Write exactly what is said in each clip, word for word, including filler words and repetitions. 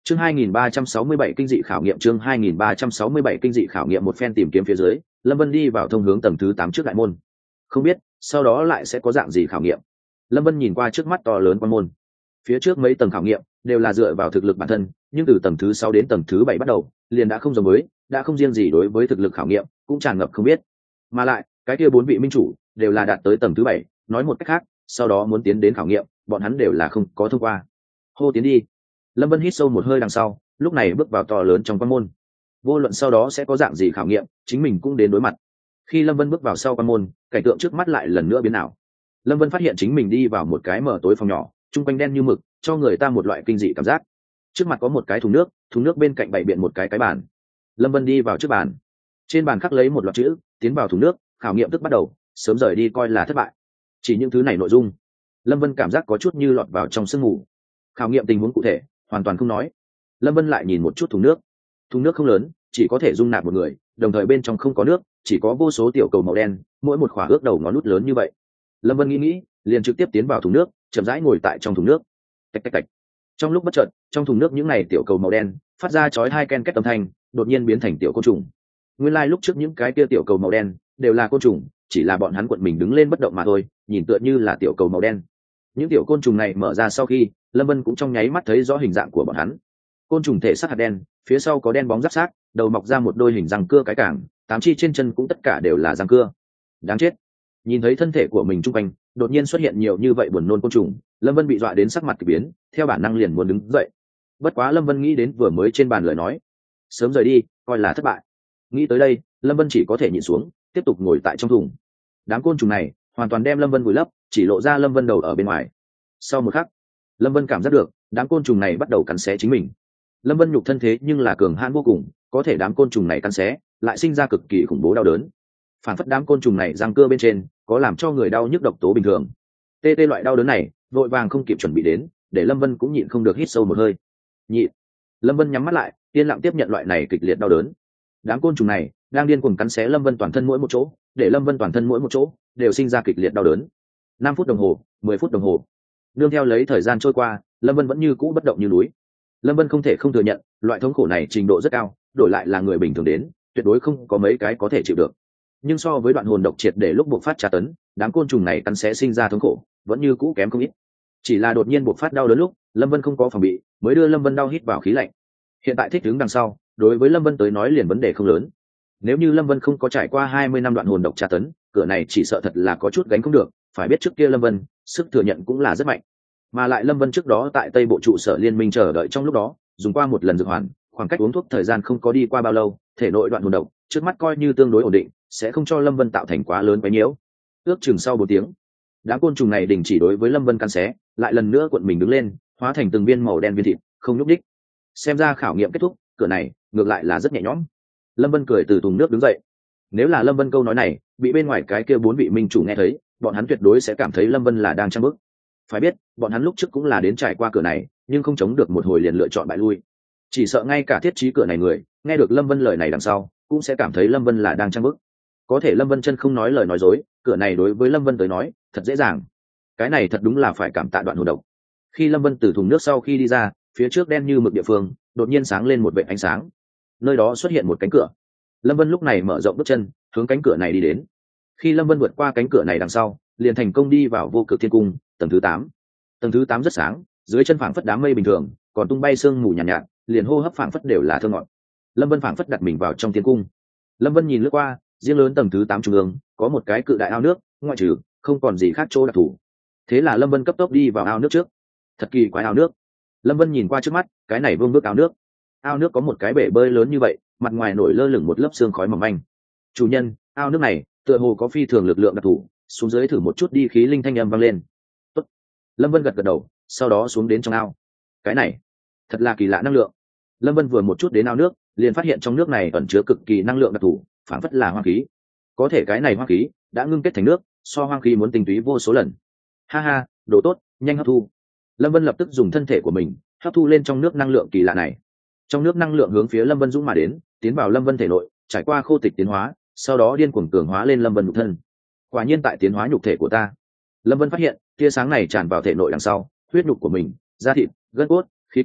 Chương hai nghìn ba trăm sáu mươi bảy kinh dị khảo nghiệm chương hai nghìn ba trăm sáu mươi bảy kinh dị khảo nghiệm một phen tìm kiếm phía dưới, Lâm Vân đi vào thông hướng tầng thứ tám trước đại môn. Không biết, sau đó lại sẽ có dạng gì khảo nghiệm. Lâm Vân nhìn qua trước mắt to lớn quan môn. Phía trước mấy tầng khảo nghiệm đều là dựa vào thực lực bản thân, nhưng từ tầng thứ sáu đến tầng thứ bảy bắt đầu, liền đã không giống với, đã không riêng gì đối với thực lực khảo nghiệm, cũng tràn ngập không biết. Mà lại, cái kia bốn vị minh chủ đều là đạt tới tầng thứ bảy, nói một cách khác, sau đó muốn tiến đến khảo nghiệm, bọn hắn đều là không có thông qua. Hô tiến đi. Lâm Vân hít sâu một hơi đằng sau, lúc này bước vào to lớn trong quan môn. Vô luận sau đó sẽ có dạng gì khảo nghiệm, chính mình cũng đến đối mặt. Khi Lâm Vân bước vào sau quan môn, cảnh tượng trước mắt lại lần nữa biến ảo. Lâm Vân phát hiện chính mình đi vào một cái mở tối phòng nhỏ, trung quanh đen như mực, cho người ta một loại kinh dị cảm giác. Trước mặt có một cái thùng nước, thùng nước bên cạnh bày biện một cái cái bàn. Lâm Vân đi vào trước bàn. Trên bàn khắc lấy một loạt chữ, tiến vào thùng nước, khảo nghiệm tức bắt đầu, sớm rời đi coi là thất bại. Chỉ những thứ này nội dung, Lâm Vân cảm giác có chút như lọt vào trong sương mù. Khảo nghiệm tình huống cụ thể, hoàn toàn không nói. Lâm Vân lại nhìn một chút thùng nước. Thùng nước không lớn, chỉ có thể dung nạp một người, đồng thời bên trong không có nước, chỉ có vô số tiểu cầu màu đen, mỗi một khỏa ước đầu ngón nút lớn như vậy. Lâm Vân nghĩ nghĩ, liền trực tiếp tiến vào thùng nước, chậm rãi ngồi tại trong thùng nước. Tạch tạch tạch. Trong lúc bất chợt, trong thùng nước những này tiểu cầu màu đen phát ra chói hai ken két âm thanh, đột nhiên biến thành tiểu côn trùng. Nguyên lai like lúc trước những cái kia tiểu cầu màu đen đều là côn trùng, chỉ là bọn hắn cuộn mình đứng lên bất động mà thôi, nhìn tựa như là tiểu cầu màu đen. Những tiểu côn trùng này mở ra sau khi, Lâm Vân cũng trong nháy mắt thấy rõ hình dạng của bọn hắn. Côn trùng thể xác hạt đen, phía sau có đen bóng giáp xác, đầu mọc ra một đôi hình răng cưa cái cảng, tám chi trên chân cũng tất cả đều là răng cưa. Đáng chết. Nhìn thấy thân thể của mình trung quanh đột nhiên xuất hiện nhiều như vậy buồn nôn côn trùng, Lâm Vân bị dọa đến sắc mặt kỳ biến, theo bản năng liền muốn đứng dậy. Bất quá Lâm Vân nghĩ đến vừa mới trên bàn lời nói, sớm rời đi coi là thất bại. Nghĩ tới đây, Lâm Vân chỉ có thể nhịn xuống, tiếp tục ngồi tại trong thùng. Đám côn trùng này hoàn toàn đem Lâm Vân vùi lấp, chỉ lộ ra Lâm Vân đầu ở bên ngoài. Sau một khắc, Lâm Vân cảm giác được đám côn trùng này bắt đầu cắn xé chính mình. Lâm Vân nhục thân thế nhưng là cường hãn vô cùng, có thể đám côn trùng này cắn xé lại sinh ra cực kỳ khủng bố đau đớn. Phản phất đám côn trùng này răng cưa bên trên có làm cho người đau nhức độc tố bình thường. Tê tê loại đau đớn này vội vàng không kịp chuẩn bị đến, để Lâm Vân cũng nhịn không được hít sâu một hơi. Nhịn. Lâm Vân nhắm mắt lại, yên lặng tiếp nhận loại này kịch liệt đau đớn. Đám côn trùng này đang điên cuồng cắn xé Lâm Vân toàn thân mỗi một chỗ, để Lâm Vân toàn thân mỗi một chỗ đều sinh ra kịch liệt đau đớn. Năm phút đồng hồ, mười phút đồng hồ. Nương theo lấy thời gian trôi qua, Lâm Vân vẫn như cũ bất động như núi. Lâm Vân không thể không thừa nhận, loại thống khổ này trình độ rất cao, đổi lại là người bình thường đến, tuyệt đối không có mấy cái có thể chịu được. Nhưng so với đoạn hồn độc triệt để lúc buộc phát tra tấn, đám côn trùng này cắn xé sinh ra thống khổ, vẫn như cũ kém không ít. Chỉ là đột nhiên buộc phát đau đớn lúc, Lâm Vân không có phòng bị, mới đưa Lâm Vân đau hít vào khí lạnh. Hiện tại thích ứng đằng sau, đối với Lâm Vân tới nói liền vấn đề không lớn. Nếu như Lâm Vân không có trải qua hai mươi năm đoạn hồn độc tra tấn, cửa này chỉ sợ thật là có chút gánh không được, phải biết trước kia Lâm Vân, sức thừa nhận cũng là rất mạnh. Mà lại Lâm Vân trước đó tại Tây Bộ trụ sở liên minh chờ đợi trong lúc đó, dùng qua một lần dược hoàn, khoảng cách uống thuốc thời gian không có đi qua bao lâu, thể nội đoạn hồn độc, trước mắt coi như tương đối ổn định, sẽ không cho Lâm Vân tạo thành quá lớn quấy nhiễu. Ước chừng sau bốn tiếng, đám côn trùng này đình chỉ đối với Lâm Vân cắn xé, lại lần nữa cuộn mình đứng lên, hóa thành từng viên màu đen viên thịt, không nhúc đích. Xem ra khảo nghiệm kết thúc, cửa này ngược lại là rất nhẹ nhõm. Lâm Vân cười từ thùng nước đứng dậy. Nếu là Lâm Vân câu nói này bị bên ngoài cái kia bốn vị minh chủ nghe thấy, bọn hắn tuyệt đối sẽ cảm thấy Lâm Vân là đang trang bức. Phải biết, bọn hắn lúc trước cũng là đến trải qua cửa này, nhưng không chống được một hồi liền lựa chọn bại lui. Chỉ sợ ngay cả thiết trí cửa này người, nghe được Lâm Vân lời này đằng sau, cũng sẽ cảm thấy Lâm Vân là đang trang bức. Có thể Lâm Vân chân không nói lời nói dối, cửa này đối với Lâm Vân tới nói, thật dễ dàng. Cái này thật đúng là phải cảm tạ đoạn hồn độc. Khi Lâm Vân từ thùng nước sau khi đi ra, phía trước đen như mực địa phương, đột nhiên sáng lên một vệt ánh sáng. Nơi đó xuất hiện một cánh cửa. Lâm Vân lúc này mở rộng bước chân, hướng cánh cửa này đi đến. Khi Lâm Vân vượt qua cánh cửa này đằng sau, liền thành công đi vào Vô Cực Thiên Cung, tầng thứ tám. Tầng thứ tám rất sáng, dưới chân phảng phất đám mây bình thường, còn tung bay sương mù nhàn nhạt, nhạt, liền hô hấp phảng phất đều là thơ ngọt. Lâm Vân phảng phất đặt mình vào trong thiên cung. Lâm Vân nhìn lướt qua, riêng lớn tầng thứ tám trung ương, có một cái cự đại ao nước, ngoại trừ không còn gì khác chỗ đặc thù. Thế là Lâm Vân cấp tốc đi vào ao nước trước. Thật kỳ quái ao nước. Lâm Vân nhìn qua trước mắt, cái này vương bước ao nước. Ao nước có một cái bể bơi lớn như vậy, mặt ngoài nổi lơ lửng một lớp sương khói mỏng manh. Chủ nhân, ao nước này tựa hồ có phi thường lực lượng đặc thù, xuống dưới thử một chút đi. Khí linh thanh âm vang lên. Tốt. Lâm Vân gật gật đầu, sau đó xuống đến trong ao. Cái này thật là kỳ lạ năng lượng. Lâm Vân vừa một chút đến ao nước, liền phát hiện trong nước này ẩn chứa cực kỳ năng lượng đặc thù, phản phất là hoang khí. Có thể cái này hoang khí đã ngưng kết thành nước, so hoang khí muốn tinh túy vô số lần. Ha ha, đồ tốt, nhanh hấp thu. Lâm Vân lập tức dùng thân thể của mình hấp thu lên trong nước năng lượng kỳ lạ này. Trong nước năng lượng hướng phía Lâm Vân dũng mà đến, tiến vào Lâm Vân thể nội, trải qua khô tịch tiến hóa, sau đó điên cuồng cường hóa lên Lâm Vân nhục thân. Quả nhiên tại tiến hóa nhục thể của ta, Lâm Vân phát hiện tia sáng này tràn vào thể nội đằng sau, huyết nhục của mình, da thịt, gân cốt, khí quan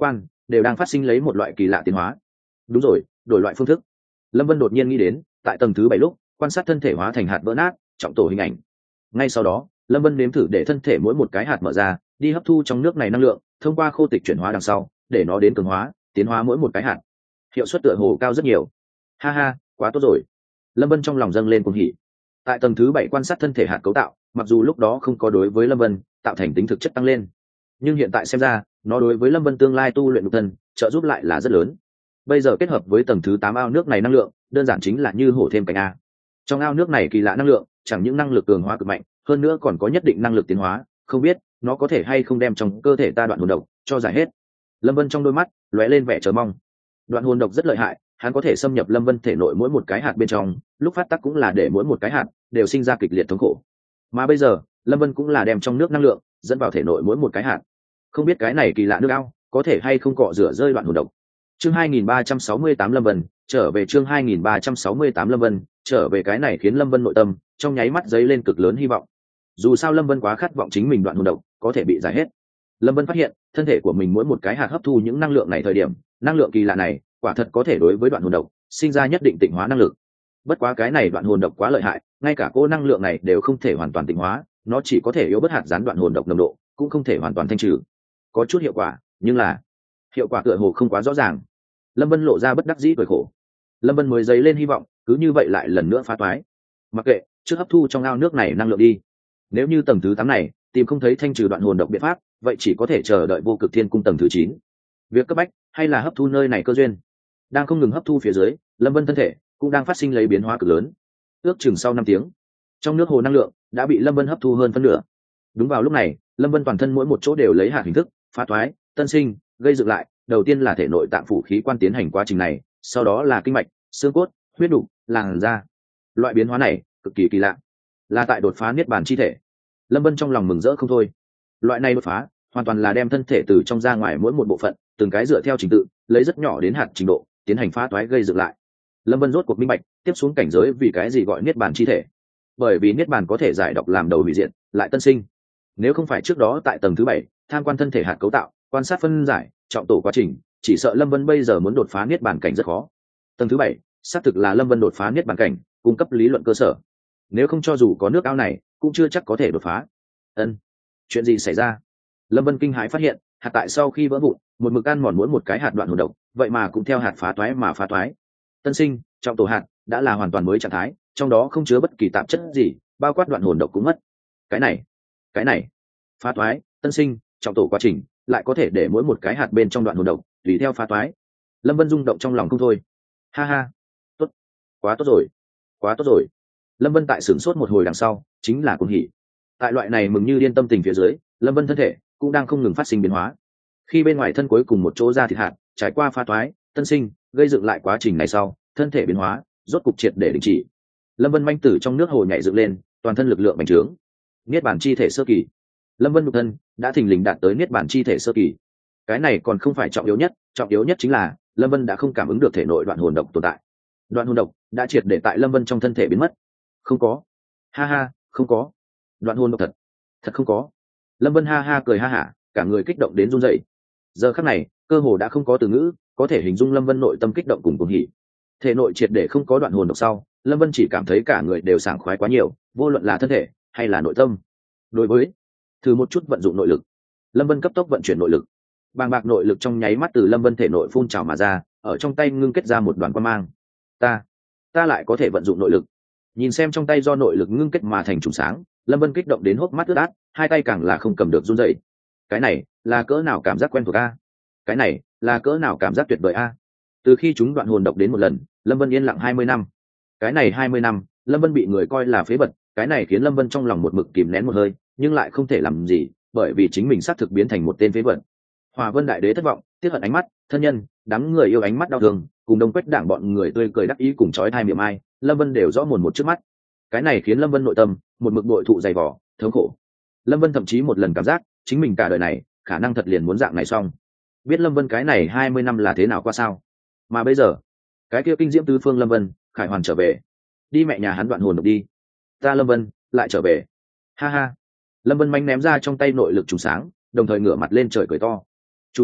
đều đang phát sinh lấy một loại kỳ lạ tiến hóa. Đúng rồi, đổi loại phương thức. Lâm Vân đột nhiên nghĩ đến, tại tầng thứ bảy lúc quan sát thân thể hóa thành hạt vỡ nát trọng tổ hình ảnh. Ngay sau đó Lâm Vân nếm thử để thân thể mỗi một cái hạt mở ra, đi hấp thu trong nước này năng lượng, thông qua khô tịch chuyển hóa đằng sau để nó đến cường hóa tiến hóa mỗi một cái hạt. Hiệu suất tựa hồ cao rất nhiều. Ha ha, quá tốt rồi. Lâm Vân trong lòng dâng lên cuồng hỉ. Tại tầng thứ bảy quan sát thân thể hạt cấu tạo, mặc dù lúc đó không có đối với Lâm Vân tạo thành tính thực chất tăng lên, nhưng hiện tại xem ra nó đối với Lâm Vân tương lai tu luyện nhục thân trợ giúp lại là rất lớn. Bây giờ kết hợp với tầng thứ tám ao nước này năng lượng, đơn giản chính là như hổ thêm cánh a. Trong ao nước này kỳ lạ năng lượng, chẳng những năng lực cường hóa cực mạnh, hơn nữa còn có nhất định năng lực tiến hóa, không biết nó có thể hay không đem trong cơ thể ta đoạn hồn độc cho giải hết. Lâm Vân trong đôi mắt lóe lên vẻ chờ mong. Đoạn hồn độc rất lợi hại, hắn có thể xâm nhập Lâm Vân thể nội mỗi một cái hạt bên trong, lúc phát tác cũng là để mỗi một cái hạt đều sinh ra kịch liệt thống khổ. Mà bây giờ Lâm Vân cũng là đem trong nước năng lượng dẫn vào thể nội mỗi một cái hạt. Không biết cái này kỳ lạ nước ao có thể hay không cọ rửa rơi đoạn hồn độc. Chương hai nghìn ba trăm sáu mươi tám Lâm Vân trở về. Chương hai nghìn ba trăm sáu mươi tám Lâm Vân trở về. Cái này khiến Lâm Vân nội tâm trong nháy mắt dấy lên cực lớn hy vọng. Dù sao Lâm Vân quá khát vọng chính mình đoạn hồn độc có thể bị giải hết. Lâm Vân phát hiện thân thể của mình mỗi một cái hạt hấp thu những năng lượng này thời điểm, năng lượng kỳ lạ này quả thật có thể đối với đoạn hồn độc sinh ra nhất định tịnh hóa năng lực. Bất quá cái này đoạn hồn độc quá lợi hại, ngay cả cô năng lượng này đều không thể hoàn toàn tịnh hóa, nó chỉ có thể yếu bớt hạt gián đoạn hồn độc nồng độ, cũng không thể hoàn toàn thanh trừ. Có chút hiệu quả, nhưng là hiệu quả tựa hồ không quá rõ ràng. Lâm Vân lộ ra bất đắc dĩ cười khổ. Lâm Vân mới dấy lên hy vọng, cứ như vậy lại lần nữa phá toái. Mặc kệ, trước hấp thu trong ao nước này năng lượng đi. Nếu như tầng thứ tám này tìm không thấy thanh trừ đoạn hồn độc biện pháp, vậy chỉ có thể chờ đợi Vô Cực Thiên Cung tầng thứ chín. Việc cấp bách hay là hấp thu nơi này cơ duyên. Đang không ngừng hấp thu phía dưới, Lâm Vân thân thể cũng đang phát sinh lấy biến hóa cực lớn. Ước chừng sau năm tiếng, trong nước hồ năng lượng đã bị Lâm Vân hấp thu hơn phân nửa. Đúng vào lúc này, Lâm Vân toàn thân mỗi một chỗ đều lấy hạt hình thức phá toái, tân sinh, gây dựng lại. Đầu tiên là thể nội tạng phủ khí quan tiến hành quá trình này, sau đó là kinh mạch, xương cốt, huyết đục, làn da. Loại biến hóa này cực kỳ kỳ lạ, là tại đột phá niết bàn chi thể. Lâm Vân trong lòng mừng rỡ không thôi. Loại này đột phá hoàn toàn là đem thân thể từ trong ra ngoài mỗi một bộ phận, từng cái dựa theo trình tự, lấy rất nhỏ đến hạt trình độ tiến hành phá toái gây dựng lại. Lâm Vân rốt cuộc minh bạch tiếp xuống cảnh giới vì cái gì gọi niết bàn chi thể. Bởi vì niết bàn có thể giải độc làm đầu hủy diệt, lại tân sinh. Nếu không phải trước đó tại tầng thứ bảy tham quan thân thể hạt cấu tạo, quan sát phân giải, trọng tổ quá trình, chỉ sợ Lâm Vân bây giờ muốn đột phá niết bàn cảnh rất khó. Tầng thứ bảy xác thực là Lâm Vân đột phá niết bàn cảnh cung cấp lý luận cơ sở. Nếu không cho dù có nước ao này cũng chưa chắc có thể đột phá. Ân, chuyện gì xảy ra? Lâm Vân kinh hãi phát hiện hạt tại sau khi vỡ vụn, một mực ăn mòn mỗi một cái hạt đoạn hồn độc, vậy mà cũng theo hạt phá toái mà phá toái. Tân sinh, trọng tổ hạt đã là hoàn toàn mới trạng thái, trong đó không chứa bất kỳ tạp chất gì, bao quát đoạn hồn độc cũng mất. Cái này, cái này, phá toái, tân sinh, trọng tổ quá trình lại có thể để mỗi một cái hạt bên trong đoạn hồn độc tùy theo phá toái. Lâm Vân rung động trong lòng không thôi. Ha ha, tốt, quá tốt rồi, quá tốt rồi. Lâm Vân tại sửng sốt một hồi đằng sau chính là cuồng hỉ. Tại loại này mừng như điên tâm tình phía dưới, Lâm Vân thân thể cũng đang không ngừng phát sinh biến hóa. Khi bên ngoài thân cuối cùng một chỗ da thịt hạt trải qua phá toái, tân sinh, gây dựng lại quá trình này sau, thân thể biến hóa rốt cục triệt để đình chỉ. Lâm Vân manh tử trong nước hồ nhảy dựng lên, toàn thân lực lượng bành trướng. Niết bàn chi thể sơ kỳ. Lâm Vân nhục thân đã thình lình đạt tới niết bàn chi thể sơ kỳ. Cái này còn không phải trọng yếu nhất, trọng yếu nhất chính là Lâm Vân đã không cảm ứng được thể nội đoạn hồn độc tồn tại. Đoạn hồn độc đã triệt để tại Lâm Vân trong thân thể biến mất. Không có. Ha ha, không có. Đoạn hồn độc thật, thật không có. Lâm Vân ha ha cười ha hả, cả người kích động đến run rẩy. Giờ khắc này, cơ hồ đã không có từ ngữ có thể hình dung Lâm Vân nội tâm kích động cùng cuồng hỉ. Thể nội triệt để không có đoạn hồn độc sau, Lâm Vân chỉ cảm thấy cả người đều sảng khoái quá nhiều, vô luận là thân thể hay là nội tâm. Đối với thử một chút vận dụng nội lực, Lâm Vân cấp tốc vận chuyển nội lực. Bàng bạc nội lực trong nháy mắt từ Lâm Vân thể nội phun trào mà ra, ở trong tay ngưng kết ra một đoàn quang mang. Ta, ta lại có thể vận dụng nội lực. Nhìn xem trong tay do nội lực ngưng kết mà thành trùng sáng, Lâm Vân kích động đến hốc mắt ướt át, hai tay càng là không cầm được run rẩy. Cái này là cỡ nào cảm giác quen thuộc a? Cái này là cỡ nào cảm giác tuyệt vời a? Từ khi chúng đoạn hồn độc đến một lần, Lâm Vân yên lặng hai mươi năm. Cái này hai mươi năm, Lâm Vân bị người coi là phế vật, cái này khiến Lâm Vân trong lòng một mực kìm nén một hơi, nhưng lại không thể làm gì, bởi vì chính mình xác thực biến thành một tên phế vật. Hòa Vân Đại Đế thất vọng, tiếc hận ánh mắt, thân nhân, đám người yêu ánh mắt đau thương, cùng Đông Quách Đảng bọn người tươi cười đắc ý cùng chói tai miệng ai, Lâm Vân đều rõ mồn một trước mắt. Cái này khiến Lâm Vân nội tâm một mực bội thụ dày vỏ, thống khổ. Lâm Vân thậm chí một lần cảm giác chính mình cả đời này khả năng thật liền muốn dạng này xong. Biết Lâm Vân cái này hai mươi năm là thế nào qua sao? Mà bây giờ, cái kia kinh diễm tứ phương Lâm Vân, khải hoàn trở về. Đi mẹ nhà hắn đoạn hồn độc đi. Ta Lâm Vân lại trở về. Ha ha. Lâm Vân manh ném ra trong tay nội lực trùng sáng, đồng thời ngửa mặt lên trời cười to. Chủ nhân,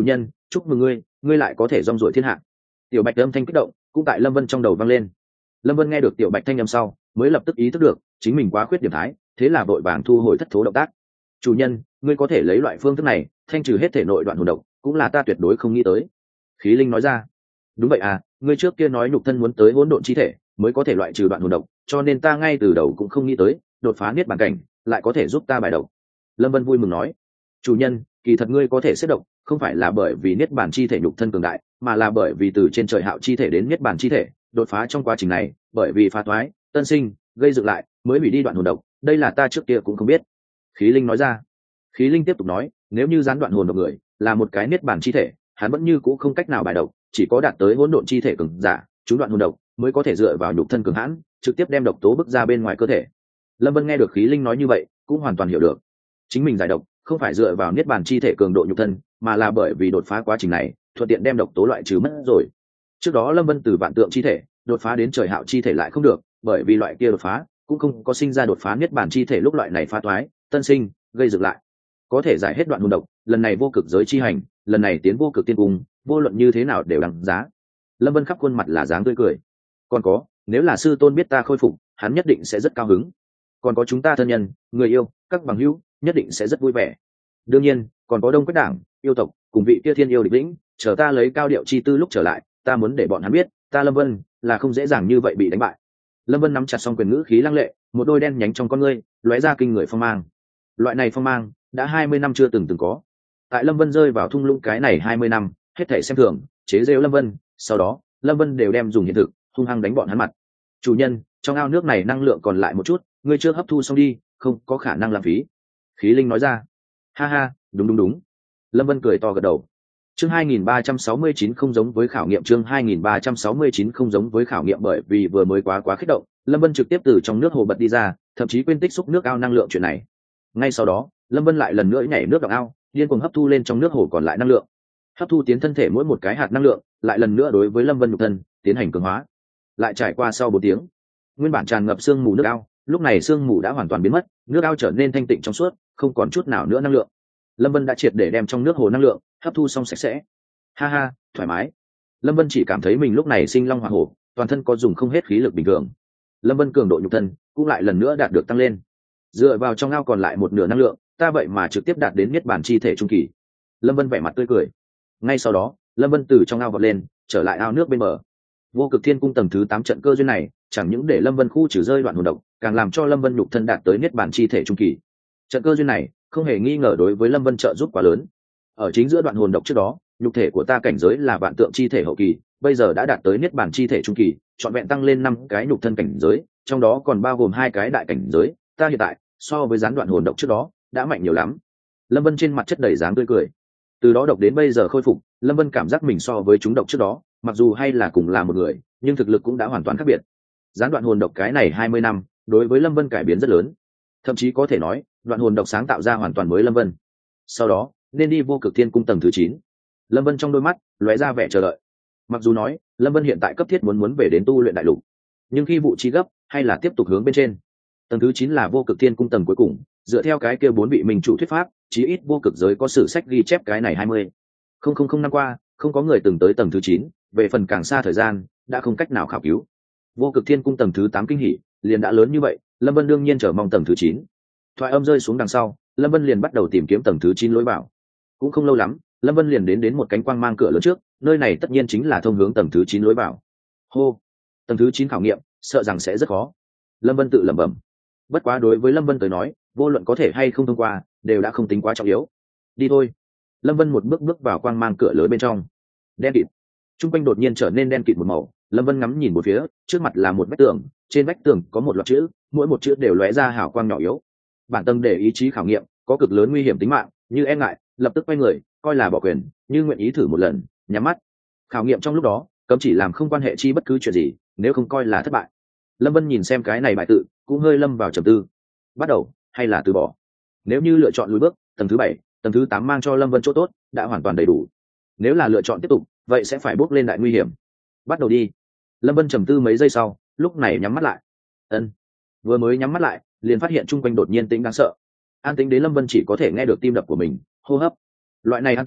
chúc mừng ngươi ngươi lại có thể rong ruổi thiên hạ. Tiểu bạch âm thanh kích động cũng tại lâm vân trong đầu vang lên. Lâm vân nghe được tiểu bạch thanh âm sau mới lập tức ý thức được chính mình quá khuyết điểm thái, thế là vội vàng thu hồi thất thố động tác. Chủ nhân, ngươi có thể lấy loại phương thức này thanh trừ hết thể nội đoạn hồn độc, cũng là ta tuyệt đối không nghĩ tới. Khí linh nói ra. Đúng vậy à, ngươi trước kia nói nhục thân muốn tới hỗn độn chi thể mới có thể loại trừ đoạn hồn độc, cho nên ta ngay từ đầu cũng không nghĩ tới đột phá niết bàn cảnh lại có thể giúp ta bài độc. Lâm vân vui mừng nói. Chủ nhân, kỳ thật ngươi có thể xếp độc không phải là bởi vì niết bàn chi thể nhục thân cường đại, mà là bởi vì từ trên trời hạo chi thể đến niết bàn chi thể đột phá trong quá trình này, bởi vì phá thoái tân sinh gây dựng lại mới hủy đi đoạn hồn độc, đây là ta trước kia cũng không biết. Khí linh nói ra. Khí linh tiếp tục nói, nếu như gián đoạn hồn độc người là một cái niết bàn chi thể, hắn vẫn như cũ không cách nào bài độc, chỉ có đạt tới hỗn độn chi thể cường giả chúng đoạn hồn độc mới có thể dựa vào nhục thân cường hãn trực tiếp đem độc tố bức ra bên ngoài cơ thể. Lâm vân nghe được khí linh nói như vậy cũng hoàn toàn hiểu được, chính mình giải độc không phải dựa vào niết bàn chi thể cường độ nhục thân, mà là bởi vì đột phá quá trình này thuận tiện đem độc tố loại trừ mất rồi. Trước đó lâm vân từ vạn tượng chi thể đột phá đến trời hạo chi thể lại không được, bởi vì loại kia đột phá cũng không có sinh ra đột phá niết bàn chi thể lúc loại này phá thoái tân sinh gây dựng lại có thể giải hết đoạn hồn độc. Lần này vô cực giới chi hành, lần này tiến vô cực tiên cung, vô luận như thế nào đều đáng giá. Lâm vân khắp khuôn mặt là dáng tươi cười. Còn có, nếu là sư tôn biết ta khôi phục, hắn nhất định sẽ rất cao hứng. Còn có chúng ta thân nhân, người yêu, các bằng hữu nhất định sẽ rất vui vẻ. Đương nhiên còn có đông quách đảng, yêu tộc cùng vị kia thiên yêu địch lĩnh, chờ ta lấy cao điệu chi tư lúc trở lại, ta muốn để bọn hắn biết ta Lâm Vân là không dễ dàng như vậy bị đánh bại. Lâm Vân nắm chặt xong quyền ngữ khí lăng lệ, một đôi đen nhánh trong con ngươi lóe ra kinh người phong mang. Loại này phong mang đã hai mươi năm chưa từng từng có. Tại Lâm Vân rơi vào thung lũng cái này hai mươi năm, hết thảy xem thường chế giễu Lâm Vân, sau đó Lâm Vân đều đem dùng hiện thực hung hăng đánh bọn hắn mặt. Chủ nhân, trong ao nước này năng lượng còn lại một chút, ngươi chưa hấp thu xong đi, không có khả năng lãng phí. Khí linh nói ra. Ha ha, đúng đúng đúng. Lâm Vân cười to gật đầu. Chương hai nghìn ba trăm sáu mươi chín không giống với khảo nghiệm, chương hai nghìn ba trăm sáu mươi chín không giống với khảo nghiệm. Bởi vì vừa mới quá quá kích động, Lâm Vân trực tiếp từ trong nước hồ bật đi ra, thậm chí quên tích xúc nước ao năng lượng chuyện này. Ngay sau đó, Lâm Vân lại lần nữa nhảy nước đọng ao, điên cuồng hấp thu lên trong nước hồ còn lại năng lượng. Hấp thu tiến thân thể mỗi một cái hạt năng lượng, lại lần nữa đối với Lâm Vân nhục thân tiến hành cường hóa. Lại trải qua sau bốn tiếng, nguyên bản tràn ngập sương mù nước ao, lúc này sương mù đã hoàn toàn biến mất, nước ao trở nên thanh tịnh trong suốt, không còn chút nào nữa năng lượng. Lâm Vân đã triệt để đem trong nước hồ năng lượng hấp thu xong sạch sẽ. Ha ha, thoải mái. Lâm Vân chỉ cảm thấy mình lúc này sinh long hỏa hổ, toàn thân có dùng không hết khí lực bình thường. Lâm Vân cường độ nhục thân cũng lại lần nữa đạt được tăng lên. Dựa vào trong ao còn lại một nửa năng lượng, ta vậy mà trực tiếp đạt đến niết bàn chi thể trung kỳ. Lâm Vân vẻ mặt tươi cười. Ngay sau đó, Lâm Vân từ trong ao vọt lên, trở lại ao nước bên bờ. Vô Cực Thiên Cung tầng thứ tám trận cơ duyên này, chẳng những để Lâm Vân khu trừ rơi đoạn hồn độc, càng làm cho Lâm Vân nhục thân đạt tới niết bàn chi thể trung kỳ. Trận cơ duyên này, không hề nghi ngờ đối với Lâm Vân trợ giúp quá lớn. Ở chính giữa đoạn hồn độc trước đó, nhục thể của ta cảnh giới là vạn tượng chi thể hậu kỳ, bây giờ đã đạt tới niết bàn chi thể trung kỳ, trọn vẹn tăng lên năm cái nhục thân cảnh giới, trong đó còn bao gồm hai cái đại cảnh giới, ta hiện tại so với gián đoạn hồn độc trước đó đã mạnh nhiều lắm. Lâm Vân trên mặt chất đầy dáng tươi cười. Từ đó độc đến bây giờ khôi phục, Lâm Vân cảm giác mình so với chúng độc trước đó, mặc dù hay là cùng là một người, nhưng thực lực cũng đã hoàn toàn khác biệt. Gián đoạn hồn độc cái này hai mươi năm, đối với Lâm Vân cải biến rất lớn. Thậm chí có thể nói, đoạn hồn độc sáng tạo ra hoàn toàn mới Lâm Vân. Sau đó, nên đi Vô Cực Thiên Cung tầng thứ chín. Lâm Vân trong đôi mắt lóe ra vẻ chờ đợi. Mặc dù nói, Lâm Vân hiện tại cấp thiết muốn muốn về đến tu luyện đại lục, nhưng khi vụ chi gấp, hay là tiếp tục hướng bên trên. Tầng thứ chín là Vô Cực Thiên Cung tầng cuối cùng, dựa theo cái kia bốn vị minh chủ thuyết pháp, chí ít vô cực giới có sử sách ghi chép cái này hai mươi không không không năm qua, không có người từng tới tầng thứ chín, về phần càng xa thời gian, đã không cách nào khảo cứu. Vô Cực Thiên Cung tầng thứ tám kinh hỉ, liền đã lớn như vậy, Lâm Vân đương nhiên chờ mong tầng thứ chín. Thoại âm rơi xuống đằng sau, Lâm Vân liền bắt đầu tìm kiếm tầng thứ chín lối vào. Cũng không lâu lắm, Lâm Vân liền đến đến một cánh quang mang cửa lớn trước, nơi này tất nhiên chính là thông hướng tầng thứ chín lối vào. Hô, tầng thứ chín khảo nghiệm, sợ rằng sẽ rất khó. Lâm Vân tự lẩm bẩm. Bất quá đối với Lâm Vân tới nói, vô luận có thể hay không thông qua, đều đã không tính quá trọng yếu. Đi thôi. Lâm Vân một bước bước vào quang mang cửa lớn bên trong. Đen kịt. Trung quanh đột nhiên trở nên đen kịt một màu, Lâm Vân ngắm nhìn một phía, trước mặt là một vách tường, trên vách tường có một loạt chữ, mỗi một chữ đều lóe ra hào quang nhỏ yếu. Bản tâm để ý chí khảo nghiệm, có cực lớn nguy hiểm tính mạng, như e ngại, lập tức quay người, coi là bỏ quyền, như nguyện ý thử một lần, nhắm mắt. Khảo nghiệm trong lúc đó, cấm chỉ làm không quan hệ chi bất cứ chuyện gì, nếu không coi là thất bại. Lâm Vân nhìn xem cái này bài tự, cũng hơi lâm vào trầm tư. Bắt đầu hay là từ bỏ? Nếu như lựa chọn lùi bước, tầng thứ bảy, tầng thứ tám mang cho Lâm Vân chỗ tốt đã hoàn toàn đầy đủ. Nếu là lựa chọn tiếp tục, vậy sẽ phải bước lên đại nguy hiểm. Bắt đầu đi. Lâm Vân trầm tư mấy giây sau, lúc này nhắm mắt lại. Ân. Vừa mới nhắm mắt lại, liền phát hiện chung quanh đột nhiên tĩnh đáng sợ. An tĩnh đến Lâm Vân chỉ có thể nghe được tim đập của mình, hô hấp. Loại này an tĩnh,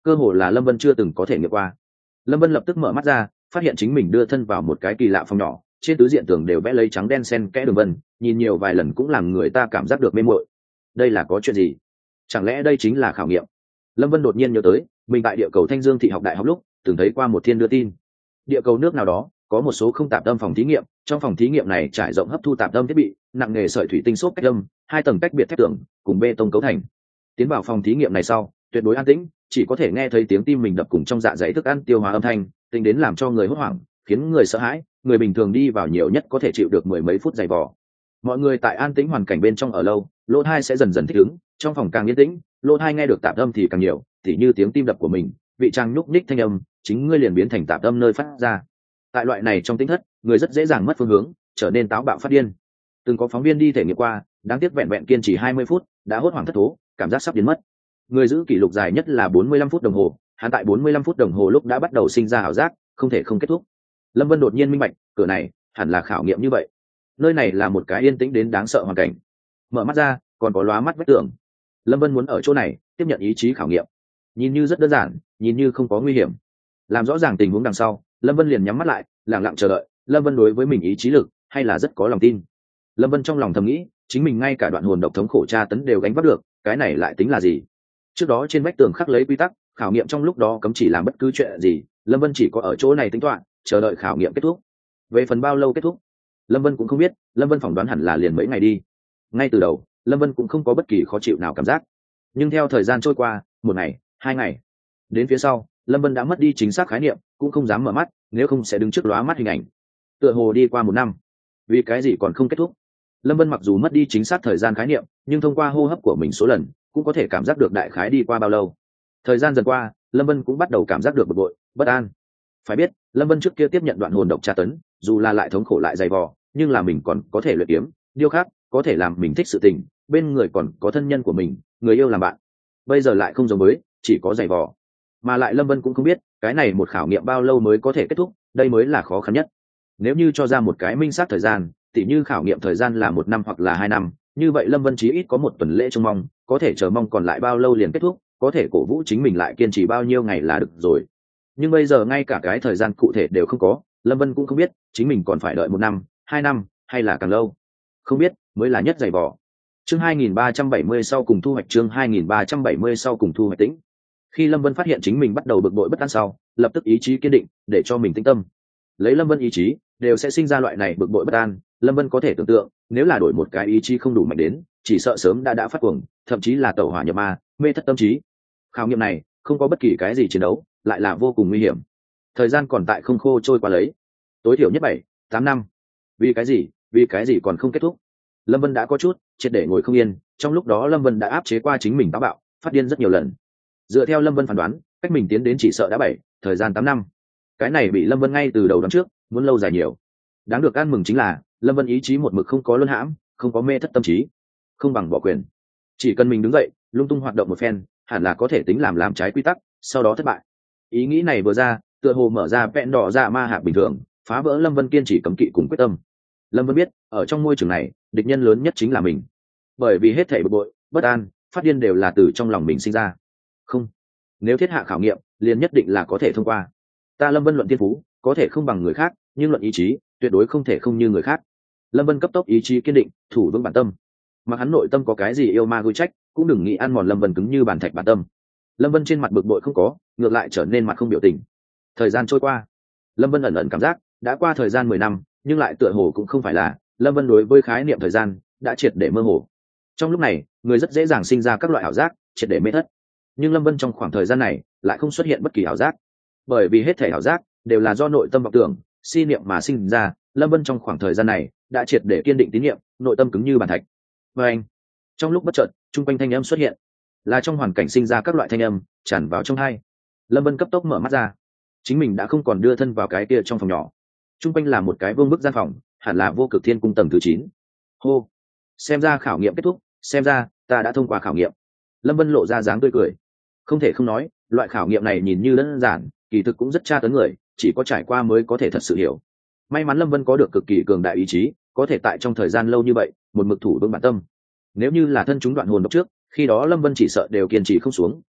cơ hồ là lâm vân chưa từng có thể nghiệm qua. Lâm vân lập tức mở mắt ra, phát hiện chính mình đưa thân vào một cái kỳ lạ phòng nhỏ, trên tứ diện tường đều vẽ lấy trắng đen xen kẽ đường vân, nhìn nhiều vài lần cũng làm người ta cảm giác được mê mội. Đây là có chuyện gì? Chẳng lẽ đây chính là khảo nghiệm? Lâm vân đột nhiên nhớ tới mình tại địa cầu Thanh Dương thị học đại học lúc từng thấy qua một thiên đưa tin, địa cầu nước nào đó có một số không tạp âm phòng thí nghiệm, trong phòng thí nghiệm này trải rộng hấp thu tạp âm thiết bị, nặng nghề sợi thủy tinh xốp cách âm, hai tầng cách biệt thép tường cùng bê tông cấu thành. Tiến vào phòng thí nghiệm này sau, tuyệt đối an tĩnh, chỉ có thể nghe thấy tiếng tim mình đập cùng trong dạ dày thức ăn tiêu hóa âm thanh, tính đến làm cho người hốt hoảng, khiến người sợ hãi. Người bình thường đi vào nhiều nhất có thể chịu được mười mấy phút dày vò. Mọi người tại an tĩnh hoàn cảnh bên trong ở lâu, lỗ tai sẽ dần dần thích ứng, trong phòng càng yên tĩnh, lỗ tai nghe được tạp âm thì càng nhiều, tỉ như tiếng tim đập của mình, vị trang nhúc nhích thanh âm, chính ngươi liền biến thành tạp âm nơi phát ra. Tại loại này trong tĩnh thất, người rất dễ dàng mất phương hướng, trở nên táo bạo phát điên. Từng có phóng viên đi thể nghiệm qua, đáng tiếc vẹn vẹn kiên trì hai mươi phút, đã hốt hoảng thất thố, cảm giác sắp biến mất. Người giữ kỷ lục dài nhất là bốn mươi lăm phút đồng hồ, hắn tại bốn mươi lăm phút đồng hồ lúc đã bắt đầu sinh ra ảo giác, không thể không kết thúc. Lâm Vân đột nhiên minh bạch, cửa này hẳn là khảo nghiệm như vậy. Nơi này là một cái yên tĩnh đến đáng sợ hoàn cảnh. Mở mắt ra, còn có lóa mắt vách tường. Lâm Vân muốn ở chỗ này tiếp nhận ý chí khảo nghiệm. Nhìn như rất đơn giản, nhìn như không có nguy hiểm. Làm rõ ràng tình huống đằng sau, Lâm Vân liền nhắm mắt lại, lặng lặng chờ đợi. Lâm Vân đối với mình ý chí lực hay là rất có lòng tin. Lâm Vân trong lòng thầm nghĩ, chính mình ngay cả đoạn hồn độc thống khổ tra tấn đều gánh vác được, cái này lại tính là gì? Trước đó trên vách tường khắc lấy quy tắc, khảo nghiệm trong lúc đó cấm chỉ làm bất cứ chuyện gì, Lâm Vân chỉ có ở chỗ này tính toán, chờ đợi khảo nghiệm kết thúc. Về phần bao lâu kết thúc, Lâm Vân cũng không biết, Lâm Vân phỏng đoán hẳn là liền mấy ngày đi. Ngay từ đầu, Lâm Vân cũng không có bất kỳ khó chịu nào cảm giác. Nhưng theo thời gian trôi qua, một ngày, hai ngày, đến phía sau, Lâm Vân đã mất đi chính xác khái niệm, cũng không dám mở mắt, nếu không sẽ đứng trước lóa mắt hình ảnh. Tựa hồ đi qua một năm, vì cái gì còn không kết thúc? Lâm Vân mặc dù mất đi chính xác thời gian khái niệm, nhưng thông qua hô hấp của mình số lần, cũng có thể cảm giác được đại khái đi qua bao lâu. Thời gian dần qua, Lâm Vân cũng bắt đầu cảm giác được bực bội, bất an. Phải biết, Lâm Vân trước kia tiếp nhận đoạn hồn độc tra tấn, dù là lại thống khổ lại dày vò, nhưng là mình còn có thể luyện kiếm, điêu khắc, có thể làm mình thích sự tình, bên người còn có thân nhân của mình, người yêu làm bạn. Bây giờ lại không giống với, chỉ có dày vò. Mà lại Lâm Vân cũng không biết, cái này một khảo nghiệm bao lâu mới có thể kết thúc, đây mới là khó khăn nhất. Nếu như cho ra một cái minh xác thời gian, tỉ như khảo nghiệm thời gian là một năm hoặc là hai năm, như vậy Lâm Vân chí ít có một tuần lễ trông mong, có thể chờ mong còn lại bao lâu liền kết thúc, có thể cổ vũ chính mình lại kiên trì bao nhiêu ngày là được rồi. Nhưng bây giờ ngay cả cái thời gian cụ thể đều không có, Lâm Vân cũng không biết chính mình còn phải đợi một năm, hai năm hay là càng lâu. Không biết mới là nhất dày vò. Chương hai nghìn ba trăm bảy mươi sau cùng thu hoạch, chương hai nghìn ba trăm bảy mươi sau cùng thu hoạch tĩnh. Khi Lâm Vân phát hiện chính mình bắt đầu bực bội bất an sau, lập tức ý chí kiên định để cho mình tĩnh tâm. Lấy Lâm Vân ý chí, đều sẽ sinh ra loại này bực bội bất an. Lâm Vân có thể tưởng tượng, nếu là đổi một cái ý chí không đủ mạnh đến, chỉ sợ sớm đã đã phát cuồng, thậm chí là tẩu hỏa nhập ma, mê thất tâm trí. Khảo nghiệm này không có bất kỳ cái gì chiến đấu, lại là vô cùng nguy hiểm. Thời gian còn tại không khô trôi qua lấy, tối thiểu nhất bảy, tám năm. Vì cái gì? Vì cái gì còn không kết thúc? Lâm Vân đã có chút triệt để ngồi không yên. Trong lúc đó Lâm Vân đã áp chế qua chính mình táo bạo, phát điên rất nhiều lần. Dựa theo Lâm Vân phán đoán, cách mình tiến đến chỉ sợ đã bảy, thời gian tám năm. Cái này bị Lâm Vân ngay từ đầu đoán trước, muốn lâu dài nhiều. Đáng được ăn mừng chính là Lâm Vân ý chí một mực không có luân hãm, không có mê thất tâm trí. Không bằng bỏ quyền, chỉ cần mình đứng dậy lung tung hoạt động một phen, hẳn là có thể tính làm làm trái quy tắc, sau đó thất bại. Ý nghĩ này vừa ra, tựa hồ mở ra vẹn đỏ dạ ma hạp bình thường, phá vỡ Lâm Vân kiên trì cấm kỵ cùng quyết tâm. Lâm Vân biết, ở trong môi trường này, địch nhân lớn nhất chính là mình, bởi vì hết thảy bực bội, bất an, phát điên đều là từ trong lòng mình sinh ra. Không, nếu thiết hạ khảo nghiệm, liền nhất định là có thể thông qua. Ta Lâm Vân luận thiên phú, có thể không bằng người khác, nhưng luận ý chí, tuyệt đối không thể không như người khác. Lâm Vân cấp tốc ý chí kiên định, thủ vững bản tâm. Mà hắn nội tâm có cái gì yêu ma gui trách, cũng đừng nghĩ ăn mòn Lâm Vân cứng như bàn thạch bản tâm. Lâm Vân trên mặt bực bội không có, ngược lại trở nên mặt không biểu tình. Thời gian trôi qua, Lâm Vân ẩn ẩn cảm giác đã qua thời gian mười năm, nhưng lại tựa hồ cũng không phải là. Lâm Vân đối với khái niệm thời gian đã triệt để mơ hồ. Trong lúc này, người rất dễ dàng sinh ra các loại ảo giác, triệt để mê thất. Nhưng Lâm Vân trong khoảng thời gian này lại không xuất hiện bất kỳ ảo giác, bởi vì hết thể ảo giác đều là do nội tâm vọng tưởng, si niệm mà sinh ra. Lâm Vân trong khoảng thời gian này đã triệt để kiên định tín niệm, nội tâm cứng như bàn thạch. Và anh, trong lúc bất chợt, trung quanh thanh âm xuất hiện, là trong hoàn cảnh sinh ra các loại thanh âm tràn vào trong hai. Lâm Vân cấp tốc mở mắt ra, chính mình đã không còn đưa thân vào cái kia trong phòng nhỏ. Trung quanh là một cái vương bức gian phòng, hẳn là Vô Cực Thiên Cung tầng thứ chín. Hô, xem ra khảo nghiệm kết thúc, xem ra ta đã thông qua khảo nghiệm. Lâm Vân lộ ra dáng tươi cười. Không thể không nói, loại khảo nghiệm này nhìn như đơn giản, kỳ thực cũng rất tra tấn người, chỉ có trải qua mới có thể thật sự hiểu. May mắn Lâm Vân có được cực kỳ cường đại ý chí, có thể tại trong thời gian lâu như vậy một mực thủ vững bản tâm. Nếu như là thân chúng đoạn hồn độc trước, khi đó Lâm Vân chỉ sợ đều kiên trì không xuống,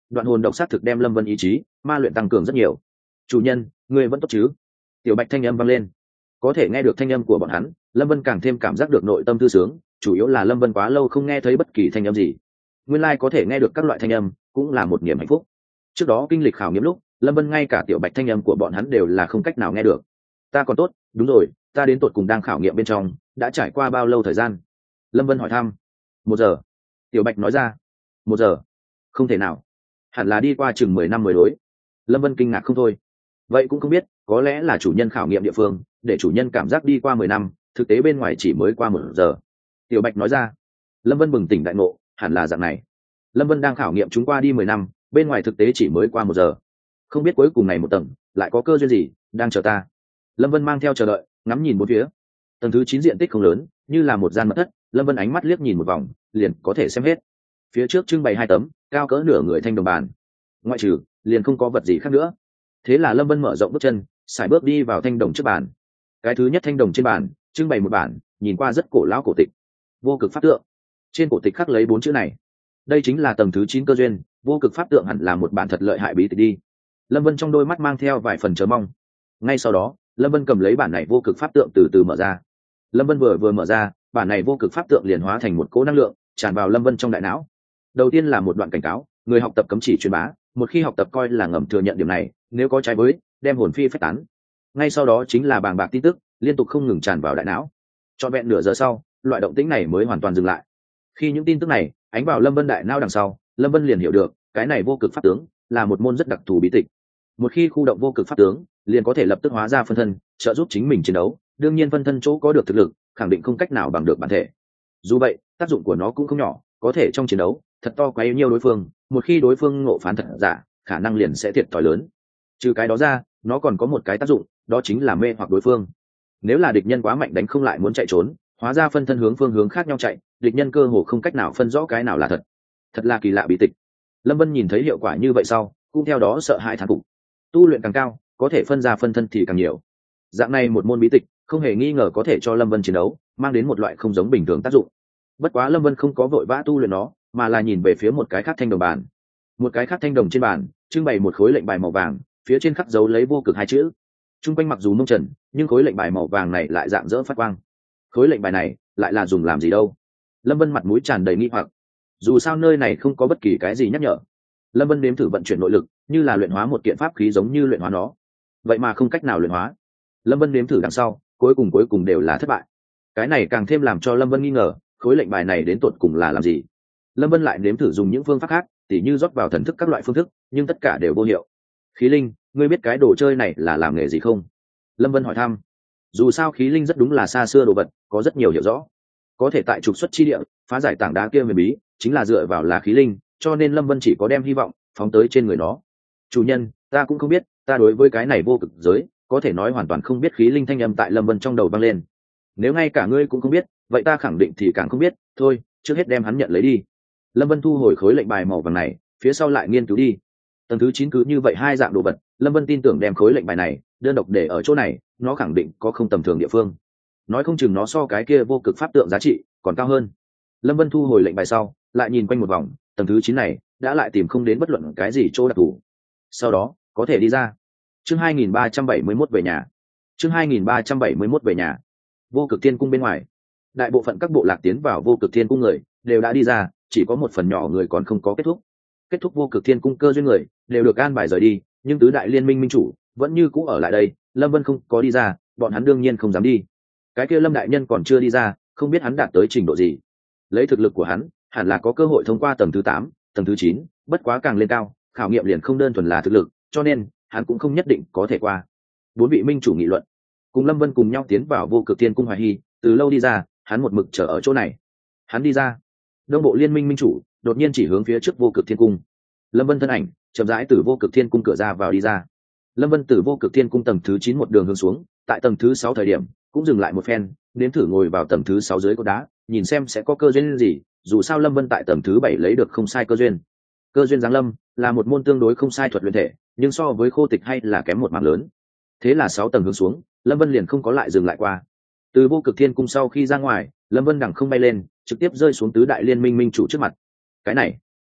đoạn hồn độc sát thực đem lâm vân ý chí ma luyện tăng cường rất nhiều. Chủ nhân, ngươi vẫn tốt chứ? Tiểu bạch thanh âm vang lên. Có thể nghe được thanh âm của bọn hắn, lâm vân càng thêm cảm giác được nội tâm thư sướng, chủ yếu là lâm vân quá lâu không nghe thấy bất kỳ thanh âm gì. Nguyên lai có thể nghe được các loại thanh âm cũng là một niềm hạnh phúc. Trước đó kinh lịch khảo nghiệm lúc, lâm vân ngay cả tiểu bạch thanh âm của bọn hắn đều là không cách nào nghe được. Ta còn tốt, đúng rồi, ta đến tột cùng đang khảo nghiệm bên trong đã trải qua bao lâu thời gian? Lâm vân hỏi thăm. Một giờ. Tiểu bạch nói ra. Một giờ? Không thể nào, hẳn là đi qua chừng mười năm mới đối. Lâm vân kinh ngạc không thôi. Vậy cũng không biết, có lẽ là chủ nhân khảo nghiệm địa phương để chủ nhân cảm giác đi qua mười năm, thực tế bên ngoài chỉ mới qua một giờ. Tiểu bạch nói ra. Lâm vân bừng tỉnh đại ngộ, hẳn là dạng này. Lâm vân đang khảo nghiệm chúng qua đi mười năm, bên ngoài thực tế chỉ mới qua một giờ. Không biết cuối cùng này một tầng lại có cơ duyên gì đang chờ ta. Lâm vân mang theo chờ đợi, ngắm nhìn bốn phía. Tầng thứ chín diện tích không lớn, như là một gian mật thất. Lâm vân ánh mắt liếc nhìn một vòng, liền có thể xem hết. Phía trước trưng bày hai tấm cao cỡ nửa người thanh đồng bàn, ngoại trừ liền không có vật gì khác nữa. Thế là lâm vân mở rộng bước chân, sải bước đi vào thanh đồng trước bàn. Cái thứ nhất thanh đồng trên bàn trưng bày một bản nhìn qua rất cổ lão cổ tịch, vô cực pháp tượng. Trên cổ tịch khắc lấy bốn chữ này. Đây chính là tầng thứ chín cơ duyên, vô cực pháp tượng hẳn là một bản thật lợi hại bí tịch đi. Lâm vân trong đôi mắt mang theo vài phần chờ mong. Ngay sau đó lâm vân cầm lấy bản này vô cực pháp tượng từ từ mở ra. Lâm vân vừa vừa mở ra, bản này vô cực pháp tượng liền hóa thành một cỗ năng lượng tràn vào lâm vân trong đại não. Đầu tiên là một đoạn cảnh cáo, người học tập cấm chỉ truyền bá, một khi học tập coi là ngầm thừa nhận điểm này, nếu có trái với đem hồn phi phách tán. Ngay sau đó chính là bàng bạc tin tức liên tục không ngừng tràn vào đại não. Trọn vẹn nửa giờ sau, loại động tĩnh này mới hoàn toàn dừng lại. Khi những tin tức này ánh vào lâm vân đại não đằng sau, lâm vân liền hiểu được cái này vô cực pháp tướng là một môn rất đặc thù bí tịch. Một khi khu động vô cực pháp tướng, liền có thể lập tức hóa ra phân thân, trợ giúp chính mình chiến đấu. Đương nhiên phân thân chỗ có được thực lực khẳng định không cách nào bằng được bản thể. Dù vậy tác dụng của nó cũng không nhỏ, có thể trong chiến đấu thật to quá nhiều đối phương, một khi đối phương ngộ phán thật giả, khả năng liền sẽ thiệt thòi lớn. Trừ cái đó ra, nó còn có một cái tác dụng, đó chính là mê hoặc đối phương. Nếu là địch nhân quá mạnh đánh không lại muốn chạy trốn, hóa ra phân thân hướng phương hướng khác nhau chạy, địch nhân cơ hồ không cách nào phân rõ cái nào là thật. Thật là kỳ lạ bí tịch. Lâm vân nhìn thấy hiệu quả như vậy sau, cũng theo đó sợ hãi thán phục. Tu luyện càng cao, có thể phân ra phân thân thì càng nhiều. Dạng này một môn bí tịch không hề nghi ngờ có thể cho lâm vân chiến đấu mang đến một loại không giống bình thường tác dụng. Bất quá lâm vân không có vội vã tu luyện nó, mà là nhìn về phía một cái khác thanh đồng bàn. Một cái khác thanh đồng trên bàn trưng bày một khối lệnh bài màu vàng, phía trên khắc dấu lấy vô cực hai chữ. Trung quanh mặc dù mông trần, nhưng khối lệnh bài màu vàng này lại rạng rỡ phát quang. Khối lệnh bài này lại là dùng làm gì đâu? Lâm vân mặt mũi tràn đầy nghi hoặc. Dù sao nơi này không có bất kỳ cái gì nhắc nhở. Lâm vân nếm thử vận chuyển nội lực, như là luyện hóa một kiện pháp khí giống như luyện hóa nó, vậy mà không cách nào luyện hóa. Lâm vân nếm thử đằng sau, cuối cùng cuối cùng đều là thất bại. Cái này càng thêm làm cho lâm vân nghi ngờ khối lệnh bài này đến tột cùng là làm gì. Lâm vân lại nếm thử dùng những phương pháp khác, tỉ như rót vào thần thức các loại phương thức, nhưng tất cả đều vô hiệu. Khí linh, ngươi biết cái đồ chơi này là làm nghề gì không? Lâm vân hỏi thăm. Dù sao khí linh rất đúng là xa xưa đồ vật, có rất nhiều hiểu rõ. Có thể tại trục xuất chi địa phá giải tảng đá kia huyền bí, chính là dựa vào là khí linh, cho nên lâm vân chỉ có đem hy vọng phóng tới trên người nó. Chủ nhân, ta cũng không biết, ta đối với cái này vô cực giới có thể nói hoàn toàn không biết. Khí linh thanh âm tại lâm vân trong đầu vang lên. Nếu ngay cả ngươi cũng không biết, vậy ta khẳng định thì càng không biết. Thôi, trước hết đem hắn nhận lấy đi. Lâm vân thu hồi khối lệnh bài màu vàng này, phía sau lại nghiên cứu đi. Tầng thứ chín cứ như vậy hai dạng đồ vật, lâm vân tin tưởng đem khối lệnh bài này đơn độc để ở chỗ này, nó khẳng định có không tầm thường địa phương. Nói không chừng nó so cái kia vô cực pháp tượng giá trị còn cao hơn. Lâm vân thu hồi lệnh bài sau, lại nhìn quanh một vòng, tầng thứ chín này đã lại tìm không đến bất luận cái gì chỗ đặc thù. Sau đó có thể đi ra. Chương hai nghìn ba trăm bảy mươi mốt về nhà. Chương hai nghìn ba trăm bảy mươi mốt về nhà. Vô cực thiên cung bên ngoài, đại bộ phận các bộ lạc tiến vào vô cực thiên cung người đều đã đi ra, chỉ có một phần nhỏ người còn không có kết thúc. Kết thúc vô cực thiên cung cơ duyên người đều được an bài rời đi, nhưng tứ đại liên minh minh chủ vẫn như cũ ở lại đây. Lâm vân không có đi ra, bọn hắn đương nhiên không dám đi. Cái kia lâm đại nhân còn chưa đi ra, không biết hắn đạt tới trình độ gì. Lấy thực lực của hắn, hẳn là có cơ hội thông qua tầng thứ tám, tầng thứ chín, bất quá càng lên cao, khảo nghiệm liền không đơn thuần là thực lực, cho nên hắn cũng không nhất định có thể qua. Bốn vị minh chủ nghị luận, cùng lâm vân cùng nhau tiến vào vô cực thiên cung hoài hy. Từ lâu đi ra, hắn một mực chờ ở chỗ này. Hắn đi ra, đông bộ liên minh minh chủ đột nhiên chỉ hướng phía trước vô cực thiên cung. Lâm vân thân ảnh chậm rãi từ vô cực thiên cung cửa ra vào đi ra. Lâm vân từ vô cực thiên cung tầng thứ chín một đường hướng xuống, tại tầng thứ sáu thời điểm cũng dừng lại một phen, nếm thử ngồi vào tầng thứ sáu dưới cột đá, nhìn xem sẽ có cơ duyên gì. Dù sao lâm vân tại tầng thứ bảy lấy được không sai cơ duyên. Cơ duyên giáng lâm là một môn tương đối không sai thuật luyện thể, nhưng so với khô tịch hay là kém một mảng lớn. Thế là sáu tầng hướng xuống, lâm vân liền không có lại dừng lại qua. Từ vô cực thiên cung sau khi ra ngoài, lâm vân đằng không bay lên, trực tiếp rơi xuống tứ đại liên minh minh chủ trước mặt. Cái này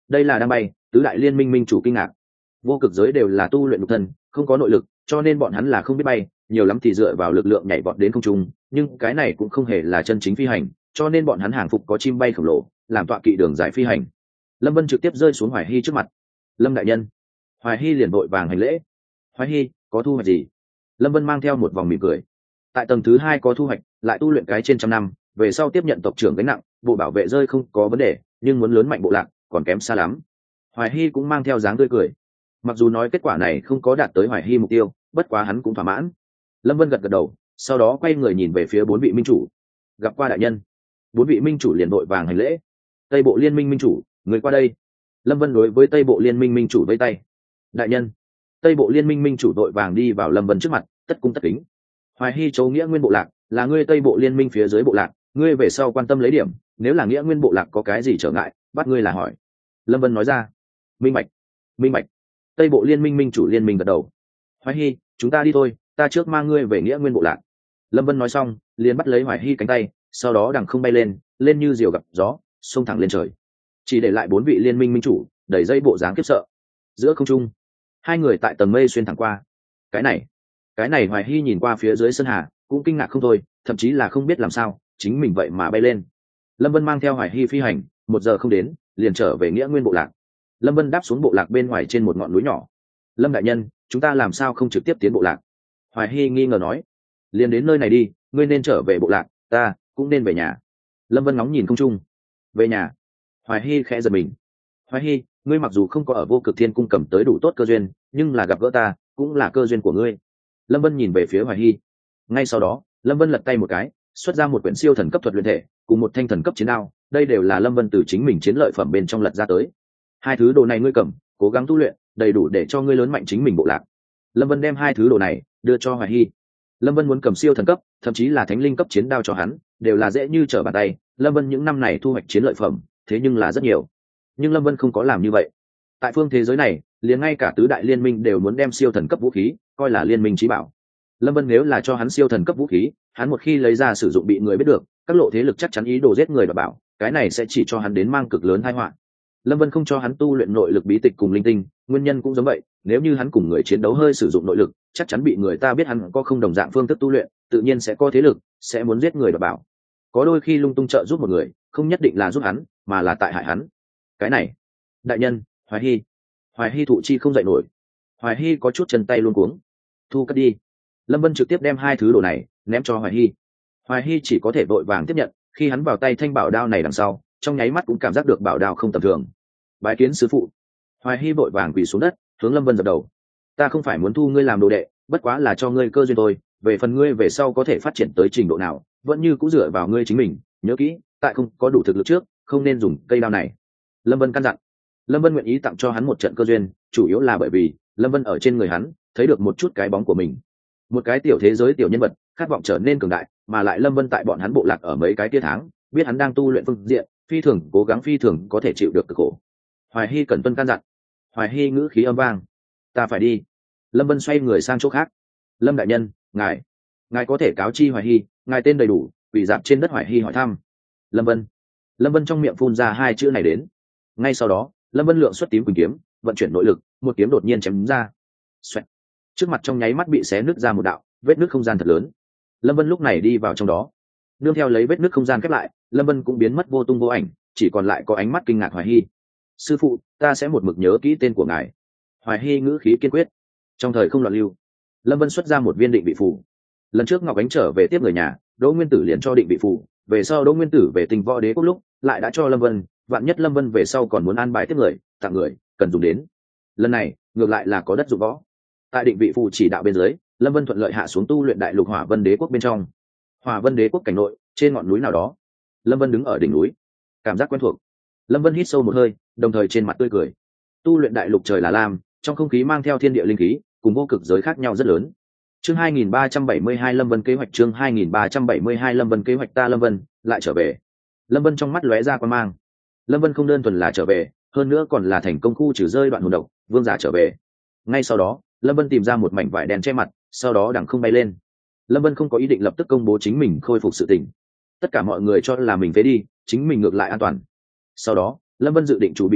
đây là đang bay. Tứ đại liên minh minh chủ kinh ngạc. Vô cực giới đều là tu luyện nhục thân, không có nội lực, cho nên bọn hắn là không biết bay, nhiều lắm thì dựa vào lực lượng nhảy vọt đến không trung, nhưng cái này cũng không hề là chân chính phi hành, cho nên bọn hắn hàng phục có chim bay khổng lồ, làm tọa kỵ đường dài phi hành. Lâm Vân trực tiếp rơi xuống Hoài Hy trước mặt. Lâm đại nhân. Hoài Hy liền vội vàng hành lễ. Hoài Hy, có thu hoạch gì? Lâm Vân mang theo một vòng mỉm cười. Tại tầng thứ hai có thu hoạch, lại tu luyện cái trên trăm năm, về sau tiếp nhận tộc trưởng gánh nặng, bộ bảo vệ rơi không có vấn đề, nhưng muốn lớn mạnh bộ lạc còn kém xa lắm. Hoài Hy cũng mang theo dáng tươi cười. Mặc dù nói kết quả này không có đạt tới Hoài Hy mục tiêu, bất quá hắn cũng thỏa mãn. Lâm Vân gật gật đầu, sau đó quay người nhìn về phía bốn vị minh chủ. Gặp qua đại nhân. Bốn vị minh chủ liền vội vàng hành lễ. Tây bộ liên minh minh chủ, người qua đây. Lâm Vân đối với Tây bộ liên minh minh chủ vẫy tay. Đại nhân. Tây bộ liên minh minh chủ vội vàng đi vào Lâm Vân trước mặt, tất cung tất kính. Hoài Hy châu nghĩa nguyên bộ lạc là ngươi Tây bộ liên minh phía dưới bộ lạc, ngươi về sau quan tâm lấy điểm, nếu là nghĩa nguyên bộ lạc có cái gì trở ngại, bắt ngươi là hỏi. Lâm Vân nói ra. Minh bạch. Minh bạch. Tây bộ liên minh minh chủ liên minh gật đầu. Hoài Hy, chúng ta đi thôi, ta trước mang ngươi về nghĩa nguyên bộ lạc. Lâm Vân nói xong liền bắt lấy Hoài Hy cánh tay, sau đó đằng không bay lên, lên như diều gặp gió, xông thẳng lên trời. Chỉ để lại bốn vị liên minh minh chủ đẩy dây bộ dáng khiếp sợ. Giữa không trung, hai người tại tầng mây xuyên thẳng qua. Cái này, cái này Hoài Hy nhìn qua phía dưới sơn hà, cũng kinh ngạc không thôi, thậm chí là không biết làm sao chính mình vậy mà bay lên. Lâm Vân mang theo Hoài Hy phi hành, một giờ không đến liền trở về nghĩa nguyên bộ lạc. Lâm Vân đáp xuống bộ lạc bên ngoài trên một ngọn núi nhỏ. Lâm đại nhân, chúng ta làm sao không trực tiếp tiến bộ lạc? Hoài Hy nghi ngờ nói. Liền đến nơi này đi, ngươi nên trở về bộ lạc, ta cũng nên về nhà. Lâm Vân ngóng nhìn không trung. Về nhà? Hoài Hy khẽ giật mình. Hoài Hy, ngươi mặc dù không có ở vô cực thiên cung cầm tới đủ tốt cơ duyên, nhưng là gặp gỡ ta cũng là cơ duyên của ngươi. Lâm Vân nhìn về phía Hoài Hy. Ngay sau đó Lâm Vân lật tay một cái, xuất ra một quyển siêu thần cấp thuật luyện thể cùng một thanh thần cấp chiến đao. Đây đều là Lâm Vân từ chính mình chiến lợi phẩm bên trong lật ra tới. Hai thứ đồ này ngươi cầm, cố gắng tu luyện, đầy đủ để cho ngươi lớn mạnh chính mình bộ lạc. Lâm Vân đem hai thứ đồ này đưa cho Hoài Hy. Lâm Vân muốn cầm siêu thần cấp, thậm chí là thánh linh cấp chiến đao cho hắn, đều là dễ như trở bàn tay. Lâm Vân những năm này thu hoạch chiến lợi phẩm, thế nhưng là rất nhiều. Nhưng Lâm Vân không có làm như vậy. Tại phương thế giới này, liền ngay cả tứ đại liên minh đều muốn đem siêu thần cấp vũ khí coi là liên minh chí bảo. Lâm Vân nếu là cho hắn siêu thần cấp vũ khí, hắn một khi lấy ra sử dụng bị người biết được, các lộ thế lực chắc chắn ý đồ giết người và bảo, cái này sẽ chỉ cho hắn đến mang cực lớn tai họa. Lâm Vân không cho hắn tu luyện nội lực bí tịch cùng linh tinh, nguyên nhân cũng giống vậy, nếu như hắn cùng người chiến đấu hơi sử dụng nội lực, chắc chắn bị người ta biết hắn có không đồng dạng phương thức tu luyện, tự nhiên sẽ có thế lực sẽ muốn giết người và bảo. Có đôi khi lung tung trợ giúp một người, không nhất định là giúp hắn, mà là tại hại hắn. Cái này, đại nhân, Hoài Hy. Hoài Hy thụ chi không dậy nổi. Hoài Hy có chút chân tay luống cuống. Thu cất đi. Lâm Vân trực tiếp đem hai thứ đồ này ném cho Hoài Hy. Hoài Hy chỉ có thể vội vàng tiếp nhận, khi hắn vào tay thanh bảo đao này đằng sau, trong nháy mắt cũng cảm giác được bảo đao không tầm thường. Bái kiến sư phụ. Hoài Hy vội vàng quỳ xuống đất, hướng Lâm Vân dập đầu. Ta không phải muốn thu ngươi làm đồ đệ, bất quá là cho ngươi cơ duyên thôi, về phần ngươi về sau có thể phát triển tới trình độ nào, vẫn như cũng dựa vào ngươi chính mình, nhớ kỹ, tại không có đủ thực lực trước, không nên dùng cây đao này. Lâm Vân căn dặn. Lâm Vân nguyện ý tặng cho hắn một trận cơ duyên, chủ yếu là bởi vì Lâm Vân ở trên người hắn thấy được một chút cái bóng của mình. Một cái tiểu thế giới tiểu nhân vật, khát vọng trở nên cường đại, mà lại Lâm Vân tại bọn hắn bộ lạc ở mấy cái tia tháng, biết hắn đang tu luyện phương diện, phi thường cố gắng phi thường có thể chịu được cực khổ. Hoài Hy cần tuân căn dặn. Hoài Hy ngữ khí âm vang. Ta phải đi. Lâm Vân xoay người sang chỗ khác. Lâm đại nhân, ngài ngài có thể cáo chi Hoài Hy, ngài tên đầy đủ, quỳ dạp trên đất Hoài Hy hỏi thăm. Lâm Vân. Lâm Vân trong miệng phun ra hai chữ này đến. Ngay sau đó Lâm Vân lượng xuất tím quỳnh kiếm, vận chuyển nội lực, một kiếm đột nhiên chém ra. Xoẹt. Trước mặt trong nháy mắt bị xé nứt ra một đạo vết nứt không gian thật lớn. Lâm Vân lúc này đi vào trong đó, nương theo lấy vết nứt không gian khép lại, Lâm Vân cũng biến mất vô tung vô ảnh, chỉ còn lại có ánh mắt kinh ngạc Hoài Hy. Sư phụ, ta sẽ một mực nhớ kỹ tên của ngài. Hoài Hy ngữ khí kiên quyết. Trong thời không loạn lưu, Lâm Vân xuất ra một viên định vị phù. Lần trước Ngọc Ánh trở về tiếp người nhà, Đỗ Nguyên Tử liền cho định vị phù, về sau Đỗ Nguyên Tử về Tình Võ Đế quốc lúc lại đã cho Lâm Vân, vạn nhất Lâm Vân về sau còn muốn an bài tiếp người, tặng người, cần dùng đến. Lần này ngược lại là có đất dụng võ. Tại định vị phù chỉ đạo bên dưới, Lâm Vân thuận lợi hạ xuống tu luyện đại lục Hỏa Vân Đế quốc bên trong. Hỏa Vân Đế quốc cảnh nội, trên ngọn núi nào đó, Lâm Vân đứng ở đỉnh núi, cảm giác quen thuộc. Lâm Vân hít sâu một hơi, đồng thời trên mặt tươi cười. Tu luyện đại lục trời là lam, trong không khí mang theo thiên địa linh khí, cùng vô cực giới khác nhau rất lớn. Chương hai nghìn ba trăm bảy mươi hai Lâm Vân kế hoạch chương hai nghìn ba trăm bảy mươi hai Lâm Vân kế hoạch ta Lâm Vân lại trở về. Lâm Vân trong mắt lóe ra quan mang. Lâm Vân không đơn thuần là trở về, hơn nữa còn là thành công khu trừ rơi đoạn hồn độc, vương giả trở về. Ngay sau đó, Lâm Vân tìm ra một mảnh vải đen che mặt, sau đó đằng không bay lên. Lâm Vân không có ý định lập tức công bố chính mình khôi phục sự tình. Tất cả mọi người cho là mình phế đi, chính mình ngược lại an toàn. Sau đó Lâm Vân dự định chuẩn bị một chút,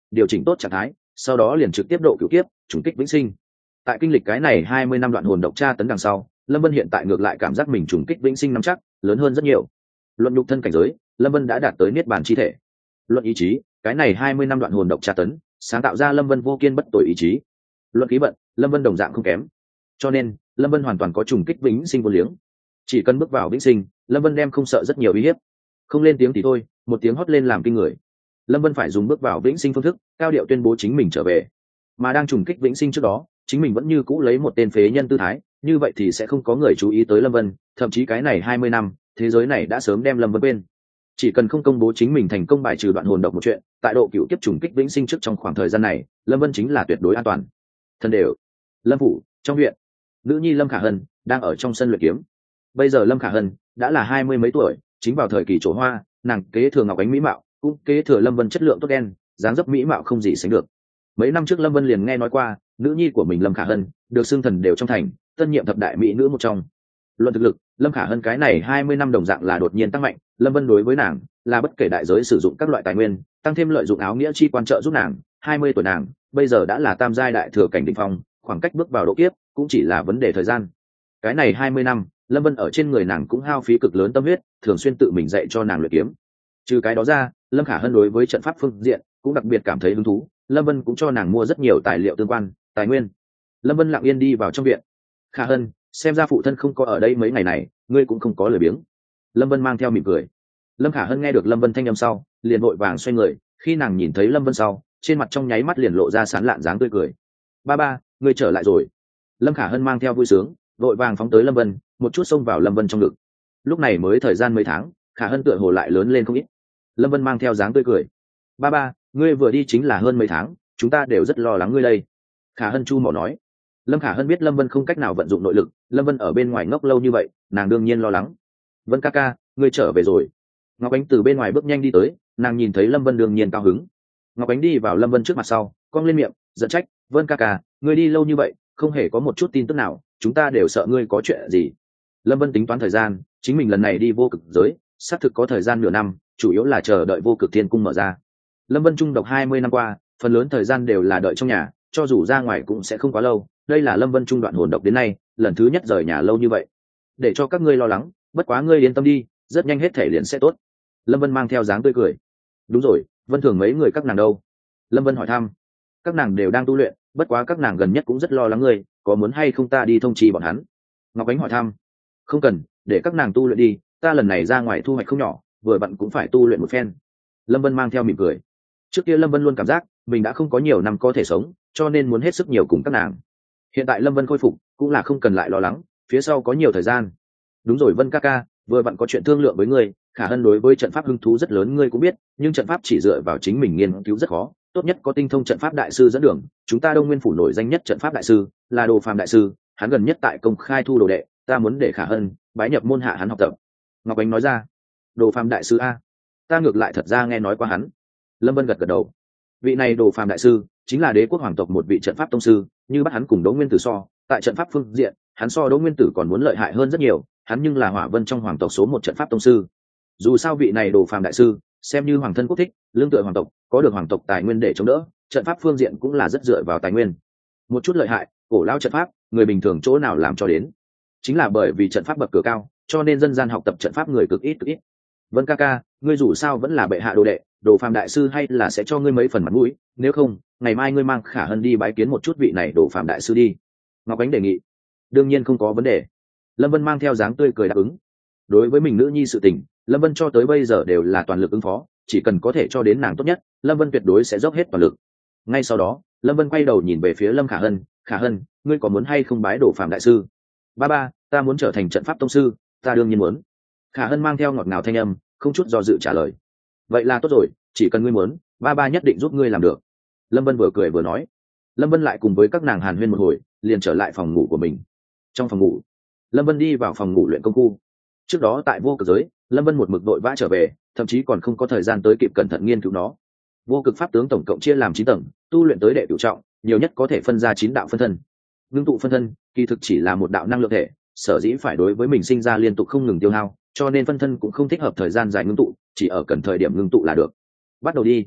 điều chỉnh tốt trạng thái, sau đó liền trực tiếp độ cửu kiếp trùng kích vĩnh sinh. Tại kinh lịch cái này hai mươi năm đoạn hồn độc tra tấn đằng sau, Lâm Vân hiện tại ngược lại cảm giác mình trùng kích vĩnh sinh nắm chắc lớn hơn rất nhiều. Luận nhục thân cảnh giới, Lâm Vân đã đạt tới niết bàn chi thể. Luận ý chí, cái này hai mươi năm đoạn hồn độc tra tấn sáng tạo ra Lâm Vân vô kiên bất tội ý chí. Luận khí vận, Lâm Vân đồng dạng không kém, cho nên Lâm Vân hoàn toàn có trùng kích vĩnh sinh vô liếng. Chỉ cần bước vào vĩnh sinh, Lâm Vân đem không sợ rất nhiều uy hiếp. Không lên tiếng thì thôi, một tiếng hót lên làm kinh người. Lâm Vân phải dùng bước vào vĩnh sinh phương thức cao điệu tuyên bố chính mình trở về. Mà đang trùng kích vĩnh sinh trước đó, chính mình vẫn như cũ lấy một tên phế nhân tư thái, như vậy thì sẽ không có người chú ý tới Lâm Vân, thậm chí cái này hai mươi năm, thế giới này đã sớm đem Lâm Vân quên. Chỉ cần không công bố chính mình thành công bài trừ đoạn hồn độc một chuyện, tại độ cựu kiếp trùng kích vĩnh sinh trước trong khoảng thời gian này, Lâm Vân chính là tuyệt đối an toàn. Thân đều, Lâm phủ, trong viện, nữ nhi Lâm Khả Hân đang ở trong sân luyện kiếm. Bây giờ Lâm Khả Hân đã là hai mươi mấy tuổi, chính vào thời kỳ trổ hoa, nàng kế thừa ngọc ánh mỹ mạo, cũng kế thừa Lâm Vân chất lượng tốt đen, dáng dấp mỹ mạo không gì sánh được. Mấy năm trước Lâm Vân liền nghe nói qua, nữ nhi của mình Lâm Khả Hân được xưng thần đều trong thành, tân nhiệm thập đại mỹ nữ một trong. Luận thực lực, Lâm Khả Hân cái này hai mươi năm đồng dạng là đột nhiên tăng mạnh, Lâm Vân đối với nàng là bất kể đại giới sử dụng các loại tài nguyên, tăng thêm lợi dụng áo nghĩa chi quan trợ giúp nàng, hai mươi tuổi nàng bây giờ đã là tam giai đại thừa cảnh đỉnh phong, khoảng cách bước vào độ kiếp cũng chỉ là vấn đề thời gian. Cái này hai mươi năm, Lâm Vân ở trên người nàng cũng hao phí cực lớn tâm huyết, thường xuyên tự mình dạy cho nàng luyện kiếm. Trừ cái đó ra, Lâm Khả Hân đối với trận pháp phương diện cũng đặc biệt cảm thấy hứng thú, Lâm Vân cũng cho nàng mua rất nhiều tài liệu tương quan, tài nguyên. Lâm Vân lặng yên đi vào trong viện. Khả Hân, xem ra phụ thân không có ở đây mấy ngày này, ngươi cũng không có lười biếng. Lâm Vân mang theo mỉm cười. Lâm Khả Hân nghe được Lâm Vân thanh âm sau, liền vội vàng xoay người, khi nàng nhìn thấy Lâm Vân sau, trên mặt trong nháy mắt liền lộ ra sán lạn dáng tươi cười. Ba ba, ngươi trở lại rồi. Lâm Khả Hân mang theo vui sướng, vội vàng phóng tới Lâm Vân, một chút xông vào Lâm Vân trong ngực. Lúc này mới thời gian mấy tháng, Khả Hân tựa hồ lại lớn lên không ít. Lâm Vân mang theo dáng tươi cười. Ba ba, ngươi vừa đi chính là hơn mấy tháng, chúng ta đều rất lo lắng ngươi đây. Khả Hân chu mỏ nói. Lâm Khả Hân biết Lâm Vân không cách nào vận dụng nội lực, Lâm Vân ở bên ngoài ngốc lâu như vậy, nàng đương nhiên lo lắng. Vân ca ca, ngươi trở về rồi. Ngọc Ánh từ bên ngoài bước nhanh đi tới, nàng nhìn thấy Lâm Vân đương nhiên cao hứng. Ngọc Ánh đi vào Lâm Vân trước mặt sau, cong lên miệng, giận trách, Vân ca ca, ngươi đi lâu như vậy, không hề có một chút tin tức nào, chúng ta đều sợ ngươi có chuyện gì. Lâm Vân tính toán thời gian, chính mình lần này đi vô cực giới, xác thực có thời gian nửa năm, chủ yếu là chờ đợi vô cực thiên cung mở ra. Lâm Vân trung độc hai mươi năm qua, phần lớn thời gian đều là đợi trong nhà, cho dù ra ngoài cũng sẽ không quá lâu. Đây là Lâm Vân trung đoạn hồn độc đến nay lần thứ nhất rời nhà lâu như vậy. Để cho các ngươi lo lắng, bất quá ngươi yên tâm đi, rất nhanh hết thể liền sẽ tốt. Lâm Vân mang theo dáng tươi cười. Đúng rồi, Vân Thường mấy người các nàng đâu? Lâm Vân hỏi thăm. Các nàng đều đang tu luyện, bất quá các nàng gần nhất cũng rất lo lắng ngươi, có muốn hay không ta đi thông trì bọn hắn? Ngọc Ánh hỏi thăm. Không cần, để các nàng tu luyện đi, ta lần này ra ngoài thu hoạch không nhỏ, vừa bận cũng phải tu luyện một phen. Lâm Vân mang theo mỉm cười. Trước kia Lâm Vân luôn cảm giác mình đã không có nhiều năm có thể sống, cho nên muốn hết sức nhiều cùng các nàng. Hiện tại Lâm Vân khôi phục, cũng là không cần lại lo lắng, phía sau có nhiều thời gian. Đúng rồi Vân ca ca, vừa vặn có chuyện thương lượng với ngươi. Khả Hân đối với trận pháp hứng thú rất lớn ngươi cũng biết, nhưng trận pháp chỉ dựa vào chính mình nghiên cứu rất khó, tốt nhất có tinh thông trận pháp đại sư dẫn đường. Chúng ta Đông Nguyên phủ nổi danh nhất trận pháp đại sư là Đồ Phàm đại sư, hắn gần nhất tại công khai thu đồ đệ, ta muốn để Khả Hân bái nhập môn hạ hắn học tập. Ngọc Ánh nói ra. Đồ Phàm đại sư a? Ta ngược lại thật ra nghe nói qua hắn. Lâm Vân gật gật đầu. Vị này Đồ Phàm đại sư chính là đế quốc hoàng tộc một vị trận pháp tông sư, như bắt hắn cùng Đỗ Nguyên Tử so, tại trận pháp phương diện, hắn so Đỗ Nguyên Tử còn muốn lợi hại hơn rất nhiều, hắn nhưng là Hỏa Vân trong hoàng tộc số một trận pháp tông sư. Dù sao vị này Đồ Phàm đại sư, xem như hoàng thân quốc thích, lương tựa hoàng tộc, có được hoàng tộc tài nguyên để chống đỡ, trận pháp phương diện cũng là rất dựa vào tài nguyên. Một chút lợi hại, cổ lao trận pháp, người bình thường chỗ nào làm cho đến. Chính là bởi vì trận pháp bậc cửa cao, cho nên dân gian học tập trận pháp người cực ít cực ít. Vân ca ca, ngươi dù sao vẫn là bệ hạ đồ đệ, Đồ Phàm đại sư hay là sẽ cho ngươi mấy phần mặt mũi, nếu không ngày mai ngươi mang Khả Hân đi bái kiến một chút vị này Đồ Phàm đại sư đi. Ngọc Ánh đề nghị. Đương nhiên không có vấn đề. Lâm Vân mang theo dáng tươi cười đáp ứng. Đối với mình nữ nhi sự tình, Lâm Vân cho tới bây giờ đều là toàn lực ứng phó, chỉ cần có thể cho đến nàng tốt nhất, Lâm Vân tuyệt đối sẽ dốc hết toàn lực. Ngay sau đó, Lâm Vân quay đầu nhìn về phía Lâm Khả Hân. Khả Hân, ngươi có muốn hay không bái Đồ Phàm đại sư? Ba ba, ta muốn trở thành trận pháp tông sư, ta đương nhiên muốn. Khả Hân mang theo ngọt ngào thanh âm, không chút do dự trả lời. Vậy là tốt rồi, chỉ cần ngươi muốn, ba ba nhất định giúp ngươi làm được. Lâm Vân vừa cười vừa nói. Lâm Vân lại cùng với các nàng hàn huyên một hồi, liền trở lại phòng ngủ của mình. Trong phòng ngủ, Lâm Vân đi vào phòng ngủ luyện công khu. Trước đó tại vô cực giới, Lâm Vân một mực đội vã trở về, thậm chí còn không có thời gian tới kịp cẩn thận nghiên cứu nó. Vô cực pháp tướng tổng cộng chia làm chín tầng, tu luyện tới đệ cửu trọng, nhiều nhất có thể phân ra chín đạo phân thân. Ngưng tụ phân thân, kỳ thực chỉ là một đạo năng lượng thể, sở dĩ phải đối với mình sinh ra liên tục không ngừng tiêu hao, cho nên phân thân cũng không thích hợp thời gian dài ngưng tụ, chỉ ở cần thời điểm ngưng tụ là được. Bắt đầu đi.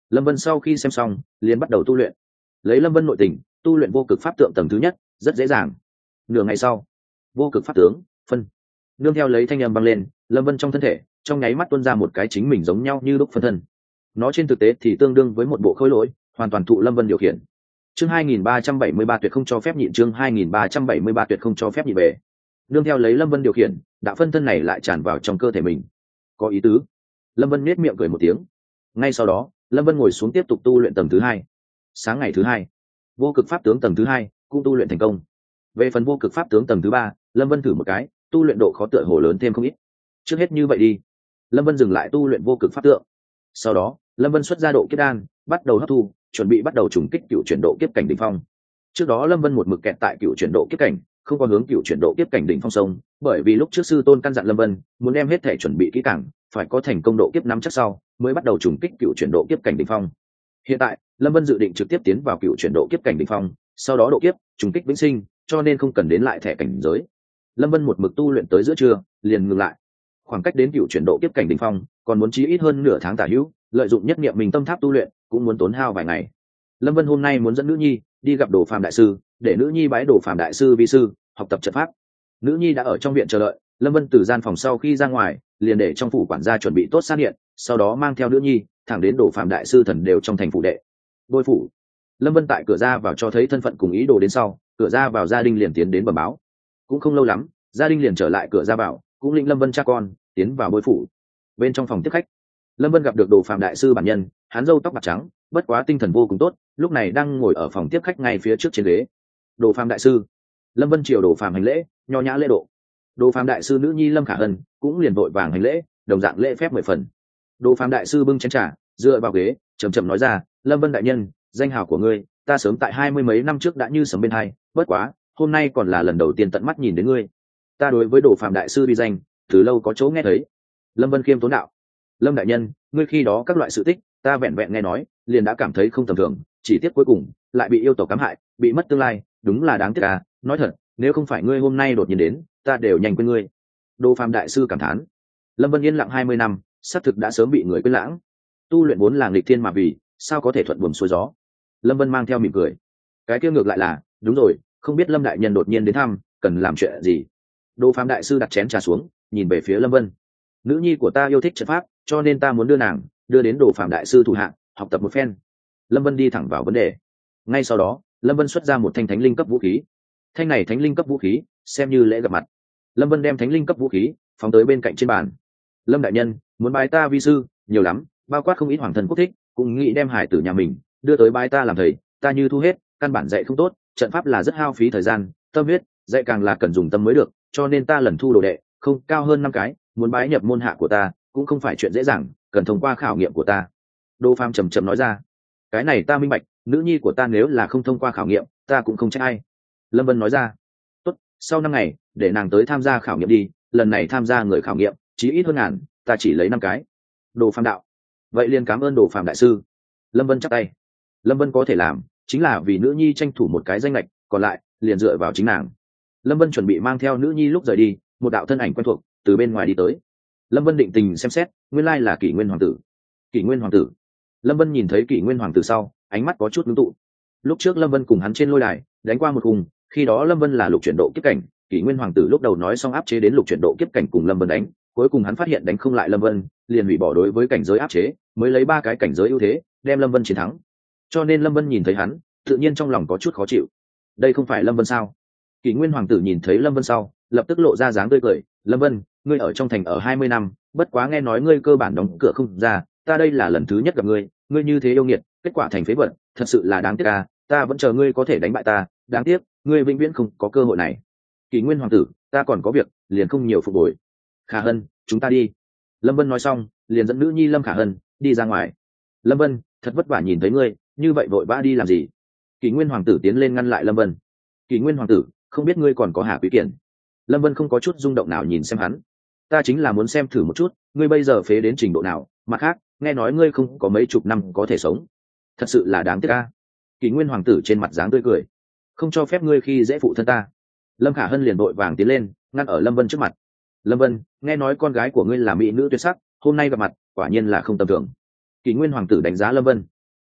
Lâm Vân sau khi xem xong liền bắt đầu tu luyện. Lấy Lâm Vân nội tình, tu luyện vô cực pháp tượng tầng thứ nhất rất dễ dàng. Nửa ngày sau, vô cực pháp tướng phân nương theo lấy thanh âm băng lên, Lâm Vân trong thân thể trong nháy mắt tuôn ra một cái chính mình giống nhau như lúc phân thân. Nó trên thực tế thì tương đương với một bộ khối lỗi, hoàn toàn thụ Lâm Vân điều khiển. Chương hai nghìn ba trăm bảy mươi ba tuyệt không cho phép nhịn, chương hai nghìn ba trăm bảy mươi ba tuyệt không cho phép nhịn về. Nương theo lấy Lâm Vân điều khiển, đạo phân thân này lại tràn vào trong cơ thể mình. Có ý tứ. Lâm Vân nhếch miệng cười một tiếng. Ngay sau đó, Lâm Vân ngồi xuống tiếp tục tu luyện tầng thứ hai. Sáng ngày thứ hai, vô cực pháp tướng tầng thứ hai cũng tu luyện thành công. Về phần vô cực pháp tướng tầng thứ ba, Lâm Vân thử một cái, tu luyện độ khó tựa hồ lớn thêm không ít. Trước hết như vậy đi. Lâm Vân dừng lại tu luyện vô cực pháp tượng. Sau đó, Lâm Vân xuất ra độ kiếp đan, bắt đầu hấp thu, chuẩn bị bắt đầu trùng kích cựu chuyển độ kiếp cảnh đỉnh phong. Trước đó Lâm Vân một mực kẹt tại cựu chuyển độ kiếp cảnh, không có hướng cựu chuyển độ kiếp cảnh đỉnh phong sông, bởi vì lúc trước sư tôn căn dặn Lâm Vân, muốn đem hết thể chuẩn bị kỹ càng, phải có thành công độ kiếp năm chắc sau, mới bắt đầu trùng kích cựu chuyển độ kiếp cảnh đỉnh phong. Hiện tại, Lâm Vân dự định trực tiếp tiến vào cựu chuyển độ kiếp cảnh đỉnh phong, sau đó độ kiếp, trùng kích vĩnh sinh, cho nên không cần đến lại thẻ cảnh giới. Lâm Vân một mực tu luyện tới giữa trưa, liền ngừng lại. Khoảng cách đến cựu chuyển độ kiếp cảnh đỉnh phong, còn muốn chí ít hơn nửa tháng tả hữu, lợi dụng nhất niệm mình tâm tháp tu luyện, cũng muốn tốn hao vài ngày. Lâm Vân hôm nay muốn dẫn nữ nhi đi gặp Đồ Phàm đại sư, để nữ nhi bái Đồ Phàm đại sư vi sư, học tập trận pháp. Nữ nhi đã ở trong viện chờ đợi, Lâm Vân từ gian phòng sau khi ra ngoài, liền để trong phủ quản gia chuẩn bị tốt sát điện, sau đó mang theo nữ nhi thẳng đến Đồ Phàm đại sư thần đều trong thành phủ đệ. Bôi phủ. Lâm Vân tại cửa ra vào cho thấy thân phận cùng ý đồ đến sau, cửa ra vào gia đình liền tiến đến bẩm báo. Cũng không lâu lắm, gia đình liền trở lại cửa ra vào, cũng lĩnh Lâm Vân cha con tiến vào bôi phủ. Bên trong phòng tiếp khách, Lâm Vân gặp được Đồ Phàm đại sư bản nhân, hắn râu tóc bạc trắng, bất quá tinh thần vô cùng tốt, lúc này đang ngồi ở phòng tiếp khách ngay phía trước trên ghế. Đồ Phàm đại sư. Lâm Vân triều Đồ Phàm hành lễ, nho nhã lễ độ. Đồ Phàm đại sư nữ nhi Lâm Khả Hân cũng liền vội vàng hành lễ, đồng dạng lễ phép mười phần. Đồ Phàm đại sư bưng chén trà, dựa vào ghế, chậm chậm nói ra, Lâm Vân đại nhân, danh hào của ngươi, ta sớm tại hai mươi mấy năm trước đã như sấm bên hai, bất quá, hôm nay còn là lần đầu tiên tận mắt nhìn đến ngươi. Ta đối với Đồ Phàm đại sư uy danh, từ lâu có chỗ nghe thấy. Lâm Vân khiêm tốn đạo. Lâm đại nhân, ngươi khi đó các loại sự tích, ta vẹn vẹn nghe nói, liền đã cảm thấy không tầm thường, chỉ tiếc cuối cùng lại bị yêu tộc cám hại, bị mất tương lai, đúng là đáng tiếc à, nói thật, nếu không phải ngươi hôm nay đột nhiên đến, ta đều nhanh quên ngươi. Đồ Phàm đại sư cảm thán. Lâm Vân yên lặng hai mươi năm, xác thực đã sớm bị người quên lãng. Tu luyện vốn là nghịch thiên mà vì, sao có thể thuận buồm xuôi gió. Lâm Vân mang theo mỉm cười. Cái kia ngược lại là, đúng rồi, không biết Lâm đại nhân đột nhiên đến thăm, cần làm chuyện gì. Đồ Phàm đại sư đặt chén trà xuống, nhìn về phía Lâm Vân. Nữ nhi của ta yêu thích trận pháp, cho nên ta muốn đưa nàng đưa đến Đồ Phàm đại sư thủ hạng, học tập một phen. Lâm Vân đi thẳng vào vấn đề. Ngay sau đó, Lâm Vân xuất ra một thanh thánh linh cấp vũ khí. Thanh này thánh linh cấp vũ khí, xem như lễ gặp mặt. Lâm Vân đem thánh linh cấp vũ khí phóng tới bên cạnh trên bàn. Lâm đại nhân, muốn bái ta vi sư, nhiều lắm, bao quát không ít hoàng thần quốc thích, cũng nghĩ đem hải tử nhà mình đưa tới bái ta làm thầy, ta như thu hết, căn bản dạy không tốt, trận pháp là rất hao phí thời gian, tâm huyết, dạy càng là cần dùng tâm mới được, cho nên ta lần thu đồ đệ, không cao hơn năm cái, muốn bái nhập môn hạ của ta, cũng không phải chuyện dễ dàng, cần thông qua khảo nghiệm của ta. Đô Phàm trầm trầm nói ra. Cái này ta minh bạch, nữ nhi của ta nếu là không thông qua khảo nghiệm, ta cũng không trách ai. Lâm Vân nói ra. Tốt, sau năm ngày, để nàng tới tham gia khảo nghiệm đi, lần này tham gia người khảo nghiệm, chí ít hơn ngàn, ta chỉ lấy năm cái. Đồ Phàm đạo. Vậy liền cảm ơn Đồ Phàm đại sư. Lâm Vân chắp tay. Lâm Vân có thể làm, chính là vì nữ nhi tranh thủ một cái danh lệch, còn lại, liền dựa vào chính nàng. Lâm Vân chuẩn bị mang theo nữ nhi lúc rời đi, một đạo thân ảnh quen thuộc từ bên ngoài đi tới. Lâm Vân định tình xem xét, nguyên lai là Kỷ Nguyên hoàng tử. Kỷ Nguyên hoàng tử. Lâm Vân nhìn thấy Kỷ Nguyên hoàng tử sau, ánh mắt có chút ngưng tụ. Lúc trước Lâm Vân cùng hắn trên lôi đài đánh qua một khung, khi đó Lâm Vân là lục chuyển độ kiếp cảnh, Kỷ Nguyên hoàng tử lúc đầu nói xong áp chế đến lục chuyển độ kiếp cảnh cùng Lâm Vân đánh, cuối cùng hắn phát hiện đánh không lại Lâm Vân, liền hủy bỏ đối với cảnh giới áp chế, mới lấy ba cái cảnh giới ưu thế, đem Lâm Vân chiến thắng. Cho nên Lâm Vân nhìn thấy hắn, tự nhiên trong lòng có chút khó chịu. Đây không phải Lâm Vân sao? Kỷ Nguyên hoàng tử nhìn thấy Lâm Vân sau, lập tức lộ ra dáng tươi cười, "Lâm Vân, ngươi ở trong thành ở hai mươi năm, bất quá nghe nói ngươi cơ bản đóng cửa không ra, ta đây là lần thứ nhất gặp ngươi, ngươi như thế yêu nghiệt, kết quả thành phế vật, thật sự là đáng tiếc à, ta vẫn chờ ngươi có thể đánh bại ta, đáng tiếc, ngươi vĩnh viễn không có cơ hội này." Kỷ Nguyên hoàng tử, ta còn có việc, liền không nhiều phục bồi. Khả Hân, chúng ta đi. Lâm Vân nói xong, liền dẫn nữ nhi Lâm Khả Hân đi ra ngoài. Lâm Vân, thật vất vả nhìn thấy ngươi, như vậy vội vã đi làm gì? Kỷ Nguyên hoàng tử tiến lên ngăn lại Lâm Vân. Kỷ Nguyên hoàng tử, không biết ngươi còn có Hà Quý Kiển. Lâm Vân không có chút rung động nào nhìn xem hắn. Ta chính là muốn xem thử một chút, ngươi bây giờ phế đến trình độ nào, mặt khác, nghe nói ngươi không có mấy chục năm có thể sống. Thật sự là đáng tiếc a. Kỷ Nguyên hoàng tử trên mặt dáng tươi cười. Không cho phép ngươi khi dễ phụ thân ta. Lâm Khả Hân liền vội vàng tiến lên, ngăn ở Lâm Vân trước mặt. Lâm Vân, nghe nói con gái của ngươi là mỹ nữ tuyệt sắc, hôm nay gặp mặt, quả nhiên là không tầm thường. Kỷ Nguyên hoàng tử đánh giá Lâm Vân,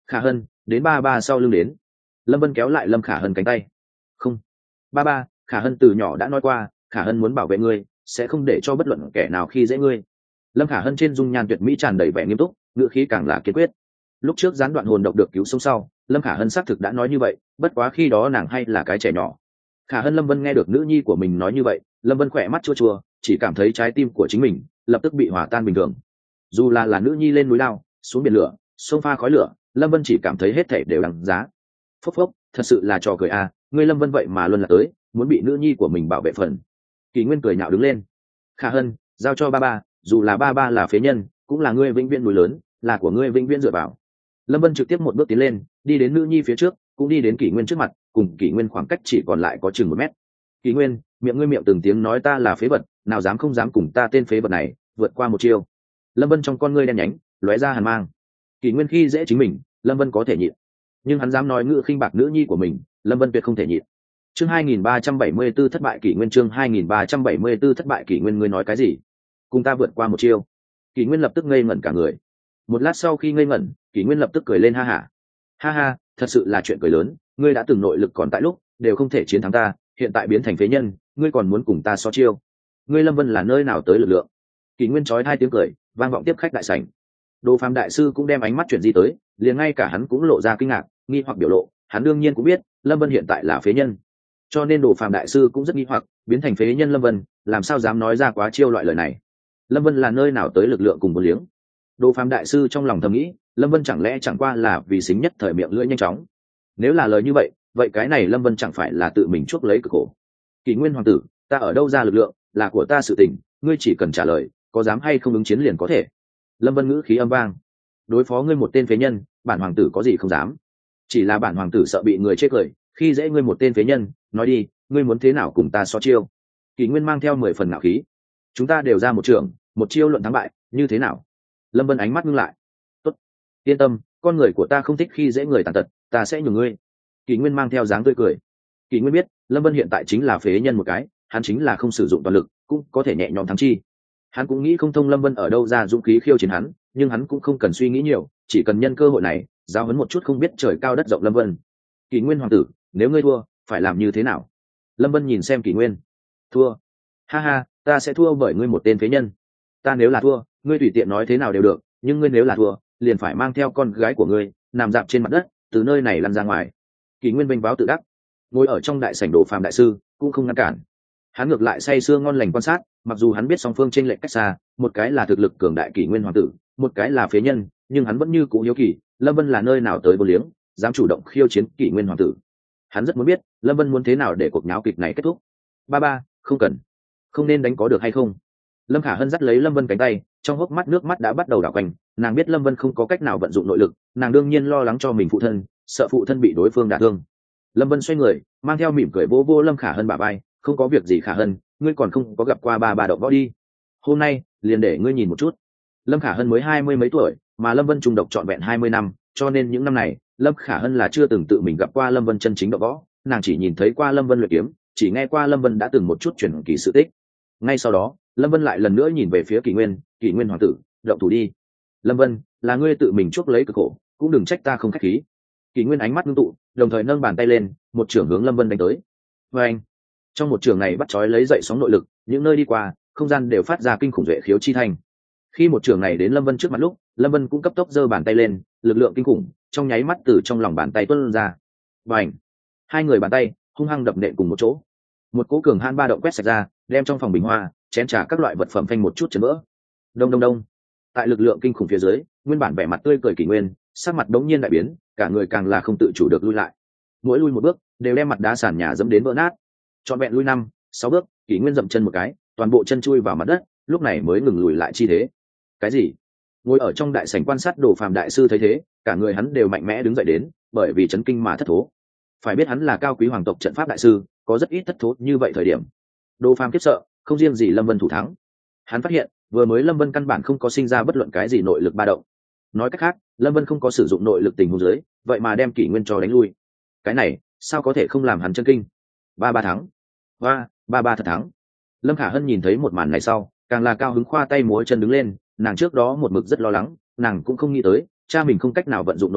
Khả Hân, đến ba ba sau lưng đến. Lâm Vân kéo lại Lâm Khả Hân cánh tay. Không, ba ba, Khả Hân từ nhỏ đã nói qua, Khả Hân muốn bảo vệ ngươi, sẽ không để cho bất luận kẻ nào khi dễ ngươi. Lâm Khả Hân trên dung nhan tuyệt mỹ tràn đầy vẻ nghiêm túc, ngữ khí càng là kiên quyết. Lúc trước gián đoạn hồn độc được cứu sống sau, Lâm Khả Hân xác thực đã nói như vậy, bất quá khi đó nàng hay là cái trẻ nhỏ. Khả Hân, Lâm Vân nghe được nữ nhi của mình nói như vậy, Lâm Vân khỏe mắt chua chua, chỉ cảm thấy trái tim của chính mình lập tức bị hòa tan bình thường. Dù là là nữ nhi lên núi lao, xuống biển lửa, sông pha khói lửa, Lâm Vân chỉ cảm thấy hết thảy đều đáng giá. Phốc phốc, thật sự là trò cười à, ngươi Lâm Vân vậy mà luôn là tới, muốn bị nữ nhi của mình bảo vệ phần. Kỳ Nguyên cười nhạo đứng lên. Khả Hân, giao cho ba ba, dù là ba ba là phế nhân, cũng là ngươi vĩnh viễn núi lớn, là của ngươi vĩnh viễn dựa vào. Lâm Vân trực tiếp một bước tiến lên, đi đến nữ nhi phía trước, cũng đi đến Kỷ Nguyên trước mặt, cùng Kỷ Nguyên khoảng cách chỉ còn lại có chừng một mét. Kỷ Nguyên, miệng ngươi miệng từng tiếng nói ta là phế vật, nào dám không dám cùng ta tên phế vật này vượt qua một chiêu. Lâm Vân trong con ngươi đen nhánh lóe ra hàn mang. Kỷ Nguyên khi dễ chính mình, Lâm Vân có thể nhịn, nhưng hắn dám nói ngữ khinh bạc nữ nhi của mình, Lâm Vân tuyệt không thể nhịn. Chương hai nghìn ba trăm bảy mươi 2374 thất bại Kỷ Nguyên, chương hai nghìn ba trăm bảy mươi 2374 thất bại Kỷ Nguyên, ngươi nói cái gì? Cùng ta vượt qua một chiêu? Kỷ Nguyên lập tức ngây ngẩn cả người. Một lát sau khi ngây ngẩn, Kỷ Nguyên lập tức cười lên ha hả. Ha ha, thật sự là chuyện cười lớn, ngươi đã từng nội lực còn tại lúc đều không thể chiến thắng ta, hiện tại biến thành phế nhân, ngươi còn muốn cùng ta so chiêu? Ngươi Lâm Vân là nơi nào tới lực lượng? Kỷ Nguyên chói hai tiếng cười vang vọng tiếp khách đại sảnh. Đồ Phàm đại sư cũng đem ánh mắt chuyển di tới, liền ngay cả hắn cũng lộ ra kinh ngạc, nghi hoặc biểu lộ, hắn đương nhiên cũng biết, Lâm Vân hiện tại là phế nhân. Cho nên Đồ Phàm đại sư cũng rất nghi hoặc, biến thành phế nhân Lâm Vân, làm sao dám nói ra quá chiêu loại lời này? Lâm Vân là nơi nào tới lực lượng cùng vô liếng? Đồ Phàm đại sư trong lòng thầm nghĩ, Lâm Vân chẳng lẽ chẳng qua là vì xính nhất thời miệng lưỡi nhanh chóng? Nếu là lời như vậy, vậy cái này Lâm Vân chẳng phải là tự mình chuốc lấy cực khổ? Kỷ Nguyên hoàng tử, ta ở đâu ra lực lượng, là của ta sự tình, ngươi chỉ cần trả lời, có dám hay không ứng chiến liền có thể. Lâm Vân ngữ khí âm vang. Đối phó ngươi một tên phế nhân, bản hoàng tử có gì không dám, chỉ là bản hoàng tử sợ bị người chê cười, khi dễ ngươi một tên phế nhân, nói đi, ngươi muốn thế nào cùng ta so chiêu? Kỷ Nguyên mang theo mười phần ngạo khí. Chúng ta đều ra một trường, một chiêu luận thắng bại, như thế nào? Lâm Vân ánh mắt ngưng lại. Tốt, yên tâm, con người của ta không thích khi dễ người tàn tật, ta sẽ nhường ngươi. Kỷ Nguyên mang theo dáng tươi cười. Kỷ Nguyên biết, Lâm Vân hiện tại chính là phế nhân một cái, hắn chính là không sử dụng toàn lực, cũng có thể nhẹ nhõm thắng chi. Hắn cũng nghĩ không thông Lâm Vân ở đâu ra dũng khí khiêu chiến hắn, nhưng hắn cũng không cần suy nghĩ nhiều, chỉ cần nhân cơ hội này, giáo huấn một chút không biết trời cao đất rộng Lâm Vân. Kỷ Nguyên hoàng tử, nếu ngươi thua, phải làm như thế nào? Lâm Vân nhìn xem Kỷ Nguyên. Thua? Ha ha, ta sẽ thua bởi ngươi một tên phế nhân. Ta nếu là thua, ngươi tùy tiện nói thế nào đều được, nhưng ngươi nếu là thua, liền phải mang theo con gái của ngươi, nằm dạp trên mặt đất, từ nơi này lăn ra ngoài. Kỷ Nguyên vênh váo tự đắc, ngồi ở trong đại sảnh Đồ Phàm đại sư cũng không ngăn cản. Hắn ngược lại say sưa ngon lành quan sát, mặc dù hắn biết song phương chênh lệch cách xa, một cái là thực lực cường đại Kỷ Nguyên hoàng tử, một cái là phế nhân, nhưng hắn vẫn như cũ hiếu kỳ, Lâm Vân là nơi nào tới vô liếng, dám chủ động khiêu chiến Kỷ Nguyên hoàng tử. Hắn rất muốn biết, Lâm Vân muốn thế nào để cuộc nháo kịch này kết thúc. Ba ba, không cần, không nên đánh có được hay không? Lâm Khả Hân dắt lấy Lâm Vân cánh tay, trong hốc mắt nước mắt đã bắt đầu đảo quanh, nàng biết Lâm Vân không có cách nào vận dụng nội lực, nàng đương nhiên lo lắng cho mình phụ thân, sợ phụ thân bị đối phương đả thương. Lâm Vân xoay người, mang theo mỉm cười vô vô Lâm Khả Hân bả vai, không có việc gì Khả Hân, ngươi còn không có gặp qua ba ba động võ đi, hôm nay liền để ngươi nhìn một chút. Lâm Khả Hân mới hai mươi mấy tuổi, mà Lâm Vân trùng độc trọn vẹn hai mươi năm, cho nên những năm này Lâm Khả Hân là chưa từng tự mình gặp qua Lâm Vân chân chính động võ, nàng chỉ nhìn thấy qua Lâm Vân luyện kiếm, chỉ nghe qua Lâm Vân đã từng một chút truyền kỳ sự tích. Ngay sau đó Lâm Vân lại lần nữa nhìn về phía Kỷ Nguyên, Kỷ Nguyên hoàng tử, động thủ đi. Lâm Vân, là ngươi tự mình chuốc lấy cực khổ, cũng đừng trách ta không khách khí. Kỷ Nguyên ánh mắt ngưng tụ, đồng thời nâng bàn tay lên, một chưởng hướng Lâm Vân đánh tới. Và anh, trong một trường này bắt chói lấy dậy sóng nội lực, những nơi đi qua, không gian đều phát ra kinh khủng duệ khiếu chi thành. Khi một trường này đến Lâm Vân trước mặt lúc, Lâm Vân cũng cấp tốc giơ bàn tay lên, lực lượng kinh khủng trong nháy mắt từ trong lòng bàn tay tuôn ra. Và anh, hai người bàn tay hung hăng đập nện cùng một chỗ, một cỗ cường han ba động quét sạch ra, đem trong phòng bình hoa, chén trà các loại vật phẩm phanh một chút chấn vỡ. Đông đông đông. Tại lực lượng kinh khủng phía dưới, nguyên bản vẻ mặt tươi cười Kỷ Nguyên, sắc mặt đống nhiên đại biến, cả người càng là không tự chủ được lui lại. Mỗi lui một bước, đều đem mặt đá sàn nhà dẫm đến vỡ nát. Trọn vẹn lui năm, sáu bước, Kỷ Nguyên dậm chân một cái, toàn bộ chân chui vào mặt đất, lúc này mới ngừng lùi lại chi thế. Cái gì? Ngồi ở trong đại sảnh quan sát Đồ Phàm đại sư thấy thế, cả người hắn đều mạnh mẽ đứng dậy đến, bởi vì chấn kinh mà thất thố. Phải biết hắn là cao quý hoàng tộc trận pháp đại sư, có rất ít thất thố như vậy thời điểm. Đồ Phàm kiếp sợ, không riêng gì Lâm Vân thủ thắng, hắn phát hiện vừa mới Lâm Vân căn bản không có sinh ra bất luận cái gì nội lực ba động. Nói cách khác, Lâm Vân không có sử dụng nội lực tình huống dưới, vậy mà đem Kỷ Nguyên cho đánh lui. Cái này sao có thể không làm hắn chân kinh? Ba ba thắng, ba ba ba thật thắng. Lâm Khả Hân nhìn thấy một màn này sau, càng là cao hứng khoa tay múa chân đứng lên. Nàng trước đó một mực rất lo lắng, nàng cũng không nghĩ tới cha mình không cách nào vận dụng nội lực,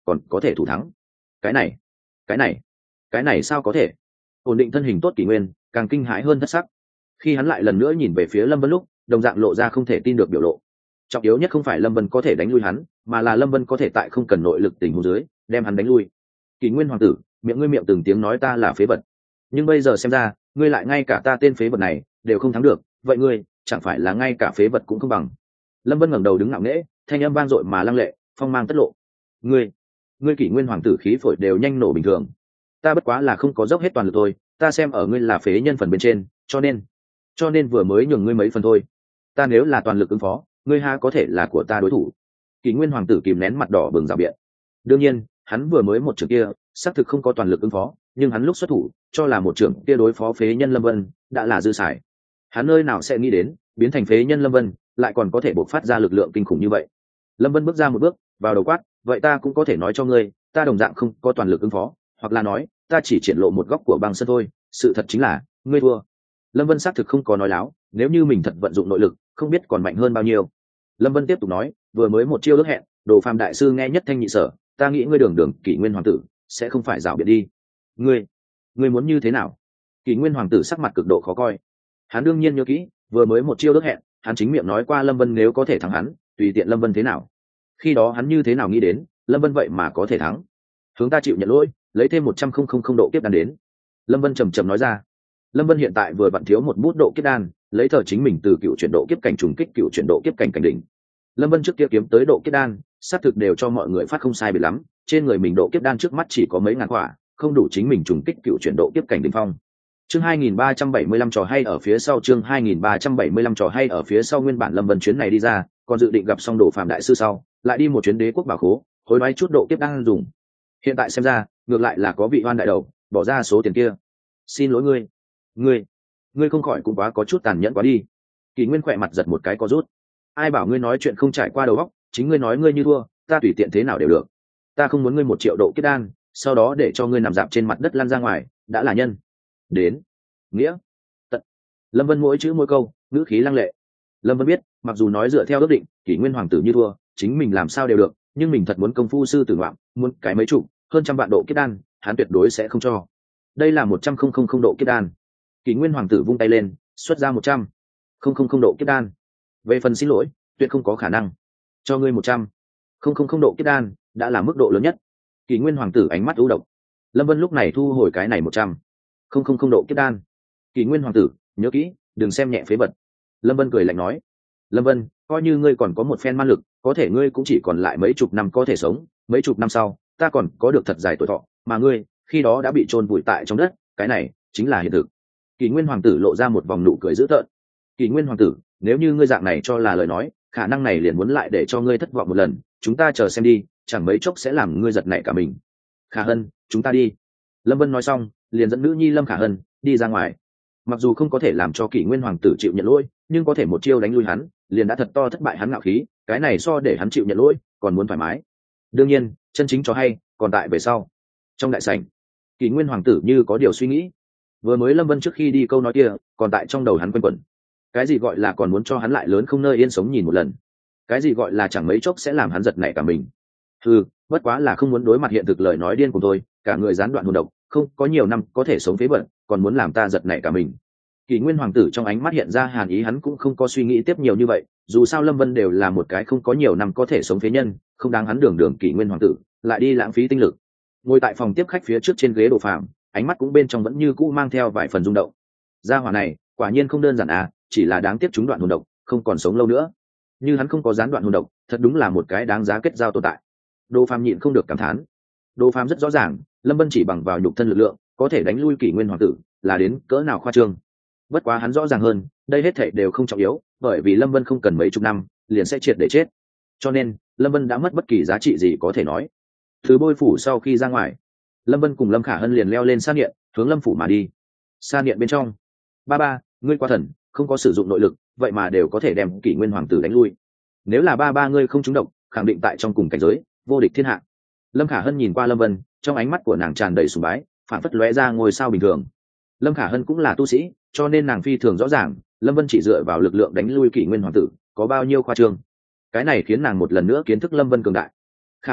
còn có thể thủ thắng. Cái này, cái này, cái này sao có thể? Ổn định thân hình tốt Kỷ Nguyên càng kinh hãi hơn thất sắc. Khi hắn lại lần nữa nhìn về phía Lâm Vân lúc, đồng dạng lộ ra không thể tin được biểu lộ. Trọng yếu nhất không phải Lâm Vân có thể đánh lui hắn, mà là Lâm Vân có thể tại không cần nội lực tình huống dưới đem hắn đánh lui. Kỷ Nguyên hoàng tử, miệng ngươi miệng từng tiếng nói ta là phế vật, nhưng bây giờ xem ra ngươi lại ngay cả ta tên phế vật này đều không thắng được, vậy ngươi chẳng phải là ngay cả phế vật cũng không bằng? Lâm Vân ngẩng đầu đứng ngạo nghễ, thanh âm vang dội mà lăng lệ, phong mang tất lộ. Ngươi, ngươi Kỷ Nguyên hoàng tử khí phổi đều nhanh nổ bình thường. Ta bất quá là không có dốc hết toàn lực thôi, ta xem ở ngươi là phế nhân phần bên trên, cho nên, cho nên vừa mới nhường ngươi mấy phần thôi. Ta nếu là toàn lực ứng phó, ngươi ha có thể là của ta đối thủ. Kỷ Nguyên hoàng tử kìm nén mặt đỏ bừng rào biện. Đương nhiên, hắn vừa mới một trường kia, xác thực không có toàn lực ứng phó, nhưng hắn lúc xuất thủ, cho là một trường kia đối phó phế nhân Lâm Vân, đã là dư xài. Hắn nơi nào sẽ nghĩ đến, biến thành phế nhân Lâm Vân, lại còn có thể bộc phát ra lực lượng kinh khủng như vậy. Lâm Vân bước ra một bước, vào đầu quát, vậy ta cũng có thể nói cho ngươi, ta đồng dạng không có toàn lực ứng phó, hoặc là nói, ta chỉ triển lộ một góc của băng sơn thôi, sự thật chính là, ngươi thua. Lâm Vân xác thực không có nói láo, nếu như mình thật vận dụng nội lực, không biết còn mạnh hơn bao nhiêu. Lâm Vân tiếp tục nói, vừa mới một chiêu ước hẹn, Đồ Phàm đại sư nghe nhất thanh nhị sở, ta nghĩ ngươi đường đường Kỷ Nguyên hoàng tử sẽ không phải rảo biện đi. Ngươi, ngươi muốn như thế nào? Kỷ Nguyên hoàng tử sắc mặt cực độ khó coi. Hắn đương nhiên nhớ kỹ, vừa mới một chiêu ước hẹn, hắn chính miệng nói qua Lâm Vân nếu có thể thắng hắn, tùy tiện Lâm Vân thế nào. Khi đó hắn như thế nào nghĩ đến, Lâm Vân vậy mà có thể thắng. Hướng ta chịu nhận lỗi, lấy thêm một trăm không không không độ kiếp đan đến. Lâm Vân trầm trầm nói ra. Lâm Vân hiện tại vừa vặn thiếu một bút độ kiếp đan, lấy thờ chính mình từ cựu chuyển độ kiếp cảnh trùng kích cựu chuyển độ kiếp cảnh cảnh đỉnh. Lâm Vân trước kia kiếm tới độ kiếp đan, xác thực đều cho mọi người phát không sai biệt lắm, trên người mình độ kiếp đan trước mắt chỉ có mấy ngàn quả, không đủ chính mình trùng kích cựu chuyển độ kiếp cảnh đỉnh phong. Chương hai nghìn ba trăm bảy mươi lăm trò hay ở phía sau, chương hai nghìn ba trăm bảy mươi lăm trò hay ở phía sau. Nguyên bản Lâm Vân chuyến này đi ra, còn dự định gặp xong Đồ Phàm đại sư sau, lại đi một chuyến Đế Quốc bảo khố, hối đoái chút độ kiếp đan dùng. Hiện tại xem ra, ngược lại là có vị oan đại đầu, bỏ ra số tiền kia. Xin lỗi ngươi, ngươi, ngươi không khỏi cũng quá có chút tàn nhẫn quá đi. Kỷ Nguyên khỏe mặt giật một cái có rút. Ai bảo ngươi nói chuyện không trải qua đầu óc, chính ngươi nói ngươi như thua, ta tùy tiện thế nào đều được. Ta không muốn ngươi một triệu độ kiếp đan, sau đó để cho ngươi nằm dạp trên mặt đất lăn ra ngoài, đã là nhân. Đến, nghĩa, tận. Lâm Vân mỗi chữ mỗi câu, ngữ khí lăng lệ. Lâm Vân biết, mặc dù nói dựa theo ước định, Kỷ Nguyên hoàng tử như thua, chính mình làm sao đều được, nhưng mình thật muốn công phu sư tử ngoạm, muốn cái mấy chục, hơn trăm vạn độ kiếp đan, hắn tuyệt đối sẽ không cho. Đây là một trăm không không không độ kiếp đan. Kỷ Nguyên hoàng tử vung tay lên, xuất ra một trăm không không không độ kiếp đan. Về phần xin lỗi, tuyệt không có khả năng. Cho ngươi một trăm không không không độ kiếp đan, đã là mức độ lớn nhất. Kỷ Nguyên hoàng tử ánh mắt u độc. Lâm Vân lúc này thu hồi cái này một trăm không không không độ kiếp đan. Kỷ Nguyên hoàng tử, nhớ kỹ, đừng xem nhẹ phế vật. Lâm Vân cười lạnh nói. Lâm Vân, coi như ngươi còn có một phen man lực, có thể ngươi cũng chỉ còn lại mấy chục năm có thể sống, mấy chục năm sau, ta còn có được thật dài tuổi thọ, mà ngươi, khi đó đã bị chôn vùi tại trong đất, cái này chính là hiện thực. Kỷ Nguyên hoàng tử lộ ra một vòng nụ cười dữ tợn. Kỷ Nguyên hoàng tử, nếu như ngươi dạng này cho là lời nói, khả năng này liền muốn lại để cho ngươi thất vọng một lần, chúng ta chờ xem đi, chẳng mấy chốc sẽ làm ngươi giật nảy cả mình. Khả Hân, chúng ta đi. Lâm Vân nói xong, liền dẫn nữ nhi Lâm Khả Hân đi ra ngoài. Mặc dù không có thể làm cho Kỷ Nguyên hoàng tử chịu nhận lỗi, nhưng có thể một chiêu đánh lui hắn, liền đã thật to thất bại hắn ngạo khí, cái này so để hắn chịu nhận lỗi, còn muốn thoải mái. Đương nhiên, chân chính cho hay, còn tại về sau. Trong đại sảnh, Kỷ Nguyên hoàng tử như có điều suy nghĩ. Vừa mới Lâm Vân trước khi đi câu nói kia, còn tại trong đầu hắn quanh quẩn. Cái gì gọi là còn muốn cho hắn lại lớn không nơi yên sống nhìn một lần? Cái gì gọi là chẳng mấy chốc sẽ làm hắn giật nảy cả mình? Ừ, bất quá là không muốn đối mặt hiện thực lời nói điên của tôi, cả người gián đoạn hồn độc, không có nhiều năm có thể sống phế bẩn, còn muốn làm ta giật nảy cả mình. Kỷ Nguyên hoàng tử trong ánh mắt hiện ra hàn ý, hắn cũng không có suy nghĩ tiếp nhiều như vậy, dù sao Lâm Vân đều là một cái không có nhiều năm có thể sống phế nhân, không đáng hắn đường đường Kỷ Nguyên hoàng tử lại đi lãng phí tinh lực. Ngồi tại phòng tiếp khách phía trước trên ghế Đồ Phàm, ánh mắt cũng bên trong vẫn như cũ mang theo vài phần rung động. Gia hỏa này quả nhiên không đơn giản à, chỉ là đáng tiếc chúng đoạn hồn độc, không còn sống lâu nữa. Như hắn không có gián đoạn hồn độc, thật đúng là một cái đáng giá kết giao tồn tại. Đồ Phàm nhịn không được cảm thán. Đồ Phàm rất rõ ràng, Lâm Vân chỉ bằng vào nhục thân lực lượng có thể đánh lui Kỷ Nguyên hoàng tử, là đến cỡ nào khoa trương. Bất quá hắn rõ ràng hơn, đây hết thảy đều không trọng yếu, bởi vì Lâm Vân không cần mấy chục năm liền sẽ triệt để chết. Cho nên, Lâm Vân đã mất bất kỳ giá trị gì có thể nói. Từ Bôi phủ sau khi ra ngoài, Lâm Vân cùng Lâm Khả Hân liền leo lên sa niệm, hướng Lâm phủ mà đi. Sa niệm bên trong, ba ba, ngươi qua thần, không có sử dụng nội lực, vậy mà đều có thể đem Kỷ Nguyên hoàng tử đánh lui. Nếu là ba ba ngươi không trúng độc, khẳng định tại trong cùng cảnh giới vô địch thiên hạ. Lâm Khả Hân nhìn qua Lâm Vân, trong ánh mắt của nàng tràn đầy sùng bái, phản phất lóe ra ngôi sao bình thường. Lâm Khả Hân cũng là tu sĩ, cho nên nàng phi thường rõ ràng, Lâm Vân chỉ dựa vào lực lượng đánh lui Kỷ Nguyên hoàng tử có bao nhiêu khoa trương. Cái này khiến nàng một lần nữa kiến thức Lâm Vân cường đại. Khả Hân,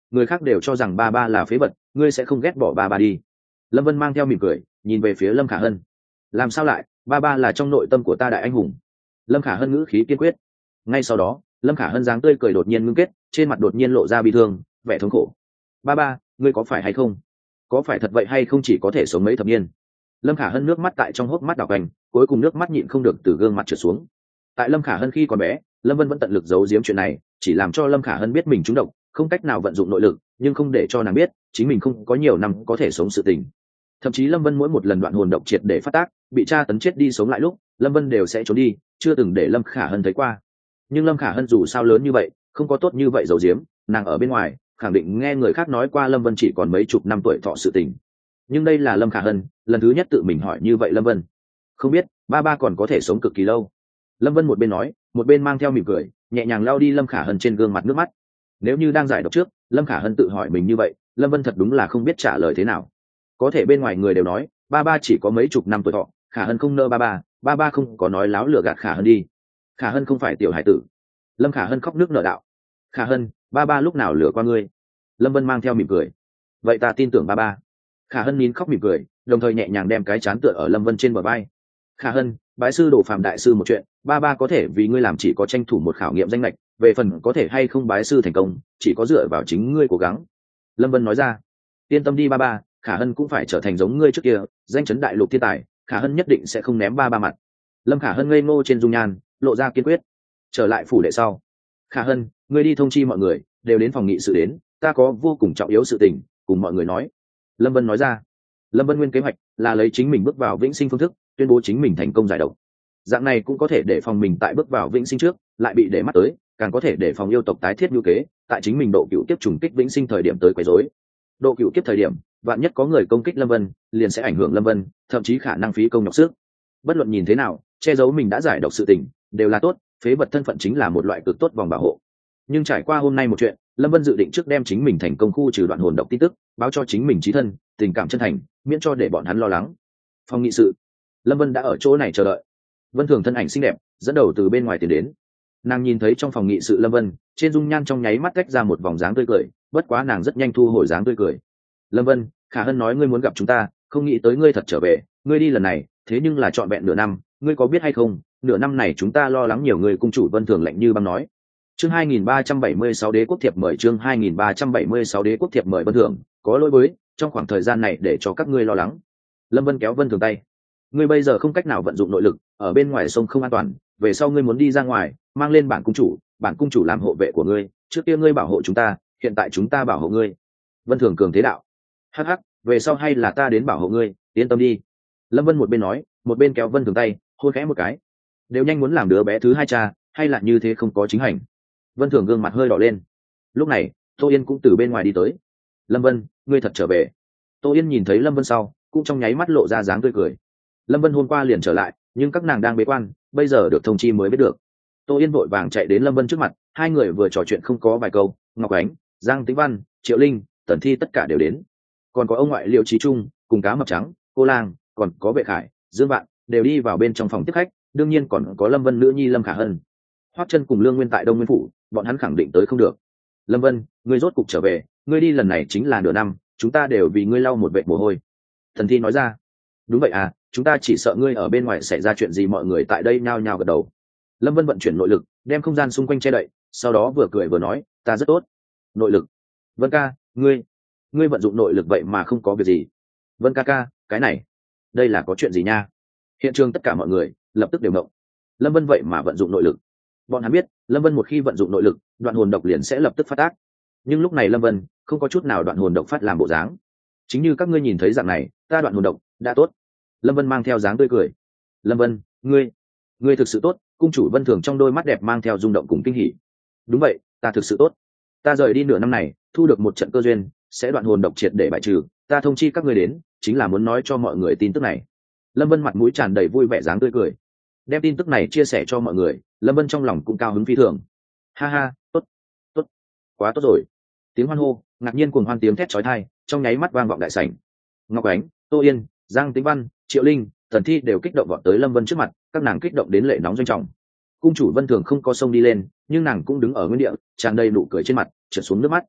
người khác đều cho rằng ba ba là phế vật, ngươi sẽ không ghét bỏ ba ba đi. Lâm Vân mang theo mỉm cười nhìn về phía Lâm Khả Hân. Làm sao lại, ba ba là trong nội tâm của ta đại anh hùng. Lâm Khả Hân ngữ khí kiên quyết. Ngay sau đó Lâm Khả Hân dáng tươi cười đột nhiên ngưng kết, trên mặt đột nhiên lộ ra bi thương, vẻ thống khổ. Ba ba, ngươi có phải hay không, có phải thật vậy hay không, chỉ có thể sống mấy thập niên. Lâm Khả Hân nước mắt tại trong hốc mắt đảo quanh, cuối cùng nước mắt nhịn không được từ gương mặt trượt xuống. Tại Lâm Khả Hân khi còn bé, Lâm Vân vẫn tận lực giấu giếm chuyện này, chỉ làm cho Lâm Khả Hân biết mình trúng độc, không cách nào vận dụng nội lực, nhưng không để cho nàng biết chính mình không có nhiều năm có thể sống sự tình. Thậm chí Lâm Vân mỗi một lần đoạn hồn độc triệt để phát tác, bị tra tấn chết đi sống lại lúc, Lâm Vân đều sẽ trốn đi, chưa từng để Lâm Khả Hân thấy qua. Nhưng Lâm Khả Hân dù sao lớn như vậy, không có tốt như vậy giấu giếm, nàng ở bên ngoài khẳng định nghe người khác nói qua Lâm Vân chỉ còn mấy chục năm tuổi thọ sự tình. Nhưng đây là Lâm Khả Hân lần thứ nhất tự mình hỏi như vậy Lâm Vân. Không biết ba ba còn có thể sống cực kỳ lâu. Lâm Vân một bên nói, một bên mang theo mỉm cười, nhẹ nhàng lau đi Lâm Khả Hân trên gương mặt nước mắt. Nếu như đang giải độc trước, Lâm Khả Hân tự hỏi mình như vậy, Lâm Vân thật đúng là không biết trả lời thế nào. Có thể bên ngoài người đều nói ba ba chỉ có mấy chục năm tuổi thọ, Khả Hân không nỡ ba ba, ba ba không có nói láo lừa gạt Khả Hân đi. Khả Hân không phải tiểu hải tử. Lâm Khả Hân khóc nước nở đạo. Khả Hân, ba ba lúc nào lừa qua ngươi? Lâm Vân mang theo mỉm cười. Vậy ta tin tưởng ba ba. Khả Hân nín khóc mỉm cười, đồng thời nhẹ nhàng đem cái chán tựa ở Lâm Vân trên bờ vai. Khả Hân, bái sư đổ phàm đại sư một chuyện, ba ba có thể vì ngươi làm chỉ có tranh thủ một khảo nghiệm danh lệch, về phần có thể hay không bái sư thành công, chỉ có dựa vào chính ngươi cố gắng. Lâm Vân nói ra. Yên tâm đi ba ba, Khả Hân cũng phải trở thành giống ngươi trước kia, danh chấn đại lục thiên tài, Khả Hân nhất định sẽ không ném ba ba mặt. Lâm Khả Hân ngây ngô trên dung nhan lộ ra kiên quyết. Trở lại phủ đệ sau, Khả Hân, ngươi đi thông chi mọi người đều đến phòng nghị sự đến, ta có vô cùng trọng yếu sự tình cùng mọi người nói. Lâm Vân nói ra. Lâm Vân nguyên kế hoạch là lấy chính mình bước vào vĩnh sinh phương thức tuyên bố chính mình thành công giải độc, dạng này cũng có thể để phòng mình tại bước vào vĩnh sinh trước lại bị để mắt tới, càng có thể để phòng yêu tộc tái thiết nhu kế tại chính mình độ cựu kiếp trùng kích vĩnh sinh thời điểm tới quấy rối. Độ cựu kiếp thời điểm vạn nhất có người công kích Lâm Vân liền sẽ ảnh hưởng Lâm Vân, thậm chí khả năng phí công nhọc sức. Bất luận nhìn thế nào, che giấu mình đã giải độc sự tình đều là tốt, phế vật thân phận chính là một loại cực tốt vòng bảo hộ. Nhưng trải qua hôm nay một chuyện, Lâm Vân dự định trước đem chính mình thành công khu trừ đoạn hồn độc tin tức báo cho chính mình chí thân, tình cảm chân thành, miễn cho để bọn hắn lo lắng. Phòng nghị sự, Lâm Vân đã ở chỗ này chờ đợi. Vân Thường thân ảnh xinh đẹp dẫn đầu từ bên ngoài tiến đến. Nàng nhìn thấy trong phòng nghị sự Lâm Vân, trên dung nhan trong nháy mắt tách ra một vòng dáng tươi cười, bất quá nàng rất nhanh thu hồi dáng tươi cười. Lâm Vân, Khả Hân nói ngươi muốn gặp chúng ta, không nghĩ tới ngươi thật trở về, ngươi đi lần này thế nhưng là trọn vẹn nửa năm, ngươi có biết hay không, nửa năm này chúng ta lo lắng nhiều người. Cung chủ Vân Thường lạnh như băng nói. Chương hai nghìn ba trăm bảy mươi sáu Đế quốc thiệp mời. Chương hai nghìn ba trăm bảy mươi sáu Đế quốc thiệp mời. Vân Thường, có lỗi với trong khoảng thời gian này để cho các ngươi lo lắng. Lâm Vân kéo Vân Thường tay. Ngươi bây giờ không cách nào vận dụng nội lực, ở bên ngoài sông không an toàn, về sau ngươi muốn đi ra ngoài, mang lên bản cung chủ, bản cung chủ làm hộ vệ của ngươi, trước kia ngươi bảo hộ chúng ta, hiện tại chúng ta bảo hộ ngươi. Vân Thường cường thế đạo. Hắc hắc, về sau hay là ta đến bảo hộ ngươi, yên tâm đi. Lâm Vân một bên nói, một bên kéo Vân Thường tay, hôn khẽ một cái. Đều nhanh muốn làm đứa bé thứ hai cha, hay là như thế không có chính hành. Vân Thường gương mặt hơi đỏ lên. Lúc này Tô Yên cũng từ bên ngoài đi tới. Lâm Vân, ngươi thật trở về. Tô Yên nhìn thấy Lâm Vân sau cũng trong nháy mắt lộ ra dáng tươi cười. Lâm Vân hôm qua liền trở lại, nhưng các nàng đang bế quan, bây giờ được thông chi mới biết được. Tô Yên vội vàng chạy đến Lâm Vân trước mặt, hai người vừa trò chuyện không có vài câu, Ngọc Ánh, Giang Tĩnh Văn, Triệu Linh, Tần Thi tất cả đều đến. Còn có ông ngoại Liệu Trí Trung cùng Cá Mập Trắng, Cô Lang, còn có Vệ Khải, Dương Vạn đều đi vào bên trong phòng tiếp khách, đương nhiên còn có Lâm Vân nữ nhi Lâm Khả Hân. Hoắc Chân cùng Lương Nguyên tại Đông Nguyên phủ, bọn hắn khẳng định tới không được. Lâm Vân, ngươi rốt cục trở về, ngươi đi lần này chính là nửa năm, chúng ta đều vì ngươi lau một vệt mồ hôi. Thần Thi nói ra. Đúng vậy à, chúng ta chỉ sợ ngươi ở bên ngoài xảy ra chuyện gì, mọi người tại đây nhao nhao gật đầu. Lâm Vân vận chuyển nội lực, đem không gian xung quanh che đậy, sau đó vừa cười vừa nói, ta rất tốt. Nội lực? Vân ca, ngươi, ngươi vận dụng nội lực vậy mà không có việc gì. Vân ca ca, cái này, đây là có chuyện gì nha? Hiện trường tất cả mọi người lập tức đều ngộng. Lâm Vân vậy mà vận dụng nội lực. Bọn hắn biết, Lâm Vân một khi vận dụng nội lực, đoạn hồn độc liền sẽ lập tức phát tác. Nhưng lúc này Lâm Vân không có chút nào đoạn hồn độc phát làm bộ dáng. Chính như các ngươi nhìn thấy dạng này, ta đoạn hồn độc đã tốt. Lâm Vân mang theo dáng tươi cười. Lâm Vân, ngươi, ngươi thực sự tốt. Cung chủ Vân Thường trong đôi mắt đẹp mang theo rung động cùng kinh hỉ. Đúng vậy, ta thực sự tốt. Ta rời đi nửa năm này, thu được một trận cơ duyên, sẽ đoạn hồn độc triệt để bại trừ. Ta thông chi các ngươi đến, chính là muốn nói cho mọi người tin tức này. Lâm Vân mặt mũi tràn đầy vui vẻ dáng tươi cười. Đem tin tức này chia sẻ cho mọi người, Lâm Vân trong lòng cũng cao hứng phi thường. Ha ha, tốt, tốt, quá tốt rồi. Tiếng hoan hô, ngạc nhiên cuồng hoan tiếng thét chói tai, trong nháy mắt vang vọng đại sảnh. Ngọc Ánh, Tô Yên, Giang Tĩnh Văn, Triệu Linh, Thần Thi đều kích động vọt tới Lâm Vân trước mặt, các nàng kích động đến lệ nóng doanh trọng. Cung chủ Vân Thường không có sông đi lên, nhưng nàng cũng đứng ở nguyên địa, tràn đầy nụ cười trên mặt, trượt xuống nước mắt.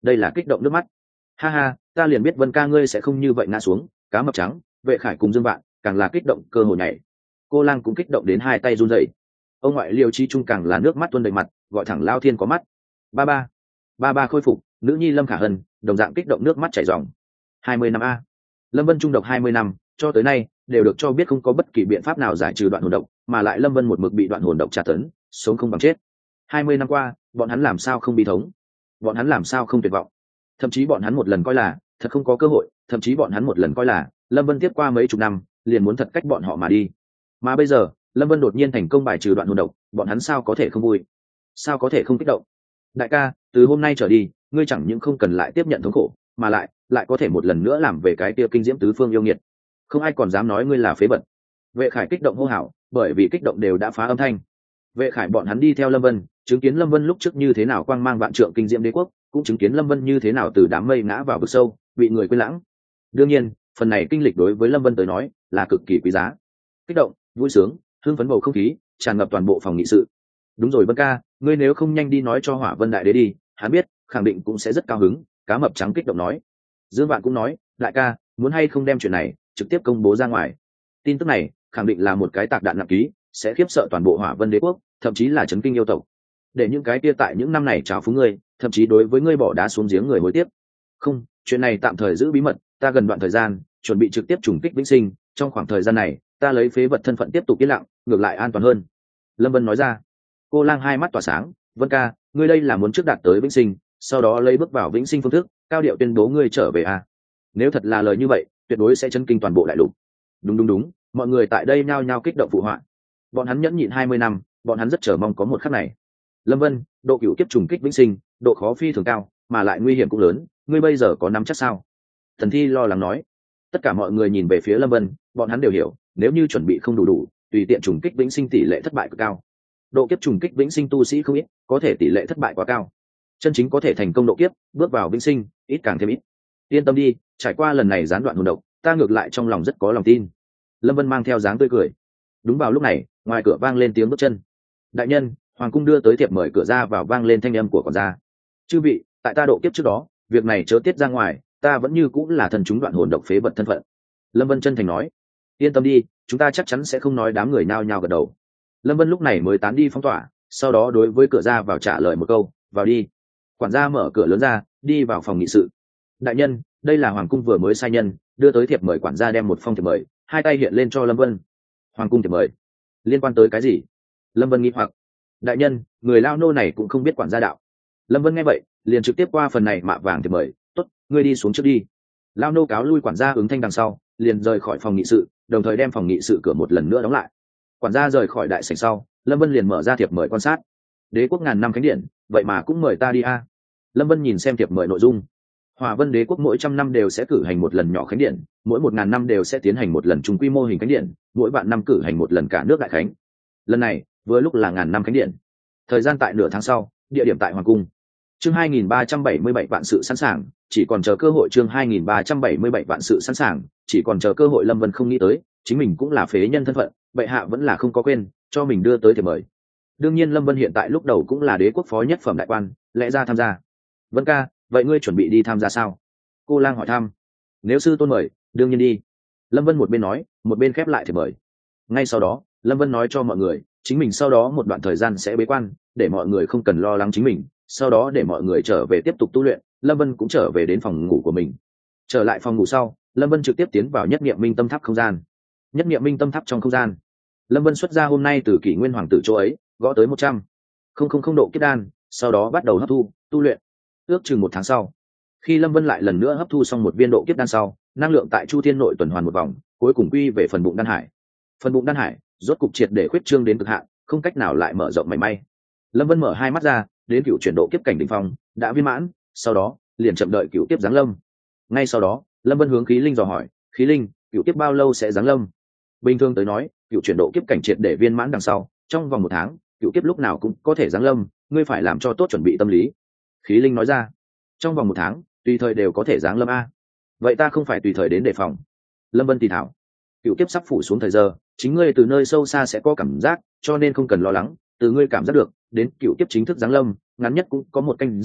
đây là kích động nước mắt. Ha ha, ta liền biết Vân ca ngươi sẽ không như vậy ngã xuống. Cá mập trắng, Vệ Khải cùng Dương Vạn càng là kích động cơ hội nhảy. Cô Lang cũng kích động đến hai tay run rẩy. Ông ngoại Liêu Chi Trung càng là nước mắt tuôn đầy mặt, gọi thẳng Lao Thiên có mắt. Ba ba, ba ba khôi phục. Nữ nhi Lâm Khả Hân đồng dạng kích động nước mắt chảy ròng. Hai mươi năm a. Lâm Vân trung độc hai mươi năm, cho tới nay đều được cho biết không có bất kỳ biện pháp nào giải trừ đoạn hồn độc, mà lại Lâm Vân một mực bị đoạn hồn độc tra tấn, sống không bằng chết. Hai mươi năm qua, bọn hắn làm sao không bi thống? Bọn hắn làm sao không tuyệt vọng? Thậm chí bọn hắn một lần coi là thật không có cơ hội, thậm chí bọn hắn một lần coi là Lâm Vân tiếp qua mấy chục năm liền muốn thật cách bọn họ mà đi. Mà bây giờ, Lâm Vân đột nhiên thành công bài trừ đoạn hồn độc, bọn hắn sao có thể không vui? Sao có thể không kích động? Đại ca, từ hôm nay trở đi, ngươi chẳng những không cần lại tiếp nhận thống khổ, mà lại lại có thể một lần nữa làm về cái kia kinh diễm tứ phương yêu nghiệt. Không ai còn dám nói ngươi là phế vật. Vệ Khải kích động hô hào, bởi vì kích động đều đã phá âm thanh. Vệ Khải bọn hắn đi theo Lâm Vân, chứng kiến Lâm Vân lúc trước như thế nào quang mang vạn trượng kinh diễm đế quốc, cũng chứng kiến Lâm Vân như thế nào từ đám mây ngã vào vực sâu, bị người quên lãng. Đương nhiên, phần này kinh lịch đối với Lâm Vân tới nói là cực kỳ quý giá. Kích động, vui sướng, hưng phấn bầu không khí tràn ngập toàn bộ phòng nghị sự. Đúng rồi Vân ca, ngươi nếu không nhanh đi nói cho Hỏa Vân đại đế đi, hắn biết, khẳng định cũng sẽ rất cao hứng. Cá mập trắng kích động nói. Dương Vạn cũng nói, đại ca, muốn hay không đem chuyện này trực tiếp công bố ra ngoài. Tin tức này khẳng định là một cái tạc đạn nặng ký, sẽ khiếp sợ toàn bộ Hỏa Vân đế quốc, thậm chí là chấn kinh yêu tộc. Để những cái kia tại những năm này trào phúng ngươi, thậm chí đối với ngươi bỏ đá xuống giếng người hối tiếc. Không, chuyện này tạm thời giữ bí mật, ta gần đoạn thời gian chuẩn bị trực tiếp trùng kích vĩnh sinh, trong khoảng thời gian này ta lấy phế vật thân phận tiếp tục yên lặng, ngược lại an toàn hơn. Lâm Vân nói ra. Cô Lang hai mắt tỏa sáng, Vân ca, ngươi đây là muốn trước đạt tới vĩnh sinh, sau đó lấy bước vào vĩnh sinh phương thức, cao điệu tuyên bố ngươi trở về à? Nếu thật là lời như vậy, tuyệt đối sẽ chấn kinh toàn bộ đại lục. Đúng đúng đúng, mọi người tại đây nhao nhao kích động phụ họa. Bọn hắn nhẫn nhịn hai mươi năm, bọn hắn rất chờ mong có một khắc này. Lâm Vân, độ cửu kiếp trùng kích vĩnh sinh, độ khó phi thường cao, mà lại nguy hiểm cũng lớn, ngươi bây giờ có nắm chắc sao? Thần Thi lo lắng nói. Tất cả mọi người nhìn về phía Lâm Vân, bọn hắn đều hiểu, nếu như chuẩn bị không đủ đủ, tùy tiện trùng kích vĩnh sinh tỷ lệ thất bại cực cao. Độ kiếp trùng kích vĩnh sinh tu sĩ không ít, có thể tỷ lệ thất bại quá cao. Chân chính có thể thành công độ kiếp, bước vào vĩnh sinh, ít càng thêm ít. Yên tâm đi, trải qua lần này gián đoạn hồn độc, ta ngược lại trong lòng rất có lòng tin. Lâm Vân mang theo dáng tươi cười. Đúng vào lúc này, ngoài cửa vang lên tiếng bước chân. Đại nhân, hoàng cung đưa tới thiệp mời, cửa ra vào vang lên thanh âm của quản gia. Chư vị, tại ta độ kiếp trước đó, việc này chớ tiết ra ngoài, ta vẫn như cũng là thần chúng đoạn hồn độc phế vật thân phận. Lâm Vân chân thành nói. Yên tâm đi, chúng ta chắc chắn sẽ không nói. Đám người nao nhao gật đầu. Lâm Vân lúc này mới tán đi phong tỏa, sau đó đối với cửa ra vào trả lời một câu, vào đi. Quản gia mở cửa lớn ra, đi vào phòng nghị sự. Đại nhân, đây là hoàng cung vừa mới sai nhân đưa tới thiệp mời. Quản gia đem một phong thiệp mời, hai tay hiện lên cho Lâm Vân. Hoàng cung thiệp mời liên quan tới cái gì? Lâm Vân nghi hoặc. Đại nhân, người lao nô này cũng không biết quản gia đạo. Lâm Vân nghe vậy, liền trực tiếp qua phần này mạ vàng thiệp mời. Tốt, ngươi đi xuống trước đi. Lao nô cáo lui quản gia ứng thanh đằng sau, liền rời khỏi phòng nghị sự, đồng thời đem phòng nghị sự cửa một lần nữa đóng lại. Quản gia rời khỏi đại sảnh sau, Lâm Vân liền mở ra thiệp mời quan sát. Đế quốc ngàn năm khánh điện, vậy mà cũng mời ta đi a. Lâm Vân nhìn xem thiệp mời nội dung. Hỏa Vân đế quốc mỗi trăm năm đều sẽ cử hành một lần nhỏ khánh điện, mỗi một ngàn năm đều sẽ tiến hành một lần trung quy mô hình khánh điện, mỗi vạn năm cử hành một lần cả nước đại khánh. Lần này vừa lúc là ngàn năm khánh điện. Thời gian tại nửa tháng sau, địa điểm tại hoàng cung. Chương hai nghìn ba trăm bảy mươi bảy vạn sự sẵn sàng, chỉ còn chờ cơ hội. Chương hai nghìn ba trăm bảy mươi bảy vạn sự sẵn sàng, chỉ còn chờ cơ hội. Lâm Vân không nghĩ tới, chính mình cũng là phế nhân thân phận, bệ hạ vẫn là không có quên cho mình đưa tới thiệp mời. Đương nhiên Lâm Vân hiện tại lúc đầu cũng là đế quốc phó nhất phẩm đại quan, lẽ ra tham gia. Vân ca, vậy ngươi chuẩn bị đi tham gia sao? Cô Lang hỏi thăm. Nếu sư tôn mời, đương nhiên đi. Lâm Vân một bên nói, một bên khép lại thiệp mời. Ngay sau đó, Lâm Vân nói cho mọi người, chính mình sau đó một đoạn thời gian sẽ bế quan, để mọi người không cần lo lắng chính mình, sau đó để mọi người trở về tiếp tục tu luyện. Lâm Vân cũng trở về đến phòng ngủ của mình. Trở lại phòng ngủ sau, Lâm Vân trực tiếp tiến vào nhất niệm minh tâm tháp không gian. Nhất niệm minh tâm tháp trong không gian, Lâm Vân xuất ra hôm nay từ kỷ nguyên hoàng tử chỗ ấy gõ tới một trăm không không không độ kiếp đan, sau đó bắt đầu hấp thu tu luyện. Ước chừng một tháng sau, khi Lâm Vân lại lần nữa hấp thu xong một viên độ kiếp đan sau, năng lượng tại chu thiên nội tuần hoàn một vòng, cuối cùng quy về phần bụng đan hải. Phần bụng đan hải rốt cục triệt để khuyết trương đến cực hạn, không cách nào lại mở rộng mảy may. Lâm Vân mở hai mắt ra, đến cựu chuyển độ kiếp cảnh đỉnh phong đã viên mãn, sau đó liền chậm đợi cựu kiếp giáng lâm. Ngay sau đó, Lâm Vân hướng khí linh dò hỏi, khí linh, cựu kiếp bao lâu sẽ giáng lâm? Bình thường tới nói, cựu chuyển độ kiếp cảnh triệt để viên mãn đằng sau, trong vòng một tháng, cựu kiếp lúc nào cũng có thể giáng lâm, ngươi phải làm cho tốt chuẩn bị tâm lý. Khí linh nói ra. Trong vòng một tháng, tùy thời đều có thể giáng lâm a. Vậy ta không phải tùy thời đến đề phòng. Lâm Vân thì thảo. Cựu kiếp sắp phủ xuống thời giờ, chính ngươi từ nơi sâu xa sẽ có cảm giác, cho nên không cần lo lắng, từ ngươi cảm giác được đến cựu kiếp chính thức giáng lâm, ngắn nhất cũng có một canh giờ,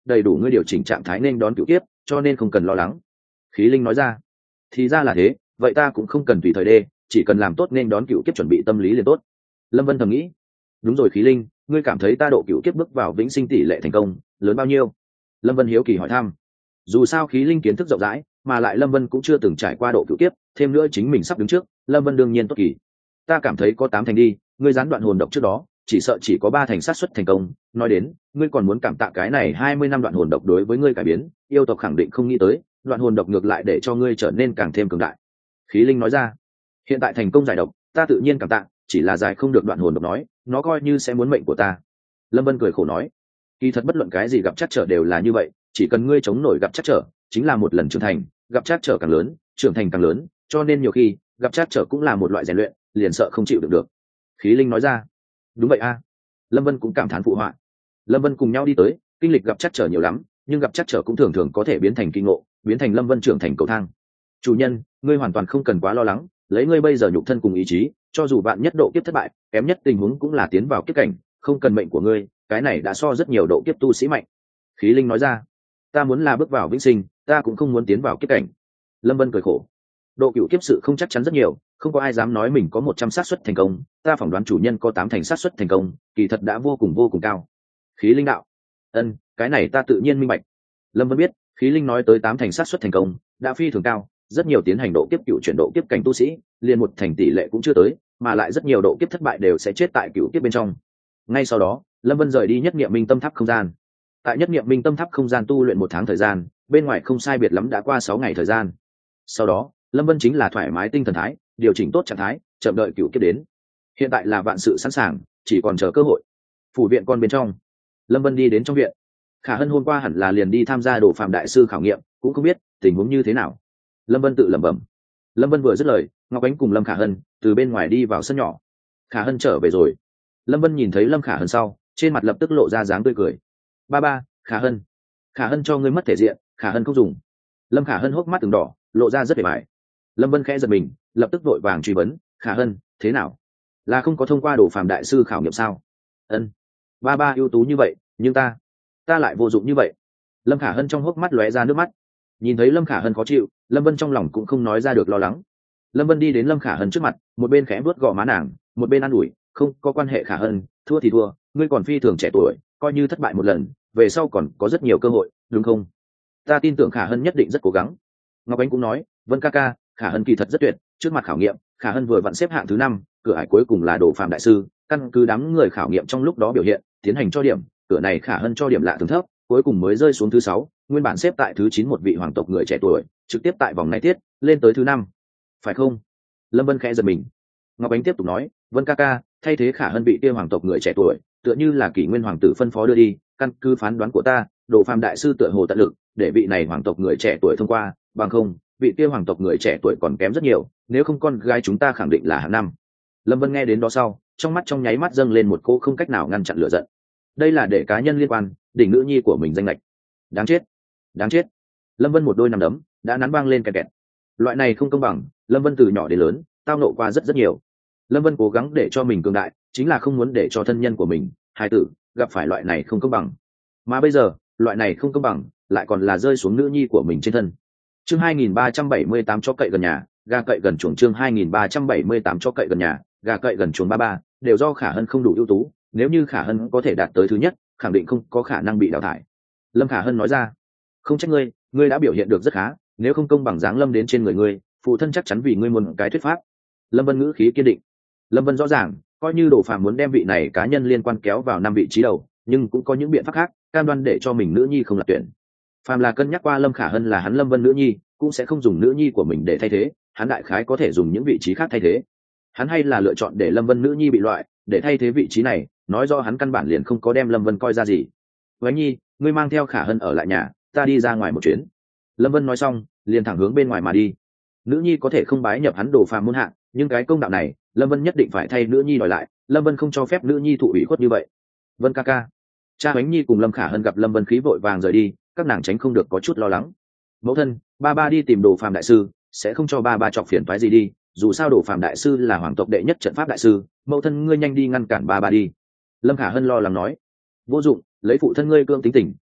đầy đủ ngươi điều chỉnh trạng thái nên đón cựu kiếp, cho nên không cần lo lắng. Khí linh nói ra. Thì ra là thế, vậy ta cũng không cần tùy thời đê, chỉ cần làm tốt nên đón cựu kiếp chuẩn bị tâm lý liền tốt. Lâm Vân thầm nghĩ. Đúng rồi khí linh, ngươi cảm thấy ta độ cựu kiếp bước vào vĩnh sinh tỷ lệ thành công lớn bao nhiêu? Lâm Vân hiếu kỳ hỏi thăm. Dù sao khí linh kiến thức rộng rãi, mà lại Lâm Vân cũng chưa từng trải qua độ cựu kiếp, thêm nữa chính mình sắp đứng trước, Lâm Vân đương nhiên tốt kỳ. Ta cảm thấy có tám thành đi, ngươi gián đoạn hồn độc trước đó, chỉ sợ chỉ có ba thành xác suất thành công. Nói đến, ngươi còn muốn cảm tạ cái này hai mươi năm đoạn hồn độc đối với ngươi cải biến, yêu tộc khẳng định không nghĩ tới, đoạn hồn độc ngược lại để cho ngươi trở nên càng thêm cường đại. Khí linh nói ra. Hiện tại thành công giải độc, ta tự nhiên cảm tạ, chỉ là giải không được đoạn hồn độc nói, nó coi như sẽ muốn mệnh của ta. Lâm Vân cười khổ nói. Kỳ thật bất luận cái gì gặp trắc trở đều là như vậy, chỉ cần ngươi chống nổi gặp trắc trở, chính là một lần trưởng thành, gặp trắc trở càng lớn, trưởng thành càng lớn, cho nên nhiều khi gặp trắc trở cũng là một loại rèn luyện, liền sợ không chịu được được. Khí linh nói ra. Đúng vậy a. Lâm Vân cũng cảm thán phụ họa. Lâm Vân cùng nhau đi tới, kinh lịch gặp trắc trở nhiều lắm, nhưng gặp trắc trở cũng thường thường có thể biến thành kinh ngộ, biến thành Lâm Vân trưởng thành cầu thang. Chủ nhân, ngươi hoàn toàn không cần quá lo lắng, lấy ngươi bây giờ nhục thân cùng ý chí, cho dù bạn nhất độ kiếp thất bại, kém nhất tình huống cũng là tiến vào kiếp cảnh, không cần mệnh của ngươi, cái này đã so rất nhiều độ kiếp tu sĩ mạnh. Khí linh nói ra. Ta muốn là bước vào vĩnh sinh, ta cũng không muốn tiến vào kiếp cảnh. Lâm Vân cười khổ. Độ cựu kiếp sự không chắc chắn rất nhiều, không có ai dám nói mình có một trăm xác suất thành công, ta phỏng đoán chủ nhân có tám thành xác suất thành công, kỳ thật đã vô cùng vô cùng cao. Khí linh đạo. Ân, cái này ta tự nhiên minh bạch. Lâm Vân biết, khí linh nói tới tám thành xác suất thành công, đã phi thường cao, rất nhiều tiến hành độ kiếp cựu chuyển độ kiếp cảnh tu sĩ, liền một thành tỷ lệ cũng chưa tới, mà lại rất nhiều độ kiếp thất bại đều sẽ chết tại cựu kiếp bên trong. Ngay sau đó, Lâm Vân rời đi nhất niệm minh tâm tháp không gian. Tại nhất niệm minh tâm tháp không gian tu luyện một tháng thời gian, bên ngoài không sai biệt lắm đã qua sáu ngày thời gian. Sau đó, Lâm Vân chính là thoải mái tinh thần thái, điều chỉnh tốt trạng thái, chậm đợi cựu kiếp đến. Hiện tại là vạn sự sẵn sàng, chỉ còn chờ cơ hội. Phủ viện con bên trong, Lâm Vân đi đến trong viện. Khả Hân hôm qua hẳn là liền đi tham gia đồ phàm đại sư khảo nghiệm, cũng không biết tình huống như thế nào. Lâm Vân tự lẩm bẩm. Lâm Vân vừa dứt lời, Ngọc Ánh cùng Lâm Khả Hân từ bên ngoài đi vào sân nhỏ. Khả Hân trở về rồi. Lâm Vân nhìn thấy Lâm Khả Hân sau, trên mặt lập tức lộ ra dáng tươi cười. Ba ba, Khả Hân. Khả Hân cho ngươi mất thể diện, Khả Hân không dùng. Lâm Khả Hân hốc mắt từng đỏ, lộ ra rất vẻ vải. Lâm Vân khẽ giật mình, lập tức vội vàng truy vấn. Khả Hân, thế nào? Là không có thông qua đồ phàm đại sư khảo nghiệm sao? Ân. Ba ba ưu tú như vậy, nhưng ta, ta lại vô dụng như vậy. Lâm Khả Hân trong hốc mắt lóe ra nước mắt. Nhìn thấy Lâm Khả Hân khó chịu, Lâm Vân trong lòng cũng không nói ra được lo lắng. Lâm Vân đi đến Lâm Khả Hân trước mặt, một bên khẽ vuốt gò má nàng, một bên an ủi. Không có quan hệ Khả Hân, thua thì thua, ngươi còn phi thường trẻ tuổi, coi như thất bại một lần, về sau còn có rất nhiều cơ hội, đúng không? Ta tin tưởng Khả Hân nhất định rất cố gắng. Ngọc Ánh cũng nói, Vân ca ca, Khả Hân kỳ thật rất tuyệt, trước mặt khảo nghiệm, Khả Hân vừa vặn xếp hạng thứ năm, cửa ải cuối cùng là đồ phàm đại sư, căn cứ đám người khảo nghiệm trong lúc đó biểu hiện, tiến hành cho điểm, cửa này Khả Hân cho điểm lạ thường thấp, cuối cùng mới rơi xuống thứ sáu, nguyên bản xếp tại thứ chín một vị hoàng tộc người trẻ tuổi, trực tiếp tại vòng này tiết, lên tới thứ năm. Phải không? Lâm Vân khẽ giật mình. Ngọc Ánh tiếp tục nói, Vân ca ca, thay thế Khả Hân bị kia hoàng tộc người trẻ tuổi, tựa như là kỷ nguyên hoàng tử phân phó đưa đi, căn cứ phán đoán của ta, đồ phàm đại sư tựa hồ tận lực để vị này hoàng tộc người trẻ tuổi thông qua, bằng không vị kia hoàng tộc người trẻ tuổi còn kém rất nhiều, nếu không con gái chúng ta khẳng định là hạng năm. Lâm Vân nghe đến đó sau, trong mắt trong nháy mắt dâng lên một cô không cách nào ngăn chặn lửa giận. Đây là để cá nhân liên quan đỉnh nữ nhi của mình danh lệch. Đáng chết, đáng chết. Lâm Vân một đôi nằm đấm đã nắn vang lên kẹt kẹt. Loại này không công bằng, Lâm Vân từ nhỏ đến lớn tao nộ qua rất rất nhiều. Lâm Vân cố gắng để cho mình cường đại, chính là không muốn để cho thân nhân của mình, hài tử, gặp phải loại này không công bằng. Mà bây giờ, loại này không công bằng lại còn là rơi xuống nữ nhi của mình trên thân. Chương hai nghìn ba trăm bảy mươi tám cho cậy gần nhà, gà cậy gần chuồng. Chương hai nghìn ba trăm bảy mươi tám cho cậy gần nhà, gà cậy gần chuồng. Ba ba đều do Khả Hân không đủ ưu tú, nếu như Khả Hân có thể đạt tới thứ nhất, khẳng định không có khả năng bị đào thải. Lâm Khả Hân nói ra. Không trách ngươi, ngươi đã biểu hiện được rất khá, nếu không công bằng giáng lâm đến trên người ngươi, phụ thân chắc chắn vì ngươi muốn cái thuyết pháp. Lâm Vân ngữ khí kiên định. Lâm Vân rõ ràng, coi như Đồ Phàm muốn đem vị này cá nhân liên quan kéo vào năm vị trí đầu, nhưng cũng có những biện pháp khác, cam đoan để cho mình nữ nhi không lạc tuyển. Phàm là cân nhắc qua Lâm Khả Hân là hắn Lâm Vân nữ nhi, cũng sẽ không dùng nữ nhi của mình để thay thế, hắn đại khái có thể dùng những vị trí khác thay thế. Hắn hay là lựa chọn để Lâm Vân nữ nhi bị loại, để thay thế vị trí này, nói do hắn căn bản liền không có đem Lâm Vân coi ra gì. Vánh nhi, ngươi mang theo Khả Hân ở lại nhà, ta đi ra ngoài một chuyến. Lâm Vân nói xong, liền thẳng hướng bên ngoài mà đi. Nữ nhi có thể không bái nhập hắn Đồ Phàm môn hạ, nhưng cái công đạo này, Lâm Vân nhất định phải thay nữ nhi đòi lại. Lâm Vân không cho phép nữ nhi thụ ủy khuất như vậy. Vân ca ca. Cha Vánh nhi cùng Lâm Khả Hân gặp Lâm Vân khí vội vàng rời đi, các nàng tránh không được có chút lo lắng. Mẫu thân, ba ba đi tìm Đồ Phàm đại sư, sẽ không cho ba ba chọc phiền toái gì đi, dù sao Đồ Phàm đại sư là hoàng tộc đệ nhất trận pháp đại sư, mẫu thân ngươi nhanh đi ngăn cản ba ba đi. Lâm Khả Hân lo lắng nói. Vô dụng, lấy phụ thân ngươi cương tính tình,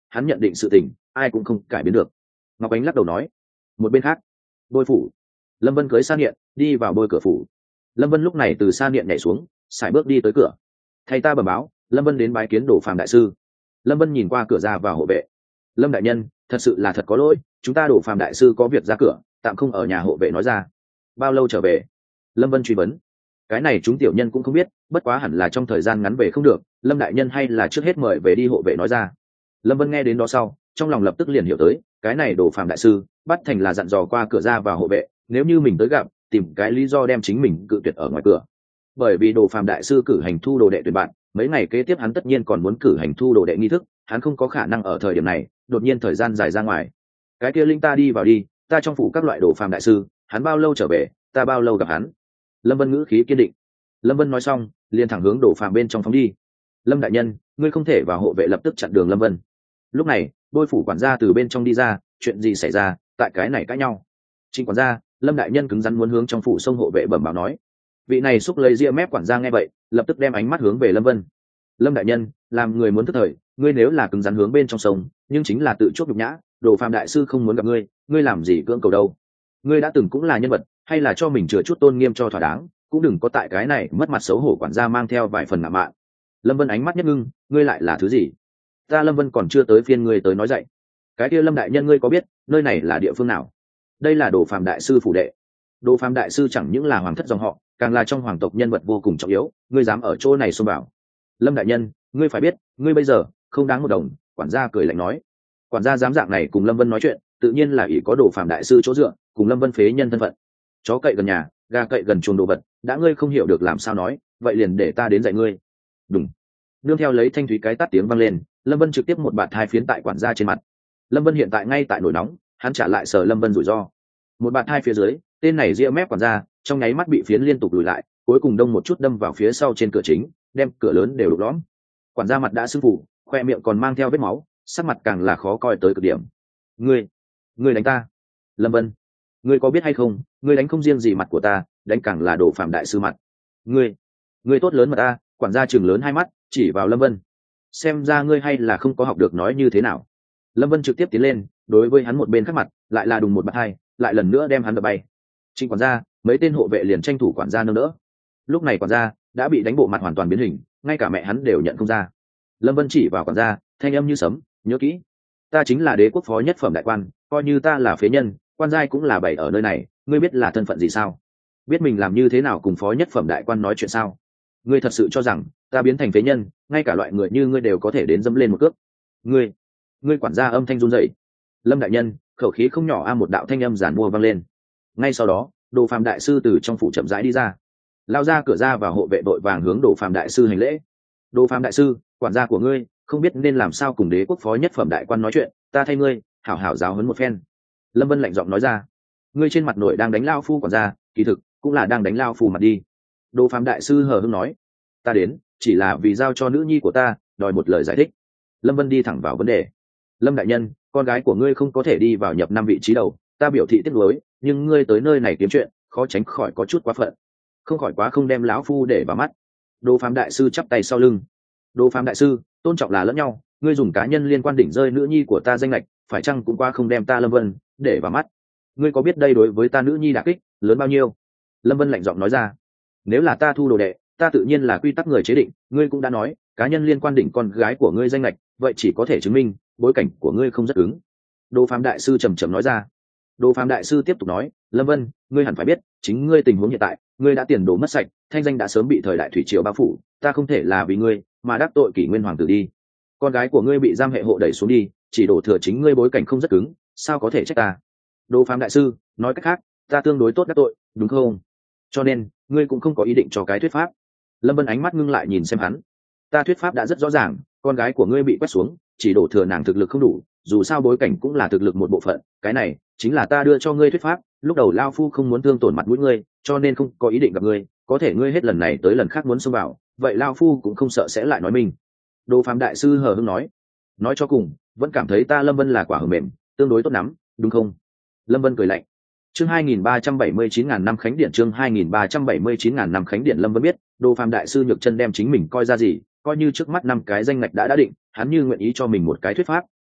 hắn nhận định sự tình ai cũng không cải biến được. Ngọc Ánh lắc đầu nói. Một bên khác, bôi phủ. Lâm Vân cưới sa niệm đi vào bôi cửa phủ. Lâm Vân lúc này từ sa niệm nhảy xuống, sải bước đi tới cửa. Thay ta bẩm báo, Lâm Vân đến bái kiến Đổ Phàm đại sư. Lâm Vân nhìn qua cửa ra vào hộ vệ. Lâm đại nhân, thật sự là thật có lỗi, chúng ta Đổ Phàm đại sư có việc ra cửa, tạm không ở nhà. Hộ vệ nói ra. Bao lâu trở về? Lâm Vân truy vấn. Cái này chúng tiểu nhân cũng không biết, bất quá hẳn là trong thời gian ngắn về không được. Lâm đại nhân hay là trước hết mời về đi. Hộ vệ nói ra. Lâm Vân nghe đến đó sau, trong lòng lập tức liền hiểu tới, cái này Đổ Phàm đại sư bắt thành là dặn dò qua cửa ra vào hộ vệ, nếu như mình tới gặp, tìm cái lý do đem chính mình cự tuyệt ở ngoài cửa. Bởi vì Đổ Phàm đại sư cử hành thu đồ đệ tuyển bạn, mấy ngày kế tiếp hắn tất nhiên còn muốn cử hành thu đồ đệ nghi thức, hắn không có khả năng ở thời điểm này đột nhiên thời gian dài ra ngoài. Cái kia linh ta đi vào đi, ta trong phủ các loại Đổ Phàm đại sư, hắn bao lâu trở về, ta bao lâu gặp hắn. Lâm Vân ngữ khí kiên định. Lâm Vân nói xong, liền thẳng hướng Đổ Phàm bên trong phóng đi. Lâm đại nhân, ngươi không thể vào. Hộ vệ lập tức chặn đường Lâm Vân. Lúc này, bôi phủ quản gia từ bên trong đi ra. Chuyện gì xảy ra? Tại cái này cãi nhau. Trịnh quản gia, Lâm đại nhân cứng rắn muốn hướng trong phủ sông. Hộ vệ bẩm báo nói. Vị này xúc lấy ria mép quản gia nghe vậy, lập tức đem ánh mắt hướng về Lâm Vân. Lâm đại nhân, làm người muốn thức thời, ngươi nếu là cứng rắn hướng bên trong sông, nhưng chính là tự chuốc nhục nhã. Đổ Phàm đại sư không muốn gặp ngươi, ngươi làm gì cưỡng cầu đâu? Ngươi đã từng cũng là nhân vật, hay là cho mình chừa chút tôn nghiêm cho thỏa đáng, cũng đừng có tại cái này mất mặt xấu hổ. Quản gia mang theo vài phần ngạo mạn. Lâm Vân ánh mắt nhất ngưng, ngươi lại là thứ gì? Ta Lâm Vân còn chưa tới phiên ngươi tới nói dạy. Cái kia Lâm đại nhân, ngươi có biết nơi này là địa phương nào? Đây là Đổ Phàm đại sư phủ đệ. Đổ Phàm đại sư chẳng những là hoàng thất dòng họ, càng là trong hoàng tộc nhân vật vô cùng trọng yếu, ngươi dám ở chỗ này xông vào? Lâm đại nhân, ngươi phải biết, ngươi bây giờ không đáng một đồng. Quản gia cười lạnh nói. Quản gia dám dạng này cùng Lâm Vân nói chuyện, tự nhiên là ỷ có Đổ Phàm đại sư chỗ dựa, cùng Lâm Vân phế nhân thân phận. Chó cậy gần nhà, gà cậy gần chuồng đồ vật, đã ngươi không hiểu được làm sao nói, vậy liền để ta đến dạy ngươi. Đúng. Nương theo lấy thanh thúy cái tát tiếng vang lên, Lâm Vân trực tiếp một bạt hai phiến tại quản gia trên mặt. Lâm Vân hiện tại ngay tại nổi nóng, hắn trả lại sờ Lâm Vân rủi ro. Một bạt hai phía dưới, tên này ria mép quản gia trong nháy mắt bị phiến liên tục lùi lại, cuối cùng đông một chút đâm vào phía sau trên cửa chính, đem cửa lớn đều đục lõm. Quản gia mặt đã sưng phù, khoe miệng còn mang theo vết máu, sắc mặt càng là khó coi tới cực điểm. Ngươi, ngươi đánh ta? Lâm Vân, ngươi có biết hay không, ngươi đánh không riêng gì mặt của ta, đánh càng là Đổ Phàm đại sư mặt. Ngươi, ngươi tốt lớn mà ta. Quản gia chừng lớn hai mắt, chỉ vào Lâm Vân. Xem ra ngươi hay là không có học được nói như thế nào. Lâm Vân trực tiếp tiến lên, đối với hắn một bên khác mặt, lại là đùng một bạt hai, lại lần nữa đem hắn đập bay. Trịnh quản gia, mấy tên hộ vệ liền tranh thủ quản gia nâng đỡ. Lúc này quản gia đã bị đánh bộ mặt hoàn toàn biến hình, ngay cả mẹ hắn đều nhận không ra. Lâm Vân chỉ vào quản gia, thanh âm như sấm, nhớ kỹ, ta chính là đế quốc phó nhất phẩm đại quan, coi như ta là phế nhân, quan giai cũng là bảy ở nơi này, ngươi biết là thân phận gì sao? Biết mình làm như thế nào cùng phó nhất phẩm đại quan nói chuyện sao? Ngươi thật sự cho rằng ta biến thành phế nhân, ngay cả loại người như ngươi đều có thể đến dẫm lên một cước? Ngươi, ngươi quản gia âm thanh run rẩy. Lâm đại nhân, khẩu khí không nhỏ a. Một đạo thanh âm giản mua vang lên. Ngay sau đó, Đổ Phàm đại sư từ trong phủ chậm rãi đi ra, lao ra cửa ra và hộ vệ đội vàng hướng Đổ Phàm đại sư hành lễ. Đổ Phàm đại sư, quản gia của ngươi không biết nên làm sao cùng đế quốc phó nhất phẩm đại quan nói chuyện, ta thay ngươi hảo hảo giáo huấn một phen. Lâm Vân lạnh giọng nói ra. Ngươi trên mặt nội đang đánh lao phu quản gia, kỳ thực cũng là đang đánh lao phu mặt đi. Đổ Phàm đại sư hờ hững nói. Ta đến chỉ là vì giao cho nữ nhi của ta, đòi một lời giải thích. Lâm Vân đi thẳng vào vấn đề. Lâm đại nhân, con gái của ngươi không có thể đi vào nhập năm vị trí đầu, ta biểu thị tiếc nuối, nhưng ngươi tới nơi này kiếm chuyện, khó tránh khỏi có chút quá phận, không khỏi quá không đem lão phu để vào mắt. Đỗ Phàm đại sư chắp tay sau lưng. Đỗ Phàm đại sư, tôn trọng là lẫn nhau, ngươi dùng cá nhân liên quan đỉnh rơi nữ nhi của ta danh lệch, phải chăng cũng qua không đem ta Lâm Vân để vào mắt? Ngươi có biết đây đối với ta nữ nhi đả kích lớn bao nhiêu? Lâm Vân lạnh giọng nói ra. Nếu là ta thu đồ đệ, ta tự nhiên là quy tắc người chế định, ngươi cũng đã nói cá nhân liên quan đỉnh con gái của ngươi danh lệch, vậy chỉ có thể chứng minh bối cảnh của ngươi không rất ứng. Đỗ Phàm đại sư trầm trầm nói ra. Đỗ Phàm đại sư tiếp tục nói, Lâm Vân, ngươi hẳn phải biết chính ngươi tình huống hiện tại, ngươi đã tiền đồ mất sạch, thanh danh đã sớm bị thời đại thủy triều bao phủ, ta không thể là vì ngươi mà đắc tội kỷ nguyên hoàng tử đi. Con gái của ngươi bị giam hệ hộ đẩy xuống đi, chỉ đổ thừa chính ngươi bối cảnh không rất cứng, sao có thể trách ta? Đỗ Phàm đại sư, nói cách khác, ta tương đối tốt đắc tội, đúng không? Cho nên ngươi cũng không có ý định cho cái thuyết pháp. Lâm Vân ánh mắt ngưng lại nhìn xem hắn. Ta thuyết pháp đã rất rõ ràng, con gái của ngươi bị quét xuống, chỉ đổ thừa nàng thực lực không đủ, dù sao bối cảnh cũng là thực lực một bộ phận, cái này chính là ta đưa cho ngươi thuyết pháp. Lúc đầu lao phu không muốn thương tổn mặt mũi ngươi, cho nên không có ý định gặp ngươi, có thể ngươi hết lần này tới lần khác muốn xông vào, vậy lao phu cũng không sợ sẽ lại nói mình. Đỗ Phàm đại sư hờ hững nói, nói cho cùng vẫn cảm thấy ta Lâm Vân là quả hờ mềm, tương đối tốt lắm, đúng không? Lâm Vân cười lạnh. Chương hai nghìn ba trăm bảy mươi chín ngàn năm khánh điện, chương hai nghìn ba trăm bảy mươi chín ngàn năm khánh điện. Lâm Vân biết Đỗ Phàm đại sư nhược chân đem chính mình coi ra gì, coi như trước mắt năm cái danh ngạch đã đã định, hắn như nguyện ý cho mình một cái thuyết pháp,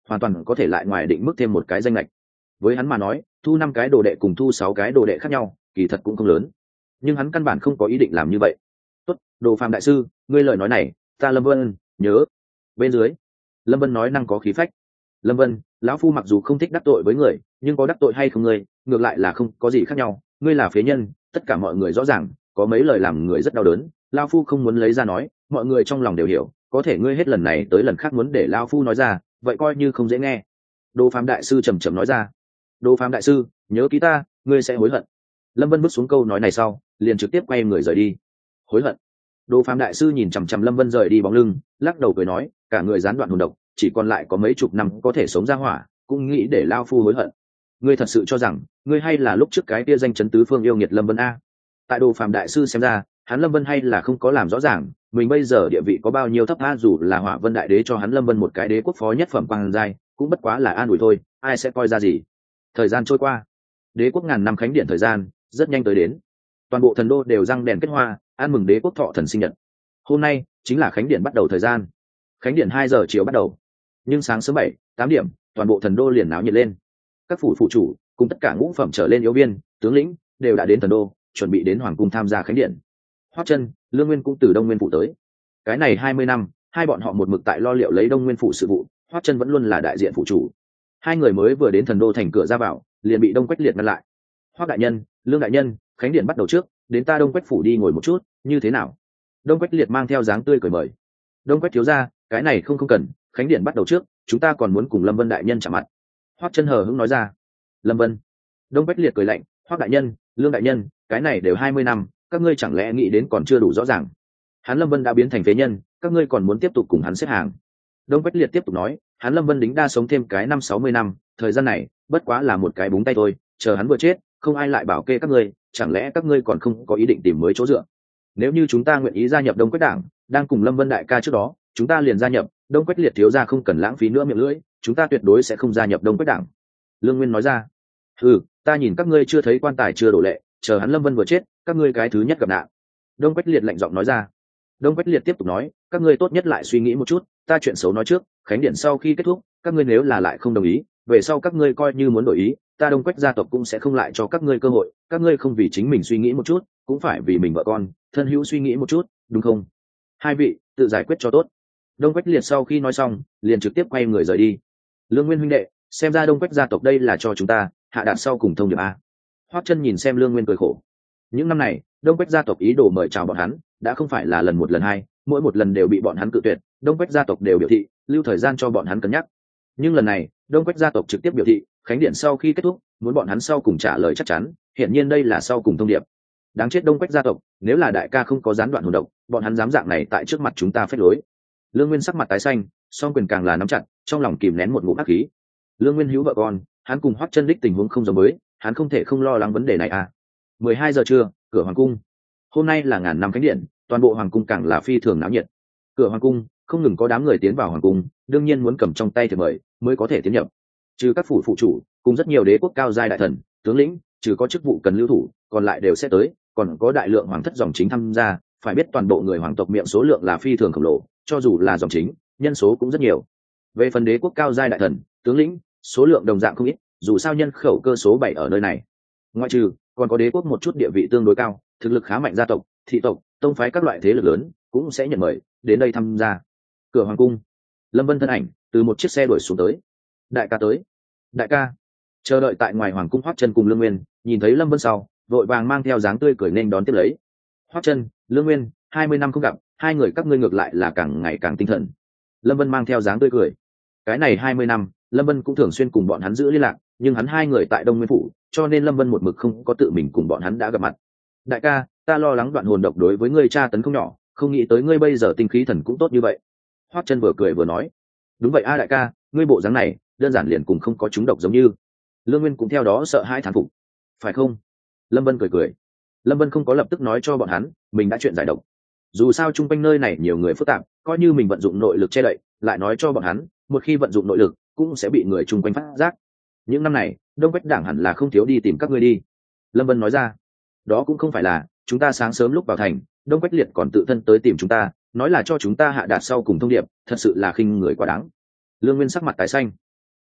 hoàn toàn có thể lại ngoài định mức thêm một cái danh lệch. Với hắn mà nói, thu năm cái đồ đệ cùng thu sáu cái đồ đệ khác nhau kỳ thật cũng không lớn, nhưng hắn căn bản không có ý định làm như vậy. Tốt, Đồ Phàm đại sư, ngươi lời nói này ta Lâm Vân nhớ. Bên dưới, Lâm Vân nói năng có khí phách. Lâm Vân, lão phu mặc dù không thích đắc tội với người, nhưng có đắc tội hay không ngươi ngược lại là không có gì khác nhau. Ngươi là phế nhân, tất cả mọi người rõ ràng, có mấy lời làm người rất đau đớn, lão phu không muốn lấy ra nói, mọi người trong lòng đều hiểu. Có thể ngươi hết lần này tới lần khác muốn để lão phu nói ra, vậy coi như không dễ nghe. Đồ Phàm đại sư trầm trầm nói ra. Đồ Phàm đại sư, nhớ ký ta, ngươi sẽ hối hận. Lâm Vân bước xuống câu nói này sau, liền trực tiếp quay người rời đi. Hối hận? Đồ Phàm đại sư nhìn chằm chằm Lâm Vân rời đi bóng lưng, lắc đầu cười nói, cả người gián đoạn hồn độc, chỉ còn lại có mấy chục năm có thể sống ra hỏa, cũng nghĩ để lao phu hối hận. Ngươi thật sự cho rằng ngươi hay là lúc trước cái kia danh chấn tứ phương yêu nghiệt Lâm Vân a? Tại Đồ Phàm đại sư xem ra, hắn Lâm Vân hay là không có làm rõ ràng mình bây giờ địa vị có bao nhiêu thấp a, dù là Hỏa Vân đại đế cho hắn Lâm Vân một cái đế quốc phó nhất phẩm quang giai, cũng bất quá là an ủi thôi, ai sẽ coi ra gì. Thời gian trôi qua, đế quốc ngàn năm khánh điện thời gian rất nhanh tới đến, toàn bộ thần đô đều răng đèn kết hoa, ăn mừng đế quốc thọ thần sinh nhật. Hôm nay chính là khánh điện bắt đầu thời gian. Khánh điện hai giờ chiều bắt đầu, nhưng sáng sớm bảy tám điểm toàn bộ thần đô liền náo nhiệt lên. Các phủ phụ chủ cùng tất cả ngũ phẩm trở lên yếu viên tướng lĩnh đều đã đến thần đô, chuẩn bị đến hoàng cung tham gia khánh điện. Hoắc Chân, Lương Nguyên cũng từ Đông Nguyên phủ tới. Cái này hai mươi năm, hai bọn họ một mực tại lo liệu lấy Đông Nguyên phủ sự vụ, Hoắc Chân vẫn luôn là đại diện phụ chủ. Hai người mới vừa đến thần đô thành cửa ra vào, liền bị Đông Quách Liệt ngăn lại. Hoắc đại nhân, Lương đại nhân, khánh điện bắt đầu trước, đến ta Đông Quách phủ đi ngồi một chút, như thế nào? Đông Quách Liệt mang theo dáng tươi cười mời. Đông Quách thiếu gia, cái này không không cần, khánh điện bắt đầu trước, chúng ta còn muốn cùng Lâm Vân đại nhân chạm mặt. Hoắc Chân hờ hững nói ra. Lâm Vân? Đông Quách Liệt cười lạnh, Hoắc đại nhân, Lương đại nhân, cái này đều hai mươi năm, các ngươi chẳng lẽ nghĩ đến còn chưa đủ rõ ràng? Hắn Lâm Vân đã biến thành phế nhân, các ngươi còn muốn tiếp tục cùng hắn xếp hàng? Đông Quách Liệt tiếp tục nói, hắn Lâm Vân đính đa sống thêm cái năm sáu mươi năm, thời gian này bất quá là một cái búng tay thôi, chờ hắn vừa chết, không ai lại bảo kê các ngươi, chẳng lẽ các ngươi còn không có ý định tìm mới chỗ dựa? Nếu như chúng ta nguyện ý gia nhập Đông Quách đảng, đang cùng Lâm Vân đại ca trước đó, chúng ta liền gia nhập. Đông Quách Liệt thiếu gia không cần lãng phí nữa miệng lưỡi, chúng ta tuyệt đối sẽ không gia nhập Đông Quách đảng. Lương Nguyên nói ra. Ừ, ta nhìn các ngươi chưa thấy quan tài chưa đổ lệ, chờ hắn Lâm Vân vừa chết, các ngươi cái thứ nhất gặp nạn. Đông Quách Liệt lạnh giọng nói ra. Đông Quách Liệt tiếp tục nói, các ngươi tốt nhất lại suy nghĩ một chút, ta chuyện xấu nói trước, khánh điện sau khi kết thúc, các ngươi nếu là lại không đồng ý, về sau các ngươi coi như muốn đổi ý, ta Đông Quách gia tộc cũng sẽ không lại cho các ngươi cơ hội, các ngươi không vì chính mình suy nghĩ một chút, cũng phải vì mình vợ con, thân hữu suy nghĩ một chút, đúng không? Hai vị, tự giải quyết cho tốt. Đông Quách Liệt sau khi nói xong, liền trực tiếp quay người rời đi. Lương Nguyên huynh đệ, xem ra Đông Quách gia tộc đây là cho chúng ta hạ đạt sau cùng thông điệp a. Hoắc Chân nhìn xem Lương Nguyên cười khổ. Những năm này, Đông Quách gia tộc ý đồ mời chào bọn hắn, đã không phải là lần một lần hai, mỗi một lần đều bị bọn hắn cự tuyệt, Đông Quách gia tộc đều biểu thị lưu thời gian cho bọn hắn cân nhắc. Nhưng lần này, Đông Quách gia tộc trực tiếp biểu thị, khánh điện sau khi kết thúc, muốn bọn hắn sau cùng trả lời chắc chắn, hiển nhiên đây là sau cùng thông điệp. Đáng chết Đông Quách gia tộc, nếu là đại ca không có gián đoạn hồn độc, bọn hắn dám dạng này tại trước mặt chúng ta phép lối. Lương Nguyên sắc mặt tái xanh, song quyền càng là nắm chặt, trong lòng kìm nén một ngụm ác khí. Lương Nguyên hữu vợ con, hắn cùng Hoắc Chân đích tình huống không giống mới, hắn không thể không lo lắng vấn đề này à. mười hai giờ trưa, cửa hoàng cung. Hôm nay là ngàn năm khánh điện, toàn bộ hoàng cung càng là phi thường náo nhiệt. Cửa hoàng cung không ngừng có đám người tiến vào hoàng cung, đương nhiên muốn cầm trong tay thiệp mời mới có thể tiến nhập. Trừ các phủ phụ chủ, cùng rất nhiều đế quốc cao giai đại thần, tướng lĩnh, trừ có chức vụ cần lưu thủ, còn lại đều sẽ tới, còn có đại lượng hoàng thất dòng chính tham gia, phải biết toàn bộ người hoàng tộc miệng số lượng là phi thường khổng lồ, cho dù là dòng chính, nhân số cũng rất nhiều. Về phần đế quốc cao giai đại thần, tướng lĩnh, số lượng đồng dạng không ít, dù sao nhân khẩu cơ số bảy ở nơi này. Ngoại trừ, còn có đế quốc một chút địa vị tương đối cao, thực lực khá mạnh gia tộc, thị tộc, tông phái các loại thế lực lớn cũng sẽ nhận mời đến đây tham gia. Cửa hoàng cung, Lâm Vân thân ảnh từ một chiếc xe đuổi xuống tới. Đại ca tới. Đại ca. Chờ đợi tại ngoài hoàng cung Hoắc Chân cùng Lương Nguyên, nhìn thấy Lâm Vân sau, vội vàng mang theo dáng tươi cười nên đón tiếp lấy. Hoắc Chân, Lương Nguyên, hai mươi năm không gặp, hai người các ngươi ngược lại là càng ngày càng tinh thần. Lâm Vân mang theo dáng tươi cười. Cái này hai mươi năm, Lâm Vân cũng thường xuyên cùng bọn hắn giữ liên lạc, nhưng hắn hai người tại Đông Nguyên phủ, cho nên Lâm Vân một mực không có tự mình cùng bọn hắn đã gặp mặt. Đại ca, ta lo lắng đoạn hồn độc đối với ngươi tra tấn không nhỏ, không nghĩ tới ngươi bây giờ tinh khí thần cũng tốt như vậy. Hoắc Chân vừa cười vừa nói. Đúng vậy a đại ca, ngươi bộ dáng này, đơn giản liền cùng không có trúng độc giống như. Lương Nguyên cũng theo đó sợ hãi thán phục. Phải không? Lâm Vân cười cười. Lâm Vân không có lập tức nói cho bọn hắn mình đã chuyện giải độc. Dù sao chung quanh nơi này nhiều người phức tạp, coi như mình vận dụng nội lực che đậy, lại nói cho bọn hắn, một khi vận dụng nội lực, cũng sẽ bị người chung quanh phát giác. Những năm này, Đông Quách đảng hẳn là không thiếu đi tìm các ngươi đi. Lâm Vân nói ra. Đó cũng không phải là, chúng ta sáng sớm lúc vào thành, Đông Quách Liệt còn tự thân tới tìm chúng ta, nói là cho chúng ta hạ đạt sau cùng thông điệp, thật sự là khinh người quá đáng. Lương Nguyên sắc mặt tái xanh.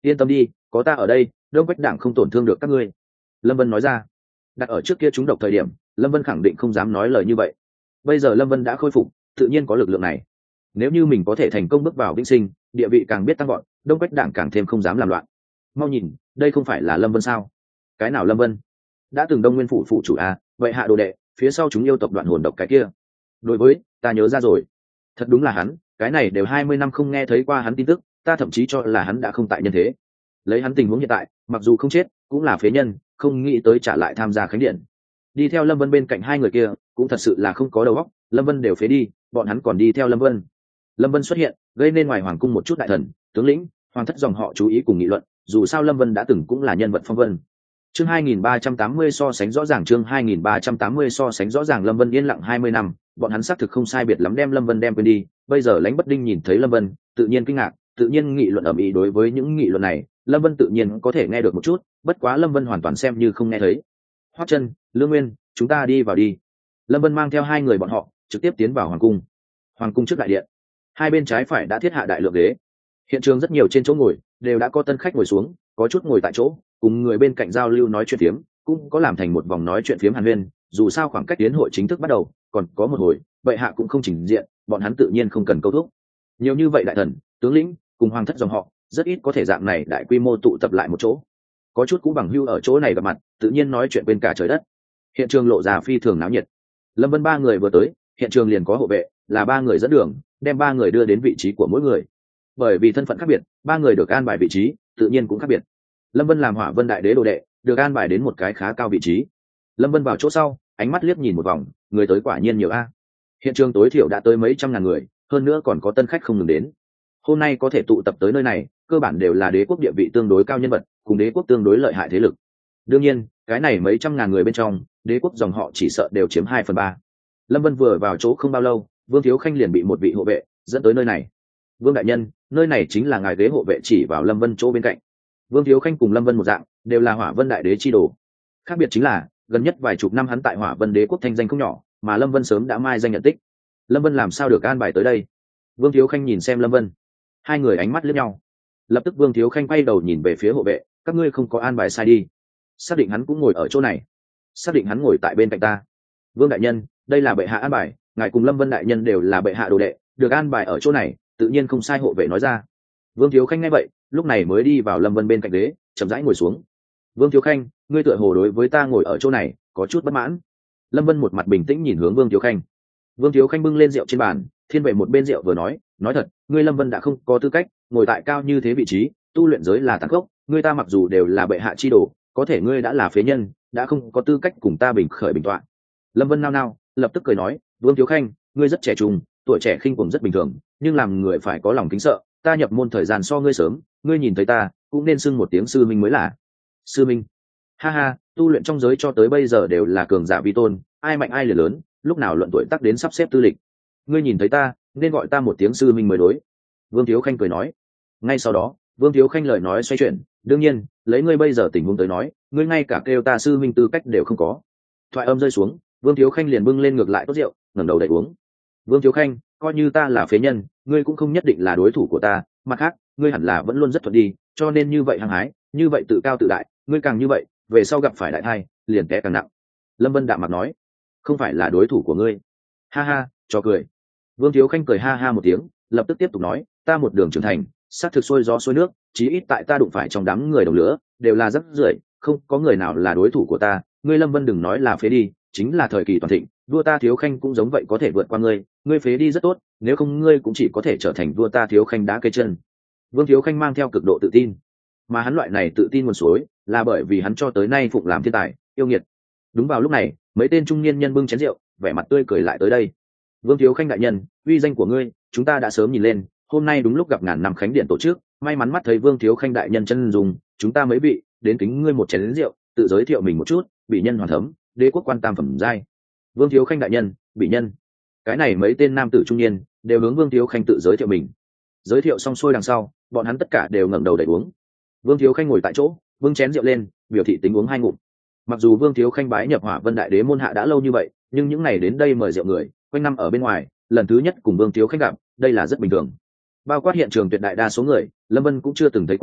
yên tâm đi, có ta ở đây, đông quách đảng không tổn thương được các ngươi. Lâm Vân nói ra. Đặt ở trước kia chúng độc thời điểm, Lâm Vân khẳng định không dám nói lời như vậy. Bây giờ Lâm Vân đã khôi phục, tự nhiên có lực lượng này. Nếu như mình có thể thành công bước vào vĩnh sinh, địa vị càng biết tăng gọn, đông quách đảng càng thêm không dám làm loạn. Mau nhìn, đây không phải là Lâm Vân sao? Cái nào Lâm Vân? Đã từng Đông Nguyên phủ phụ chủ à? Vậy hạ đồ đệ, phía sau chúng yêu tộc đoạn hồn độc cái kia. Đối với, ta nhớ ra rồi. Thật đúng là hắn, cái này đều hai mươi năm không nghe thấy qua hắn tin tức, ta thậm chí cho là hắn đã không tại nhân thế. Lấy hắn tình huống hiện tại, mặc dù không chết, cũng là phế nhân, không nghĩ tới trả lại tham gia khánh điện. Đi theo Lâm Vân bên cạnh hai người kia, cũng thật sự là không có đầu óc, Lâm Vân đều phế đi, bọn hắn còn đi theo Lâm Vân. Lâm Vân xuất hiện, gây nên ngoài hoàng cung một chút đại thần, tướng lĩnh, hoàng thất dòng họ chú ý cùng nghị luận, dù sao Lâm Vân đã từng cũng là nhân vật phong vân. Chương hai nghìn ba trăm tám mươi so sánh rõ ràng chương hai nghìn ba trăm tám mươi so sánh rõ ràng Lâm Vân yên lặng hai mươi năm, bọn hắn xác thực không sai biệt lắm đem Lâm Vân đem quên đi, bây giờ Lãnh Bất Đinh nhìn thấy Lâm Vân, tự nhiên kinh ngạc, tự nhiên nghị luận ầm ĩ đối với những nghị luận này, Lâm Vân tự nhiên có thể nghe được một chút, bất quá Lâm Vân hoàn toàn xem như không nghe thấy. Hoắc Chân, Lương Nguyên, chúng ta đi vào đi. Lâm Vân mang theo hai người bọn họ, trực tiếp tiến vào hoàng cung. Hoàng cung trước đại điện, hai bên trái phải đã thiết hạ đại lượng ghế. Hiện trường rất nhiều trên chỗ ngồi đều đã có tân khách ngồi xuống, có chút ngồi tại chỗ, cùng người bên cạnh giao lưu nói chuyện phiếm, cũng có làm thành một vòng nói chuyện phiếm hàn huyên, dù sao khoảng cách tiến hội chính thức bắt đầu, còn có một hồi, vậy hạ cũng không trình diện, bọn hắn tự nhiên không cần câu thúc. Nhiều như vậy đại thần, tướng lĩnh, cùng hoàng thất dòng họ, rất ít có thể dạng này đại quy mô tụ tập lại một chỗ. Có chút cũ bằng hưu ở chỗ này gặp mặt, tự nhiên nói chuyện bên cả trời đất. Hiện trường lộ ra phi thường náo nhiệt. Lâm Vân ba người vừa tới, hiện trường liền có hộ vệ, là ba người dẫn đường, đem ba người đưa đến vị trí của mỗi người. Bởi vì thân phận khác biệt, ba người được an bài vị trí, tự nhiên cũng khác biệt. Lâm Vân làm Hỏa Vân đại đế đồ đệ, được an bài đến một cái khá cao vị trí. Lâm Vân vào chỗ sau, ánh mắt liếc nhìn một vòng, người tới quả nhiên nhiều a. Hiện trường tối thiểu đã tới mấy trăm ngàn người, hơn nữa còn có tân khách không ngừng đến. Hôm nay có thể tụ tập tới nơi này, cơ bản đều là đế quốc địa vị tương đối cao nhân vật, cùng đế quốc tương đối lợi hại thế lực. Đương nhiên, cái này mấy trăm ngàn người bên trong, đế quốc dòng họ chỉ sợ đều chiếm hai phần ba. Lâm Vân vừa vào chỗ không bao lâu, Vương Thiếu Khanh liền bị một vị hộ vệ dẫn tới nơi này. Vương đại nhân, nơi này chính là ngài ghế hộ vệ chỉ vào Lâm Vân chỗ bên cạnh. Vương Thiếu Khanh cùng Lâm Vân một dạng, đều là Hỏa Vân đại đế chi đồ. Khác biệt chính là, gần nhất vài chục năm hắn tại Hỏa Vân đế quốc thanh danh không nhỏ, mà Lâm Vân sớm đã mai danh nhận tích. Lâm Vân làm sao được an bài tới đây? Vương Thiếu Khanh nhìn xem Lâm Vân, hai người ánh mắt liếc nhau. Lập tức Vương Thiếu Khanh quay đầu nhìn về phía hộ vệ, các ngươi không có an bài sai đi. Xác định hắn cũng ngồi ở chỗ này. Xác định hắn ngồi tại bên cạnh ta. Vương đại nhân, đây là bệ hạ an bài, ngài cùng Lâm Vân đại nhân đều là bệ hạ đồ đệ, được an bài ở chỗ này, tự nhiên không sai. Hộ vệ nói ra. Vương Thiếu Khanh nghe vậy, lúc này mới đi vào Lâm Vân bên cạnh ghế, chậm rãi ngồi xuống. Vương Thiếu Khanh, ngươi tựa hồ đối với ta ngồi ở chỗ này có chút bất mãn. Lâm Vân một mặt bình tĩnh nhìn hướng Vương Thiếu Khanh. Vương Thiếu Khanh bưng lên rượu trên bàn, thiên vệ một bên rượu vừa nói, nói thật, ngươi Lâm Vân đã không có tư cách ngồi tại cao như thế vị trí, tu luyện giới là tàn khốc, ngươi ta mặc dù đều là bệ hạ chi đồ, có thể ngươi đã là phế nhân, đã không có tư cách cùng ta bình khởi bình tọa. Lâm Vân nao nao, lập tức cười nói, Vương Thiếu Khanh, ngươi rất trẻ trung, tuổi trẻ khinh cuồng rất bình thường, nhưng làm người phải có lòng kính sợ, ta nhập môn thời gian so ngươi sớm, ngươi nhìn thấy ta cũng nên xưng một tiếng sư minh mới là. Sư minh? Ha ha, tu luyện trong giới cho tới bây giờ đều là cường giả vi tôn, ai mạnh ai liền lớn, lúc nào luận tuổi tác đến sắp xếp tư lịch. Ngươi nhìn thấy ta nên gọi ta một tiếng sư minh mới đối. Vương Thiếu Khanh cười nói. Ngay sau đó, Vương Thiếu Khanh lời nói xoay chuyển, đương nhiên, lấy ngươi bây giờ tình huống tới nói, ngươi ngay cả kêu ta sư minh tư cách đều không có. Thoại âm rơi xuống, Vương Thiếu Khanh liền bưng lên ngược lại tốt rượu, ngẩng đầu đẩy uống. Vương Thiếu Khanh, coi như ta là phế nhân, ngươi cũng không nhất định là đối thủ của ta, mặt khác, ngươi hẳn là vẫn luôn rất thuận đi, cho nên như vậy hăng hái, như vậy tự cao tự đại, ngươi càng như vậy, về sau gặp phải đại thai, liền té càng nặng. Lâm Vân đạm mặt nói, không phải là đối thủ của ngươi. Ha ha, cho cười. Vương Thiếu Khanh cười ha ha một tiếng, lập tức tiếp tục nói, ta một đường trưởng thành, sát thực xuôi gió xuôi nước, chí ít tại ta đụng phải trong đám người đồng lửa, đều là rất rưởi, không có người nào là đối thủ của ta. Ngươi Lâm Vân đừng nói là phế đi, chính là thời kỳ toàn thịnh, vua ta Thiếu Khanh cũng giống vậy có thể vượt qua ngươi, ngươi phế đi rất tốt, nếu không ngươi cũng chỉ có thể trở thành vua ta Thiếu Khanh đá cây chân. Vương Thiếu Khanh mang theo cực độ tự tin, mà hắn loại này tự tin nguồn suối là bởi vì hắn cho tới nay phụng làm thiên tài, yêu nghiệt. Đúng vào lúc này, mấy tên trung niên nhân bưng chén rượu, vẻ mặt tươi cười lại tới đây. Vương Thiếu Khanh đại nhân, uy danh của ngươi, chúng ta đã sớm nhìn lên, hôm nay đúng lúc gặp ngàn năm khánh điện tổ chức, may mắn mắt thấy Vương Thiếu Khanh đại nhân chân dùng, chúng ta mấy vị đến kính ngươi một chén rượu, tự giới thiệu mình một chút, bị nhân hoàn thấm, đế quốc quan tam phẩm giai. Vương Thiếu Khanh đại nhân, bị nhân. Cái này mấy tên nam tử trung niên đều hướng Vương Thiếu Khanh tự giới thiệu mình. Giới thiệu xong xuôi đằng sau, bọn hắn tất cả đều ngẩng đầu đẩy uống. Vương Thiếu Khanh ngồi tại chỗ, bưng chén rượu lên, biểu thị tính uống hai ngụm. Mặc dù Vương Thiếu Khanh bái nhập Hỏa Vân đại đế môn hạ đã lâu như vậy, nhưng những ngày đến đây mời rượu người, quanh năm ở bên ngoài, lần thứ nhất cùng Vương Thiếu Khanh gặp, đây là rất bình thường. Bao quát hiện trường tuyệt đại đa số người, Lâm Vân cũng chưa từng thấy qua,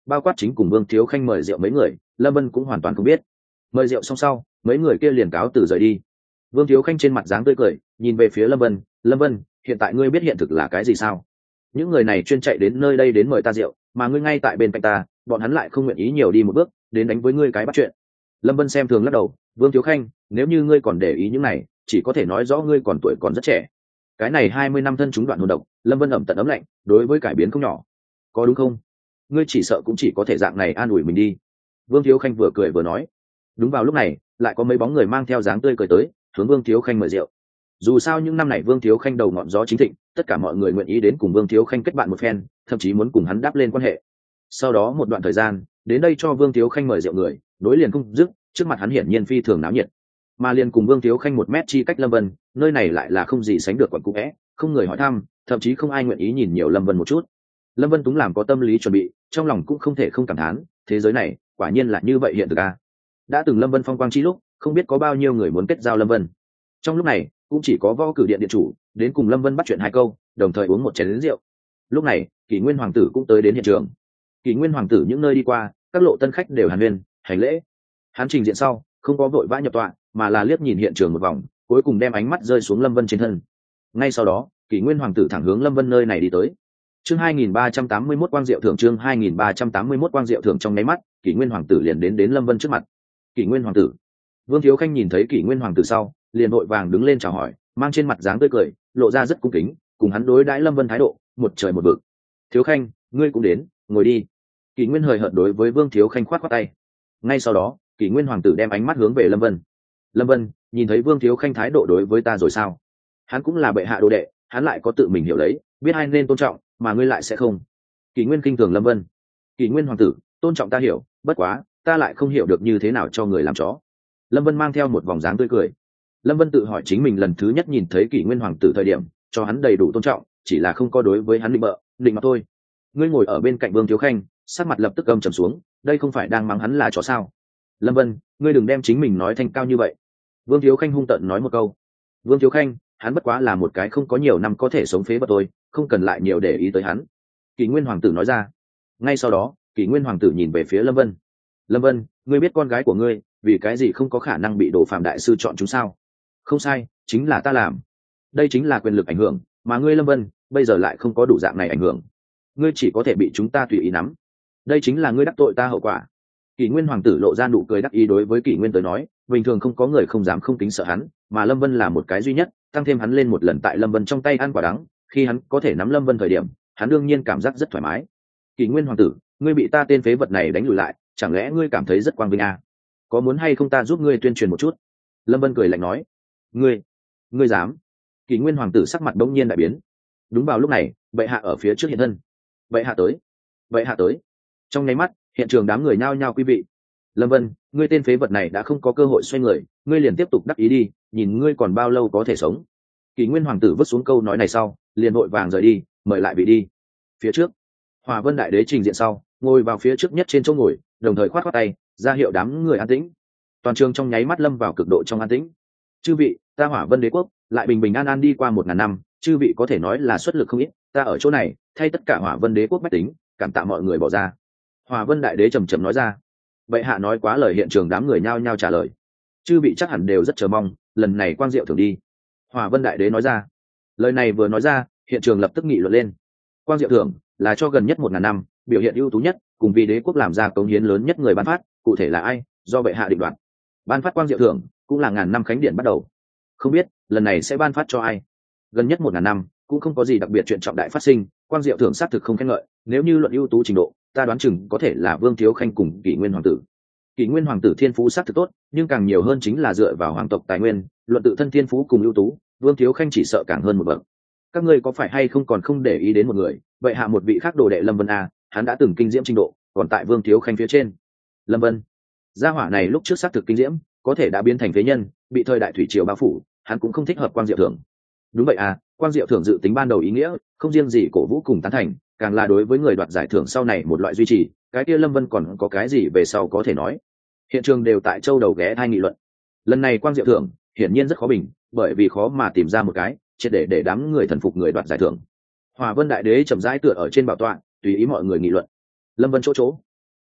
bao quát chính cùng Vương Thiếu Khanh mời rượu mấy người, Lâm Vân cũng hoàn toàn không biết. Mời rượu xong sau, mấy người kia liền cáo từ rời đi. Vương Thiếu Khanh trên mặt dáng tươi cười, nhìn về phía Lâm Vân, "Lâm Vân, hiện tại ngươi biết hiện thực là cái gì sao? Những người này chuyên chạy đến nơi đây đến mời ta rượu, mà ngươi ngay tại bên cạnh ta, bọn hắn lại không nguyện ý nhiều đi một bước, đến đánh với ngươi cái bắt chuyện." Lâm Vân xem thường lắc đầu, "Vương Thiếu Khanh, nếu như ngươi còn để ý những này, chỉ có thể nói rõ ngươi còn tuổi còn rất trẻ. Cái này hai mươi năm thân chúng đoạn hồn độc." Lâm Vân ẩm tận ấm lạnh, đối với cải biến không nhỏ. "Có đúng không? Ngươi chỉ sợ cũng chỉ có thể dạng này an ủi mình đi." Vương Thiếu Khanh vừa cười vừa nói. Đúng vào lúc này, lại có mấy bóng người mang theo dáng tươi cười tới, hướng Vương Thiếu Khanh mời rượu. Dù sao những năm này Vương Thiếu Khanh đầu ngọn gió chính thịnh, tất cả mọi người nguyện ý đến cùng Vương Thiếu Khanh kết bạn một phen, thậm chí muốn cùng hắn đáp lên quan hệ. Sau đó một đoạn thời gian, đến đây cho Vương Thiếu Khanh mời rượu người, nối liền không dứt, trước mặt hắn hiển nhiên phi thường náo nhiệt. Mà liền cùng Vương Thiếu Khanh một mét chi cách Lâm Vân, nơi này lại là không gì sánh được quận cũ é, không người hỏi thăm, thậm chí không ai nguyện ý nhìn nhiều Lâm Vân một chút. Lâm Vân túng làm có tâm lý chuẩn bị, trong lòng cũng không thể không cảm thán, thế giới này quả nhiên là như vậy hiện thực a. Đã từng Lâm Vân phong quang chi lúc, không biết có bao nhiêu người muốn kết giao Lâm Vân. Trong lúc này, cũng chỉ có Võ Cử Điện điện chủ đến cùng Lâm Vân bắt chuyện hai câu, đồng thời uống một chén lớn rượu. Lúc này, Kỷ Nguyên hoàng tử cũng tới đến hiện trường. Kỷ Nguyên hoàng tử những nơi đi qua, các lộ tân khách đều hàn huyên, hành lễ. Hắn trình diện sau, không có vội vã nhập tọa, mà là liếc nhìn hiện trường một vòng, cuối cùng đem ánh mắt rơi xuống Lâm Vân trên thân. Ngay sau đó, Kỷ Nguyên hoàng tử thẳng hướng Lâm Vân nơi này đi tới. Chương hai nghìn ba trăm tám mươi mốt quang diệu thưởng chương hai nghìn ba trăm tám mươi mốt quang diệu thưởng trong nháy mắt, Kỷ Nguyên hoàng tử liền đến đến Lâm Vân trước mặt. "Kỷ Nguyên hoàng tử." Vương Thiếu Khanh nhìn thấy Kỷ Nguyên hoàng tử sau, liền vội vàng đứng lên chào hỏi, mang trên mặt dáng tươi cười, lộ ra rất cung kính, cùng hắn đối đãi Lâm Vân thái độ, một trời một vực. "Thiếu Khanh, ngươi cũng đến, ngồi đi." Kỷ Nguyên hời hợt đối với Vương Thiếu Khanh khoát khoát tay. Ngay sau đó, Kỷ Nguyên hoàng tử đem ánh mắt hướng về Lâm Vân. "Lâm Vân, nhìn thấy Vương Thiếu Khanh thái độ đối với ta rồi sao? Hắn cũng là bệ hạ đồ đệ, hắn lại có tự mình hiểu lấy, biết ai nên tôn trọng, mà ngươi lại sẽ không." Kỷ Nguyên kinh thường Lâm Vân. "Kỷ Nguyên hoàng tử, tôn trọng ta hiểu, bất quá, ta lại không hiểu được như thế nào cho người làm chó." Lâm Vân mang theo một vòng dáng tươi cười. Lâm Vân tự hỏi chính mình lần thứ nhất nhìn thấy Kỷ Nguyên hoàng tử thời điểm, cho hắn đầy đủ tôn trọng, chỉ là không có đối với hắn định bợ, định mà thôi. Ngươi ngồi ở bên cạnh Vương Thiếu Khanh, sắc mặt lập tức âm trầm xuống, đây không phải đang mắng hắn là chó sao? "Lâm Vân, ngươi đừng đem chính mình nói thanh cao như vậy." Vương Thiếu Khanh hung tợn nói một câu. Vương Thiếu Khanh, hắn bất quá là một cái không có nhiều năm có thể sống phế vật thôi, không cần lại nhiều để ý tới hắn." Kỷ Nguyên hoàng tử nói ra. Ngay sau đó, Kỷ Nguyên hoàng tử nhìn về phía Lâm Vân. "Lâm Vân, ngươi biết con gái của ngươi vì cái gì không có khả năng bị Đồ Phạm đại sư chọn chúng sao?" "Không sai, chính là ta làm. Đây chính là quyền lực ảnh hưởng, mà ngươi Lâm Vân bây giờ lại không có đủ dạng này ảnh hưởng. Ngươi chỉ có thể bị chúng ta tùy ý nắm. Đây chính là ngươi đắc tội ta hậu quả." Kỷ Nguyên hoàng tử lộ ra nụ cười đắc ý đối với Kỷ Nguyên tới nói, bình thường không có người không dám không kính sợ hắn, mà Lâm Vân là một cái duy nhất, tăng thêm hắn lên một lần tại Lâm Vân trong tay ăn quả đắng, khi hắn có thể nắm Lâm Vân thời điểm, hắn đương nhiên cảm giác rất thoải mái. "Kỷ Nguyên hoàng tử, ngươi bị ta tên phế vật này đánh lùi lại, chẳng lẽ ngươi cảm thấy rất quang vinh à? Có muốn hay không ta giúp ngươi tuyên truyền một chút?" Lâm Vân cười lạnh nói. "Ngươi, ngươi dám?" Kỷ Nguyên hoàng tử sắc mặt bỗng nhiên đại biến. Đúng vào lúc này, bệ hạ ở phía trước hiện thân. "Bệ hạ tới, bệ hạ tới." Trong nháy mắt, hiện trường đám người nhao nhao quý vị. "Lâm Vân, ngươi tên phế vật này đã không có cơ hội xoay người, ngươi liền tiếp tục đắc ý đi, nhìn ngươi còn bao lâu có thể sống." Kỷ Nguyên hoàng tử vứt xuống câu nói này sau, liền vội vàng rời đi, mời lại vị đi. Phía trước, Hỏa Vân đại đế trình diện sau, ngồi vào phía trước nhất trên chỗ ngồi, đồng thời khoát khoát tay, ra hiệu đám người an tĩnh. Toàn trường trong nháy mắt lâm vào cực độ trong an tĩnh. "Chư vị, ta Hỏa Vân đế quốc lại bình bình an an đi qua một ngàn năm, chư vị có thể nói là xuất lực không ít, ta ở chỗ này thay tất cả Hỏa Vân đế quốc bách tính, cảm tạ mọi người bỏ ra." Hỏa Vân đại đế trầm trầm nói ra. Bệ hạ nói quá lời, hiện trường đám người nhao nhao trả lời. Chư vị chắc hẳn đều rất chờ mong, lần này quang diệu thưởng đi. Hỏa Vân đại đế nói ra. Lời này vừa nói ra, hiện trường lập tức nghị luận lên. Quang diệu thưởng là cho gần nhất một ngàn năm biểu hiện ưu tú nhất, cùng vì đế quốc làm ra cống hiến lớn nhất người ban phát, cụ thể là ai, do bệ hạ định đoạt. Ban phát quang diệu thưởng cũng là ngàn năm khánh điện bắt đầu. Không biết lần này sẽ ban phát cho ai. Gần nhất một ngàn năm cũng không có gì đặc biệt chuyện trọng đại phát sinh, quang diệu thưởng xác thực không khen ngợi, nếu như luận ưu tú trình độ, ta đoán chừng có thể là Vương Thiếu Khanh cùng Kỷ Nguyên hoàng tử. Kỷ Nguyên hoàng tử thiên phú xác thực tốt, nhưng càng nhiều hơn chính là dựa vào hoàng tộc tài nguyên, luận tự thân thiên phú cùng ưu tú, Vương Thiếu Khanh chỉ sợ càng hơn một bậc. Các ngươi có phải hay không còn không để ý đến một người, vậy hạ một vị khác đồ đệ Lâm Vân a, hắn đã từng kinh diễm trình độ, còn tại Vương Thiếu Khanh phía trên. Lâm Vân, gia hỏa này lúc trước xác thực kinh diễm, có thể đã biến thành phế nhân, bị thời đại thủy triều bao phủ, hắn cũng không thích hợp quang diệu thưởng. Đúng vậy à, quang diệu thưởng dự tính ban đầu ý nghĩa, không riêng gì cổ vũ cùng tán thành, càng là đối với người đoạt giải thưởng sau này một loại duy trì. Cái kia Lâm Vân còn có cái gì về sau có thể nói. Hiện trường đều tại châu đầu ghé hai nghị luận. Lần này quang diệu thưởng hiển nhiên rất khó bình, bởi vì khó mà tìm ra một cái triệt để để đám người thần phục người đoạt giải thưởng. Hỏa Vân đại đế chậm rãi tựa ở trên bảo tọa, tùy ý mọi người nghị luận. Lâm Vân chỗ chỗ,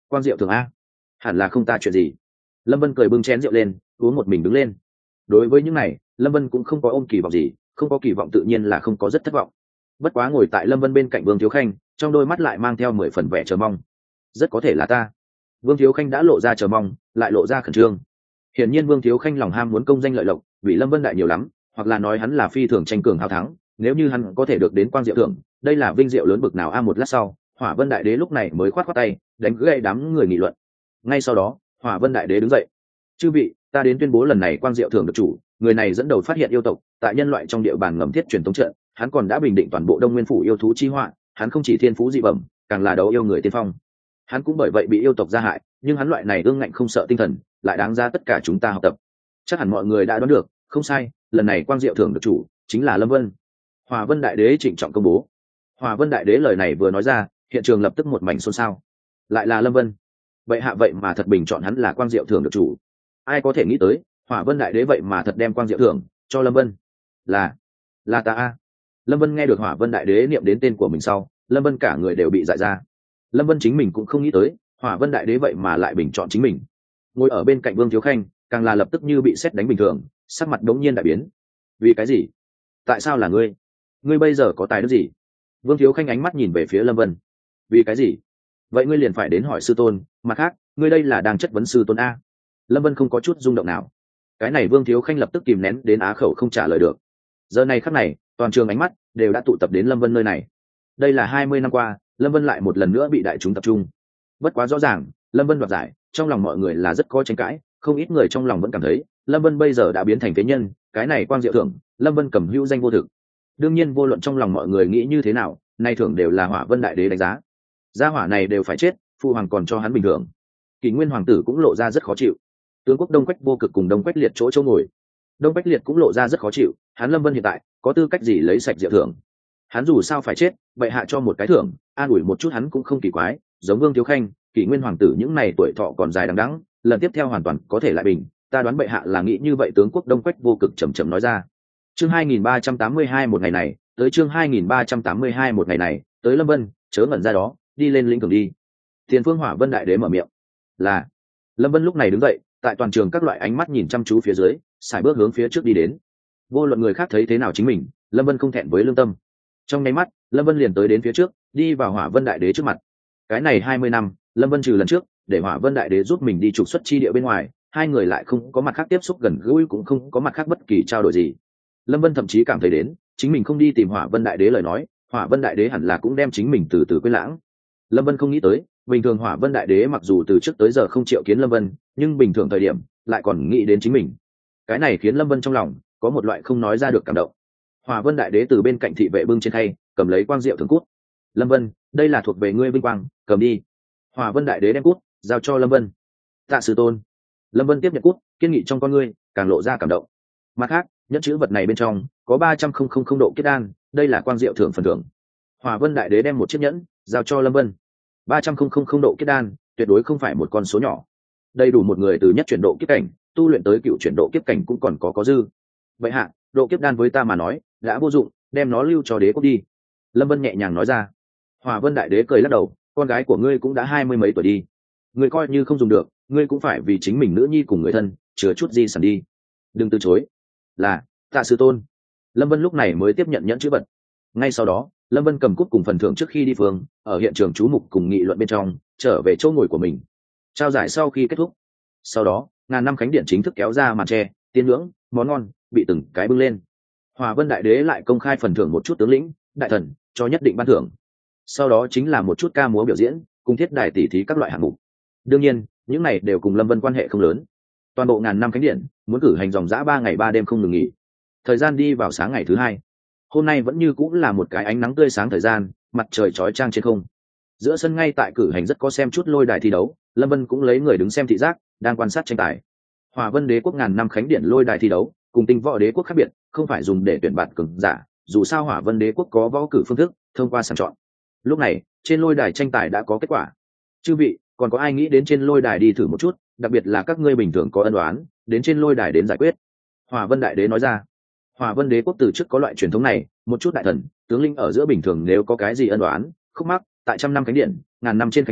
Quang diệu thường a, hẳn là không ta chuyện gì. Lâm Vân cười bưng chén rượu lên, uống một mình đứng lên. Đối với những này, Lâm Vân cũng không có ôm kỳ vọng gì, không có kỳ vọng tự nhiên là không có, rất thất vọng. Bất quá ngồi tại Lâm Vân bên cạnh Vương Thiếu Khanh, trong đôi mắt lại mang theo mười phần vẻ chờ mong. Rất có thể là ta. Vương Thiếu Khanh đã lộ ra chờ mong, lại lộ ra khẩn trương. Hiển nhiên Vương Thiếu Khanh lòng ham muốn công danh lợi lộc, vì Lâm Vân đại nhiều lắm, hoặc là nói hắn là phi thường tranh cường hào thắng, nếu như hắn có thể được đến quang diệu thưởng, đây là vinh diệu lớn bực nào a. À, một lát sau, Hỏa Vân đại đế lúc này mới khoát khoát tay, đánh gãy đám người nghị luận. Ngay sau đó, Hỏa Vân đại đế đứng dậy. Chư vị, ta đến tuyên bố lần này quang diệu thưởng được chủ, người này dẫn đầu phát hiện yêu tộc, tại nhân loại trong địa bàn ngầm thiết truyền thống trận, hắn còn đã bình định toàn bộ Đông Nguyên phủ yêu thú chi họa, hắn không chỉ thiên phú dị bẩm, càng là đấu yêu người tiên phong. Hắn cũng bởi vậy bị yêu tộc gia hại, nhưng hắn loại này ương ngạnh không sợ tinh thần, lại đáng ra tất cả chúng ta học tập. Chắc hẳn mọi người đã đoán được, không sai, lần này quang diệu thưởng được chủ chính là Lâm Vân. Hỏa Vân đại đế trịnh trọng công bố. Hỏa Vân đại đế lời này vừa nói ra, hiện trường lập tức một mảnh xôn xao. Lại là Lâm Vân. Vậy hạ vậy mà thật bình chọn hắn là quang diệu thưởng được chủ. Ai có thể nghĩ tới, Hỏa Vân đại đế vậy mà thật đem quang diệu thưởng cho Lâm Vân. Là, là ta a. Lâm Vân nghe được Hỏa Vân đại đế niệm đến tên của mình sau, Lâm Vân cả người đều bị dại ra. Lâm Vân chính mình cũng không nghĩ tới, Hỏa Vân đại đế vậy mà lại bình chọn chính mình. Ngồi ở bên cạnh Vương Thiếu Khanh, càng là lập tức như bị sét đánh bình thường, sắc mặt đống nhiên đại biến. Vì cái gì? Tại sao là ngươi? Ngươi bây giờ có tài đức gì? Vương Thiếu Khanh ánh mắt nhìn về phía Lâm Vân. Vì cái gì? Vậy ngươi liền phải đến hỏi sư tôn, mặt khác, ngươi đây là đang chất vấn sư tôn a. Lâm Vân không có chút rung động nào. Cái này Vương Thiếu Khanh lập tức kìm nén đến á khẩu không trả lời được. Giờ này khắc này, toàn trường ánh mắt đều đã tụ tập đến Lâm Vân nơi này. Đây là hai mươi năm qua, Lâm Vân lại một lần nữa bị đại chúng tập trung. Bất quá rõ ràng, Lâm Vân đoạt giải, trong lòng mọi người là rất có tranh cãi, không ít người trong lòng vẫn cảm thấy, Lâm Vân bây giờ đã biến thành phế nhân, cái này quang diệu thưởng, Lâm Vân cầm hữu danh vô thực. Đương nhiên vô luận trong lòng mọi người nghĩ như thế nào, nay thưởng đều là Hỏa Vân đại đế đánh giá. Gia hỏa này đều phải chết, phụ hoàng còn cho hắn bình thường. Kỷ Nguyên hoàng tử cũng lộ ra rất khó chịu. Tướng quốc Đông Quách Vô Cực cùng Đông Quách Liệt chỗ chỗ ngồi. Đông Quách Liệt cũng lộ ra rất khó chịu, hắn Lâm Vân hiện tại có tư cách gì lấy sạch diệu thưởng? Hắn dù sao phải chết, vậy hạ cho một cái thưởng, an ủi một chút hắn cũng không kỳ quái, giống Vương Thiếu Khanh, Kỷ Nguyên hoàng tử những này tuổi thọ còn dài đằng đẵng, lần tiếp theo hoàn toàn có thể lại bình, ta đoán bệ hạ là nghĩ như vậy. Tướng quốc Đông Quách Vô Cực chậm chậm nói ra. Chương hai nghìn ba trăm tám mươi hai một ngày này, tới chương hai nghìn ba trăm tám mươi hai một ngày này, tới Lâm Vân, chớ ngẩn ra đó, đi lên lĩnh thưởng đi. Tiền Phương Hỏa Vân đại đế mở miệng. Là. Lâm Vân lúc này đứng dậy, tại toàn trường các loại ánh mắt nhìn chăm chú phía dưới, sải bước hướng phía trước đi đến. Vô luận người khác thấy thế nào chính mình, Lâm Vân không thẹn với lương tâm. Trong nháy mắt, Lâm Vân liền tới đến phía trước, đi vào Hỏa Vân đại đế trước mặt. Cái này hai mươi năm, Lâm Vân trừ lần trước để Hỏa Vân đại đế giúp mình đi trục xuất chi địa bên ngoài, hai người lại không có mặt khác tiếp xúc gần gũi, cũng không có mặt khác bất kỳ trao đổi gì. Lâm Vân thậm chí cảm thấy đến, chính mình không đi tìm Hỏa Vân đại đế lời nói, Hỏa Vân đại đế hẳn là cũng đem chính mình từ từ quên lãng. Lâm Vân không nghĩ tới, bình thường Hỏa Vân đại đế mặc dù từ trước tới giờ không triệu kiến Lâm Vân, nhưng bình thường thời điểm lại còn nghĩ đến chính mình. Cái này khiến Lâm Vân trong lòng có một loại không nói ra được cảm động. Hỏa Vân đại đế từ bên cạnh thị vệ bưng trên khay, cầm lấy quang diệu thường cút. Lâm Vân, đây là thuộc về ngươi vinh quang, cầm đi. Hỏa Vân đại đế đem cút giao cho Lâm Vân. Tạ sư tôn. Lâm Vân tiếp nhận cút, kiên nghị trong con ngươi càng lộ ra cảm động. Mặt khác, nhẫn chữ vật này bên trong có ba trăm không không không độ kết đan, đây là quang diệu thưởng phần thưởng. Hỏa Vân đại đế đem một chiếc nhẫn giao cho Lâm Vân. ba trăm không không không độ kết đan, tuyệt đối không phải một con số nhỏ. Đầy đủ một người từ nhất chuyển độ kiếp cảnh tu luyện tới cựu chuyển độ kiếp cảnh cũng còn có có dư. Vậy hạ, độ kiếp đan với ta mà nói đã vô dụng, đem nó lưu cho đế quốc đi. Lâm Vân nhẹ nhàng nói ra. Hỏa Vân đại đế cười lắc đầu, con gái của ngươi cũng đã hai mươi mấy tuổi đi, ngươi coi như không dùng được, ngươi cũng phải vì chính mình nữ nhi cùng người thân chứa chút di sản đi, đừng từ chối. Là, tạ sư tôn. Lâm Vân lúc này mới tiếp nhận nhẫn chữ vật. Ngay sau đó, Lâm Vân cầm cúp cùng phần thưởng trước khi đi phường, ở hiện trường chú mục cùng nghị luận bên trong, trở về chỗ ngồi của mình. Trao giải sau khi kết thúc, sau đó ngàn năm khánh điện chính thức kéo ra màn tre, tiên ngưỡng, món ngon bị từng cái bưng lên. Hỏa Vân đại đế lại công khai phần thưởng một chút tướng lĩnh, đại thần cho nhất định ban thưởng. Sau đó chính là một chút ca múa biểu diễn, cùng thiết đài tỉ thí các loại hạng mục. Đương nhiên, những này đều cùng Lâm Vân quan hệ không lớn. Toàn bộ ngàn năm khánh điện muốn cử hành dòng dã ba ngày ba đêm không ngừng nghỉ. Thời gian đi vào sáng ngày thứ hai. Hôm nay vẫn như cũng là một cái ánh nắng tươi sáng thời gian, mặt trời chói chang trên không. Giữa sân ngay tại cử hành rất có xem chút lôi đài thi đấu, Lâm Vân cũng lấy người đứng xem thị giác, đang quan sát tranh tài. Hỏa Vân đế quốc ngàn năm khánh điện lôi đài thi đấu, cùng Tinh Võ đế quốc khác biệt, không phải dùng để tuyển bạt cường giả, dù sao Hỏa Vân đế quốc có võ cử phương thức, thông qua sàng chọn. Lúc này, trên lôi đài tranh tài đã có kết quả. Chư vị, còn có ai nghĩ đến trên lôi đài đi thử một chút, đặc biệt là các ngươi bình thường có ân oán, đến trên lôi đài đến giải quyết. Hỏa Vân đại đế nói ra. Hỏa Vân đế quốc từ trước có loại truyền thống này, một chút đại thần, tướng linh ở giữa bình thường nếu có cái gì ân oán, khúc mắc, tại trăm năm khánh điện, ngàn năm trên khánh điện,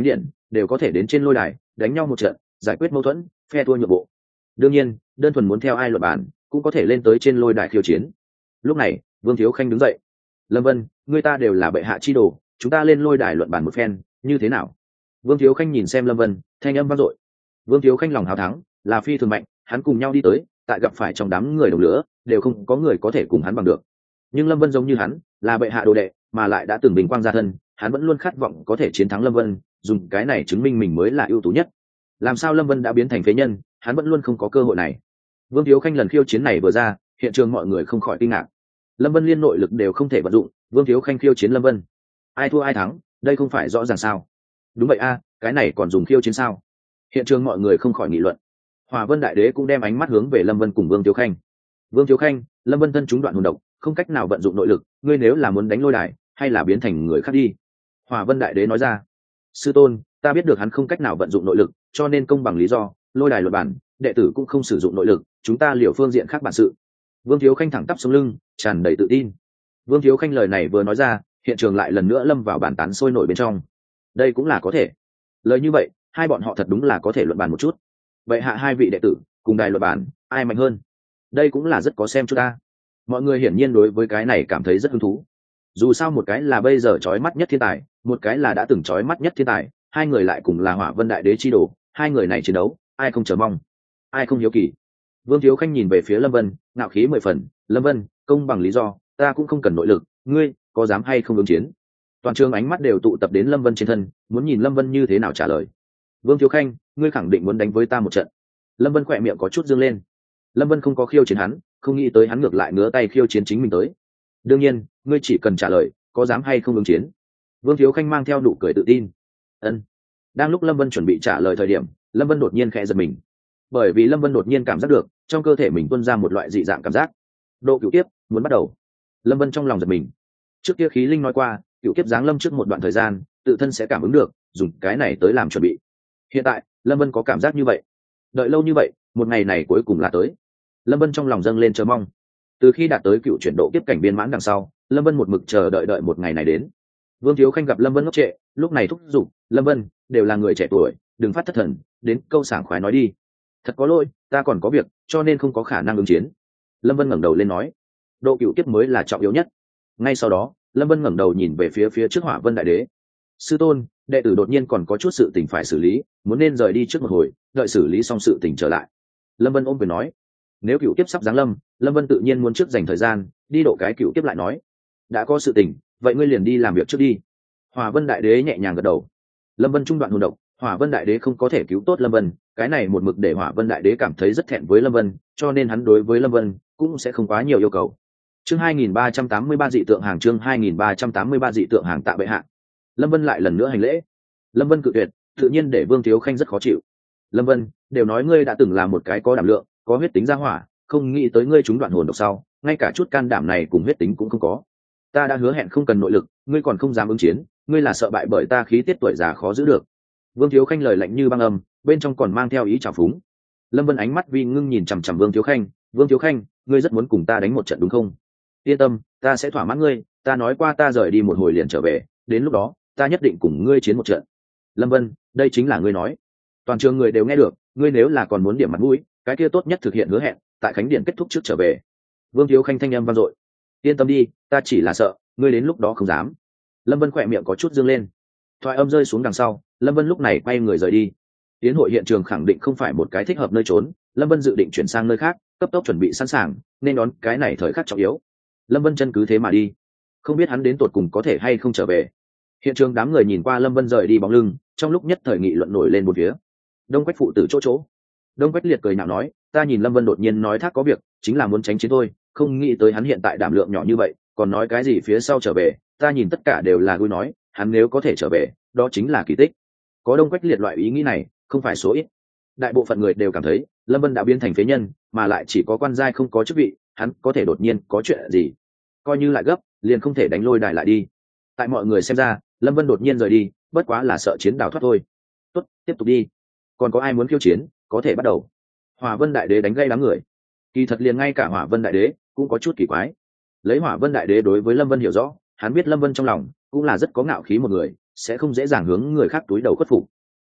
đều có thể đến trên lôi đài đánh nhau một trận, giải quyết mâu thuẫn, phe thua nhượng bộ. Đương nhiên đơn thuần muốn theo ai luận bàn cũng có thể lên tới trên lôi đài khiêu chiến. Lúc này Vương Thiếu Khanh đứng dậy. Lâm Vân, người ta đều là bệ hạ chi đồ, chúng ta lên lôi đài luận bàn một phen như thế nào? Vương Thiếu Khanh nhìn xem Lâm Vân, thanh âm vang dội. Vương Thiếu Khanh lòng hào thắng là phi thường mạnh, hắn cùng nhau đi tới, tại gặp phải trong đám người đồng lửa đều không có người có thể cùng hắn bằng được. Nhưng Lâm Vân giống như hắn là bệ hạ đồ đệ, mà lại đã từng bình quang gia thân, hắn vẫn luôn khát vọng có thể chiến thắng Lâm Vân, dùng cái này chứng minh mình mới là ưu tú nhất. Làm sao Lâm Vân đã biến thành phế nhân, hắn vẫn luôn không có cơ hội này. Vương Thiếu Khanh lần khiêu chiến này vừa ra, hiện trường mọi người không khỏi kinh ngạc. Lâm Vân liên nội lực đều không thể vận dụng, Vương Thiếu Khanh khiêu chiến Lâm Vân, ai thua ai thắng, đây không phải rõ ràng sao? Đúng vậy a, cái này còn dùng khiêu chiến sao? Hiện trường mọi người không khỏi nghị luận. Hỏa Vân Đại Đế cũng đem ánh mắt hướng về Lâm Vân cùng Vương Thiếu Khanh. Vương Thiếu Khanh, Lâm Vân thân chúng đoạn hồn độc, không cách nào vận dụng nội lực, ngươi nếu là muốn đánh lôi đài, hay là biến thành người khác đi. Hỏa Vân Đại Đế nói ra. Sư tôn, ta biết được hắn không cách nào vận dụng nội lực, cho nên công bằng lý do, lôi đài luật bản, đệ tử cũng không sử dụng nội lực, chúng ta liều phương diện khác bản sự. Vương Thiếu Khanh thẳng tắp sống lưng, tràn đầy tự tin. Vương Thiếu Khanh lời này vừa nói ra, hiện trường lại lần nữa lâm vào bàn tán sôi nổi bên trong. Đây cũng là có thể. Lời như vậy, hai bọn họ thật đúng là có thể luận bàn một chút. Vậy hạ hai vị đệ tử cùng đài luận bàn, ai mạnh hơn? Đây cũng là rất có xem chút ta. Mọi người hiển nhiên đối với cái này cảm thấy rất hứng thú. Dù sao một cái là bây giờ chói mắt nhất thiên tài, một cái là đã từng chói mắt nhất thiên tài, hai người lại cùng là Hỏa Vân Đại Đế chi đồ, hai người này chiến đấu, ai không chờ mong, ai không hiếu kỳ. Vương Thiếu Khanh nhìn về phía Lâm Vân, ngạo khí mười phần. Lâm Vân, công bằng lý do, ta cũng không cần nội lực, ngươi có dám hay không ứng chiến? Toàn trường ánh mắt đều tụ tập đến Lâm Vân trên thân, muốn nhìn Lâm Vân như thế nào trả lời. Vương Thiếu Khanh, ngươi khẳng định muốn đánh với ta một trận? Lâm Vân khỏe miệng có chút dương lên. Lâm Vân không có khiêu chiến hắn, không nghĩ tới hắn ngược lại ngứa tay khiêu chiến chính mình tới. Đương nhiên, ngươi chỉ cần trả lời, có dám hay không ứng chiến? Vương Thiếu Khanh mang theo nụ cười tự tin. Ân. Đang lúc Lâm Vân chuẩn bị trả lời thời điểm, Lâm Vân đột nhiên khẽ giật mình, bởi vì Lâm Vân đột nhiên cảm giác được trong cơ thể mình tuôn ra một loại dị dạng cảm giác. Độ cửu kiếp muốn bắt đầu. Lâm Vân trong lòng giật mình. Trước kia khí linh nói qua, cửu kiếp giáng lâm trước một đoạn thời gian, tự thân sẽ cảm ứng được, dùng cái này tới làm chuẩn bị. Hiện tại, Lâm Vân có cảm giác như vậy. Đợi lâu như vậy, một ngày này cuối cùng là tới. Lâm Vân trong lòng dâng lên chờ mong. Từ khi đạt tới cựu chuyển độ kiếp cảnh viên mãn đằng sau, Lâm Vân một mực chờ đợi đợi một ngày này đến. Vương Thiếu Khanh gặp Lâm Vân ngốc trệ, lúc này thúc giục, Lâm Vân, đều là người trẻ tuổi, đừng phát thất thần, đến câu sảng khoái nói đi. Thật có lỗi, ta còn có việc, cho nên không có khả năng ứng chiến. Lâm Vân ngẩng đầu lên nói, độ cựu kiếp mới là trọng yếu nhất. Ngay sau đó, Lâm Vân ngẩng đầu nhìn về phía phía trước Hỏa Vân Đại Đế. Sư tôn, đệ tử đột nhiên còn có chút sự tình phải xử lý, muốn nên rời đi trước một hồi, đợi xử lý xong sự tình trở lại. Lâm Vân ôm quyền nói, nếu cựu kiếp sắp giáng lâm, Lâm Vân tự nhiên muốn trước dành thời gian đi độ cái cựu kiếp lại nói. Đã có sự tình, vậy ngươi liền đi làm việc trước đi. Hỏa Vân Đại Đế nhẹ nhàng gật đầu. Lâm Vân trung đoạn hồn độc, Hỏa Vân Đại Đế không có thể cứu tốt Lâm Vân, cái này một mực để Hỏa Vân Đại Đế cảm thấy rất thẹn với Lâm Vân, cho nên hắn đối với Lâm Vân cũng sẽ không quá nhiều yêu cầu. Chương hai nghìn ba trăm tám mươi ba dị tượng hàng chương hai nghìn ba trăm tám mươi ba dị tượng hàng tạ bệ hạ. Lâm Vân lại lần nữa hành lễ. Lâm Vân cự tuyệt, tự nhiên để Vương Thiếu Khanh rất khó chịu. Lâm Vân, đều nói ngươi đã từng là một cái có đảm lượng, có huyết tính ra hỏa, không nghĩ tới ngươi trúng đoạn hồn độc sau, ngay cả chút can đảm này cùng huyết tính cũng không có. Ta đã hứa hẹn không cần nội lực, ngươi còn không dám ứng chiến, ngươi là sợ bại bởi ta khí tiết tuổi già khó giữ được. Vương Thiếu Khanh lời lạnh như băng âm, bên trong còn mang theo ý trào phúng. Lâm Vân ánh mắt vi ngưng nhìn chằm chằm Vương Thiếu Khanh. Vương Thiếu Khanh, ngươi rất muốn cùng ta đánh một trận đúng không? Yên tâm, ta sẽ thỏa mãn ngươi, ta nói qua ta rời đi một hồi liền trở về, đến lúc đó ta nhất định cùng ngươi chiến một trận. Lâm Vân, đây chính là ngươi nói. Toàn trường người đều nghe được, ngươi nếu là còn muốn điểm mặt mũi, cái kia tốt nhất thực hiện hứa hẹn, tại khánh điện kết thúc trước trở về. Vương Thiếu Khanh thanh âm vang dội. Yên tâm đi, ta chỉ là sợ ngươi đến lúc đó không dám. Lâm Vân khỏe miệng có chút dương lên. Thoại âm rơi xuống đằng sau, Lâm Vân lúc này quay người rời đi. Tiến hội hiện trường khẳng định không phải một cái thích hợp nơi trốn, Lâm Vân dự định chuyển sang nơi khác, cấp tốc chuẩn bị sẵn sàng nên đón cái này thời khắc trọng yếu. Lâm Vân chân cứ thế mà đi, không biết hắn đến tột cùng có thể hay không trở về. Hiện trường đám người nhìn qua Lâm Vân rời đi bóng lưng, trong lúc nhất thời nghị luận nổi lên một phía. Đông Quách phụ tử chỗ chỗ, Đông Quách liệt cười nhạo nói, ta nhìn Lâm Vân đột nhiên nói thác có việc, chính là muốn tránh chiến thôi, không nghĩ tới hắn hiện tại đảm lượng nhỏ như vậy, còn nói cái gì phía sau trở về, ta nhìn tất cả đều là vui nói, hắn nếu có thể trở về, đó chính là kỳ tích. Có Đông Quách liệt loại ý nghĩ này, không phải số ít. Đại bộ phận người đều cảm thấy, Lâm Vân đã biến thành phế nhân, mà lại chỉ có quan giai không có chức vị, hắn có thể đột nhiên có chuyện gì? Coi như lại gấp, liền không thể đánh lôi đài lại đi. Tại mọi người xem ra, Lâm Vân đột nhiên rời đi, bất quá là sợ chiến đào thoát thôi. Tốt, tiếp tục đi. Còn có ai muốn khiêu chiến, có thể bắt đầu. Hỏa Vân Đại Đế đánh gây đám người. Kỳ thật liền ngay cả Hỏa Vân Đại Đế cũng có chút kỳ quái. Lấy Hỏa Vân Đại Đế đối với Lâm Vân hiểu rõ, hắn biết Lâm Vân trong lòng cũng là rất có ngạo khí một người, sẽ không dễ dàng hướng người khác túi đầu khuất phục.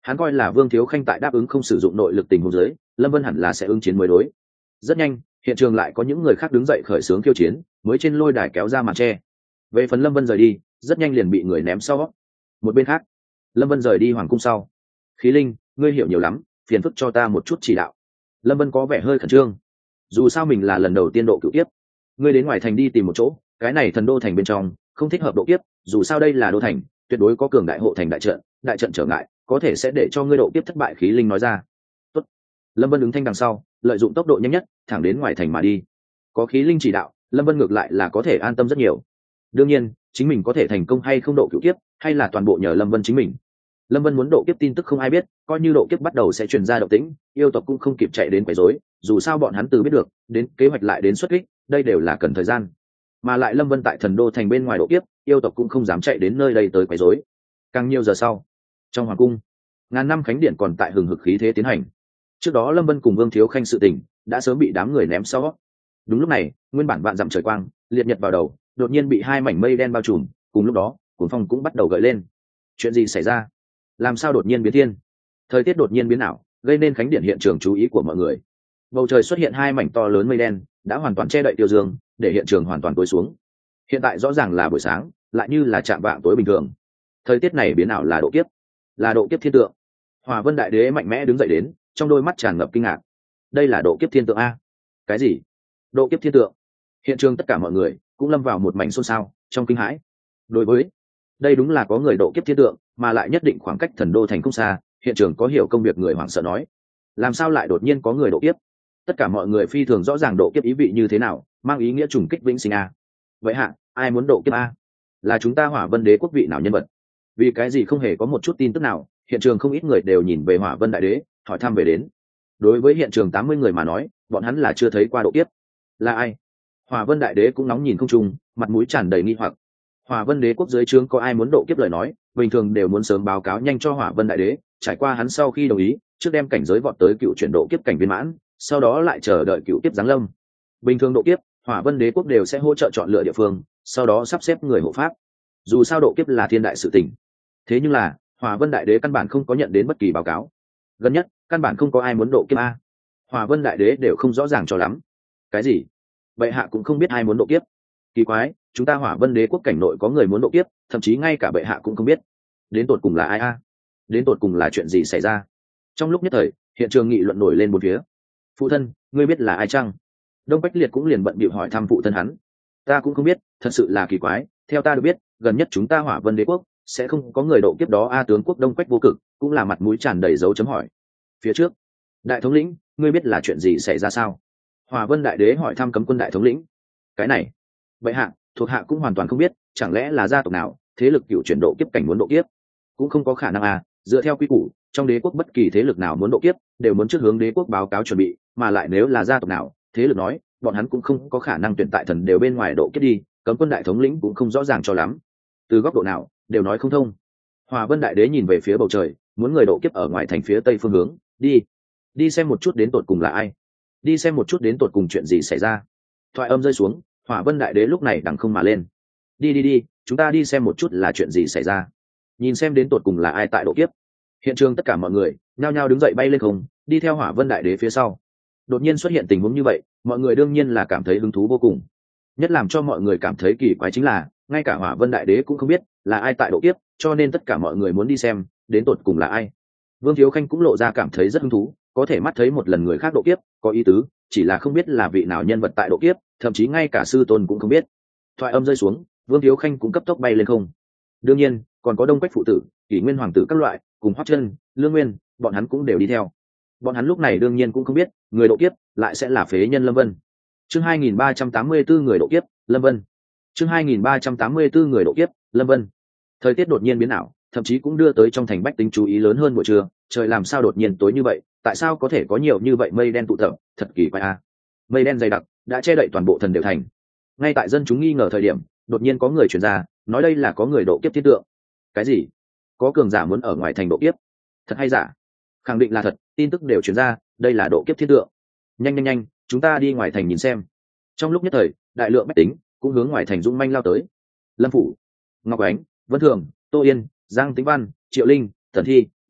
Hắn coi là Vương Thiếu Khanh tại đáp ứng không sử dụng nội lực tình huống dưới, Lâm Vân hẳn là sẽ ứng chiến mới đối. Rất nhanh, hiện trường lại có những người khác đứng dậy khởi xướng khiêu chiến, mới trên lôi đài kéo ra màn che. Về phần Lâm Vân rời đi, rất nhanh liền bị người ném sau. Một bên khác, Lâm Vân rời đi hoàng cung sau. Khí Linh, ngươi hiểu nhiều lắm, phiền phức cho ta một chút chỉ đạo. Lâm Vân có vẻ hơi khẩn trương. Dù sao mình là lần đầu tiên độ cửu tiếp, ngươi đến ngoài thành đi tìm một chỗ, cái này thần đô thành bên trong không thích hợp độ kiếp, dù sao đây là đô thành, tuyệt đối có cường đại hộ thành đại trận, đại trận trở ngại, có thể sẽ để cho ngươi độ kiếp thất bại. Khí Linh nói ra. Tốt. Lâm Vân đứng thanh đằng sau, lợi dụng tốc độ nhanh nhất, thẳng đến ngoài thành mà đi. Có Khí Linh chỉ đạo, Lâm Vân ngược lại là có thể an tâm rất nhiều. Đương nhiên, chính mình có thể thành công hay không độ cửu kiếp, hay là toàn bộ nhờ Lâm Vân chính mình. Lâm Vân muốn độ kiếp tin tức không ai biết, coi như độ kiếp bắt đầu sẽ truyền ra động tĩnh, yêu tộc cũng không kịp chạy đến quấy rối, dù sao bọn hắn từ biết được, đến kế hoạch lại đến xuất kích, đây đều là cần thời gian. Mà lại Lâm Vân tại thần đô thành bên ngoài độ kiếp, yêu tộc cũng không dám chạy đến nơi đây tới quấy rối. Càng nhiều giờ sau, trong hoàng cung, ngàn năm khánh điện còn tại hừng hực khí thế tiến hành. Trước đó Lâm Vân cùng Vương Thiếu Khanh sự tình đã sớm bị đám người ném sau. Đúng lúc này, nguyên bản vạn dặm trời quang, liệt nhật vào đầu, đột nhiên bị hai mảnh mây đen bao trùm, cùng lúc đó, cuồng phong cũng bắt đầu gợi lên. Chuyện gì xảy ra? Làm sao đột nhiên biến thiên? Thời tiết đột nhiên biến ảo, gây nên khánh điện hiện trường chú ý của mọi người. Bầu trời xuất hiện hai mảnh to lớn mây đen, đã hoàn toàn che đậy tiêu dương, để hiện trường hoàn toàn tối xuống. Hiện tại rõ ràng là buổi sáng, lại như là chạm vạng tối bình thường. Thời tiết này biến ảo là độ kiếp, là độ kiếp thiên tượng. Hỏa Vân Đại Đế mạnh mẽ đứng dậy đến, trong đôi mắt tràn ngập kinh ngạc. Đây là độ kiếp thiên tượng a? Cái gì? Độ kiếp thiên tượng? Hiện trường tất cả mọi người cũng lâm vào một mảnh xôn xao, trong kinh hãi. Đối với đây đúng là có người độ kiếp thiên tượng, mà lại nhất định khoảng cách thần đô thành không xa. Hiện trường có hiểu công việc người hoảng sợ nói, làm sao lại đột nhiên có người độ kiếp? Tất cả mọi người phi thường rõ ràng độ kiếp ý vị như thế nào, mang ý nghĩa trùng kích vĩnh sinh a. Vậy hạ, ai muốn độ kiếp a? Là chúng ta Hỏa Vân Đế quốc vị nào nhân vật? Vì cái gì không hề có một chút tin tức nào? Hiện trường không ít người đều nhìn về Hỏa Vân Đại Đế, hỏi thăm về đến. Đối với hiện trường tám mươi người mà nói, bọn hắn là chưa thấy qua độ kiếp. Là ai? Hỏa Vân Đại Đế cũng nóng nhìn không trung, mặt mũi tràn đầy nghi hoặc. Hỏa Vân Đế quốc dưới trướng có ai muốn độ kiếp lời nói, bình thường đều muốn sớm báo cáo nhanh cho Hỏa Vân Đại Đế, trải qua hắn sau khi đồng ý, trước đem cảnh giới vọt tới cựu chuyển độ kiếp cảnh viên mãn, sau đó lại chờ đợi cựu kiếp giáng lâm. Bình thường độ kiếp, Hỏa Vân Đế quốc đều sẽ hỗ trợ chọn lựa địa phương, sau đó sắp xếp người hộ pháp. Dù sao độ kiếp là thiên đại sự tình. Thế nhưng là, Hỏa Vân Đại Đế căn bản không có nhận đến bất kỳ báo cáo. Gần nhất, căn bản không có ai muốn độ kiếp a. Hỏa Vân Đại Đế đều không rõ ràng cho lắm. Cái gì? Bệ hạ cũng không biết ai muốn độ kiếp. Kỳ quái, chúng ta Hỏa Vân Đế quốc cảnh nội có người muốn độ kiếp, thậm chí ngay cả bệ hạ cũng không biết. Đến tột cùng là ai a? Đến tột cùng là chuyện gì xảy ra? Trong lúc nhất thời, hiện trường nghị luận nổi lên một phía. Phụ thân, ngươi biết là ai chăng? Đông Bách Liệt cũng liền bận bịu hỏi thăm phụ thân hắn. Ta cũng không biết, thật sự là kỳ quái, theo ta được biết, gần nhất chúng ta Hỏa Vân Đế quốc sẽ không có người độ kiếp đó a. Tướng quốc Đông Quách Vô Cực cũng là mặt mũi tràn đầy dấu chấm hỏi. Phía trước, đại thống lĩnh, ngươi biết là chuyện gì xảy ra sao? Hỏa Vân Đại Đế hỏi thăm Cấm Quân đại thống lĩnh. Cái này, bệ hạ, thuộc hạ cũng hoàn toàn không biết, chẳng lẽ là gia tộc nào, thế lực cựu chuyển độ kiếp cảnh muốn độ kiếp? Cũng không có khả năng à, dựa theo quy củ, trong đế quốc bất kỳ thế lực nào muốn độ kiếp, đều muốn trước hướng đế quốc báo cáo chuẩn bị, mà lại nếu là gia tộc nào, thế lực nói, bọn hắn cũng không có khả năng tuyển tại thần đều bên ngoài độ kiếp đi, Cấm Quân đại thống lĩnh cũng không rõ ràng cho lắm. Từ góc độ nào, đều nói không thông. Hỏa Vân Đại Đế nhìn về phía bầu trời, muốn người độ kiếp ở ngoài thành phía tây phương hướng, đi, đi xem một chút đến tột cùng là ai, đi xem một chút đến tột cùng chuyện gì xảy ra. Thoại âm rơi xuống, Hỏa Vân Đại Đế lúc này đằng không mà lên. Đi đi đi, chúng ta đi xem một chút là chuyện gì xảy ra, nhìn xem đến tột cùng là ai tại độ kiếp. Hiện trường tất cả mọi người nhao nhao đứng dậy bay lên không, đi theo Hỏa Vân Đại Đế phía sau. Đột nhiên xuất hiện tình huống như vậy, mọi người đương nhiên là cảm thấy hứng thú vô cùng. Nhất làm cho mọi người cảm thấy kỳ quái chính là, ngay cả Hỏa Vân Đại Đế cũng không biết là ai tại độ kiếp, cho nên tất cả mọi người muốn đi xem đến tột cùng là ai. Vương Thiếu Khanh cũng lộ ra cảm thấy rất hứng thú, có thể mắt thấy một lần người khác độ kiếp, có ý tứ, chỉ là không biết là vị nào nhân vật tại độ kiếp, thậm chí ngay cả sư tôn cũng không biết. Thoại âm rơi xuống, Vương Thiếu Khanh cũng cấp tốc bay lên không. Đương nhiên, còn có Đông Quách phụ tử, Kỷ Nguyên hoàng tử các loại, cùng Hoắc Chân, Lương Nguyên, bọn hắn cũng đều đi theo. Bọn hắn lúc này đương nhiên cũng không biết, người độ kiếp lại sẽ là phế nhân Lâm Vân. Chương hai nghìn ba trăm tám mươi tư người độ kiếp, Lâm Vân. Chương hai nghìn ba trăm tám mươi tư người độ kiếp, Lâm Vân. Thời tiết đột nhiên biến ảo, thậm chí cũng đưa tới trong thành bách tính chú ý lớn hơn buổi trưa, trời làm sao đột nhiên tối như vậy, tại sao có thể có nhiều như vậy mây đen tụ tập, thật kỳ quái a. Mây đen dày đặc, đã che đậy toàn bộ thần đều thành. Ngay tại dân chúng nghi ngờ thời điểm, đột nhiên có người truyền ra, nói đây là có người độ kiếp thiên tượng. Cái gì? Có cường giả muốn ở ngoài thành độ kiếp? Thật hay giả? Khẳng định là thật, tin tức đều truyền ra, đây là độ kiếp thiên tượng. Nhanh nhanh nhanh, chúng ta đi ngoài thành nhìn xem. Trong lúc nhất thời, đại lượng bách tính cũng hướng ngoài thành dũng manh lao tới. Lâm Phủ, Ngọc Ánh, Vân Thường, Tô Yên, Giang Tĩnh Văn, Triệu Linh, Thần Thi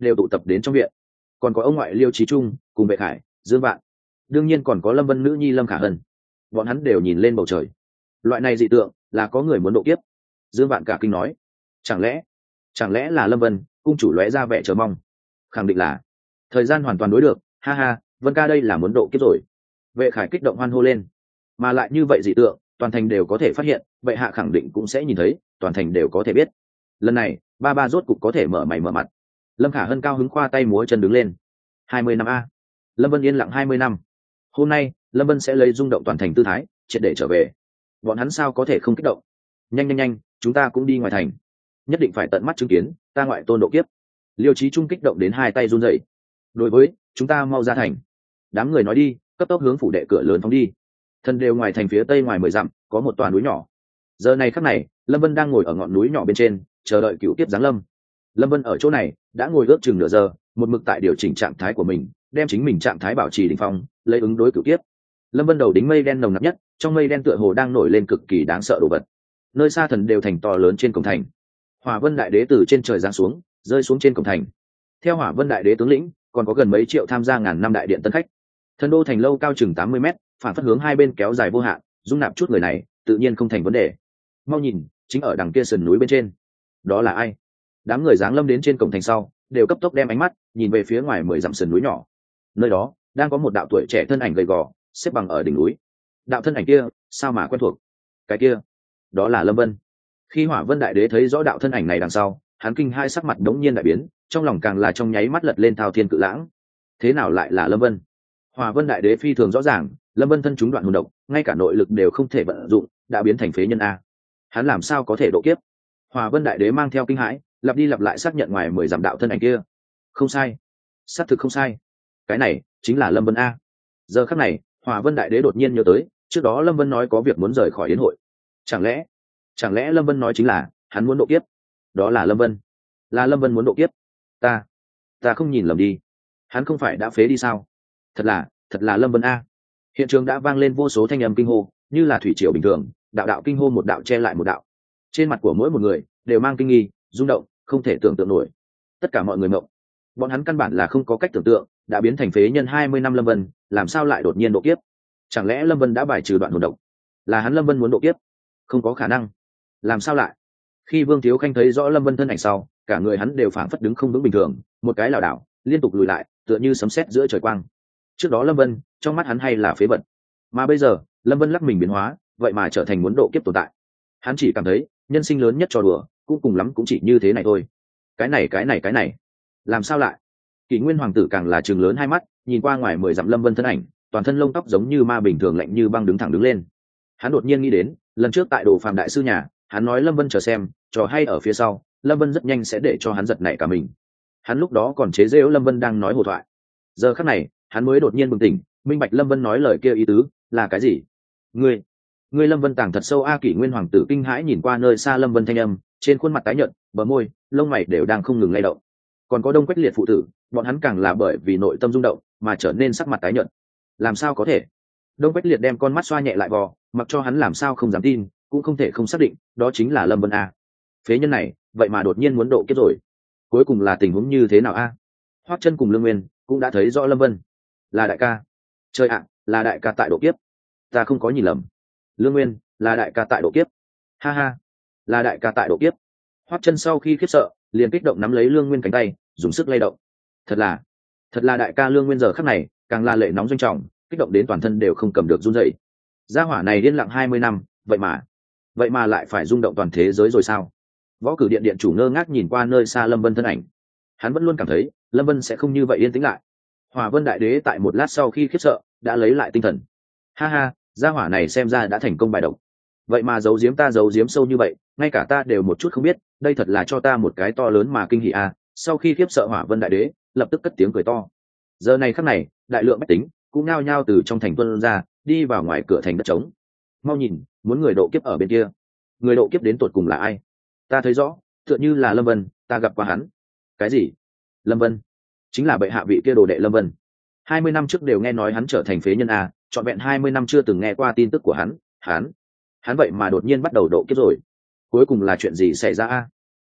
đều tụ tập đến trong viện. Còn có ông ngoại Liêu Chí Trung cùng Vệ Khải, Dương Vạn, đương nhiên còn có Lâm Vân nữ nhi Lâm Khả Hân. Bọn hắn đều nhìn lên bầu trời. Loại này dị tượng là có người muốn độ kiếp. Dương Vạn cả kinh nói, chẳng lẽ chẳng lẽ là Lâm Vân? Cung chủ lóe ra vẻ chờ mong. Khẳng định là. Thời gian hoàn toàn đối được, ha ha, Vân ca đây là muốn độ kiếp rồi. Vệ Khải kích động hoan hô lên. Mà lại như vậy dị tượng, toàn thành đều có thể phát hiện, bệ hạ khẳng định cũng sẽ nhìn thấy, toàn thành đều có thể biết. Lần này ba ba rốt cục có thể mở mày mở mặt. Lâm Khả Hân cao hứng khoa tay múa chân đứng lên. Hai mươi năm a. Lâm Vân yên lặng hai mươi năm. Hôm nay Lâm Vân sẽ lấy rung động toàn thành tư thái triệt để trở về. Bọn hắn sao có thể không kích động? Nhanh nhanh nhanh, chúng ta cũng đi ngoài thành, nhất định phải tận mắt chứng kiến ta ngoại tôn độ kiếp. Liêu Chí Trung kích động đến hai tay run rẩy. Đối với chúng ta mau ra thành. Đám người nói đi, cấp tốc hướng phủ đệ cửa lớn phóng đi. Thân đều ngoài thành phía tây ngoài mười dặm có một tòa núi nhỏ. Giờ này khắc này Lâm Vân đang ngồi ở ngọn núi nhỏ bên trên chờ đợi cựu kiếp giáng lâm. Lâm Vân ở chỗ này đã ngồi ước chừng nửa giờ, một mực tại điều chỉnh trạng thái của mình, đem chính mình trạng thái bảo trì đỉnh phong, lấy ứng đối cựu kiếp. Lâm Vân đầu đính mây đen nồng nặc nhất, trong mây đen tựa hồ đang nổi lên cực kỳ đáng sợ đồ vật. Nơi xa thần đều thành to lớn trên cổng thành. Hỏa Vân Đại Đế từ trên trời giáng xuống, rơi xuống trên cổng thành. Theo Hỏa Vân Đại Đế tướng lĩnh, còn có gần mấy triệu tham gia ngàn năm đại điện tân khách. Thần đô thành lâu cao chừng tám mươi mét, phản phất hướng hai bên kéo dài vô hạn, dung nạp chút người này, tự nhiên không thành vấn đề. Mau nhìn, chính ở đằng kia sườn núi bên trên. Đó là ai? Đám người giáng lâm đến trên cổng thành sau, đều cấp tốc đem ánh mắt nhìn về phía ngoài mười dặm sườn núi nhỏ. Nơi đó đang có một đạo tuổi trẻ thân ảnh gầy gò, xếp bằng ở đỉnh núi. Đạo thân ảnh kia, sao mà quen thuộc? Cái kia, đó là Lâm Vân. Khi Hỏa Vân Đại Đế thấy rõ đạo thân ảnh này đằng sau, hắn kinh hai sắc mặt đống nhiên đại biến, trong lòng càng là trong nháy mắt lật lên thao thiên cự lãng. Thế nào lại là Lâm Vân? Hỏa Vân Đại Đế phi thường rõ ràng, Lâm Vân thân chúng đoạn hồn độc, ngay cả nội lực đều không thể vận dụng, đã biến thành phế nhân a. Hắn làm sao có thể độ kiếp? Hỏa Vân Đại Đế mang theo kinh hãi, lặp đi lặp lại xác nhận ngoài mười dặm đạo thân ảnh kia. Không sai, xác thực không sai. Cái này chính là Lâm Vân a. Giờ khắc này, Hỏa Vân Đại Đế đột nhiên nhớ tới, trước đó Lâm Vân nói có việc muốn rời khỏi yến hội. Chẳng lẽ, chẳng lẽ Lâm Vân nói chính là hắn muốn độ kiếp? Đó là Lâm Vân, là Lâm Vân muốn độ kiếp. Ta, ta không nhìn lầm đi. Hắn không phải đã phế đi sao? Thật là, thật là Lâm Vân a. Hiện trường đã vang lên vô số thanh âm kinh hô, như là thủy triều bình thường, đạo đạo kinh hô một đạo che lại một đạo. Trên mặt của mỗi một người đều mang kinh nghi, rung động, không thể tưởng tượng nổi. Tất cả mọi người ngộng. Bọn hắn căn bản là không có cách tưởng tượng, đã biến thành phế nhân hai mươi năm Lâm Vân, làm sao lại đột nhiên độ kiếp? Chẳng lẽ Lâm Vân đã bài trừ đoạn hồn độc? Là hắn Lâm Vân muốn độ kiếp? Không có khả năng. Làm sao lại? Khi Vương Thiếu Khanh thấy rõ Lâm Vân thân ảnh sau, cả người hắn đều phảng phất đứng không vững bình thường, một cái lảo đảo, liên tục lùi lại, tựa như sấm sét giữa trời quang. Trước đó Lâm Vân, trong mắt hắn hay là phế vật, mà bây giờ, Lâm Vân lắc mình biến hóa, vậy mà trở thành muốn độ kiếp tồn tại. Hắn chỉ cảm thấy, nhân sinh lớn nhất trò đùa, cũng cùng lắm cũng chỉ như thế này thôi. Cái này cái này cái này, làm sao lại? Kỷ Nguyên hoàng tử càng là trừng lớn hai mắt, nhìn qua ngoài mười dặm Lâm Vân thân ảnh, toàn thân lông tóc giống như ma bình thường lạnh như băng đứng thẳng đứng lên. Hắn đột nhiên nghĩ đến, lần trước tại Đồ Phàm đại sư nhà, hắn nói Lâm Vân chờ xem, trò hay ở phía sau, Lâm Vân rất nhanh sẽ để cho hắn giật nảy cả mình. Hắn lúc đó còn chế giễu Lâm Vân đang nói hồ thoại. Giờ khắc này, hắn mới đột nhiên bừng tỉnh, minh bạch Lâm Vân nói lời kia ý tứ là cái gì. Ngươi, ngươi Lâm Vân tàng thật sâu a. Kỷ Nguyên hoàng tử kinh hãi nhìn qua nơi xa Lâm Vân thanh âm, trên khuôn mặt tái nhợt, bờ môi, lông mày đều đang không ngừng lay động. Còn có Đông Quách Liệt phụ tử, bọn hắn càng là bởi vì nội tâm rung động mà trở nên sắc mặt tái nhợt. Làm sao có thể? Đông Quách Liệt đem con mắt xoa nhẹ lại vò, mặc cho hắn làm sao không dám tin, cũng không thể không xác định, đó chính là Lâm Vân a. Phế nhân này, vậy mà đột nhiên muốn độ kiếp rồi. Cuối cùng là tình huống như thế nào a? Hoắc Chân cùng Lương Nguyên cũng đã thấy rõ Lâm Vân là đại ca. Trời ạ, là đại ca tại độ kiếp. Ta không có nhìn lầm. Lương Nguyên là đại ca tại độ kiếp. Ha ha, là đại ca tại độ kiếp. Hoắc Chân sau khi khiếp sợ, liền kích động nắm lấy Lương Nguyên cánh tay, dùng sức lay động. Thật là, thật là đại ca. Lương Nguyên giờ khắc này, càng là lệ nóng doanh trọng, kích động đến toàn thân đều không cầm được run rẩy. Gia hỏa này điên lặng hai mươi năm, vậy mà, vậy mà lại phải rung động toàn thế giới rồi sao? Võ Cử Điện điện chủ ngơ ngác nhìn qua nơi xa Lâm Vân thân ảnh. Hắn vẫn luôn cảm thấy, Lâm Vân sẽ không như vậy yên tĩnh lại. Hỏa Vân Đại Đế tại một lát sau khi khiếp sợ, đã lấy lại tinh thần. Ha ha, gia hỏa này xem ra đã thành công bài độc. Vậy mà giấu giếm ta giấu giếm sâu như vậy, ngay cả ta đều một chút không biết, đây thật là cho ta một cái to lớn mà kinh hỉ a. Sau khi khiếp sợ Hỏa Vân Đại Đế, lập tức cất tiếng cười to. Giờ này khắc này, đại lượng bách tính cũng nhao nhao từ trong thành tuân ra, đi vào ngoài cửa thành đất trống. Mau nhìn, muốn người độ kiếp ở bên kia. Người độ kiếp đến tột cùng là ai? Ta thấy rõ, tựa như là Lâm Vân, ta gặp qua hắn. Cái gì? Lâm Vân? Chính là bệ hạ vị kia đồ đệ Lâm Vân. Hai mươi năm trước đều nghe nói hắn trở thành phế nhân a, trọn vẹn hai mươi năm chưa từng nghe qua tin tức của hắn, hắn, hắn vậy mà đột nhiên bắt đầu độ kiếp rồi. Cuối cùng là chuyện gì xảy ra a?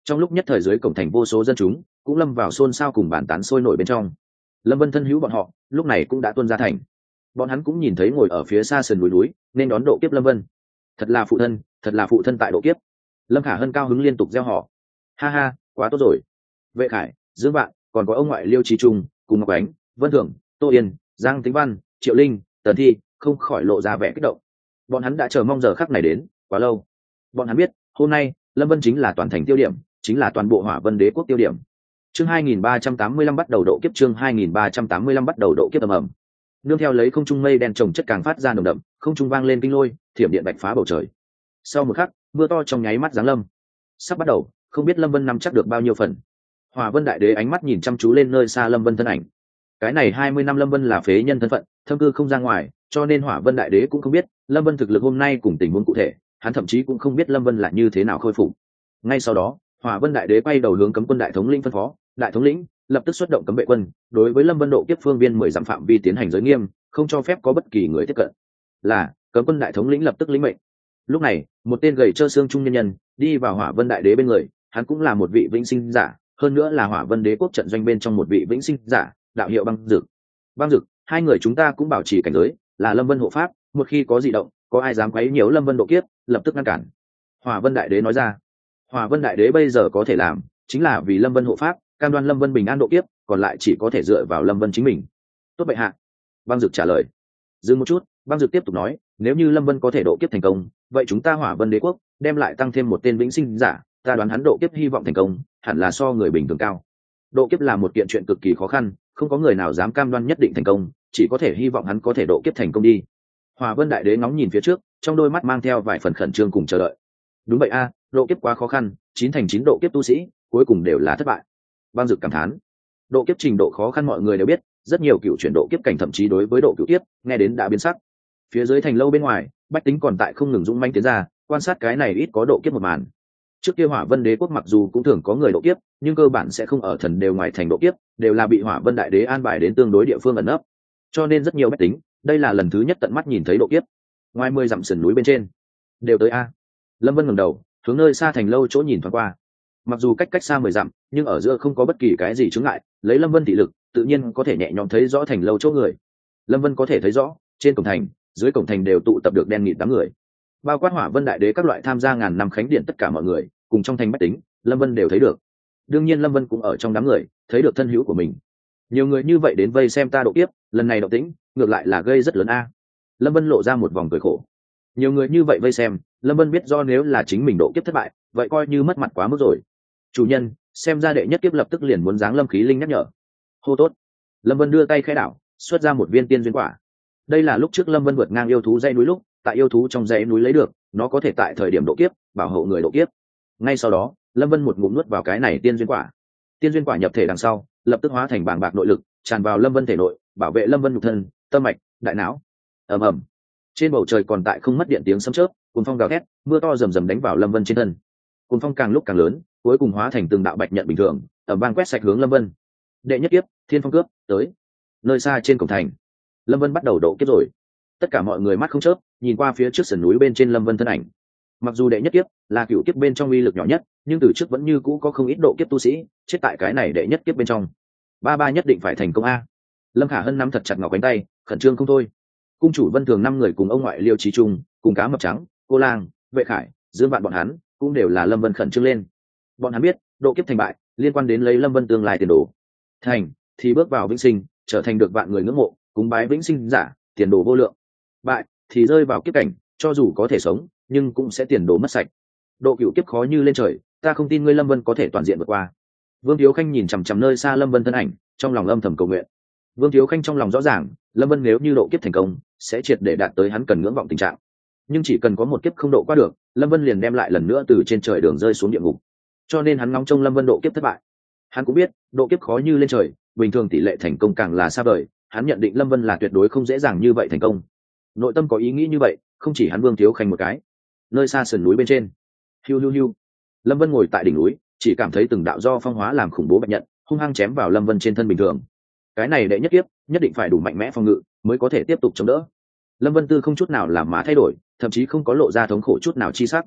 Trong lúc nhất thời dưới cổng thành vô số dân chúng cũng lâm vào xôn xao cùng bàn tán sôi nổi bên trong. Lâm Vân thân hữu bọn họ lúc này cũng đã tuôn ra thành. Bọn hắn cũng nhìn thấy ngồi ở phía xa sườn núi núi nên đón độ kiếp Lâm Vân. Thật là phụ thân, thật là phụ thân tại độ kiếp. Lâm Khả Hân cao hứng liên tục reo hò. Ha ha, quá tốt rồi. Vệ Khải, Dương Vạn, còn có ông ngoại Liêu Chí Trung, cùng Ngọc Ánh, Vân Thưởng, Tô Yên, Giang Tĩnh Văn, Triệu Linh, Tần Thi không khỏi lộ ra vẻ kích động. Bọn hắn đã chờ mong giờ khắc này đến quá lâu. Bọn hắn biết hôm nay Lâm Vân chính là toàn thành tiêu điểm, chính là toàn bộ Hỏa Vân Đế quốc tiêu điểm. Chương hai nghìn ba trăm tám mươi lăm bắt đầu độ kiếp. Chương hai nghìn ba trăm tám mươi lăm bắt đầu độ kiếp ầm ầm. Nương theo lấy không trung mây đen chồng chất càng phát ra nồng đậm, không trung vang lên kinh lôi, thiểm điện bạch phá bầu trời. Sau một khắc, mưa to trong nháy mắt giáng lâm. Sắp bắt đầu, không biết Lâm Vân nắm chắc được bao nhiêu phần. Hỏa Vân Đại Đế ánh mắt nhìn chăm chú lên nơi xa Lâm Vân thân ảnh. Cái này hai mươi năm Lâm Vân là phế nhân thân phận, thâm cư không ra ngoài, cho nên Hỏa Vân Đại Đế cũng không biết Lâm Vân thực lực hôm nay cùng tình huống cụ thể, hắn thậm chí cũng không biết Lâm Vân là như thế nào khôi phục. Ngay sau đó, Hỏa Vân Đại Đế quay đầu hướng Cấm Quân đại thống lĩnh phân phó, đại thống lĩnh lập tức xuất động cấm vệ quân, đối với Lâm Vân độ kiếp phương viên mười dặm phạm vi tiến hành giới nghiêm, không cho phép có bất kỳ người tiếp cận. Là, Cấm Quân đại thống lĩnh lập tức lĩnh mệnh. Lúc này, một tên gầy trơ xương trung nhân nhân đi vào Hỏa Vân Đại Đế bên người, hắn cũng là một vị vĩnh sinh giả, hơn nữa là Hỏa Vân Đế quốc trận doanh bên trong một vị vĩnh sinh giả, đạo hiệu Băng Dực. Băng Dực, hai người chúng ta cũng bảo trì cảnh giới, là Lâm Vân hộ pháp, một khi có dị động, có ai dám quấy nhiễu Lâm Vân độ kiếp, lập tức ngăn cản. Hỏa Vân Đại Đế nói ra. Hỏa Vân Đại Đế bây giờ có thể làm, chính là vì Lâm Vân hộ pháp, cam đoan Lâm Vân bình an độ kiếp, còn lại chỉ có thể dựa vào Lâm Vân chính mình. Tốt bệ hạ. Băng Dực trả lời. Dừng một chút, Băng Dực tiếp tục nói, nếu như Lâm Vân có thể độ kiếp thành công, vậy chúng ta Hỏa Vân Đế quốc đem lại tăng thêm một tên vĩnh sinh giả, ta đoán hắn độ kiếp hy vọng thành công hẳn là so người bình thường cao. Độ kiếp là một kiện chuyện cực kỳ khó khăn, không có người nào dám cam đoan nhất định thành công, chỉ có thể hy vọng hắn có thể độ kiếp thành công đi. Hỏa Vân Đại Đế ngóng nhìn phía trước, trong đôi mắt mang theo vài phần khẩn trương cùng chờ đợi. Đúng vậy a, độ kiếp quá khó khăn, chín thành chín độ kiếp tu sĩ cuối cùng đều là thất bại. Băng Dực cảm thán. Độ kiếp trình độ khó khăn mọi người đều biết, rất nhiều cựu chuyển độ kiếp cảnh thậm chí đối với độ cựu kiếp nghe đến đã biến sắc. Phía dưới thành lâu bên ngoài, bách tính còn tại không ngừng dũng manh tiến ra, quan sát cái này ít có độ kiếp một màn. Trước kia Hỏa Vân Đế quốc mặc dù cũng thường có người độ kiếp, nhưng cơ bản sẽ không ở thần đều ngoài thành độ kiếp, đều là bị Hỏa Vân Đại Đế an bài đến tương đối địa phương ẩn nấp. Cho nên rất nhiều bách tính, đây là lần thứ nhất tận mắt nhìn thấy độ kiếp. Ngoài mười dặm sườn núi bên trên, đều tới a. Lâm Vân ngẩng đầu, hướng nơi xa thành lâu chỗ nhìn thoáng qua. Mặc dù cách cách xa mười dặm, nhưng ở giữa không có bất kỳ cái gì chướng ngại, lấy Lâm Vân thị lực, tự nhiên có thể nhẹ nhõm thấy rõ thành lâu chỗ người. Lâm Vân có thể thấy rõ, trên cổng thành, dưới cổng thành đều tụ tập được đen nghịt đám người. Bao quát Hỏa Vân Đại Đế các loại tham gia ngàn năm khánh điện tất cả mọi người, cùng trong thành bách tính, Lâm Vân đều thấy được. Đương nhiên Lâm Vân cũng ở trong đám người, thấy được thân hữu của mình. Nhiều người như vậy đến vây xem ta độ kiếp, lần này động tĩnh, ngược lại là gây rất lớn a. Lâm Vân lộ ra một vòng cười khổ. Nhiều người như vậy vây xem, Lâm Vân biết do nếu là chính mình độ kiếp thất bại, vậy coi như mất mặt quá mức rồi. Chủ nhân, xem ra đệ nhất kiếp lập tức liền muốn giáng Lâm Khí Linh nhắc nhở. Hô tốt. Lâm Vân đưa tay khẽ đảo, xuất ra một viên tiên duyên quả. Đây là lúc trước Lâm Vân vượt ngang yêu thú dãy núi lúc, tại yêu thú trong dãy núi lấy được, nó có thể tại thời điểm độ kiếp, bảo hộ người độ kiếp. Ngay sau đó, Lâm Vân một ngụm nuốt vào cái này tiên duyên quả. Tiên duyên quả nhập thể đằng sau, lập tức hóa thành bàng bạc nội lực, tràn vào Lâm Vân thể nội, bảo vệ Lâm Vân nhục thân, tâm mạch, đại não. Ầm ầm. Trên bầu trời còn tại không mất điện tiếng sấm chớp, cuồng phong gào thét, mưa to rầm rầm đánh vào Lâm Vân trên thân. Cuồng phong càng lúc càng lớn, cuối cùng hóa thành từng đạo bạch nhận bình thường, ầm vang quét sạch hướng Lâm Vân. Đệ nhất kiếp, Thiên Phong cướp, tới. Nơi xa trên cổng thành, Lâm Vân bắt đầu độ kiếp rồi. Tất cả mọi người mắt không chớp, nhìn qua phía trước sườn núi bên trên Lâm Vân thân ảnh. Mặc dù đệ nhất kiếp là cựu kiếp bên trong uy lực nhỏ nhất, nhưng từ trước vẫn như cũ có không ít độ kiếp tu sĩ chết tại cái này đệ nhất kiếp bên trong. Ba ba nhất định phải thành công a. Lâm Khả Hân nắm thật chặt ngọc cánh tay, khẩn trương không thôi. Cung chủ Vân Thường năm người cùng ông ngoại Liêu Chí Trung, cùng Cá Mập Trắng, Cô Lang, Vệ Khải, Dương Vạn bọn hắn cũng đều là Lâm Vân khẩn trương lên. Bọn hắn biết, độ kiếp thành bại liên quan đến lấy Lâm Vân tương lai tiền đồ. Thành thì bước vào vĩnh sinh, trở thành được vạn người ngưỡng mộ, cúng bái vĩnh sinh giả, tiền đồ vô lượng. Bại thì rơi vào kiếp cảnh, cho dù có thể sống, nhưng cũng sẽ tiền đồ mất sạch. Độ cửu kiếp khó như lên trời, ta không tin ngươi Lâm Vân có thể toàn diện vượt qua. Vương Thiếu Khanh nhìn chằm chằm nơi xa Lâm Vân thân ảnh, trong lòng âm thầm cầu nguyện. Vương Thiếu Khanh trong lòng rõ ràng, Lâm Vân nếu như độ kiếp thành công, sẽ triệt để đạt tới hắn cần ngưỡng vọng tình trạng. Nhưng chỉ cần có một kiếp không độ qua được, Lâm Vân liền đem lại lần nữa từ trên trời đường rơi xuống địa ngục. Cho nên hắn ngóng trông Lâm Vân độ kiếp thất bại. Hắn cũng biết, độ kiếp khó như lên trời, bình thường tỷ lệ thành công càng là xa vời, hắn nhận định Lâm Vân là tuyệt đối không dễ dàng như vậy thành công. Nội tâm có ý nghĩ như vậy, không chỉ hắn Vương Thiếu Khanh một cái. Nơi xa sườn núi bên trên, hiu hiu hiu, Lâm Vân ngồi tại đỉnh núi, chỉ cảm thấy từng đạo do phong hóa làm khủng bố bạch nhận, hung hăng chém vào Lâm Vân trên thân bình thường. Cái này đệ nhất kiếp, nhất định phải đủ mạnh mẽ phòng ngự, mới có thể tiếp tục chống đỡ. Lâm Vân Tư không chút nào làm má thay đổi, thậm chí không có lộ ra thống khổ chút nào chi sắc.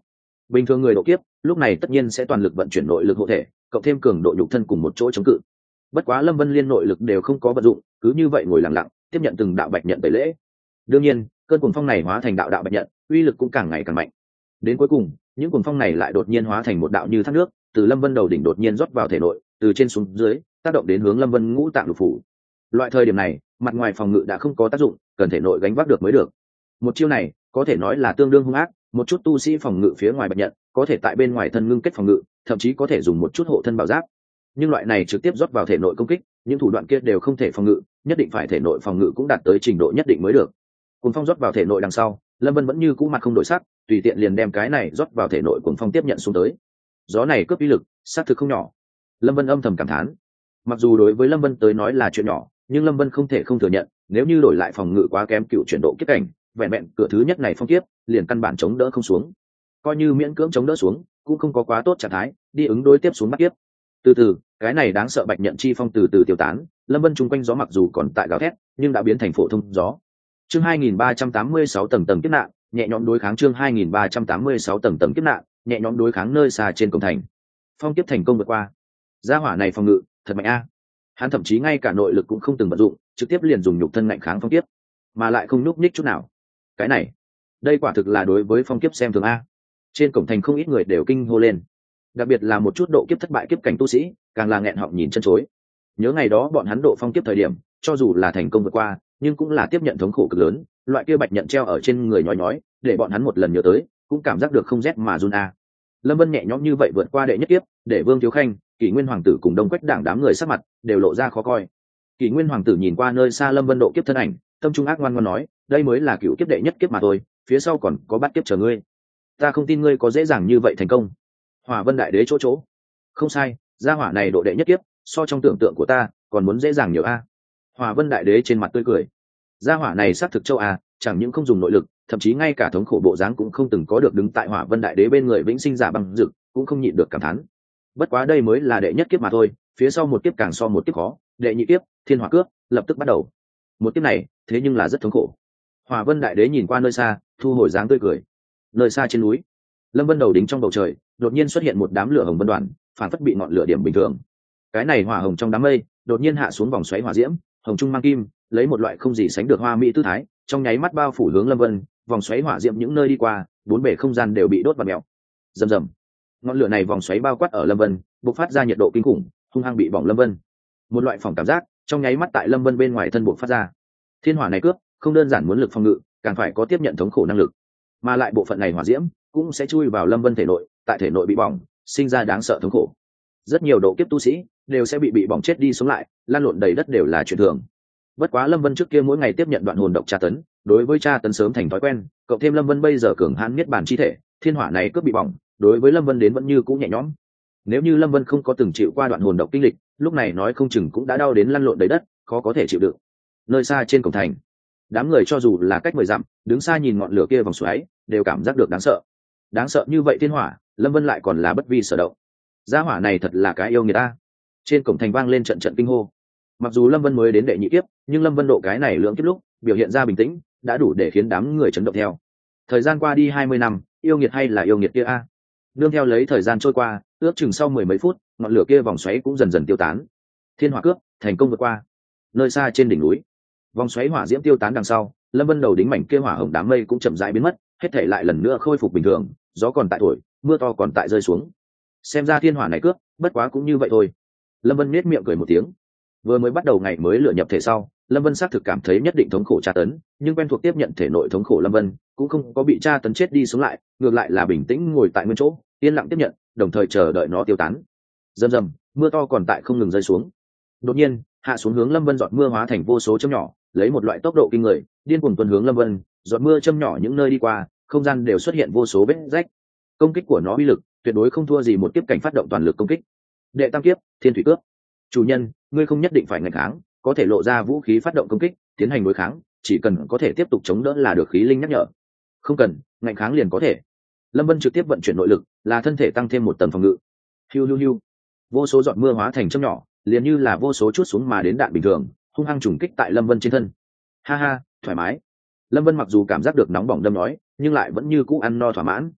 Bình thường người độ kiếp lúc này tất nhiên sẽ toàn lực vận chuyển nội lực hộ thể, cộng thêm cường độ nhục thân cùng một chỗ chống cự. Bất quá Lâm Vân liên nội lực đều không có vận dụng, cứ như vậy ngồi lặng lặng tiếp nhận từng đạo bạch nhận tẩy lễ. Đương nhiên cơn cuồng phong này hóa thành đạo đạo bạch nhận, uy lực cũng càng ngày càng mạnh. Đến cuối cùng những cuồng phong này lại đột nhiên hóa thành một đạo như thác nước, từ Lâm Vân đầu đỉnh đột nhiên rót vào thể nội, từ trên xuống dưới tác động đến hướng Lâm Vân ngũ tạng lục phủ. Loại thời điểm này mặt ngoài phòng ngự đã không có tác dụng, cần thể nội gánh vác được mới được. Một chiêu này có thể nói là tương đương hung ác, một chút tu sĩ phòng ngự phía ngoài bạch nhận có thể tại bên ngoài thân ngưng kết phòng ngự, thậm chí có thể dùng một chút hộ thân bảo giáp. Nhưng loại này trực tiếp rót vào thể nội công kích, những thủ đoạn kia đều không thể phòng ngự, nhất định phải thể nội phòng ngự cũng đạt tới trình độ nhất định mới được. Cuồng phong rót vào thể nội đằng sau, Lâm Vân vẫn như cũ mặt không đổi sắc, tùy tiện liền đem cái này rót vào thể nội cuồng phong tiếp nhận xuống tới. Gió này cướp uy lực sát thực không nhỏ. Lâm Vân âm thầm cảm thán. Mặc dù đối với Lâm Vân tới nói là chuyện nhỏ, nhưng Lâm Vân không thể không thừa nhận, nếu như đổi lại phòng ngự quá kém cựu chuyển độ kiếp cảnh, vẹn vẹn cửa thứ nhất này phong kiếp liền căn bản chống đỡ không xuống. Coi như miễn cưỡng chống đỡ xuống cũng không có quá tốt trạng thái đi ứng đối tiếp xuống bắt kiếp. Từ từ cái này đáng sợ bạch nhận chi phong từ từ tiêu tán, Lâm Vân chung quanh gió mặc dù còn tại gào thét nhưng đã biến thành phổ thông gió. Chương hai nghìn ba trăm tám mươi sáu tầng tầng kiếp nạn, nhẹ nhõm đối kháng. Chương hai nghìn ba trăm tám mươi sáu tầng tầng kiếp nạn, nhẹ nhõm đối kháng. Nơi xa trên cổng thành, phong kiếp thành công vượt qua. Gia hỏa này phòng ngự thật mạnh a. Hắn thậm chí ngay cả nội lực cũng không từng vận dụng, trực tiếp liền dùng nhục thân ngạnh kháng phong kiếp, mà lại không nhúc nhích chút nào. Cái này, đây quả thực là đối với phong kiếp xem thường a. Trên cổng thành không ít người đều kinh hô lên, đặc biệt là một chút độ kiếp thất bại kiếp cảnh tu sĩ, càng là nghẹn họng nhìn chân chối. Nhớ ngày đó bọn hắn độ phong kiếp thời điểm, cho dù là thành công vượt qua, nhưng cũng là tiếp nhận thống khổ cực lớn, loại kia bạch nhận treo ở trên người nhói nhói, để bọn hắn một lần nhớ tới, cũng cảm giác được không rét mà run a. Lâm Vân nhẹ nhõm như vậy vượt qua đệ nhất kiếp, để Vương Thiếu Khanh, Kỷ Nguyên Hoàng tử cùng Đông Quách Đảng đám người sắc mặt đều lộ ra khó coi. Kỷ Nguyên Hoàng tử nhìn qua nơi xa Lâm Vân độ kiếp thân ảnh, tâm trung ác ngoan ngoan nói, đây mới là cựu kiếp đệ nhất kiếp mà thôi, phía sau còn có bát kiếp chờ ngươi. Ta không tin ngươi có dễ dàng như vậy thành công. Hỏa Vân Đại Đế chỗ chỗ, không sai, gia hỏa này độ đệ nhất kiếp, so trong tưởng tượng của ta còn muốn dễ dàng nhiều a. Hỏa Vân Đại Đế trên mặt tươi cười, gia hỏa này xác thực châu a, chẳng những không dùng nội lực, thậm chí ngay cả thống khổ bộ dáng cũng không từng có được. Đứng tại Hỏa Vân Đại Đế bên người vĩnh sinh giả băng dực cũng không nhịn được cảm thán. Bất quá đây mới là đệ nhất kiếp mà thôi, phía sau một kiếp càng so một kiếp khó, đệ nhị kiếp, Thiên Hỏa cướp, lập tức bắt đầu. Một kiếp này, thế nhưng là rất thống khổ. Hỏa Vân Đại Đế nhìn qua nơi xa, thu hồi dáng tươi cười. Nơi xa trên núi, Lâm Vân đầu đính trong bầu trời, đột nhiên xuất hiện một đám lửa hồng vân đoàn, phản phất bị ngọn lửa điểm bình thường. Cái này hỏa hồng trong đám mây, đột nhiên hạ xuống vòng xoáy hỏa diễm, hồng trung mang kim, lấy một loại không gì sánh được hoa mỹ tư thái, trong nháy mắt bao phủ hướng Lâm Vân. Vòng xoáy hỏa diễm những nơi đi qua, bốn bể không gian đều bị đốt và mèo. Rầm rầm, ngọn lửa này vòng xoáy bao quát ở Lâm Vân, bộc phát ra nhiệt độ kinh khủng, hung hăng bị bỏng Lâm Vân. Một loại phòng cảm giác trong nháy mắt tại Lâm Vân bên ngoài thân bộc phát ra. Thiên hỏa này cướp, không đơn giản muốn lực phòng ngự, càng phải có tiếp nhận thống khổ năng lực, mà lại bộ phận này hỏa diễm cũng sẽ chui vào Lâm Vân thể nội, tại thể nội bị bỏng, sinh ra đáng sợ thống khổ. Rất nhiều độ kiếp tu sĩ đều sẽ bị bị bỏng chết đi sống lại, lan lộn đầy đất đều là chuyện thường. Bất quá Lâm Vân trước kia mỗi ngày tiếp nhận đoạn hồn độc tra tấn, đối với tra tấn sớm thành thói quen, cộng thêm Lâm Vân bây giờ cường hãn niết bàn chi thể, thiên hỏa này cướp bị bỏng, đối với Lâm Vân đến vẫn như cũ nhẹ nhõm. Nếu như Lâm Vân không có từng chịu qua đoạn hồn độc kinh lịch, lúc này nói không chừng cũng đã đau đến lăn lộn đầy đất, khó có thể chịu đựng. Nơi xa trên cổng thành, đám người cho dù là cách mười dặm, đứng xa nhìn ngọn lửa kia vòng xoáy, đều cảm giác được đáng sợ. Đáng sợ như vậy thiên hỏa, Lâm Vân lại còn là bất vi sở động. Gia hỏa này thật là cái yêu người ta. Trên cổng thành vang lên trận trận kinh hô. Mặc dù Lâm Vân mới đến đệ nhị kiếp, nhưng Lâm Vân độ cái này lượng kiếp lúc biểu hiện ra bình tĩnh, đã đủ để khiến đám người chấn động theo. Thời gian qua đi hai mươi năm, yêu nghiệt hay là yêu nghiệt kia a. Nương theo lấy thời gian trôi qua, ước chừng sau mười mấy phút, ngọn lửa kia vòng xoáy cũng dần dần tiêu tán. Thiên hỏa cướp thành công vượt qua. Nơi xa trên đỉnh núi, vòng xoáy hỏa diễm tiêu tán đằng sau, Lâm Vân đầu đính mảnh kia hỏa hồng đám mây cũng chậm rãi biến mất, hết thảy lại lần nữa khôi phục bình thường, gió còn tại thổi, mưa to còn tại rơi xuống. Xem ra thiên hỏa này cướp, bất quá cũng như vậy thôi. Lâm Vân nhếch miệng cười một tiếng. Vừa mới bắt đầu ngày mới lựa nhập thể sau, Lâm Vân xác thực cảm thấy nhất định thống khổ tra tấn, nhưng quen thuộc tiếp nhận thể nội thống khổ Lâm Vân cũng không có bị tra tấn chết đi sống lại, ngược lại là bình tĩnh ngồi tại nguyên chỗ, yên lặng tiếp nhận, đồng thời chờ đợi nó tiêu tán. Rầm rầm, mưa to còn tại không ngừng rơi xuống. Đột nhiên, hạ xuống hướng Lâm Vân giọt mưa hóa thành vô số chấm nhỏ, lấy một loại tốc độ kinh người, điên cuồng tuần hướng Lâm Vân, giọt mưa chấm nhỏ những nơi đi qua, không gian đều xuất hiện vô số vết rách. Công kích của nó uy lực tuyệt đối không thua gì một kiếp cảnh phát động toàn lực công kích. Đệ tam kiếp, Thiên Thủy Cướp. Chủ nhân, ngươi không nhất định phải ngăn kháng, có thể lộ ra vũ khí phát động công kích, tiến hành đối kháng, chỉ cần có thể tiếp tục chống đỡ là được. Khí linh nhắc nhở. Không cần, ngăn kháng liền có thể. Lâm Vân trực tiếp vận chuyển nội lực, là thân thể tăng thêm một tầng phòng ngự. Hiu hiu hiu. Vô số giọt mưa hóa thành chấm nhỏ, liền như là vô số chút xuống mà đến đạn bình thường, hung hăng trùng kích tại Lâm Vân trên thân. Ha ha, thoải mái. Lâm Vân mặc dù cảm giác được nóng bỏng đâm nói, nhưng lại vẫn như cũ ăn no thỏa mãn.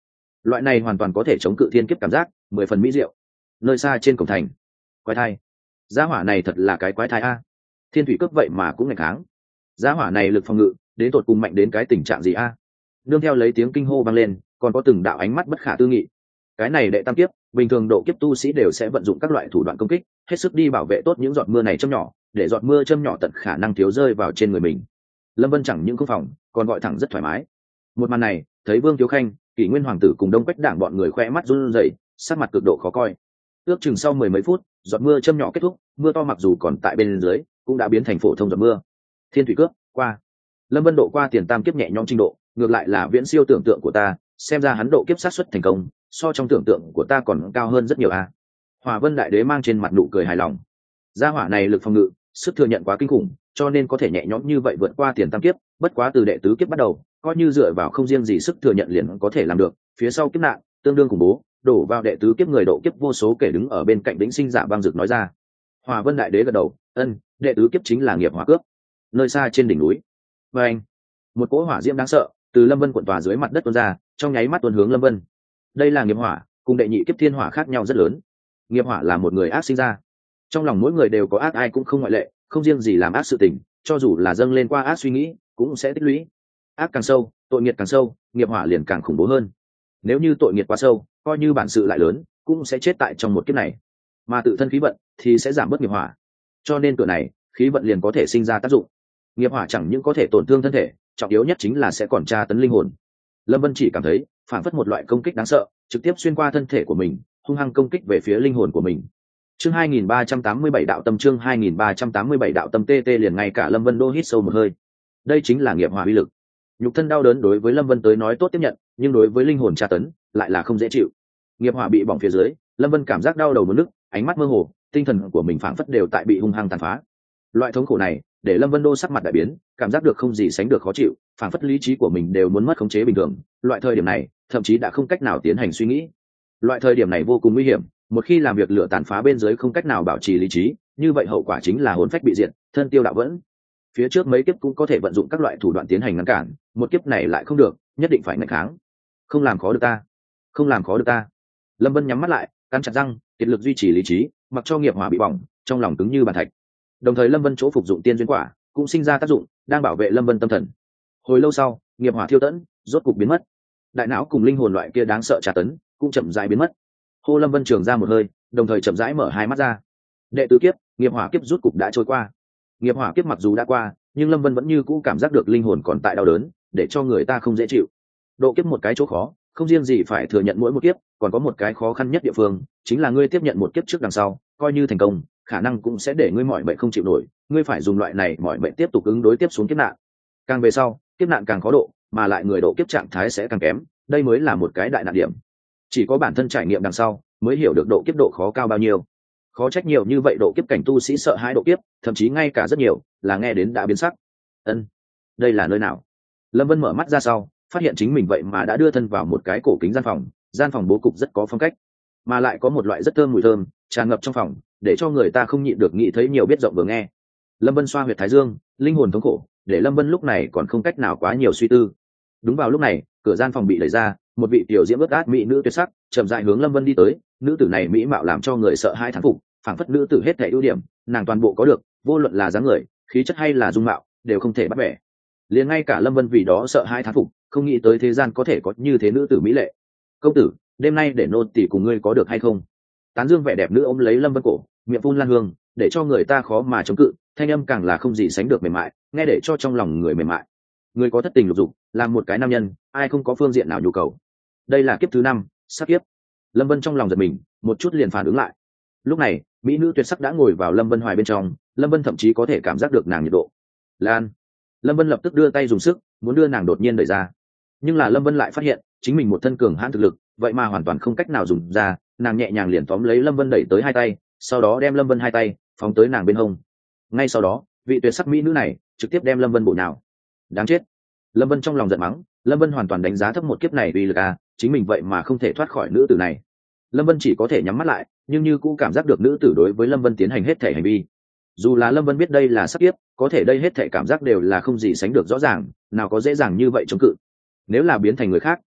loại này hoàn toàn có thể chống cự thiên kiếp cảm giác mười phần mỹ diệu. Nơi xa trên cổng thành, quái thai, gia hỏa này thật là cái quái thai a. Thiên thủy cước vậy mà cũng ngày kháng, gia hỏa này lực phòng ngự đến tột cùng mạnh đến cái tình trạng gì a. Nương theo lấy tiếng kinh hô vang lên, còn có từng đạo ánh mắt bất khả tư nghị. Cái này đệ tam kiếp, bình thường độ kiếp tu sĩ đều sẽ vận dụng các loại thủ đoạn công kích, hết sức đi bảo vệ tốt những giọt mưa này châm nhỏ, để giọt mưa châm nhỏ tận khả năng thiếu rơi vào trên người mình. Lâm Vân chẳng những không phòng, còn gọi thẳng rất thoải mái. Một màn này, thấy Vương Thiếu Khanh, Kỷ Nguyên Hoàng tử cùng Đông Quách Đảng bọn người khoe mắt run rẩy, sắc mặt cực độ khó coi. Ước chừng sau mười mấy phút, giọt mưa châm nhỏ kết thúc, mưa to mặc dù còn tại bên dưới, cũng đã biến thành phổ thông giọt mưa. Thiên thủy cước qua. Lâm Vân độ qua tiền tam kiếp nhẹ nhõm trình độ, ngược lại là viễn siêu tưởng tượng của ta, xem ra hắn độ kiếp sát suất thành công, so trong tưởng tượng của ta còn cao hơn rất nhiều a. Hỏa Vân Đại Đế mang trên mặt nụ cười hài lòng. Gia hỏa này lực phòng ngự, sức thừa nhận quá kinh khủng, cho nên có thể nhẹ nhõm như vậy vượt qua tiền tam kiếp, bất quá từ đệ tứ kiếp bắt đầu, coi như dựa vào không riêng gì sức thừa nhận liền có thể làm được, phía sau kiếp nạn tương đương khủng bố, đổ vào đệ tứ kiếp người độ kiếp vô số kể đứng ở bên cạnh Vĩnh Sinh Giả băng rực nói ra. Hỏa Vân Đại Đế gật đầu, ân, đệ tứ kiếp chính là nghiệp hỏa cướp. Nơi xa trên đỉnh núi, và anh, một cỗ hỏa diễm đáng sợ từ Lâm Vân cuộn tòa dưới mặt đất tuôn ra, trong nháy mắt tuôn hướng Lâm Vân. Đây là nghiệp hỏa, cùng đệ nhị kiếp thiên hỏa khác nhau rất lớn. Nghiệp hỏa là một người ác sinh ra, trong lòng mỗi người đều có ác, ai cũng không ngoại lệ, không riêng gì làm ác sự tình, cho dù là dâng lên qua ác suy nghĩ cũng sẽ tích lũy. Ác càng sâu, tội nghiệp càng sâu, nghiệp hỏa liền càng khủng bố hơn. Nếu như tội nghiệp quá sâu, coi như bản sự lại lớn, cũng sẽ chết tại trong một kiếp này, mà tự thân khí vận thì sẽ giảm bớt nghiệp hỏa. Cho nên cửa này, khí vận liền có thể sinh ra tác dụng. Nghiệp hỏa chẳng những có thể tổn thương thân thể, trọng yếu nhất chính là sẽ còn tra tấn linh hồn. Lâm Vân chỉ cảm thấy phản phất một loại công kích đáng sợ, trực tiếp xuyên qua thân thể của mình, hung hăng công kích về phía linh hồn của mình. Chương hai nghìn ba trăm tám mươi bảy đạo tâm, chương hai nghìn ba trăm tám mươi bảy đạo tâm tê tê liền ngay cả Lâm Vân đô hít sâu một hơi. Đây chính là nghiệp hỏa uy lực. Nhục thân đau đớn đối với Lâm Vân tới nói tốt tiếp nhận, nhưng đối với linh hồn tra tấn lại là không dễ chịu. Nghiệp hỏa bị bỏng phía dưới, Lâm Vân cảm giác đau đầu muốn nức, ánh mắt mơ hồ, tinh thần của mình phảng phất đều tại bị hung hăng tàn phá. Loại thống khổ này, để Lâm Vân đô sắc mặt đại biến, cảm giác được không gì sánh được khó chịu, phảng phất lý trí của mình đều muốn mất khống chế bình thường. Loại thời điểm này, thậm chí đã không cách nào tiến hành suy nghĩ. Loại thời điểm này vô cùng nguy hiểm, một khi làm việc lửa tàn phá bên dưới không cách nào bảo trì lý trí, như vậy hậu quả chính là hồn phách bị diệt, thân tiêu đạo vẫn. Phía trước mấy kiếp cũng có thể vận dụng các loại thủ đoạn tiến hành ngăn cản, một kiếp này lại không được, nhất định phải ngăn kháng. Không làm khó được ta, không làm khó được ta. Lâm Vân nhắm mắt lại, cắn chặt răng, kiệt lực duy trì lý trí, mặc cho nghiệp hỏa bị bỏng, trong lòng cứng như bàn thạch. Đồng thời Lâm Vân chỗ phục dụng tiên duyên quả cũng sinh ra tác dụng, đang bảo vệ Lâm Vân tâm thần. Hồi lâu sau, nghiệp hỏa thiêu tẫn, rốt cục biến mất. Đại não cùng linh hồn loại kia đáng sợ tra tấn cũng chậm rãi biến mất. Hô Lâm Vân trường ra một hơi, đồng thời chậm rãi mở hai mắt ra. Đệ tứ kiếp, nghiệp hỏa kiếp rút cục đã trôi qua. Nghiệp hỏa kiếp mặc dù đã qua, nhưng Lâm Vân vẫn như cũ cảm giác được linh hồn còn tại đau đớn, để cho người ta không dễ chịu. Độ kiếp một cái chỗ khó, không riêng gì phải thừa nhận mỗi một kiếp, còn có một cái khó khăn nhất địa phương, chính là ngươi tiếp nhận một kiếp trước đằng sau, coi như thành công, khả năng cũng sẽ để ngươi mỏi mệt không chịu nổi, ngươi phải dùng loại này mỏi mệt tiếp tục ứng đối tiếp xuống kiếp nạn. Càng về sau, kiếp nạn càng khó độ, mà lại người độ kiếp trạng thái sẽ càng kém, đây mới là một cái đại nạn điểm. Chỉ có bản thân trải nghiệm đằng sau, mới hiểu được độ kiếp độ khó cao bao nhiêu. Khó trách nhiều như vậy độ kiếp cảnh tu sĩ sợ hãi độ kiếp, thậm chí ngay cả rất nhiều là nghe đến đã biến sắc. Ân, đây là nơi nào? Lâm Vân mở mắt ra sau, phát hiện chính mình vậy mà đã đưa thân vào một cái cổ kính gian phòng, gian phòng bố cục rất có phong cách, mà lại có một loại rất thơm mùi thơm tràn ngập trong phòng, để cho người ta không nhịn được nghĩ thấy nhiều biết rộng vừa nghe. Lâm Vân xoa huyệt thái dương, linh hồn thống khổ, để Lâm Vân lúc này còn không cách nào quá nhiều suy tư. Đúng vào lúc này, cửa gian phòng bị đẩy ra, một vị tiểu diễm ướt át mỹ nữ tuyệt sắc chậm rãi hướng Lâm Vân đi tới. Nữ tử này mỹ mạo làm cho người sợ hai thán phục, phảng phất nữ tử hết thảy ưu điểm, nàng toàn bộ có được, vô luận là dáng người, khí chất hay là dung mạo, đều không thể bắt bẻ. Liền ngay cả Lâm Vân vì đó sợ hai thán phục, không nghĩ tới thế gian có thể có như thế nữ tử mỹ lệ. Công tử, đêm nay để nô tỳ cùng ngươi có được hay không? Tán dương vẻ đẹp nữ ôm lấy Lâm Vân cổ, miệng phun lan hương, để cho người ta khó mà chống cự, thanh âm càng là không gì sánh được mềm mại, nghe để cho trong lòng người mềm mại. Người có thất tình lục dục, làm một cái nam nhân, ai không có phương diện nào nhu cầu. Đây là kiếp thứ năm, sát kiếp. Lâm Vân trong lòng giật mình, một chút liền phản ứng lại. Lúc này, mỹ nữ tuyệt sắc đã ngồi vào Lâm Vân hoài bên trong, Lâm Vân thậm chí có thể cảm giác được nàng nhiệt độ. Lan. Lâm Vân lập tức đưa tay dùng sức, muốn đưa nàng đột nhiên đẩy ra. Nhưng là Lâm Vân lại phát hiện, chính mình một thân cường hãn thực lực, vậy mà hoàn toàn không cách nào dùng ra, nàng nhẹ nhàng liền tóm lấy Lâm Vân đẩy tới hai tay, sau đó đem Lâm Vân hai tay phóng tới nàng bên hông. Ngay sau đó, vị tuyệt sắc mỹ nữ này trực tiếp đem Lâm Vân bổ nhào. Đáng chết. Lâm Vân trong lòng giận mắng, Lâm Vân hoàn toàn đánh giá thấp một kiếp này uy lực à, chính mình vậy mà không thể thoát khỏi nữ tử này. Lâm Vân chỉ có thể nhắm mắt lại, nhưng như cũng cảm giác được nữ tử đối với Lâm Vân tiến hành hết thể hành vi. Dù là Lâm Vân biết đây là sát kiếp, có thể đây hết thể cảm giác đều là không gì sánh được rõ ràng, nào có dễ dàng như vậy chống cự. Nếu là biến thành người khác,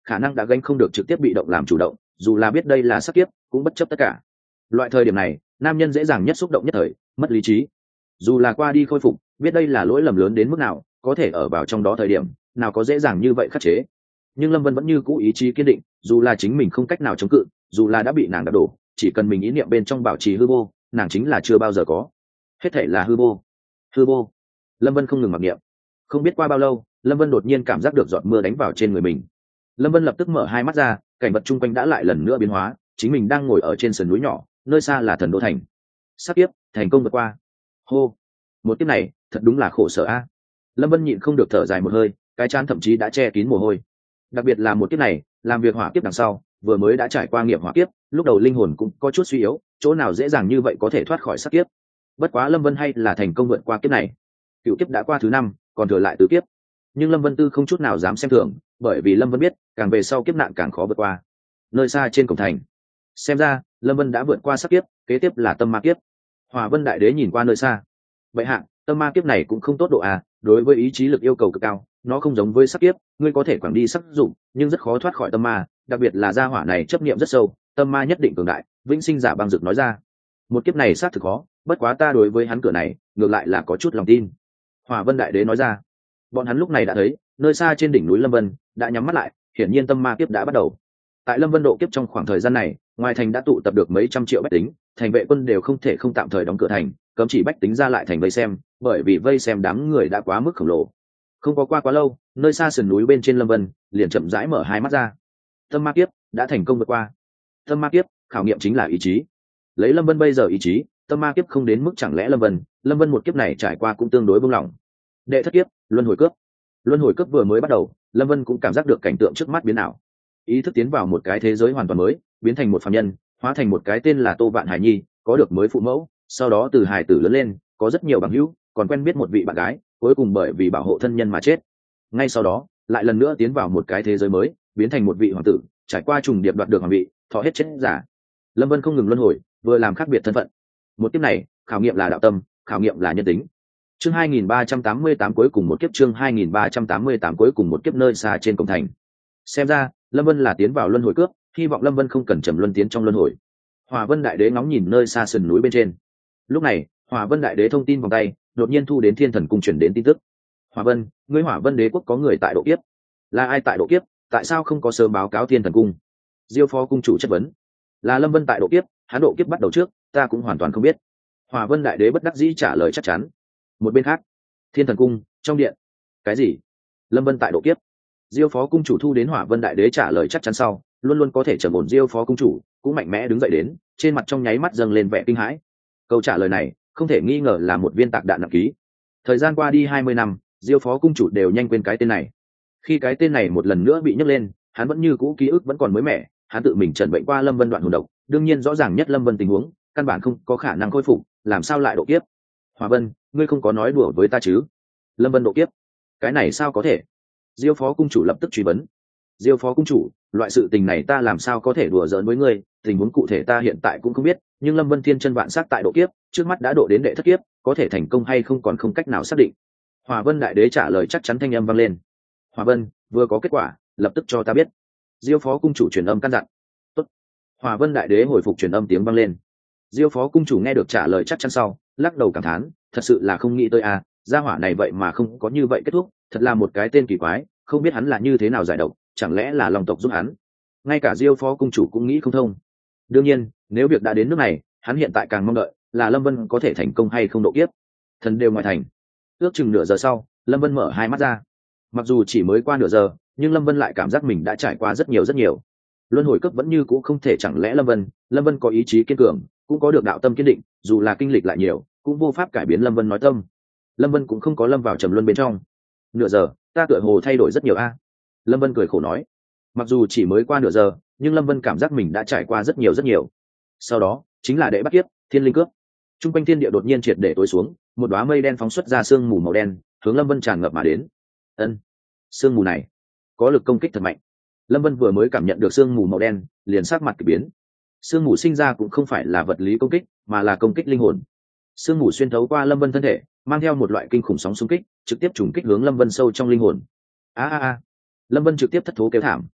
khả năng đã gánh không được trực tiếp bị động làm chủ động, dù là biết đây là sát kiếp cũng bất chấp tất cả. Loại thời điểm này nam nhân dễ dàng nhất xúc động nhất thời, mất lý trí. Dù là qua đi khôi phục, biết đây là lỗi lầm lớn đến mức nào, có thể ở vào trong đó thời điểm nào có dễ dàng như vậy khắc chế. Nhưng Lâm Vân vẫn như cũ ý chí kiên định, dù là chính mình không cách nào chống cự, dù là đã bị nàng đạp đổ, chỉ cần mình ý niệm bên trong bảo trì hư vô, nàng chính là chưa bao giờ có. Hết thảy là hư vô, hư vô. Lâm Vân không ngừng mặc niệm. Không biết qua bao lâu, Lâm Vân đột nhiên cảm giác được giọt mưa đánh vào trên người mình. Lâm Vân lập tức mở hai mắt ra, cảnh vật chung quanh đã lại lần nữa biến hóa, chính mình đang ngồi ở trên sườn núi nhỏ, nơi xa là thần đô thành. Sắp tiếp, thành công vượt qua. Hô, một kiếp này thật đúng là khổ sở a. Lâm Vân nhịn không được thở dài một hơi, cái trán thậm chí đã che kín mồ hôi. Đặc biệt là một kiếp này, làm việc hỏa kiếp đằng sau, vừa mới đã trải qua nghiệp hỏa kiếp, lúc đầu linh hồn cũng có chút suy yếu, chỗ nào dễ dàng như vậy có thể thoát khỏi sát kiếp. Bất quá Lâm Vân hay là thành công vượt qua kiếp này. Cựu kiếp đã qua thứ năm, còn thừa lại tứ kiếp. Nhưng Lâm Vân Tư không chút nào dám xem thường, bởi vì Lâm Vân biết, càng về sau kiếp nạn càng khó vượt qua. Nơi xa trên cổng thành, xem ra Lâm Vân đã vượt qua sát kiếp, kế tiếp là tâm ma kiếp. Hỏa Vân Đại Đế nhìn qua nơi xa. Vậy hạ, tâm ma kiếp này cũng không tốt độ à, đối với ý chí lực yêu cầu cực cao, nó không giống với sát kiếp, ngươi có thể quẳng đi sắc dụng, nhưng rất khó thoát khỏi tâm ma, đặc biệt là gia hỏa này chấp niệm rất sâu, tâm ma nhất định cường đại. Vĩnh Sinh Giả băng dực nói ra. Một kiếp này xác thực khó, bất quá ta đối với hắn cửa này, ngược lại là có chút lòng tin. Hỏa Vân Đại Đế nói ra. Bọn hắn lúc này đã thấy, nơi xa trên đỉnh núi Lâm Vân đã nhắm mắt lại, hiển nhiên tâm ma kiếp đã bắt đầu. Tại Lâm Vân độ kiếp trong khoảng thời gian này, ngoài thành đã tụ tập được mấy trăm triệu bách tính, thành vệ quân đều không thể không tạm thời đóng cửa thành, cấm chỉ bách tính ra lại thành vây xem, bởi vì vây xem đám người đã quá mức khổng lồ. Không có qua quá lâu, nơi xa sườn núi bên trên Lâm Vân liền chậm rãi mở hai mắt ra. Tâm ma kiếp đã thành công vượt qua. Tâm ma kiếp khảo nghiệm chính là ý chí. Lấy Lâm Vân bây giờ ý chí, tâm ma kiếp không đến mức chẳng lẽ Lâm Vân, Lâm Vân một kiếp này trải qua cũng tương đối buông lỏng. Đệ thất kiếp, luân hồi cướp. Luân hồi cướp vừa mới bắt đầu, Lâm Vân cũng cảm giác được cảnh tượng trước mắt biến ảo. Ý thức tiến vào một cái thế giới hoàn toàn mới, biến thành một phàm nhân, hóa thành một cái tên là Tô Vạn Hải Nhi, có được mới phụ mẫu, sau đó từ hài tử lớn lên, có rất nhiều bằng hữu, còn quen biết một vị bạn gái, cuối cùng bởi vì bảo hộ thân nhân mà chết. Ngay sau đó, lại lần nữa tiến vào một cái thế giới mới, biến thành một vị hoàng tử, trải qua trùng điệp đoạt được hoàng vị, thọ hết chết giả. Lâm Vân không ngừng luân hồi, vừa làm khác biệt thân phận. Một kiếp này, khảo nghiệm là đạo tâm, khảo nghiệm là nhân tính. Chương hai nghìn ba trăm tám mươi tám cuối cùng một kiếp, chương hai nghìn ba trăm tám mươi tám cuối cùng một kiếp nơi xa trên cổng thành. Xem ra, Lâm Vân là tiến vào luân hồi cướp, hy vọng Lâm Vân không cần trầm luân tiến trong luân hồi. Hỏa Vân Đại Đế ngóng nhìn nơi xa sườn núi bên trên. Lúc này, Hỏa Vân Đại Đế thông tin vòng tay, đột nhiên thu đến Thiên Thần cung truyền đến tin tức. Hỏa Vân, ngươi Hỏa Vân Đế quốc có người tại độ kiếp. Là ai tại độ kiếp, tại sao không có sớm báo cáo Thiên Thần cung? Diêu Phó cung chủ chất vấn. Là Lâm Vân tại độ kiếp, hắn độ kiếp bắt đầu trước, ta cũng hoàn toàn không biết. Hỏa Vân Đại Đế bất đắc dĩ trả lời chắc chắn. Một bên khác, Thiên Thần cung trong điện. Cái gì? Lâm Vân tại độ kiếp? Diêu Phó cung chủ thu đến Hỏa Vân Đại Đế trả lời chắc chắn sau, luôn luôn có thể trầm ổn Diêu Phó cung chủ cũng mạnh mẽ đứng dậy đến, trên mặt trong nháy mắt dâng lên vẻ kinh hãi. Câu trả lời này không thể nghi ngờ là một viên tạc đạn nặng ký. Thời gian qua đi hai mươi năm, Diêu Phó cung chủ đều nhanh quên cái tên này. Khi cái tên này một lần nữa bị nhấc lên, hắn vẫn như cũ ký ức vẫn còn mới mẻ, hắn tự mình trần bệnh qua Lâm Vân đoạn hồn độc, đương nhiên rõ ràng nhất Lâm Vân tình huống, căn bản không có khả năng khôi phục, làm sao lại độ kiếp? Hỏa Vân, ngươi không có nói đùa với ta chứ? Lâm Vân độ kiếp? Cái này sao có thể? Diêu Phó cung chủ lập tức truy vấn. Diêu Phó cung chủ, loại sự tình này ta làm sao có thể đùa giỡn với ngươi, tình huống cụ thể ta hiện tại cũng không biết, nhưng Lâm Vân thiên chân vạn sát tại độ kiếp, trước mắt đã độ đến đệ thất kiếp, có thể thành công hay không còn không cách nào xác định. Hỏa Vân Đại Đế trả lời chắc chắn thanh âm vang lên. Hỏa Vân, vừa có kết quả, lập tức cho ta biết. Diêu Phó cung chủ truyền âm căn dặn. Tốt. Hỏa Vân Đại Đế hồi phục truyền âm tiếng vang lên. Diêu Phó cung chủ nghe được trả lời chắc chắn sau, lắc đầu cảm thán, thật sự là không nghĩ tới à, gia hỏa này vậy mà không có như vậy kết thúc, thật là một cái tên kỳ quái, không biết hắn là như thế nào giải độc, chẳng lẽ là Long tộc giúp hắn? Ngay cả Diêu Phó cung chủ cũng nghĩ không thông. Đương nhiên, nếu việc đã đến nước này, hắn hiện tại càng mong đợi là Lâm Vân có thể thành công hay không độ kiếp. Thần đều ngoài thành. Ước chừng nửa giờ sau, Lâm Vân mở hai mắt ra. Mặc dù chỉ mới qua nửa giờ, nhưng Lâm Vân lại cảm giác mình đã trải qua rất nhiều rất nhiều. Luân hồi cấp vẫn như cũ không thể, chẳng lẽ Lâm Vân, Lâm Vân có ý chí kiên cường, cũng có được đạo tâm kiên định, dù là kinh lịch lại nhiều, cũng vô pháp cải biến Lâm Vân nói tâm. Lâm Vân cũng không có lâm vào trầm luân bên trong. Nửa giờ, ta tựa hồ thay đổi rất nhiều a. Lâm Vân cười khổ nói. Mặc dù chỉ mới qua nửa giờ, nhưng Lâm Vân cảm giác mình đã trải qua rất nhiều rất nhiều. Sau đó, chính là đệ bắt kiếp, thiên linh cướp. Trung quanh thiên địa đột nhiên triệt để tối xuống, một đóa mây đen phóng xuất ra sương mù màu đen, hướng Lâm Vân tràn ngập mà đến. Ân, sương mù này có lực công kích thật mạnh. Lâm Vân vừa mới cảm nhận được sương mù màu đen, liền sắc mặt kỳ biến. Sương mù sinh ra cũng không phải là vật lý công kích, mà là công kích linh hồn. Sương mù xuyên thấu qua Lâm Vân thân thể, mang theo một loại kinh khủng sóng xung kích, trực tiếp trùng kích hướng Lâm Vân sâu trong linh hồn. A a a! Lâm Vân trực tiếp thất thố kêu thảm.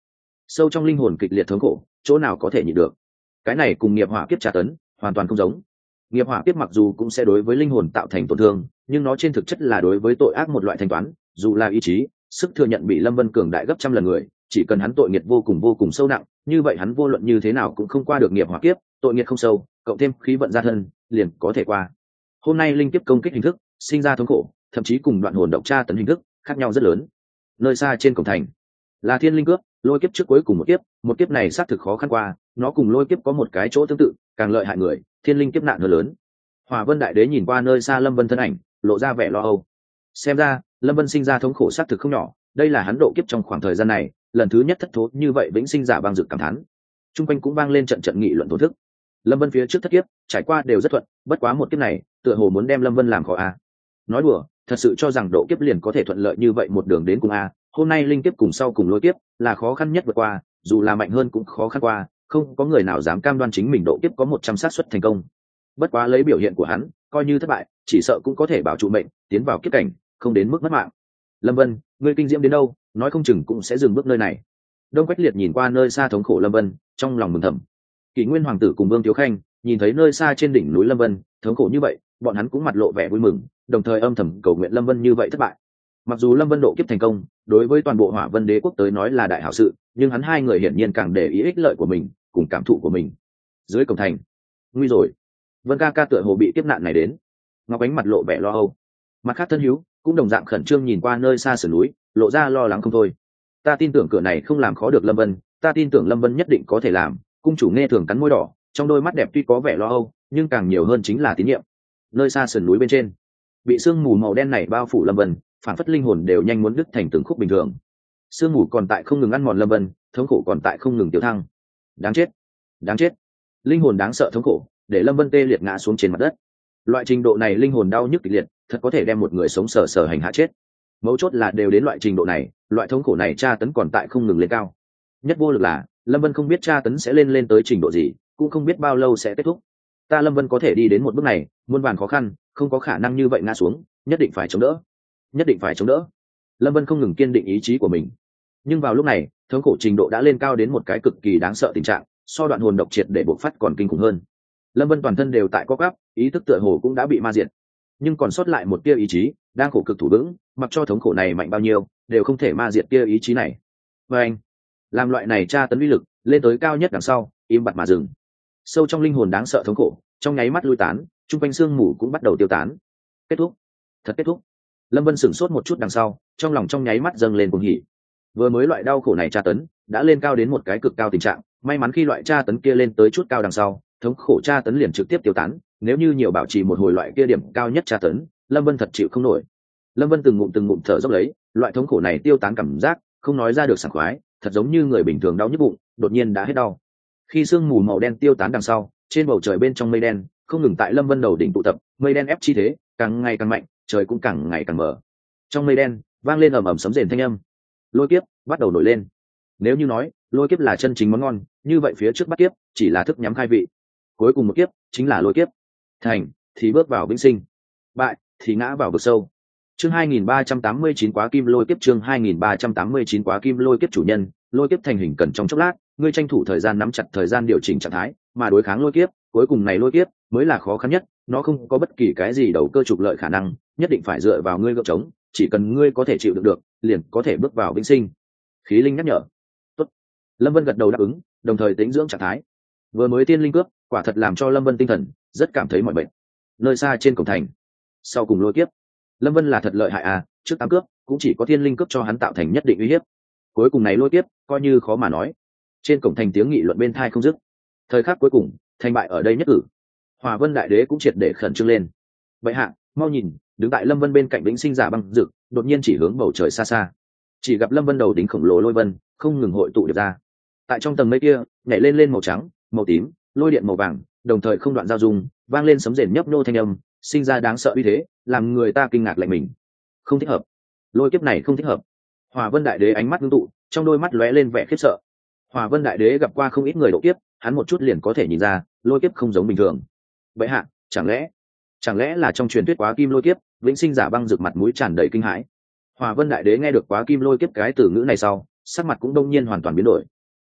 sâu trong linh hồn kịch liệt thống khổ, chỗ nào có thể nhịn được. Cái này cùng nghiệp hỏa kiếp tra tấn hoàn toàn không giống. Nghiệp hỏa kiếp mặc dù cũng sẽ đối với linh hồn tạo thành tổn thương, nhưng nó trên thực chất là đối với tội ác một loại thanh toán, dù là ý chí, sức thừa nhận bị Lâm Vân cường đại gấp trăm lần người, chỉ cần hắn tội nghiệp vô cùng vô cùng sâu nặng, như vậy hắn vô luận như thế nào cũng không qua được nghiệp hỏa kiếp, tội nghiệp không sâu, cộng thêm khí vận gia thân, liền có thể qua. Hôm nay linh kiếp công kích hình thức, sinh ra thống khổ, thậm chí cùng đoạn hồn độc tra tấn hình thức khác nhau rất lớn. Nơi xa trên cổng thành, là thiên linh cướp, lôi kiếp trước cuối cùng một kiếp, một kiếp này xác thực khó khăn qua, nó cùng lôi kiếp có một cái chỗ tương tự, càng lợi hại người, thiên linh kiếp nạn hơn lớn. Hỏa Vân Đại Đế nhìn qua nơi xa Lâm Vân thân ảnh, lộ ra vẻ lo âu. Xem ra, Lâm Vân sinh ra thống khổ xác thực không nhỏ, đây là hắn độ kiếp trong khoảng thời gian này, lần thứ nhất thất thố như vậy vĩnh sinh giả băng dực cảm thán. Trung quanh cũng vang lên trận trận nghị luận thổ thức. Lâm Vân phía trước thất kiếp, trải qua đều rất thuận, bất quá một kiếp này, tựa hồ muốn đem Lâm Vân làm khó a. Nói đùa, thật sự cho rằng độ kiếp liền có thể thuận lợi như vậy một đường đến cùng a, hôm nay linh kiếp cùng sau cùng lôi kiếp, là khó khăn nhất vượt qua, dù là mạnh hơn cũng khó khăn qua, không có người nào dám cam đoan chính mình độ kiếp có một trăm xác suất thành công. Bất quá lấy biểu hiện của hắn, coi như thất bại, chỉ sợ cũng có thể bảo trụ mệnh, tiến vào kiếp cảnh, không đến mức mất mạng. Lâm Vân, ngươi kinh diễm đến đâu, nói không chừng cũng sẽ dừng bước nơi này. Đông Quách Liệt nhìn qua nơi xa thống khổ Lâm Vân, trong lòng mừng thầm. Kỷ Nguyên hoàng tử cùng Vương Thiếu Khanh nhìn thấy nơi xa trên đỉnh núi Lâm Vân thống khổ như vậy, bọn hắn cũng mặt lộ vẻ vui mừng, đồng thời âm thầm cầu nguyện Lâm Vân như vậy thất bại. Mặc dù Lâm Vân độ kiếp thành công, đối với toàn bộ Hỏa Vân Đế quốc tới nói là đại hảo sự, nhưng hắn hai người hiển nhiên càng để ý ích lợi của mình, cùng cảm thụ của mình. Dưới cổng thành, nguy rồi. Vân ca ca tựa hồ bị kiếp nạn này đến. Ngọc Ánh mặt lộ vẻ lo âu. Mặt khác thân hữu cũng đồng dạng khẩn trương nhìn qua nơi xa sườn núi, lộ ra lo lắng không thôi. Ta tin tưởng cửa này không làm khó được Lâm Vân, ta tin tưởng Lâm Vân nhất định có thể làm. Cung chủ nghe thường cắn môi đỏ, trong đôi mắt đẹp tuy có vẻ lo âu, nhưng càng nhiều hơn chính là tín nhiệm. Nơi xa sườn núi bên trên, bị sương mù màu đen này bao phủ Lâm Vân, phản phất linh hồn đều nhanh muốn đứt thành từng khúc bình thường. Sương mù còn tại không ngừng ăn mòn Lâm Vân, thống khổ còn tại không ngừng tiêu thăng. Đáng chết, đáng chết. Linh hồn đáng sợ thống khổ, để Lâm Vân tê liệt ngã xuống trên mặt đất. Loại trình độ này linh hồn đau nhức kịch liệt, thật có thể đem một người sống sờ sờ hành hạ chết. Mấu chốt là đều đến loại trình độ này, loại thống khổ này tra tấn còn tại không ngừng lên cao. Nhất vô lực là, Lâm Vân không biết tra tấn sẽ lên lên tới trình độ gì, cũng không biết bao lâu sẽ kết thúc. Ta Lâm Vân có thể đi đến một bước này, muôn vàn khó khăn, không có khả năng như vậy ngã xuống, nhất định phải chống đỡ, nhất định phải chống đỡ. Lâm Vân không ngừng kiên định ý chí của mình. Nhưng vào lúc này, thống khổ trình độ đã lên cao đến một cái cực kỳ đáng sợ tình trạng, so đoạn hồn độc triệt để bộc phát còn kinh khủng hơn. Lâm Vân toàn thân đều tại co quắp, ý thức tựa hồ cũng đã bị ma diệt, nhưng còn sót lại một tia ý chí, đang khổ cực thủ vững, mặc cho thống khổ này mạnh bao nhiêu, đều không thể ma diệt tia ý chí này. Và anh, làm loại này tra tấn uy lực lên tới cao nhất đằng sau, im bặt mà dừng. Sâu trong linh hồn đáng sợ thống khổ, trong nháy mắt lui tán, trung quanh sương mù cũng bắt đầu tiêu tán. Kết thúc, thật kết thúc. Lâm Vân sửng sốt một chút đằng sau, trong lòng trong nháy mắt dâng lên cuồng hỉ. Vừa mới loại đau khổ này tra tấn đã lên cao đến một cái cực cao tình trạng, may mắn khi loại tra tấn kia lên tới chút cao đằng sau, thống khổ tra tấn liền trực tiếp tiêu tán. Nếu như nhiều bảo trì một hồi loại kia điểm cao nhất tra tấn, Lâm Vân thật chịu không nổi. Lâm Vân từng ngụm từng ngụm thở dốc lấy, loại thống khổ này tiêu tán cảm giác không nói ra được sảng khoái, thật giống như người bình thường đau nhức bụng đột nhiên đã hết đau. Khi sương mù màu đen tiêu tán đằng sau, trên bầu trời bên trong mây đen không ngừng tại Lâm Vân đầu đỉnh tụ tập, mây đen ép chi thế càng ngày càng mạnh, trời cũng càng ngày càng mở. Trong mây đen vang lên ầm ầm sấm rền thanh âm. Lôi kiếp bắt đầu nổi lên. Nếu như nói lôi kiếp là chân chính món ngon, như vậy phía trước bắt kiếp chỉ là thức nhắm khai vị. Cuối cùng một kiếp chính là lôi kiếp. Thành thì bước vào vĩnh sinh, bại thì ngã vào vực sâu. Chương hai nghìn ba trăm tám mươi chín quá kim lôi kiếp. Chương hai nghìn ba trăm tám mươi chín quá kim lôi kiếp. Chủ nhân, lôi kiếp thành hình cần trong chốc lát, ngươi tranh thủ thời gian nắm chặt thời gian điều chỉnh trạng thái, mà đối kháng lôi kiếp, cuối cùng này lôi kiếp mới là khó khăn nhất, nó không có bất kỳ cái gì đầu cơ trục lợi khả năng, nhất định phải dựa vào ngươi gượng chống, chỉ cần ngươi có thể chịu đựng được, liền có thể bước vào vĩnh sinh. Khí linh nhắc nhở. Tốt. Lâm Vân gật đầu đáp ứng, đồng thời tĩnh dưỡng trạng thái. Vừa mới tiên linh cướp, quả thật làm cho Lâm Vân tinh thần rất cảm thấy mỏi mệt. Nơi xa trên cổng thành, sau cùng lôi kiếp, Lâm Vân là thật lợi hại à, trước tám cướp cũng chỉ có thiên linh cướp cho hắn tạo thành nhất định uy hiếp, cuối cùng này lôi kiếp coi như khó mà nói. Trên cổng thành tiếng nghị luận bên thai không dứt. Thời khắc cuối cùng, thành bại ở đây nhất cử. Hỏa Vân Đại Đế cũng triệt để khẩn trương lên. Bệ hạ, mau nhìn, đứng tại Lâm Vân bên cạnh vĩnh sinh giả băng dực, đột nhiên chỉ hướng bầu trời xa xa. Chỉ gặp Lâm Vân đầu đính khổng lồ lôi vân không ngừng hội tụ được ra. Tại trong tầng mây kia, nhảy lên lên màu trắng, màu tím, lôi điện màu vàng, đồng thời không đoạn giao dung, vang lên sấm rền nhấp nhô thanh âm, sinh ra đáng sợ uy thế, làm người ta kinh ngạc lạnh mình. Không thích hợp, lôi kiếp này không thích hợp. Hỏa Vân Đại Đế ánh mắt ngưng tụ, trong đôi mắt lóe lên vẻ khiếp sợ. Hỏa Vân Đại Đế gặp qua không ít người độ kiếp, hắn một chút liền có thể nhìn ra, lôi kiếp không giống bình thường. Vậy hạ, chẳng lẽ, chẳng lẽ là trong truyền thuyết quá kim lôi kiếp? Vĩnh sinh giả băng rực mặt mũi tràn đầy kinh hãi. Hỏa Vân Đại Đế nghe được quá kim lôi kiếp cái từ ngữ này sau, sắc mặt cũng đông nhiên hoàn toàn biến đổi.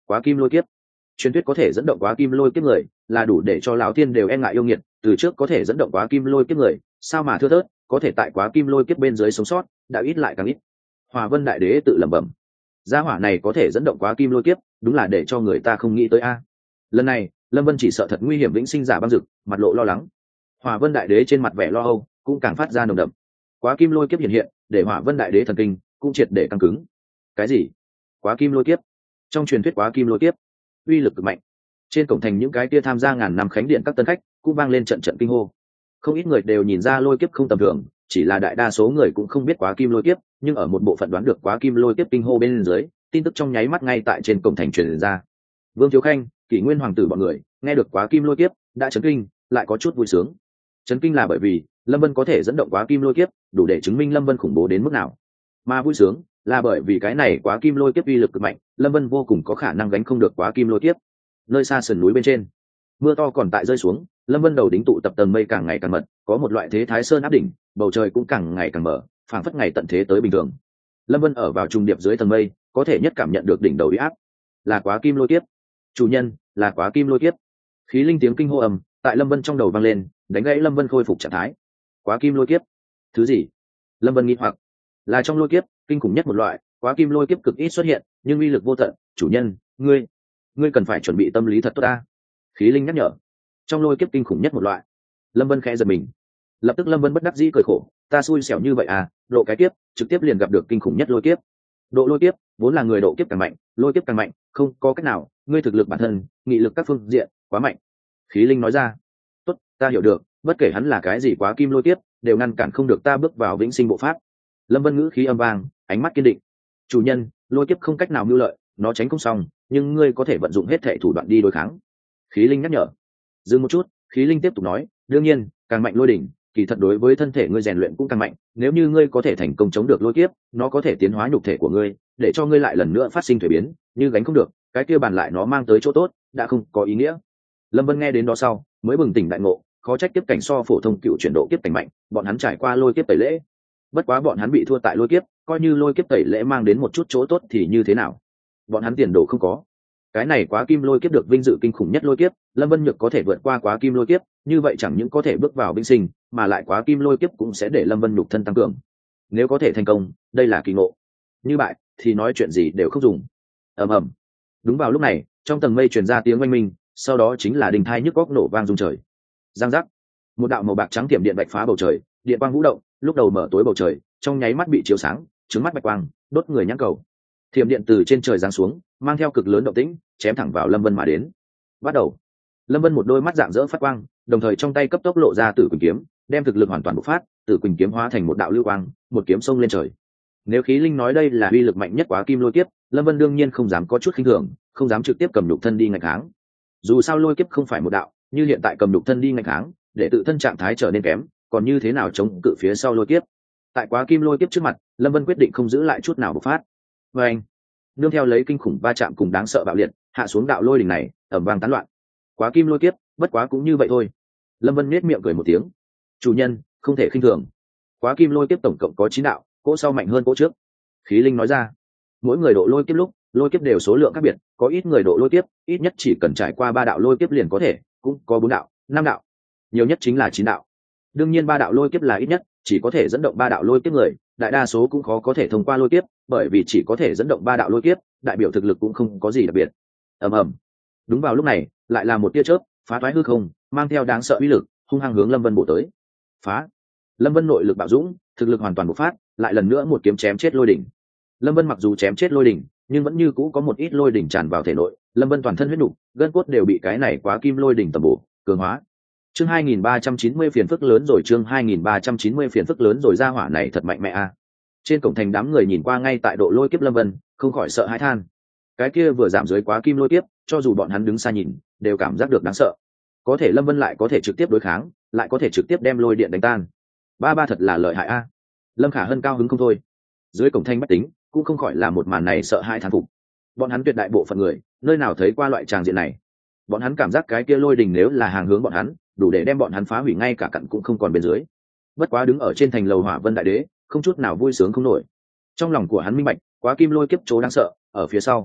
Quá kim lôi kiếp. Truyền thuyết có thể dẫn động quá kim lôi kiếp người là đủ để cho lão tiên đều e ngại yêu nghiệt, từ trước có thể dẫn động quá kim lôi kiếp người sao mà thưa thớt, có thể tại quá kim lôi kiếp bên dưới sống sót đã ít lại càng ít. Hỏa Vân đại đế tự lẩm bẩm, gia hỏa này có thể dẫn động quá kim lôi kiếp, đúng là để cho người ta không nghĩ tới a. Lần này Lâm Vân chỉ sợ thật nguy hiểm vĩnh sinh giả băng dực, mặt lộ lo lắng. Hỏa Vân đại đế trên mặt vẻ lo âu cũng càng phát ra nồng đậm. Quá kim lôi kiếp hiện hiện để Hỏa Vân đại đế thần kinh cũng triệt để căng cứng. Cái gì? Quá kim lôi kiếp? Trong truyền thuyết quá kim lôi kiếp uy lực cực mạnh, trên cổng thành những cái kia tham gia ngàn năm khánh điện các tân khách cũng vang lên trận trận kinh hô. Không ít người đều nhìn ra lôi kiếp không tầm thường, chỉ là đại đa số người cũng không biết quá kim lôi kiếp, nhưng ở một bộ phận đoán được quá kim lôi kiếp kinh hô bên dưới, tin tức trong nháy mắt ngay tại trên cổng thành truyền ra. Vương Thiếu Khanh, Kỷ Nguyên hoàng tử bọn người nghe được quá kim lôi kiếp đã chấn kinh, lại có chút vui sướng. Chấn kinh là bởi vì Lâm Vân có thể dẫn động quá kim lôi kiếp, đủ để chứng minh Lâm Vân khủng bố đến mức nào. Mà vui sướng là bởi vì cái này quá kim lôi kiếp uy lực cực mạnh, Lâm Vân vô cùng có khả năng gánh không được quá kim lôi kiếp. Nơi xa sườn núi bên trên, mưa to còn tại rơi xuống, Lâm Vân đầu đính tụ tập tầng mây càng ngày càng mật, có một loại thế thái sơn áp đỉnh, bầu trời cũng càng ngày càng mở, phảng phất ngày tận thế tới bình thường. Lâm Vân ở vào trung điệp dưới tầng mây, có thể nhất cảm nhận được đỉnh đầu uy áp, là quá kim lôi kiếp. Chủ nhân, là quá kim lôi kiếp. Khí linh tiếng kinh hô ầm tại Lâm Vân trong đầu vang lên, đánh gãy Lâm Vân khôi phục trạng thái. Quá kim lôi kiếp? Thứ gì? Lâm Vân nghi hoặc. Là trong lôi kiếp kinh khủng nhất một loại, quá kim lôi kiếp cực ít xuất hiện, nhưng uy lực vô tận. Chủ nhân, ngươi, ngươi cần phải chuẩn bị tâm lý thật tốt ta. Khí linh nhắc nhở. Trong lôi kiếp kinh khủng nhất một loại. Lâm Vân khẽ giật mình. Lập tức Lâm Vân bất đắc dĩ cười khổ, ta xui xẻo như vậy à, độ cái kiếp trực tiếp liền gặp được kinh khủng nhất lôi kiếp. Độ lôi kiếp vốn là người độ kiếp càng mạnh, lôi kiếp càng mạnh, không có cách nào, ngươi thực lực bản thân, nghị lực các phương diện quá mạnh. Khí linh nói ra. Tốt, ta hiểu được, bất kể hắn là cái gì quá kim lôi kiếp, đều ngăn cản không được ta bước vào vĩnh sinh bộ pháp. Lâm Vân ngữ khí âm vang, ánh mắt kiên định. Chủ nhân, lôi kiếp không cách nào mưu lợi, nó tránh không xong, nhưng ngươi có thể vận dụng hết thể thủ đoạn đi đối kháng. Khí linh nhắc nhở. Dừng một chút, khí linh tiếp tục nói, đương nhiên càng mạnh lôi đỉnh kỳ thật đối với thân thể ngươi rèn luyện cũng càng mạnh, nếu như ngươi có thể thành công chống được lôi kiếp, nó có thể tiến hóa nhục thể của ngươi, để cho ngươi lại lần nữa phát sinh thuế biến, như gánh không được, cái kia bàn lại nó mang tới chỗ tốt đã không có ý nghĩa. Lâm Vân nghe đến đó sau mới bừng tỉnh đại ngộ, khó trách kiếp cảnh so phổ thông cựu chuyển độ kiếp cảnh mạnh, bọn hắn trải qua lôi kiếp tẩy lễ. Bất quá bọn hắn bị thua tại lôi kiếp, coi như lôi kiếp tẩy lễ mang đến một chút chỗ tốt thì như thế nào, bọn hắn tiền đồ không có. Cái này quá kim lôi kiếp được vinh dự kinh khủng nhất lôi kiếp, Lâm Vân Nhược có thể vượt qua quá kim lôi kiếp, như vậy chẳng những có thể bước vào vĩnh sinh, mà lại quá kim lôi kiếp cũng sẽ để Lâm Vân Nhục thân tăng cường. Nếu có thể thành công, đây là kỳ ngộ. Như bại thì nói chuyện gì đều không dùng. Ầm ầm. Đúng vào lúc này, trong tầng mây truyền ra tiếng oanh minh, sau đó chính là đình thai nhức góc nổ vang rung trời. Giang giác. Một đạo màu bạc trắng tiệm điện bạch phá bầu trời, điện quang vũ động, lúc đầu mở tối bầu trời, trong nháy mắt bị chiếu sáng, trứng mắt bạch quang, đốt người nhãn cầu. Thiểm điện từ trên trời giáng xuống, mang theo cực lớn động tĩnh, chém thẳng vào Lâm Vân mà đến. Bắt đầu. Lâm Vân một đôi mắt rạng rỡ phát quang, đồng thời trong tay cấp tốc lộ ra Tử Quỳnh kiếm, đem thực lực hoàn toàn bộc phát, Tử Quỳnh kiếm hóa thành một đạo lưu quang, một kiếm xông lên trời. Nếu khí linh nói đây là uy lực mạnh nhất quá kim lôi kiếp, Lâm Vân đương nhiên không dám có chút khinh thường, không dám trực tiếp cầm nhục thân đi ngạch kháng. Dù sao lôi kiếp không phải một đạo, như hiện tại cầm nhục thân đi ngạch kháng, để tự thân trạng thái trở nên kém, còn như thế nào chống cự phía sau lôi kiếp. Tại quá kim lôi kiếp trước mặt, Lâm Vân quyết định không giữ lại chút nào bộc phát. Và anh, nương theo lấy kinh khủng va chạm cùng đáng sợ bạo liệt, hạ xuống đạo lôi đỉnh này, ầm vang tán loạn. Quá kim lôi kiếp, bất quá cũng như vậy thôi. Lâm Vân nhếch miệng cười một tiếng. Chủ nhân, không thể khinh thường. Quá kim lôi kiếp tổng cộng có chín đạo, cỗ sau mạnh hơn cỗ trước. Khí linh nói ra. Mỗi người độ lôi kiếp lúc, lôi kiếp đều số lượng khác biệt, có ít người độ lôi kiếp, ít nhất chỉ cần trải qua ba đạo lôi kiếp liền có thể, cũng có bốn đạo, năm đạo, nhiều nhất chính là chín đạo. Đương nhiên ba đạo lôi kiếp là ít nhất, chỉ có thể dẫn động ba đạo lôi kiếp người, đại đa số cũng khó có thể thông qua lôi kiếp, bởi vì chỉ có thể dẫn động ba đạo lôi kiếp, đại biểu thực lực cũng không có gì đặc biệt. Ầm ầm. Đúng vào lúc này, lại là một tia chớp phá toái hư không, mang theo đáng sợ uy lực, hung hăng hướng Lâm Vân bổ tới. Phá. Lâm Vân nội lực bạo dũng, thực lực hoàn toàn bộc phát, lại lần nữa một kiếm chém chết lôi đỉnh. Lâm Vân mặc dù chém chết lôi đỉnh, nhưng vẫn như cũ có một ít lôi đỉnh tràn vào thể nội, Lâm Vân toàn thân huyết nục, gân cốt đều bị cái này quá kim lôi đỉnh tầm bổ, cường hóa. Chương hai nghìn ba trăm chín mươi phiền phức lớn rồi, chương hai nghìn ba trăm chín mươi phiền phức lớn rồi, ra hỏa này thật mạnh mẽ a. À. Trên cổng thành đám người nhìn qua ngay tại độ lôi kiếp Lâm Vân, không khỏi sợ hãi than. Cái kia vừa giảm dưới quá kim lôi kiếp, cho dù bọn hắn đứng xa nhìn, đều cảm giác được đáng sợ. Có thể Lâm Vân lại có thể trực tiếp đối kháng, lại có thể trực tiếp đem lôi điện đánh tan. Ba ba thật là lợi hại a. À. Lâm Khả Hân cao hứng không thôi. Dưới cổng thanh bách tính, cũng không khỏi là một màn này sợ hãi thán phục. Bọn hắn tuyệt đại bộ phận người, nơi nào thấy qua loại tràng diện này. Bọn hắn cảm giác cái kia lôi đình nếu là hàng hướng bọn hắn, đủ để đem bọn hắn phá hủy ngay cả cặn cũng không còn bên dưới. Bất quá đứng ở trên thành lầu Hỏa Vân đại đế, không chút nào vui sướng không nổi. Trong lòng của hắn minh bạch, quá kim lôi kiếp chỗ đáng sợ ở phía sau.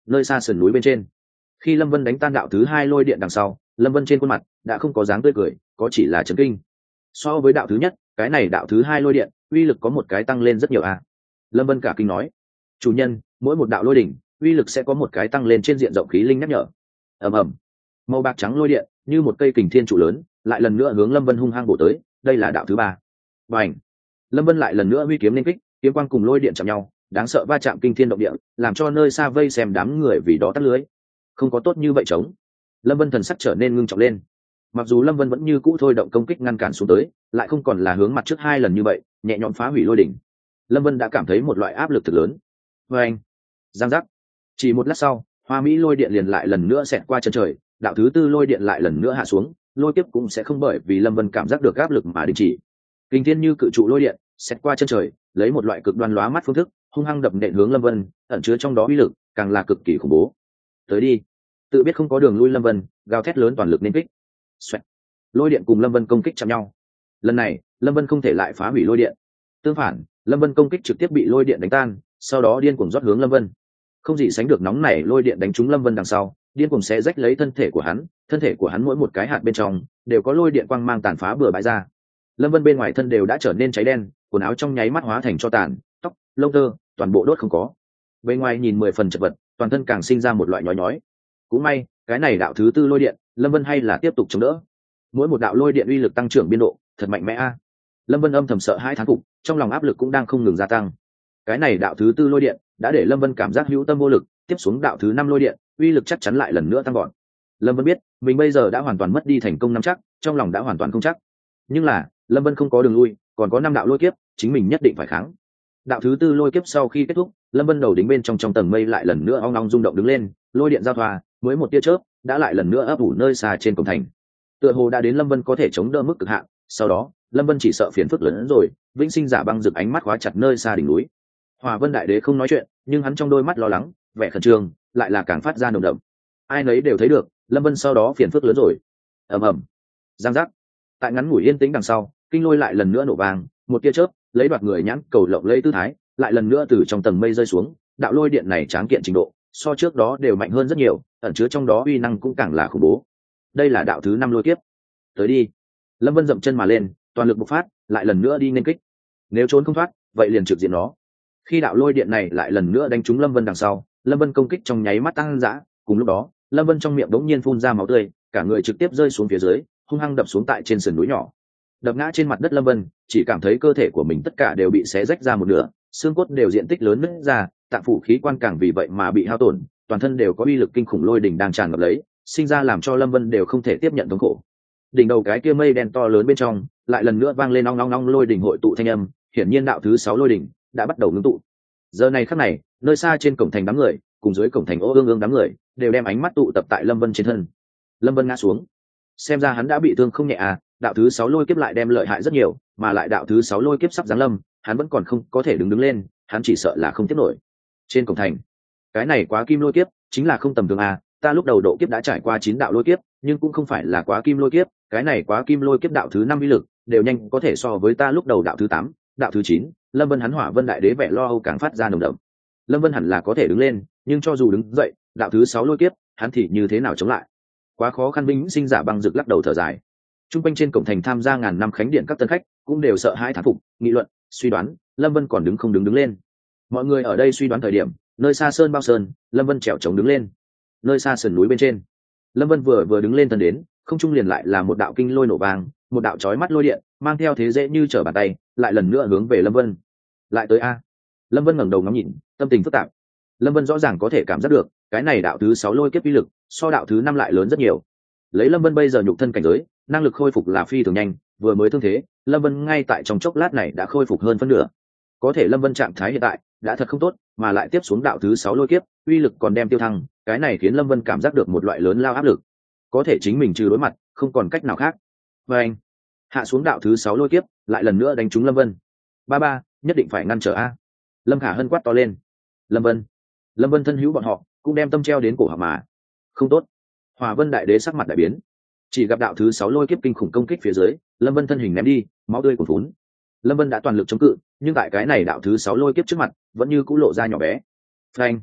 nơi xa sườn núi bên trên. Khi Lâm Vân đánh tan đạo thứ hai lôi điện đằng sau, Lâm Vân trên khuôn mặt đã không có dáng tươi cười, có chỉ là chấn kinh. So với đạo thứ nhất, cái này đạo thứ hai lôi điện uy lực có một cái tăng lên rất nhiều a. Lâm Vân cả kinh nói, chủ nhân, mỗi một đạo lôi đỉnh uy lực sẽ có một cái tăng lên trên diện rộng, khí linh nhắc nhở. Ầm ầm, màu bạc trắng lôi điện như một cây kình thiên trụ lớn lại lần nữa hướng Lâm Vân hung hăng bổ tới. Đây là đạo thứ ba. Bành, Lâm Vân lại lần nữa huy kiếm lên kích, kiếm quang cùng lôi điện chạm nhau, đáng sợ va chạm kinh thiên động địa, làm cho nơi xa vây xem đám người vì đó tắt lưới. Không có tốt như vậy chống. Lâm Vân thần sắc trở nên ngưng trọng lên. Mặc dù Lâm Vân vẫn như cũ thôi động công kích ngăn cản xuống tới, lại không còn là hướng mặt trước hai lần như vậy nhẹ nhõm phá hủy lôi đỉnh. Lâm Vân đã cảm thấy một loại áp lực thực lớn. Vê anh, giang giác. Chỉ một lát sau, hoa mỹ lôi điện liền lại lần nữa xẹt qua chân trời, đạo thứ tư lôi điện lại lần nữa hạ xuống, lôi kiếp cũng sẽ không bởi vì Lâm Vân cảm giác được áp lực mà đình chỉ. Kinh thiên như cự trụ lôi điện xẹt qua chân trời, lấy một loại cực đoan lóa mắt phương thức hung hăng đập nện hướng Lâm Vân, ẩn chứa trong đó uy lực càng là cực kỳ khủng bố. Tới đi. Tự biết không có đường lui Lâm Vân gào thét lớn toàn lực nên kích. Xoẹt. Lôi điện cùng Lâm Vân công kích chạm nhau. Lần này Lâm Vân không thể lại phá hủy lôi điện, tương phản Lâm Vân công kích trực tiếp bị lôi điện đánh tan, sau đó điên cuồng rót hướng Lâm Vân. Không gì sánh được nóng nảy lôi điện đánh trúng Lâm Vân đằng sau, điên cuồng xé rách lấy thân thể của hắn, thân thể của hắn mỗi một cái hạt bên trong đều có lôi điện quang mang tàn phá bừa bãi ra. Lâm Vân bên ngoài thân đều đã trở nên cháy đen, quần áo trong nháy mắt hóa thành tro tàn, tóc, lông tơ toàn bộ đốt không có. Bên ngoài nhìn mười phần chật vật, toàn thân càng sinh ra một loại nhói nhói. Cũng may cái này đạo thứ tư lôi điện Lâm Vân hay là tiếp tục chống đỡ. Mỗi một đạo lôi điện uy lực tăng trưởng biên độ thật mạnh mẽ a. Lâm Vân âm thầm sợ hai thán phục, trong lòng áp lực cũng đang không ngừng gia tăng. Cái này đạo thứ tư lôi điện đã để Lâm Vân cảm giác hữu tâm vô lực, tiếp xuống đạo thứ năm lôi điện uy lực chắc chắn lại lần nữa tăng gọn. Lâm Vân biết mình bây giờ đã hoàn toàn mất đi thành công nắm chắc, trong lòng đã hoàn toàn không chắc. Nhưng là Lâm Vân không có đường lui, còn có năm đạo lôi kiếp chính mình nhất định phải kháng. Đạo thứ tư lôi kiếp sau khi kết thúc, Lâm Vân đầu đính bên trong trong tầng mây lại lần nữa ong ong rung động đứng lên, lôi điện giao thoa mới một tia chớp đã lại lần nữa ấp ủ nơi xa trên cổng thành. Tựa hồ đã đến Lâm Vân có thể chống đỡ mức cực hạn, sau đó Lâm Vân chỉ sợ phiền phức lớn hơn rồi, vĩnh sinh giả băng rực ánh mắt khóa chặt nơi xa đỉnh núi. Hỏa Vân đại đế không nói chuyện, nhưng hắn trong đôi mắt lo lắng, vẻ khẩn trương lại là càng phát ra nồng đậm. Ai nấy đều thấy được Lâm Vân sau đó phiền phức lớn rồi. Ầm ầm, giang giác. Tại ngắn ngủi yên tĩnh đằng sau, kinh lôi lại lần nữa nổ vang, một tia chớp lấy đoạt người nhãn cầu lộng lấy tư thái lại lần nữa từ trong tầng mây rơi xuống. Đạo lôi điện này tráng kiện trình độ so trước đó đều mạnh hơn rất nhiều, ẩn chứa trong đó uy năng cũng càng là khủng bố. Đây là đạo thứ năm lôi kiếp. Tới đi. Lâm Vân dậm chân mà lên, toàn lực bộc phát lại lần nữa đi nên kích. Nếu trốn không thoát vậy liền trực diện nó. Khi đạo lôi điện này lại lần nữa đánh trúng Lâm Vân đằng sau, Lâm Vân công kích trong nháy mắt tăng dã, cùng lúc đó Lâm Vân trong miệng đống nhiên phun ra máu tươi, cả người trực tiếp rơi xuống phía dưới, hung hăng đập xuống tại trên sườn núi nhỏ. Đập ngã trên mặt đất Lâm Vân chỉ cảm thấy cơ thể của mình tất cả đều bị xé rách ra một nửa, xương cốt đều diện tích lớn nứt ra, tạng phủ khí quan càng vì vậy mà bị hao tổn, toàn thân đều có uy lực kinh khủng lôi đỉnh đang tràn ngập lấy, sinh ra làm cho Lâm Vân đều không thể tiếp nhận thống khổ. Đỉnh đầu cái kia mây đen to lớn bên trong lại lần nữa vang lên ong ong ong lôi đỉnh hội tụ thanh âm, hiển nhiên đạo thứ sáu lôi đỉnh đã bắt đầu ngưng tụ. Giờ này khắc này, nơi xa trên cổng thành đám người cùng dưới cổng thành ô ương ương đám người đều đem ánh mắt tụ tập tại Lâm Vân trên thân. Lâm Vân ngã xuống, xem ra hắn đã bị thương không nhẹ à. Đạo thứ sáu lôi kiếp lại đem lợi hại rất nhiều, mà lại đạo thứ sáu lôi kiếp sắp giáng lâm, hắn vẫn còn không có thể đứng đứng lên, hắn chỉ sợ là không tiếp nổi. Trên cổng thành, cái này quá kim lôi kiếp chính là không tầm thường à. Ta lúc đầu độ kiếp đã trải qua chín đạo lôi kiếp, nhưng cũng không phải là quá kim lôi kiếp, cái này quá kim lôi kiếp đạo thứ năm uy lực đều nhanh có thể so với ta lúc đầu đạo thứ tám, đạo thứ chín. Lâm Vân hắn Hỏa Vân đại đế vẻ lo âu càng phát ra nồng đậm. Lâm Vân hẳn là có thể đứng lên, nhưng cho dù đứng dậy, đạo thứ sáu lôi kiếp hắn thì như thế nào chống lại? Quá khó khăn. Binh sinh giả băng rực lắc đầu thở dài. Trung quanh trên cổng thành tham gia ngàn năm khánh điện các tân khách cũng đều sợ hãi thán phục, nghị luận, suy đoán Lâm Vân còn đứng không đứng đứng lên. Mọi người ở đây suy đoán thời điểm, nơi xa sơn bao sơn, Lâm Vân trèo trống đứng lên. Nơi xa sườn núi bên trên, Lâm Vân vừa vừa đứng lên thân đến, không trung liền lại là một đạo kinh lôi nổ vang, một đạo chói mắt lôi điện mang theo thế dễ như trở bàn tay lại lần nữa hướng về Lâm Vân. Lại tới a. Lâm Vân ngẩng đầu ngắm nhìn, tâm tình phức tạp. Lâm Vân rõ ràng có thể cảm giác được cái này đạo thứ sáu lôi kiếp uy lực so đạo thứ năm lại lớn rất nhiều. Lấy Lâm Vân bây giờ nhục thân cảnh giới, năng lực khôi phục là phi thường nhanh, vừa mới thương thế Lâm Vân ngay tại trong chốc lát này đã khôi phục hơn phân nửa. Có thể Lâm Vân trạng thái hiện tại đã thật không tốt, mà lại tiếp xuống đạo thứ sáu lôi kiếp uy lực còn đem tiêu thăng, cái này khiến Lâm Vân cảm giác được một loại lớn lao áp lực. Có thể chính mình trừ đối mặt không còn cách nào khác. Và anh hạ xuống đạo thứ sáu lôi kiếp lại lần nữa đánh trúng Lâm Vân. Ba ba nhất định phải ngăn trở a. Lâm Khả Hân quát to lên. Lâm Vân Lâm Vân thân hữu bọn họ cũng đem tâm treo đến cổ họng mà. Không tốt. Hỏa Vân đại đế sắc mặt đại biến, chỉ gặp đạo thứ sáu lôi kiếp kinh khủng công kích phía dưới, Lâm Vân thân hình ném đi, máu tươi cuồn phún. Lâm Vân đã toàn lực chống cự, nhưng tại cái này đạo thứ sáu lôi kiếp trước mặt vẫn như cũ lộ ra nhỏ bé. Phanh.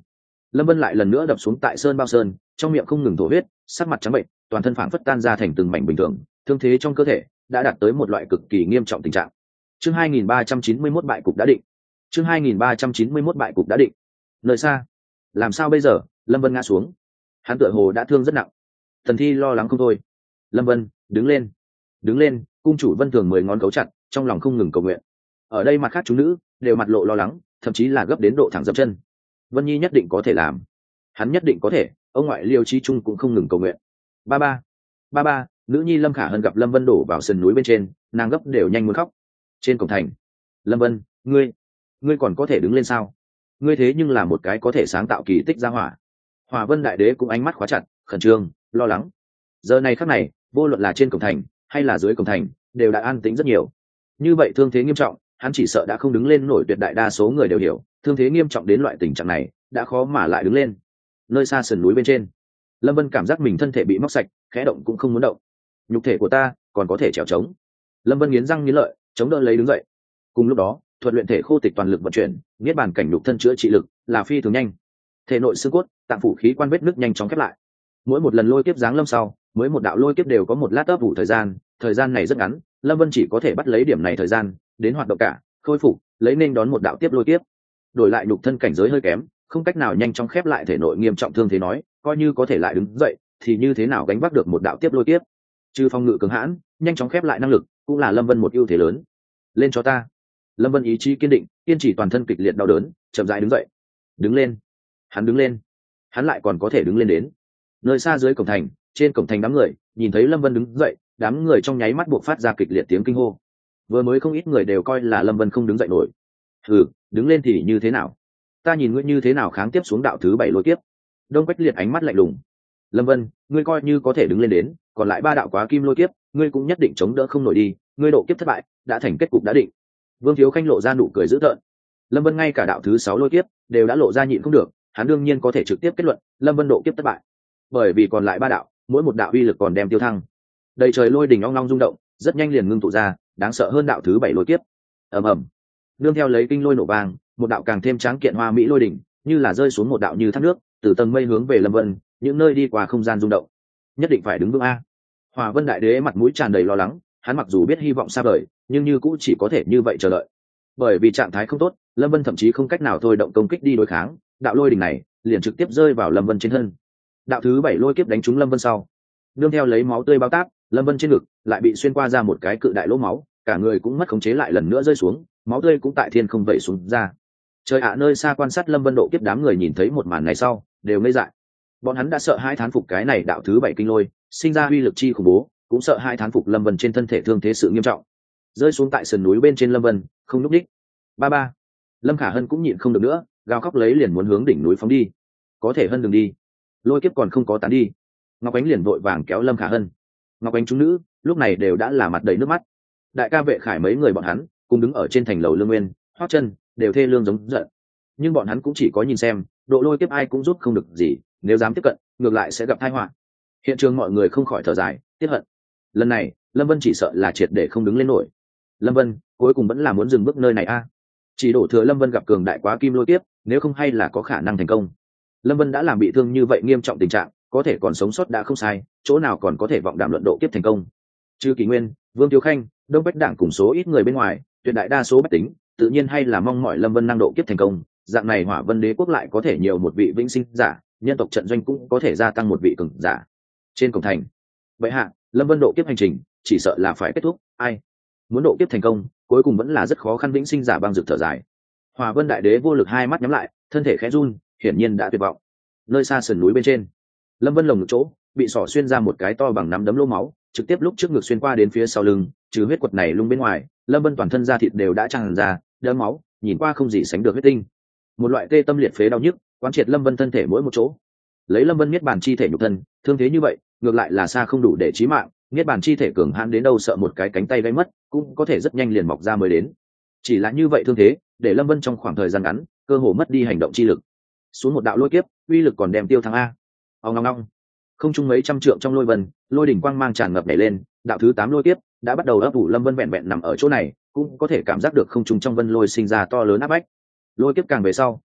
Lâm Vân lại lần nữa đập xuống tại sơn bao sơn, trong miệng không ngừng thổ huyết, sắc mặt trắng bệnh, toàn thân phảng phất tan ra thành từng mảnh bình thường, thương thế trong cơ thể đã đạt tới một loại cực kỳ nghiêm trọng tình trạng. Chương hai nghìn ba trăm chín mươi mốt bại cục đã định. Chương hai nghìn ba trăm chín mươi mốt bại cục đã định. Nơi xa, làm sao bây giờ? Lâm Vân ngã xuống, hắn tựa hồ đã thương rất nặng. Thần Thi lo lắng không thôi. Lâm Vân, đứng lên, đứng lên! Cung chủ Vân Thường mười ngón cấu chặt, trong lòng không ngừng cầu nguyện. Ở đây mặt khác chúng nữ đều mặt lộ lo lắng, thậm chí là gấp đến độ thẳng dậm chân. Vân Nhi nhất định có thể làm, hắn nhất định có thể. Ông ngoại Liêu Chí Trung cũng không ngừng cầu nguyện. Ba ba, ba ba! Nữ nhi Lâm Khả Hân gặp Lâm Vân đổ vào sườn núi bên trên, nàng gấp đều nhanh muốn khóc. Trên cổng thành, Lâm Vân, ngươi, ngươi còn có thể đứng lên sao? Ngươi thế nhưng là một cái có thể sáng tạo kỳ tích ra hỏa. Hỏa Vân Đại Đế cũng ánh mắt khóa chặt, khẩn trương, lo lắng. Giờ này khắc này, vô luận là trên cổng thành hay là dưới cổng thành, đều đã an tĩnh rất nhiều. Như vậy thương thế nghiêm trọng, hắn chỉ sợ đã không đứng lên nổi. Tuyệt đại đa số người đều hiểu, thương thế nghiêm trọng đến loại tình trạng này, đã khó mà lại đứng lên. Nơi xa sườn núi bên trên, Lâm Vân cảm giác mình thân thể bị móc sạch, khẽ động cũng không muốn động. Nhục thể của ta còn có thể trèo trống. Lâm Vân nghiến răng nghiến lợi, chống đỡ lấy đứng dậy. Cùng lúc đó, thuật luyện thể khô tịch toàn lực vận chuyển, niết bàn cảnh nhục thân chữa trị lực là phi thường nhanh. Thể nội xương cốt, tạng phủ khí quan vết nứt nhanh chóng khép lại. Mỗi một lần lôi kiếp giáng lâm sau, mỗi một đạo lôi kiếp đều có một lát ấp ủ thời gian, thời gian này rất ngắn, Lâm Vân chỉ có thể bắt lấy điểm này thời gian đến hoạt động cả, khôi phục, lấy nên đón một đạo tiếp lôi kiếp. Đổi lại nhục thân cảnh giới hơi kém, không cách nào nhanh chóng khép lại thể nội nghiêm trọng thương thế nói, coi như có thể lại đứng dậy, thì như thế nào gánh vác được một đạo tiếp lôi kiếp? Trừ phòng ngự cường hãn, nhanh chóng khép lại năng lực, cũng là Lâm Vân một ưu thế lớn. Lên cho ta! Lâm Vân ý chí kiên định, kiên trì toàn thân kịch liệt đau đớn, chậm rãi đứng dậy. Đứng lên! Hắn đứng lên, hắn lại còn có thể đứng lên đến. Nơi xa dưới cổng thành, trên cổng thành đám người nhìn thấy Lâm Vân đứng dậy, đám người trong nháy mắt buộc phát ra kịch liệt tiếng kinh hô. Vừa mới không ít người đều coi là Lâm Vân không đứng dậy nổi. Ừ, đứng lên thì như thế nào? Ta nhìn ngươi như thế nào kháng tiếp xuống đạo thứ bảy lôi kiếp? Đông Bách Liệt ánh mắt lạnh lùng. Lâm Vân, ngươi coi như có thể đứng lên đến, còn lại ba đạo quá kim lôi kiếp, ngươi cũng nhất định chống đỡ không nổi đi. Ngươi độ kiếp thất bại, đã thành kết cục đã định. Vương Thiếu Khanh lộ ra nụ cười dữ tợn. Lâm Vân ngay cả đạo thứ sáu lôi kiếp đều đã lộ ra nhịn không được, hắn đương nhiên có thể trực tiếp kết luận Lâm Vân độ kiếp thất bại, bởi vì còn lại ba đạo, mỗi một đạo uy lực còn đem tiêu thăng. Đầy trời lôi đỉnh ong long rung động, rất nhanh liền ngưng tụ ra, đáng sợ hơn đạo thứ bảy lôi kiếp. Ầm ầm, nương theo lấy kinh lôi nổ vang, một đạo càng thêm tráng kiện hoa mỹ lôi đỉnh, như là rơi xuống một đạo như thác nước, từ tầng mây hướng về Lâm Vân, những nơi đi qua không gian rung động. Nhất định phải đứng vững a. Hỏa Vân Đại Đế mặt mũi tràn đầy lo lắng, hắn mặc dù biết hy vọng xa vời, nhưng như cũng chỉ có thể như vậy chờ đợi. Bởi vì trạng thái không tốt, Lâm Vân thậm chí không cách nào thôi động công kích đi đối kháng, đạo lôi đỉnh này liền trực tiếp rơi vào Lâm Vân trên thân. Đạo thứ bảy lôi kiếp đánh trúng Lâm Vân sau, nương theo lấy máu tươi bao tác, Lâm Vân trên ngực lại bị xuyên qua ra một cái cự đại lỗ máu, cả người cũng mất khống chế lại lần nữa rơi xuống, máu tươi cũng tại thiên không vẩy xuống ra. Trời ạ, nơi xa quan sát Lâm Vân độ kiếp đám người nhìn thấy một màn này sau, đều ngây dại. Bọn hắn đã sợ hai thán phục cái này đạo thứ bảy kinh lôi, sinh ra uy lực chi khủng bố, cũng sợ hai thán phục Lâm Vân trên thân thể thương thế sự nghiêm trọng. Rơi xuống tại sườn núi bên trên Lâm Vân, không nhúc nhích. Ba ba. Lâm Khả Hân cũng nhịn không được nữa, gào khóc lấy liền muốn hướng đỉnh núi phóng đi. Có thể Hân đừng đi, lôi kiếp còn không có tán đi. Ngọc Ánh liền vội vàng kéo Lâm Khả Hân. Ngọc Ánh chúng nữ lúc này đều đã là mặt đầy nước mắt. Đại ca Vệ Khải mấy người bọn hắn cùng đứng ở trên thành lầu Lương Nguyên, Hoắc Chân đều thê lương giống giận. Nhưng bọn hắn cũng chỉ có nhìn xem, độ lôi kiếp ai cũng giúp không được gì, nếu dám tiếp cận, ngược lại sẽ gặp tai họa. Hiện trường mọi người không khỏi thở dài, tiếc hận. Lần này, Lâm Vân chỉ sợ là triệt để không đứng lên nổi. Lâm Vân cuối cùng vẫn là muốn dừng bước nơi này a. Chỉ đổ thừa Lâm Vân gặp cường đại quá kim lôi kiếp, nếu không hay là có khả năng thành công. Lâm Vân đã làm bị thương như vậy nghiêm trọng tình trạng, có thể còn sống sót đã không sai, chỗ nào còn có thể vọng đàm luận độ kiếp thành công. Trừ Kỳ Nguyên, Vương Thiếu Khanh, Đông Bách Đảng cùng số ít người bên ngoài, tuyệt đại đa số bách tính, tự nhiên hay là mong mỏi Lâm Vân năng độ kiếp thành công, dạng này Hỏa Vân Đế quốc lại có thể nhiều một vị vĩnh sinh giả, nhân tộc trận doanh cũng có thể gia tăng một vị cường giả. Trên cổng thành, vậy hạ, Lâm Vân độ kiếp hành trình, chỉ sợ là phải kết thúc, ai muốn độ kiếp thành công, cuối cùng vẫn là rất khó khăn. Vĩnh sinh giả băng rực thở dài. Hỏa Vân Đại Đế vô lực hai mắt nhắm lại, thân thể khẽ run, hiển nhiên đã tuyệt vọng. Nơi xa sườn núi bên trên, Lâm Vân lồng ngực chỗ bị sỏ xuyên ra một cái to bằng nắm đấm lỗ máu, trực tiếp lúc trước ngực xuyên qua đến phía sau lưng, trừ huyết quật này lung bên ngoài, Lâm Vân toàn thân da thịt đều đã tràn ra, đẫm máu, nhìn qua không gì sánh được huyết tinh. Một loại tê tâm liệt phế đau nhức quán triệt Lâm Vân thân thể mỗi một chỗ. Lấy Lâm Vân niết bàn chi thể nhục thân, thương thế như vậy, ngược lại là xa không đủ để chí mạng, niết bàn chi thể cường hãn đến đâu sợ một cái cánh tay gãy mất, cũng có thể rất nhanh liền mọc ra mới đến. Chỉ là như vậy thương thế, để Lâm Vân trong khoảng thời gian ngắn, cơ hồ mất đi hành động chi lực. Xuống một đạo lôi kiếp, uy lực còn đem tiêu thắng a. Ong ong ong. Không trung mấy trăm trượng trong lôi vân, lôi đỉnh quang mang tràn ngập nhảy lên, đạo thứ tám lôi kiếp đã bắt đầu ấp ủ. Lâm Vân vẹn vẹn nằm ở chỗ này, cũng có thể cảm giác được không trung trong vân lôi sinh ra to lớn áp bách. Lôi kiếp càng về sau,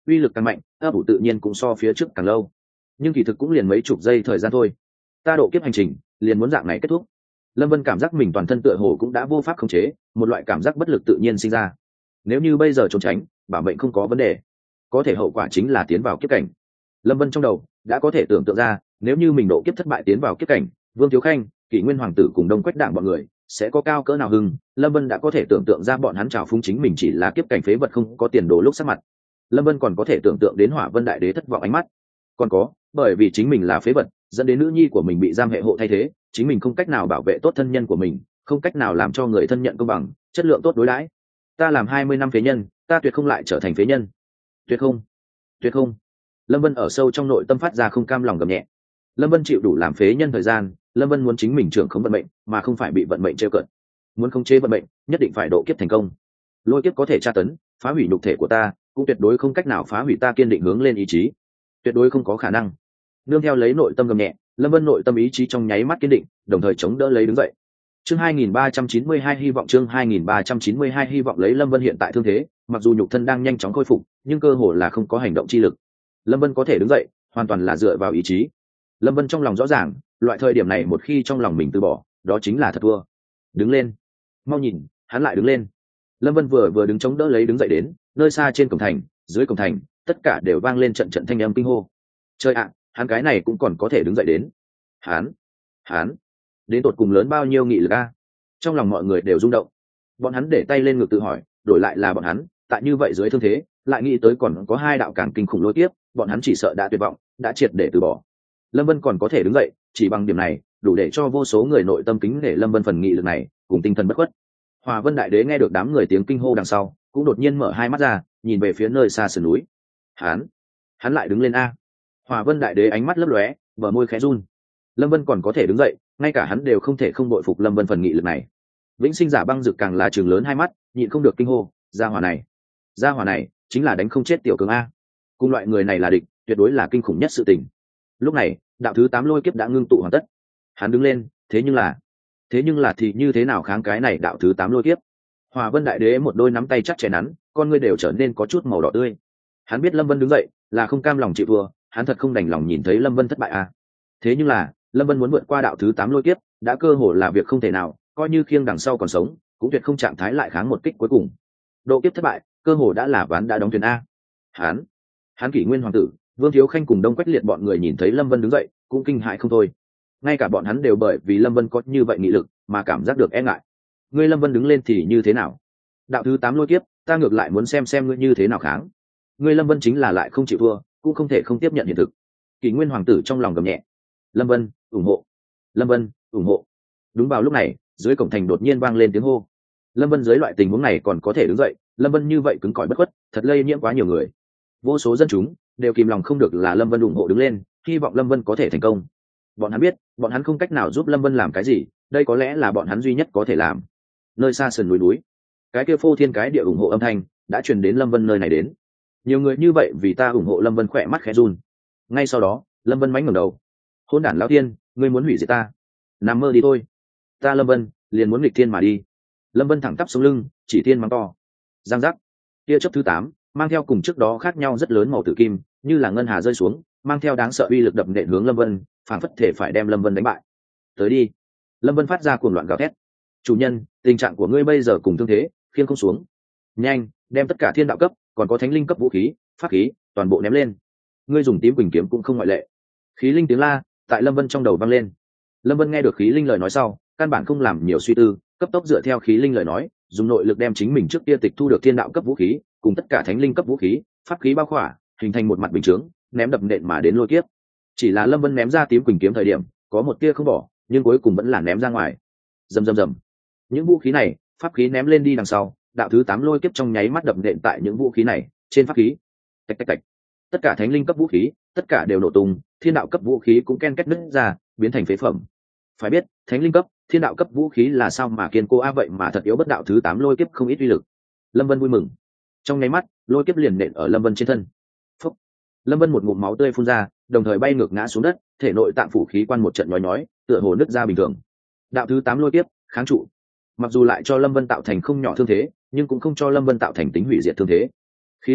uy lực càng mạnh, ấp ủ tự nhiên cũng so phía trước càng lâu. Nhưng kỳ thực cũng liền mấy chục giây thời gian thôi, ta độ kiếp hành trình liền muốn dạng này kết thúc. Lâm Vân cảm giác mình toàn thân tựa hồ cũng đã vô pháp khống chế, một loại cảm giác bất lực tự nhiên sinh ra. Nếu như bây giờ trốn tránh, bảo mệnh không có vấn đề, có thể hậu quả chính là tiến vào kiếp cảnh. Lâm Vân trong đầu đã có thể tưởng tượng ra, nếu như mình độ kiếp thất bại tiến vào kiếp cảnh, Vương Thiếu Khanh, Kỷ Nguyên Hoàng tử cùng Đông Quách Đảng bọn người sẽ có cao cỡ nào hưng. Lâm Vân đã có thể tưởng tượng ra bọn hắn trào phúng chính mình chỉ là kiếp cảnh phế vật không có tiền đồ lúc sắc mặt. Lâm Vân còn có thể tưởng tượng đến Hỏa Vân Đại Đế thất vọng ánh mắt. Còn có, bởi vì chính mình là phế vật, dẫn đến nữ nhi của mình bị giam hệ hộ thay thế, chính mình không cách nào bảo vệ tốt thân nhân của mình, không cách nào làm cho người thân nhận công bằng, chất lượng tốt đối đãi. Ta làm hai mươi năm phế nhân, ta tuyệt không lại trở thành phế nhân. Tuyệt không, tuyệt không. Lâm Vân ở sâu trong nội tâm phát ra không cam lòng gầm nhẹ. Lâm Vân chịu đủ làm phế nhân thời gian, Lâm Vân muốn chính mình trưởng khống vận mệnh, mà không phải bị vận mệnh trêu cợt. Muốn khống chế vận mệnh, nhất định phải độ kiếp thành công. Lôi kiếp có thể tra tấn, phá hủy nhục thể của ta, cũng tuyệt đối không cách nào phá hủy ta kiên định hướng lên ý chí. Tuyệt đối không có khả năng. Nương theo lấy nội tâm gầm nhẹ, Lâm Vân nội tâm ý chí trong nháy mắt kiên định, đồng thời chống đỡ lấy đứng dậy. Chương hai nghìn ba trăm chín mươi hai hy vọng chương hai nghìn ba trăm chín mươi hai hy vọng lấy Lâm Vân hiện tại thương thế, mặc dù nhục thân đang nhanh chóng khôi phục, nhưng cơ hồ là không có hành động chi lực. Lâm Vân có thể đứng dậy, hoàn toàn là dựa vào ý chí. Lâm Vân trong lòng rõ ràng, loại thời điểm này một khi trong lòng mình từ bỏ, đó chính là thật thua. Đứng lên, mau nhìn, hắn lại đứng lên. Lâm Vân vừa vừa đứng chống đỡ lấy đứng dậy đến, nơi xa trên cổng thành, dưới cổng thành, tất cả đều vang lên trận trận thanh âm kinh hô. Trời ạ, hắn cái này cũng còn có thể đứng dậy đến. Hắn, hắn, đến tột cùng lớn bao nhiêu nghị lực a? Trong lòng mọi người đều rung động. Bọn hắn để tay lên ngực tự hỏi, đổi lại là bọn hắn, tại như vậy dưới thương thế, lại nghĩ tới còn có hai đạo càng kinh khủng lôi tiếp, bọn hắn chỉ sợ đã tuyệt vọng, đã triệt để từ bỏ. Lâm Vân còn có thể đứng dậy, chỉ bằng điểm này, đủ để cho vô số người nội tâm kính nể Lâm Vân phần nghị lực này, cùng tinh thần bất khuất. Hòa Vân Đại Đế nghe được đám người tiếng kinh hô đằng sau, cũng đột nhiên mở hai mắt ra, nhìn về phía nơi xa sườn núi. Hắn, hắn lại đứng lên a. Hòa Vân Đại Đế ánh mắt lấp lóe, bờ môi khẽ run. Lâm Vân còn có thể đứng dậy, ngay cả hắn đều không thể không bội phục Lâm Vân phần nghị lực này. Vĩnh Sinh Giả Băng Dực càng là trường lớn hai mắt, nhịn không được kinh hô, gia hỏa này, gia hỏa này chính là đánh không chết tiểu cường a. Cùng loại người này là địch, tuyệt đối là kinh khủng nhất sự tình. Lúc này, đạo thứ tám lôi kiếp đã ngưng tụ hoàn tất. Hắn đứng lên, thế nhưng là, thế nhưng là thì như thế nào kháng cái này đạo thứ tám lôi kiếp? Hòa Vân Đại Đế một đôi nắm tay chắc chẽ nắn, con ngươi đều trở nên có chút màu đỏ tươi. Hắn biết Lâm Vân đứng dậy, là không cam lòng chịu thua, hắn thật không đành lòng nhìn thấy Lâm Vân thất bại à. Thế nhưng là, Lâm Vân muốn vượt qua đạo thứ tám lôi kiếp, đã cơ hồ là việc không thể nào, coi như khiêng đằng sau còn sống, cũng tuyệt không trạng thái lại kháng một kích cuối cùng. Độ kiếp thất bại, cơ hồ đã là ván đã đóng thuyền a. Hắn, hắn Kỷ Nguyên Hoàng tử, Vương Thiếu Khanh cùng Đông Quách Liệt bọn người nhìn thấy Lâm Vân đứng dậy, cũng kinh hãi không thôi. Ngay cả bọn hắn đều bởi vì Lâm Vân có như vậy nghị lực, mà cảm giác được e ngại. Ngươi Lâm Vân đứng lên thì như thế nào? Đạo thứ tám lôi kiếp, ta ngược lại muốn xem xem ngươi như thế nào kháng. Ngươi Lâm Vân chính là lại không chịu thua, cũng không thể không tiếp nhận hiện thực. Kỷ Nguyên Hoàng tử trong lòng gầm nhẹ. Lâm Vân, ủng hộ. Lâm Vân, ủng hộ. Đúng vào lúc này, dưới cổng thành đột nhiên vang lên tiếng hô. Lâm Vân dưới loại tình huống này còn có thể đứng dậy, Lâm Vân như vậy cứng cỏi bất khuất, thật lây nhiễm quá nhiều người. Vô số dân chúng đều kìm lòng không được là Lâm Vân ủng hộ đứng lên, hy vọng Lâm Vân có thể thành công. Bọn hắn biết, bọn hắn không cách nào giúp Lâm Vân làm cái gì, đây có lẽ là bọn hắn duy nhất có thể làm. Nơi xa sườn núi núi, cái kia phô thiên cái địa ủng hộ âm thanh đã truyền đến Lâm Vân nơi này đến. Nhiều người như vậy vì ta ủng hộ Lâm Vân khỏe mắt khẽ run. Ngay sau đó, Lâm Vân mánh ngẩng đầu. Hỗn đản lão thiên, ngươi muốn hủy diệt ta? Nằm mơ đi thôi. Ta Lâm Vân liền muốn nghịch thiên mà đi. Lâm Vân thẳng tắp sống lưng, chỉ thiên mắng to. Giang giác. Tia chớp thứ tám, mang theo cùng trước đó khác nhau rất lớn màu tử kim, như là ngân hà rơi xuống, mang theo đáng sợ uy lực đập nện hướng Lâm Vân, phảng phất thể phải đem Lâm Vân đánh bại. Tới đi. Lâm Vân phát ra cuồng loạn gào thét. Chủ nhân, tình trạng của ngươi bây giờ cùng thương thế, khiêng không xuống. Nhanh, đem tất cả thiên đạo cấp, còn có thánh linh cấp vũ khí, pháp khí, toàn bộ ném lên. Ngươi dùng tím quỳnh kiếm cũng không ngoại lệ. Khí linh tiếng la tại Lâm Vân trong đầu vang lên. Lâm Vân nghe được khí linh lời nói sau, căn bản không làm nhiều suy tư, cấp tốc dựa theo khí linh lời nói, dùng nội lực đem chính mình trước kia tịch thu được thiên đạo cấp vũ khí, cùng tất cả thánh linh cấp vũ khí, pháp khí bao khỏa, hình thành một mặt bình chướng, ném đập nện mà đến lôi kiếp. Chỉ là Lâm Vân ném ra tím quỳnh kiếm thời điểm, có một tia không bỏ, nhưng cuối cùng vẫn là ném ra ngoài. Rầm rầm rầm. Những vũ khí này, pháp khí ném lên đi đằng sau, đạo thứ tám lôi kiếp trong nháy mắt đập nện tại những vũ khí này, trên pháp khí. Tạch tạch tạch. Tất cả thánh linh cấp vũ khí, tất cả đều nổ tung, thiên đạo cấp vũ khí cũng ken két nứt ra, biến thành phế phẩm. Phải biết, thánh linh cấp, thiên đạo cấp vũ khí là sao mà kiên cố a vậy mà thật yếu bất đạo thứ tám lôi kiếp không ít uy lực. Lâm Vân vui mừng. Trong nháy mắt, lôi kiếp liền nện ở Lâm Vân trên thân. Phúc. Lâm Vân một ngụm máu tươi phun ra, đồng thời bay ngược ngã xuống đất, thể nội tạng phủ khí quan một trận nhói nhói, tựa hồ nứt ra bình thường. Đạo thứ tám lôi kiếp, kháng trụ. Mặc dù lại cho Lâm Vân tạo thành không nhỏ thương thế, nhưng cũng không cho Lâm Vân tạo thành tính hủy diệt thương thế. Khí linh,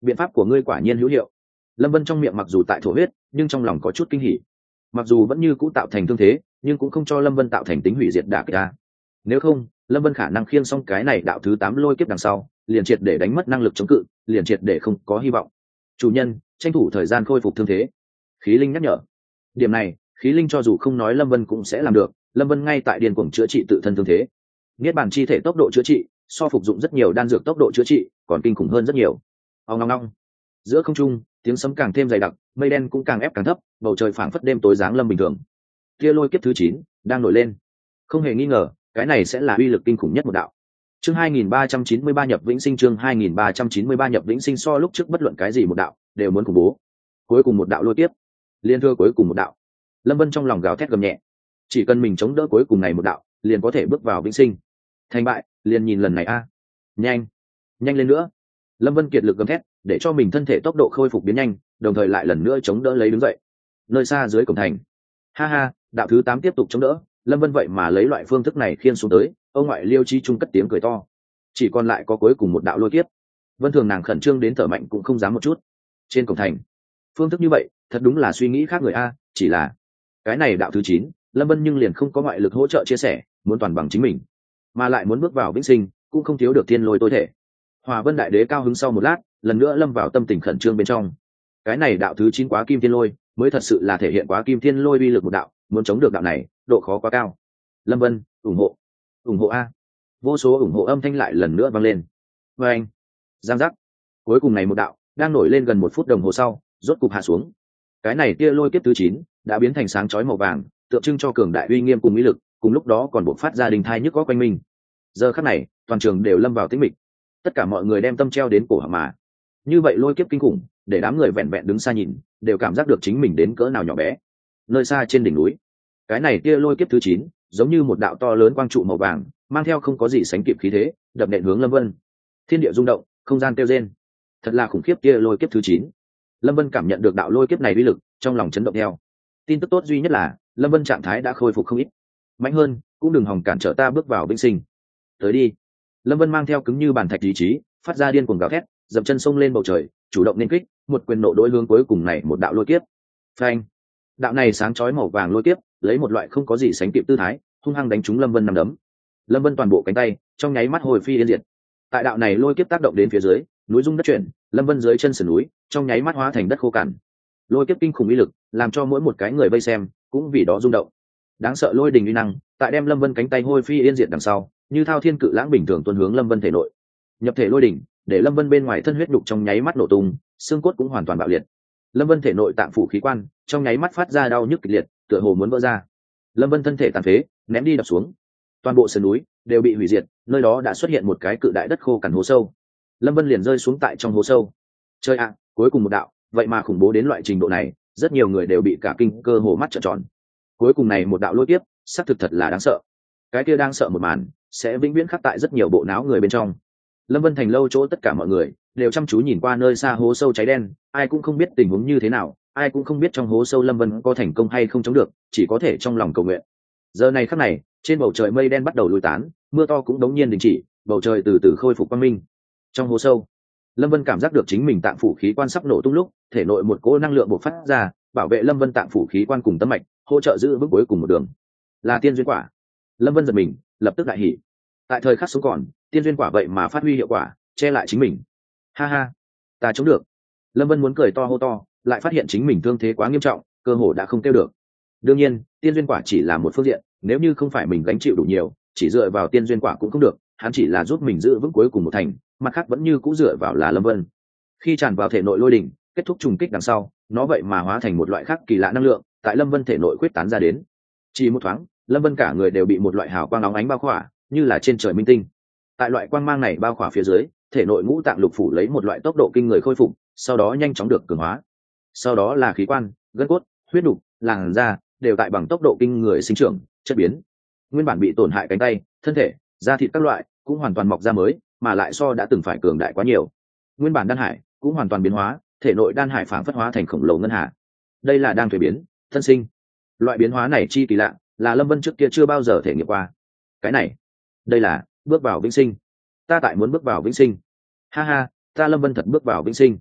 biện pháp của ngươi quả nhiên hữu hiệu. Lâm Vân trong miệng mặc dù tại thổ huyết, nhưng trong lòng có chút kinh hỉ. Mặc dù vẫn như cũ tạo thành thương thế, nhưng cũng không cho Lâm Vân tạo thành tính hủy diệt đả kích ra. Nếu không, Lâm Vân khả năng khiêng xong cái này đạo thứ tám lôi kiếp đằng sau, liền triệt để đánh mất năng lực chống cự, liền triệt để không có hy vọng. Chủ nhân, tranh thủ thời gian khôi phục thương thế. Khí linh nhắc nhở. Điểm này, khí linh cho dù không nói Lâm Vân cũng sẽ làm được. Lâm Vân ngay tại điên cuồng chữa trị tự thân thương thế. Niết bàn chi thể tốc độ chữa trị, so phục dụng rất nhiều đan dược tốc độ chữa trị, còn kinh khủng hơn rất nhiều. Ong ong ong. Giữa không trung, tiếng sấm càng thêm dày đặc, mây đen cũng càng ép càng thấp, bầu trời phảng phất đêm tối giáng lâm bình thường. Kia lôi kiếp thứ chín đang nổi lên. Không hề nghi ngờ, cái này sẽ là uy lực kinh khủng nhất một đạo. Chương hai nghìn ba trăm chín mươi ba nhập vĩnh sinh, chương hai nghìn ba trăm chín mươi ba nhập vĩnh sinh, so lúc trước bất luận cái gì một đạo đều muốn khủng bố. Cuối cùng một đạo lôi kiếp, liên thưa cuối cùng một đạo. Lâm Vân trong lòng gào thét gầm nhẹ, chỉ cần mình chống đỡ cuối cùng này một đạo, liền có thể bước vào vĩnh sinh. Thành bại, liền nhìn lần này a. Nhanh, nhanh lên nữa. Lâm Vân kiệt lực gầm thét, để cho mình thân thể tốc độ khôi phục biến nhanh, đồng thời lại lần nữa chống đỡ lấy đứng dậy. Nơi xa dưới cổng thành, ha ha, đạo thứ tám tiếp tục chống đỡ, Lâm Vân vậy mà lấy loại phương thức này khiên xuống tới, ông ngoại Liêu Chi Trung cất tiếng cười to. Chỉ còn lại có cuối cùng một đạo lôi kiếp. Vân Thường nàng khẩn trương đến thở mạnh cũng không dám một chút. Trên cổng thành, phương thức như vậy, thật đúng là suy nghĩ khác người a, chỉ là cái này đạo thứ chín, Lâm Vân nhưng liền không có ngoại lực hỗ trợ chia sẻ, muốn toàn bằng chính mình, mà lại muốn bước vào vĩnh sinh, cũng không thiếu được thiên lôi tối thể. Hòa Vân Đại Đế cao hứng sau một lát, lần nữa lâm vào tâm tình khẩn trương bên trong. Cái này đạo thứ chín quá kim thiên lôi, mới thật sự là thể hiện quá kim thiên lôi uy lực một đạo, muốn chống được đạo này, độ khó quá cao. Lâm Vân, ủng hộ, ủng hộ a. Vô số ủng hộ âm thanh lại lần nữa vang lên. Và anh, giang giác. Cuối cùng này một đạo, đang nổi lên gần một phút đồng hồ sau, rốt cục hạ xuống. Cái này tia lôi kiếp thứ chín đã biến thành sáng chói màu vàng, tượng trưng cho cường đại uy nghiêm cùng ý lực, cùng lúc đó còn bộc phát ra đình thai nhức có quanh mình. Giờ khắc này, toàn trường đều lâm vào tĩnh mịch. Tất cả mọi người đem tâm treo đến cổ họng mà. Như vậy lôi kiếp kinh khủng, để đám người vẹn vẹn đứng xa nhìn, đều cảm giác được chính mình đến cỡ nào nhỏ bé. Nơi xa trên đỉnh núi, cái này tia lôi kiếp thứ chín giống như một đạo to lớn quang trụ màu vàng, mang theo không có gì sánh kịp khí thế, đập nện hướng Lâm Vân. Thiên địa rung động, không gian kêu rên. Thật là khủng khiếp tia lôi kiếp thứ chín. Lâm Vân cảm nhận được đạo lôi kiếp này uy lực, trong lòng chấn động theo. Tin tức tốt duy nhất là, Lâm Vân trạng thái đã khôi phục không ít. Mạnh hơn, cũng đừng hòng cản trở ta bước vào vĩnh sinh. Tới đi. Lâm Vân mang theo cứng như bàn thạch ý chí, phát ra điên cuồng gào thét, dậm chân xông lên bầu trời, chủ động nên kích, một quyền nộ đối hướng cuối cùng này một đạo lôi kiếp. Phanh. Đạo này sáng chói màu vàng lôi kiếp, lấy một loại không có gì sánh kịp tư thái, hung hăng đánh trúng Lâm Vân năm đấm. Lâm Vân toàn bộ cánh tay, trong nháy mắt hồi phi yên diệt. Tại đạo này lôi kiếp tác động đến phía dưới, núi rung đất chuyển, Lâm Vân dưới chân sườn núi, trong nháy mắt hóa thành đất khô cằn. Lôi kiếp kinh khủng uy lực, làm cho mỗi một cái người vây xem cũng vì đó rung động. Đáng sợ lôi đình uy năng, tại đem Lâm Vân cánh tay hôi phi yên diệt đằng sau, như thao thiên cự lãng bình thường tuôn hướng Lâm Vân thể nội. Nhập thể lôi đỉnh, để Lâm Vân bên ngoài thân huyết đục trong nháy mắt nổ tung, xương cốt cũng hoàn toàn bạo liệt. Lâm Vân thể nội tạng phủ khí quan, trong nháy mắt phát ra đau nhức kịch liệt, tựa hồ muốn vỡ ra. Lâm Vân thân thể tàn phế, ném đi đập xuống. Toàn bộ sườn núi đều bị hủy diệt, nơi đó đã xuất hiện một cái cự đại đất khô cằn hố sâu. Lâm Vân liền rơi xuống tại trong hố sâu. Chơi ạ, cuối cùng một đạo, vậy mà khủng bố đến loại trình độ này, rất nhiều người đều bị cả kinh, cơ hồ mắt trợn tròn. Cuối cùng này một đạo lôi tiếp, xác thực thật là đáng sợ. Cái kia đang sợ một màn, sẽ vĩnh viễn khắc tại rất nhiều bộ não người bên trong. Lâm Vân thành lâu chỗ tất cả mọi người đều chăm chú nhìn qua nơi xa hố sâu cháy đen, ai cũng không biết tình huống như thế nào, ai cũng không biết trong hố sâu Lâm Vân có thành công hay không chống được, chỉ có thể trong lòng cầu nguyện. Giờ này khắc này, trên bầu trời mây đen bắt đầu lùi tán, mưa to cũng đống nhiên đình chỉ, bầu trời từ từ khôi phục quang minh. Trong hố sâu, Lâm Vân cảm giác được chính mình tạng phủ khí quan sắp nổ tung lúc, thể nội một cỗ năng lượng bộc phát ra, bảo vệ Lâm Vân tạng phủ khí quan cùng tâm mạch, hỗ trợ giữ vững cuối cùng một đường. Là tiên duyên quả. Lâm Vân giật mình, lập tức đại hỉ. Tại thời khắc sống còn, tiên duyên quả vậy mà phát huy hiệu quả, che lại chính mình. Ha ha, ta chống được. Lâm Vân muốn cười to hô to, lại phát hiện chính mình thương thế quá nghiêm trọng, cơ hồ đã không kêu được. Đương nhiên, tiên duyên quả chỉ là một phương diện, nếu như không phải mình gánh chịu đủ nhiều, chỉ dựa vào tiên duyên quả cũng không được, hắn chỉ là giúp mình giữ vững cuối cùng một thành, mặt khác vẫn như cũ dựa vào là Lâm Vân. Khi tràn vào thể nội lôi đỉnh, kết thúc trùng kích đằng sau, nó vậy mà hóa thành một loại khác kỳ lạ năng lượng, tại Lâm Vân thể nội quyết tán ra đến. Chỉ một thoáng, Lâm Vân cả người đều bị một loại hào quang óng ánh bao khỏa, như là trên trời minh tinh. Tại loại quang mang này bao khỏa phía dưới, thể nội ngũ tạng lục phủ lấy một loại tốc độ kinh người khôi phục, sau đó nhanh chóng được cường hóa. Sau đó là khí quan, gân cốt, huyết đục, làn da, đều tại bằng tốc độ kinh người sinh trưởng, chất biến. Nguyên bản bị tổn hại cánh tay, thân thể, da thịt các loại cũng hoàn toàn mọc ra mới, mà lại so đã từng phải cường đại quá nhiều. Nguyên bản đan hải cũng hoàn toàn biến hóa, thể nội đan hải phảng phất hóa thành khổng lồ ngân hà. Đây là đang thuế biến, thân sinh. Loại biến hóa này chi kỳ lạ, là Lâm Vân trước kia chưa bao giờ thể nghiệm qua. Cái này, đây là bước vào vĩnh sinh. Ta tại muốn bước vào vĩnh sinh. Ha ha, ta Lâm Vân thật bước vào vĩnh sinh.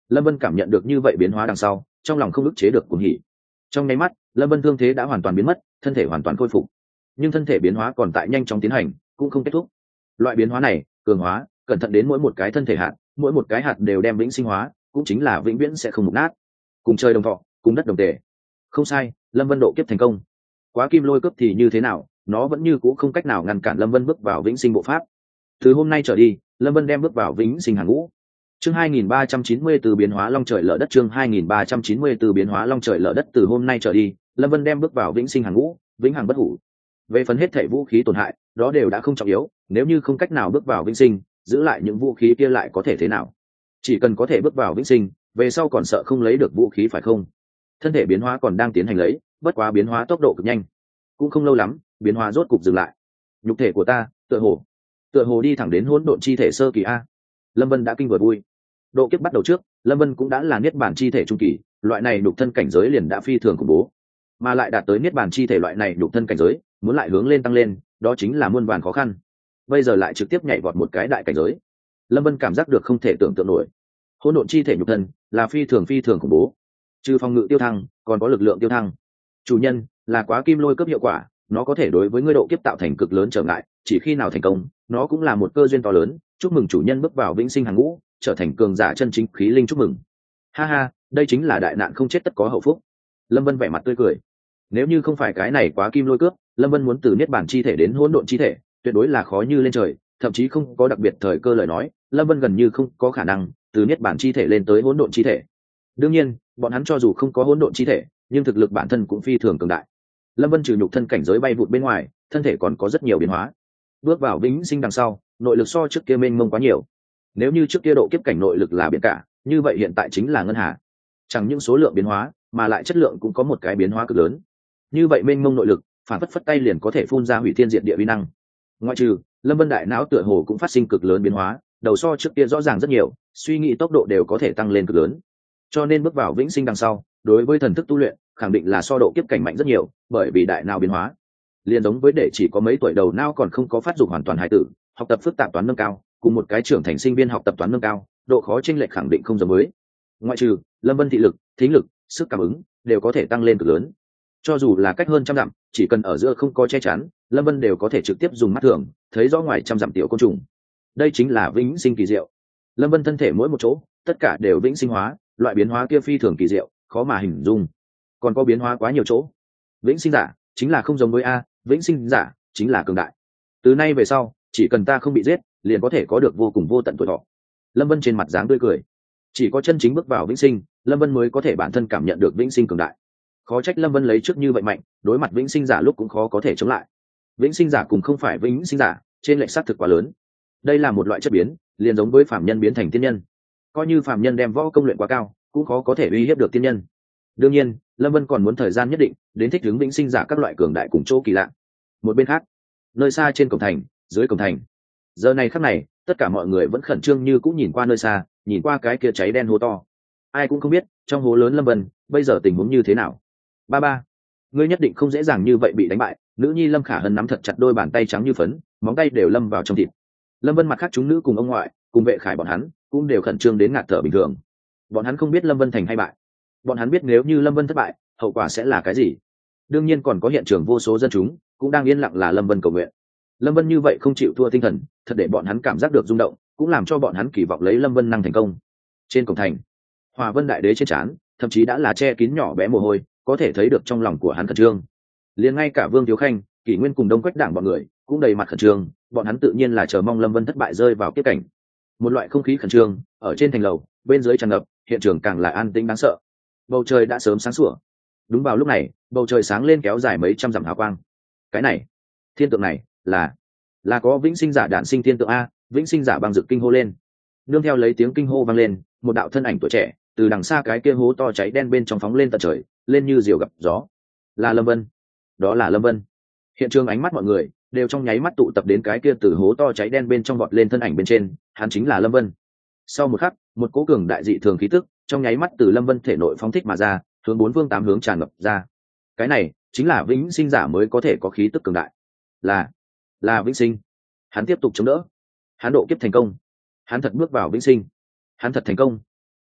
Lâm Vân cảm nhận được như vậy biến hóa đằng sau, trong lòng không ức chế được cuồng hỉ. Trong nháy mắt, Lâm Vân thương thế đã hoàn toàn biến mất, thân thể hoàn toàn khôi phục. Nhưng thân thể biến hóa còn tại nhanh chóng tiến hành, cũng không kết thúc. Loại biến hóa này, cường hóa, cẩn thận đến mỗi một cái thân thể hạt, mỗi một cái hạt đều đem vĩnh sinh hóa, cũng chính là vĩnh viễn sẽ không mục nát. Cùng trời đồng thọ, cùng đất đồng tề. Không sai, Lâm Vân độ kiếp thành công. Quá kim lôi cướp thì như thế nào, nó vẫn như cũ không cách nào ngăn cản Lâm Vân bước vào vĩnh sinh bộ pháp. Từ hôm nay trở đi, Lâm Vân đem bước vào vĩnh sinh hàng ngũ. Chương hai nghìn ba trăm chín mươi từ biến hóa long trời lở đất chương hai nghìn ba trăm chín mươi từ biến hóa long trời lở đất từ hôm nay trở đi, Lâm Vân đem bước vào vĩnh sinh hàng ngũ, vĩnh hằng bất hủ. Về phần hết thảy vũ khí tổn hại, đó đều đã không trọng yếu, nếu như không cách nào bước vào vĩnh sinh, giữ lại những vũ khí kia lại có thể thế nào? Chỉ cần có thể bước vào vĩnh sinh, về sau còn sợ không lấy được vũ khí phải không? Thân thể biến hóa còn đang tiến hành lấy, bất quá biến hóa tốc độ cực nhanh, cũng không lâu lắm, biến hóa rốt cục dừng lại. Nhục thể của ta, tựa hồ, tựa hồ đi thẳng đến hỗn độn chi thể sơ kỳ a. Lâm Vân đã kinh vừa vui. Độ kiếp bắt đầu trước, Lâm Vân cũng đã là niết bàn chi thể trung kỳ, loại này nhục thân cảnh giới liền đã phi thường khủng bố, mà lại đạt tới niết bàn chi thể loại này nhục thân cảnh giới, muốn lại hướng lên tăng lên, đó chính là muôn vàn khó khăn. Bây giờ lại trực tiếp nhảy vọt một cái đại cảnh giới, Lâm Vân cảm giác được không thể tưởng tượng nổi. Hỗn độn chi thể nhục thân là phi thường phi thường khủng bố, trừ phòng ngự tiêu thăng, còn có lực lượng tiêu thăng. Chủ nhân là quá kim lôi cấp hiệu quả, nó có thể đối với ngươi độ kiếp tạo thành cực lớn trở ngại, chỉ khi nào thành công, nó cũng là một cơ duyên to lớn. Chúc mừng chủ nhân bước vào vĩnh sinh hàng ngũ, trở thành cường giả chân chính khí linh, chúc mừng. Ha ha, đây chính là đại nạn không chết tất có hậu phúc. Lâm Vân vẻ mặt tươi cười. Nếu như không phải cái này quá kim lôi cướp, Lâm Vân muốn từ niết bàn chi thể đến hỗn độn chi thể, tuyệt đối là khó như lên trời, thậm chí không có đặc biệt thời cơ lời nói, Lâm Vân gần như không có khả năng từ niết bàn chi thể lên tới hỗn độn chi thể. Đương nhiên, bọn hắn cho dù không có hỗn độn chi thể, nhưng thực lực bản thân cũng phi thường cường đại. Lâm Vân trừ nhục thân cảnh giới bay vụt bên ngoài, thân thể còn có rất nhiều biến hóa. Bước vào vĩnh sinh đằng sau, nội lực so trước kia mênh mông quá nhiều. Nếu như trước kia độ kiếp cảnh nội lực là biển cả, như vậy hiện tại chính là ngân hà. Chẳng những số lượng biến hóa, mà lại chất lượng cũng có một cái biến hóa cực lớn. Như vậy mênh mông nội lực, phản phất phất tay liền có thể phun ra hủy thiên diệt địa uy năng. Ngoại trừ, Lâm Vân đại não tựa hồ cũng phát sinh cực lớn biến hóa, đầu so trước kia rõ ràng rất nhiều, suy nghĩ tốc độ đều có thể tăng lên cực lớn. Cho nên bước vào vĩnh sinh đằng sau, đối với thần thức tu luyện, khẳng định là so độ kiếp cảnh mạnh rất nhiều, bởi vì đại não biến hóa. Liên giống với để chỉ có mấy tuổi đầu não còn không có phát dục hoàn toàn hải tử, học tập phức tạp toán nâng cao, cùng một cái trưởng thành sinh viên học tập toán nâng cao, độ khó chênh lệch khẳng định không giống với. Ngoại trừ, Lâm Vân thị lực, thính lực, sức cảm ứng đều có thể tăng lên cực lớn. Cho dù là cách hơn trăm dặm, chỉ cần ở giữa không có che chắn, Lâm Vân đều có thể trực tiếp dùng mắt thường thấy rõ ngoài trăm dặm tiểu côn trùng. Đây chính là vĩnh sinh kỳ diệu. Lâm Vân thân thể mỗi một chỗ, tất cả đều vĩnh sinh hóa, loại biến hóa kia phi thường kỳ diệu, khó mà hình dung. Còn có biến hóa quá nhiều chỗ. Vĩnh sinh giả chính là không giống với a, vĩnh sinh giả chính là cường đại. Từ nay về sau, chỉ cần ta không bị giết, liền có thể có được vô cùng vô tận tuổi thọ. Lâm Vân trên mặt dáng tươi cười. Chỉ có chân chính bước vào vĩnh sinh, Lâm Vân mới có thể bản thân cảm nhận được vĩnh sinh cường đại. Khó trách Lâm Vân lấy trước như vậy mạnh, đối mặt vĩnh sinh giả lúc cũng khó có thể chống lại. Vĩnh sinh giả cùng không phải vĩnh sinh giả, trên lệch xác thực quá lớn. Đây là một loại chất biến, liền giống với phàm nhân biến thành tiên nhân. Coi như phàm nhân đem võ công luyện quá cao, cũng khó có thể uy hiếp được tiên nhân. Đương nhiên, Lâm Vân còn muốn thời gian nhất định, đến thích ứng vĩnh sinh giả các loại cường đại cùng chỗ kỳ lạ. Một bên khác, nơi xa trên cổng thành, dưới cổng thành. Giờ này khắc này, tất cả mọi người vẫn khẩn trương như cũng nhìn qua nơi xa, nhìn qua cái kia cháy đen hố to. Ai cũng không biết, trong hố lớn Lâm Vân, bây giờ tình huống như thế nào. Ba ba, ngươi nhất định không dễ dàng như vậy bị đánh bại. Nữ nhi Lâm Khả Hân nắm thật chặt đôi bàn tay trắng như phấn, móng tay đều lâm vào trong thịt. Lâm Vân mặt khác chúng nữ cùng ông ngoại, cùng vệ khải bọn hắn, cũng đều khẩn trương đến ngạt thở bình thường. Bọn hắn không biết Lâm Vân thành hay bại. Bọn hắn biết nếu như Lâm Vân thất bại, hậu quả sẽ là cái gì. Đương nhiên còn có hiện trường vô số dân chúng, cũng đang yên lặng là Lâm Vân cầu nguyện. Lâm Vân như vậy không chịu thua tinh thần, thật để bọn hắn cảm giác được rung động, cũng làm cho bọn hắn kỳ vọng lấy Lâm Vân năng thành công. Trên cổng thành, Hòa Vân đại đế trên trán, thậm chí đã là che kín nhỏ bé mồ hôi, có thể thấy được trong lòng của hắn khẩn trương. Liền ngay cả Vương Thiếu Khanh, Kỷ Nguyên cùng Đông Quách Đảng bọn người cũng đầy mặt khẩn trương, bọn hắn tự nhiên là chờ mong Lâm Vân thất bại rơi vào kiếp cảnh. Một loại không khí khẩn trương ở trên thành lầu, bên dưới tràn ngập, hiện trường càng là an tĩnh đáng sợ. Bầu trời đã sớm sáng sủa. Đúng vào lúc này, bầu trời sáng lên kéo dài mấy trăm dặm hào quang. Cái này, thiên tượng này, là là có vĩnh sinh giả đản sinh thiên tượng a. Vĩnh sinh giả băng rực kinh hô lên. Nương theo lấy tiếng kinh hô vang lên, một đạo thân ảnh tuổi trẻ từ đằng xa cái kia hố to cháy đen bên trong phóng lên tận trời, lên như diều gặp gió. Là Lâm Vân. Đó là Lâm Vân. Hiện trường ánh mắt mọi người đều trong nháy mắt tụ tập đến cái kia từ hố to cháy đen bên trong vọt lên thân ảnh bên trên, hắn chính là Lâm Vân. Sau một khắc, một cỗ cường đại dị thường khí tức trong nháy mắt từ Lâm Vân thể nội phóng thích mà ra, hướng bốn phương tám hướng tràn ngập ra. Cái này chính là vĩnh sinh giả mới có thể có khí tức cường đại. Là là vĩnh sinh. Hắn tiếp tục chống đỡ. Hắn độ kiếp thành công. Hắn thật bước vào vĩnh sinh. Hắn thật thành công.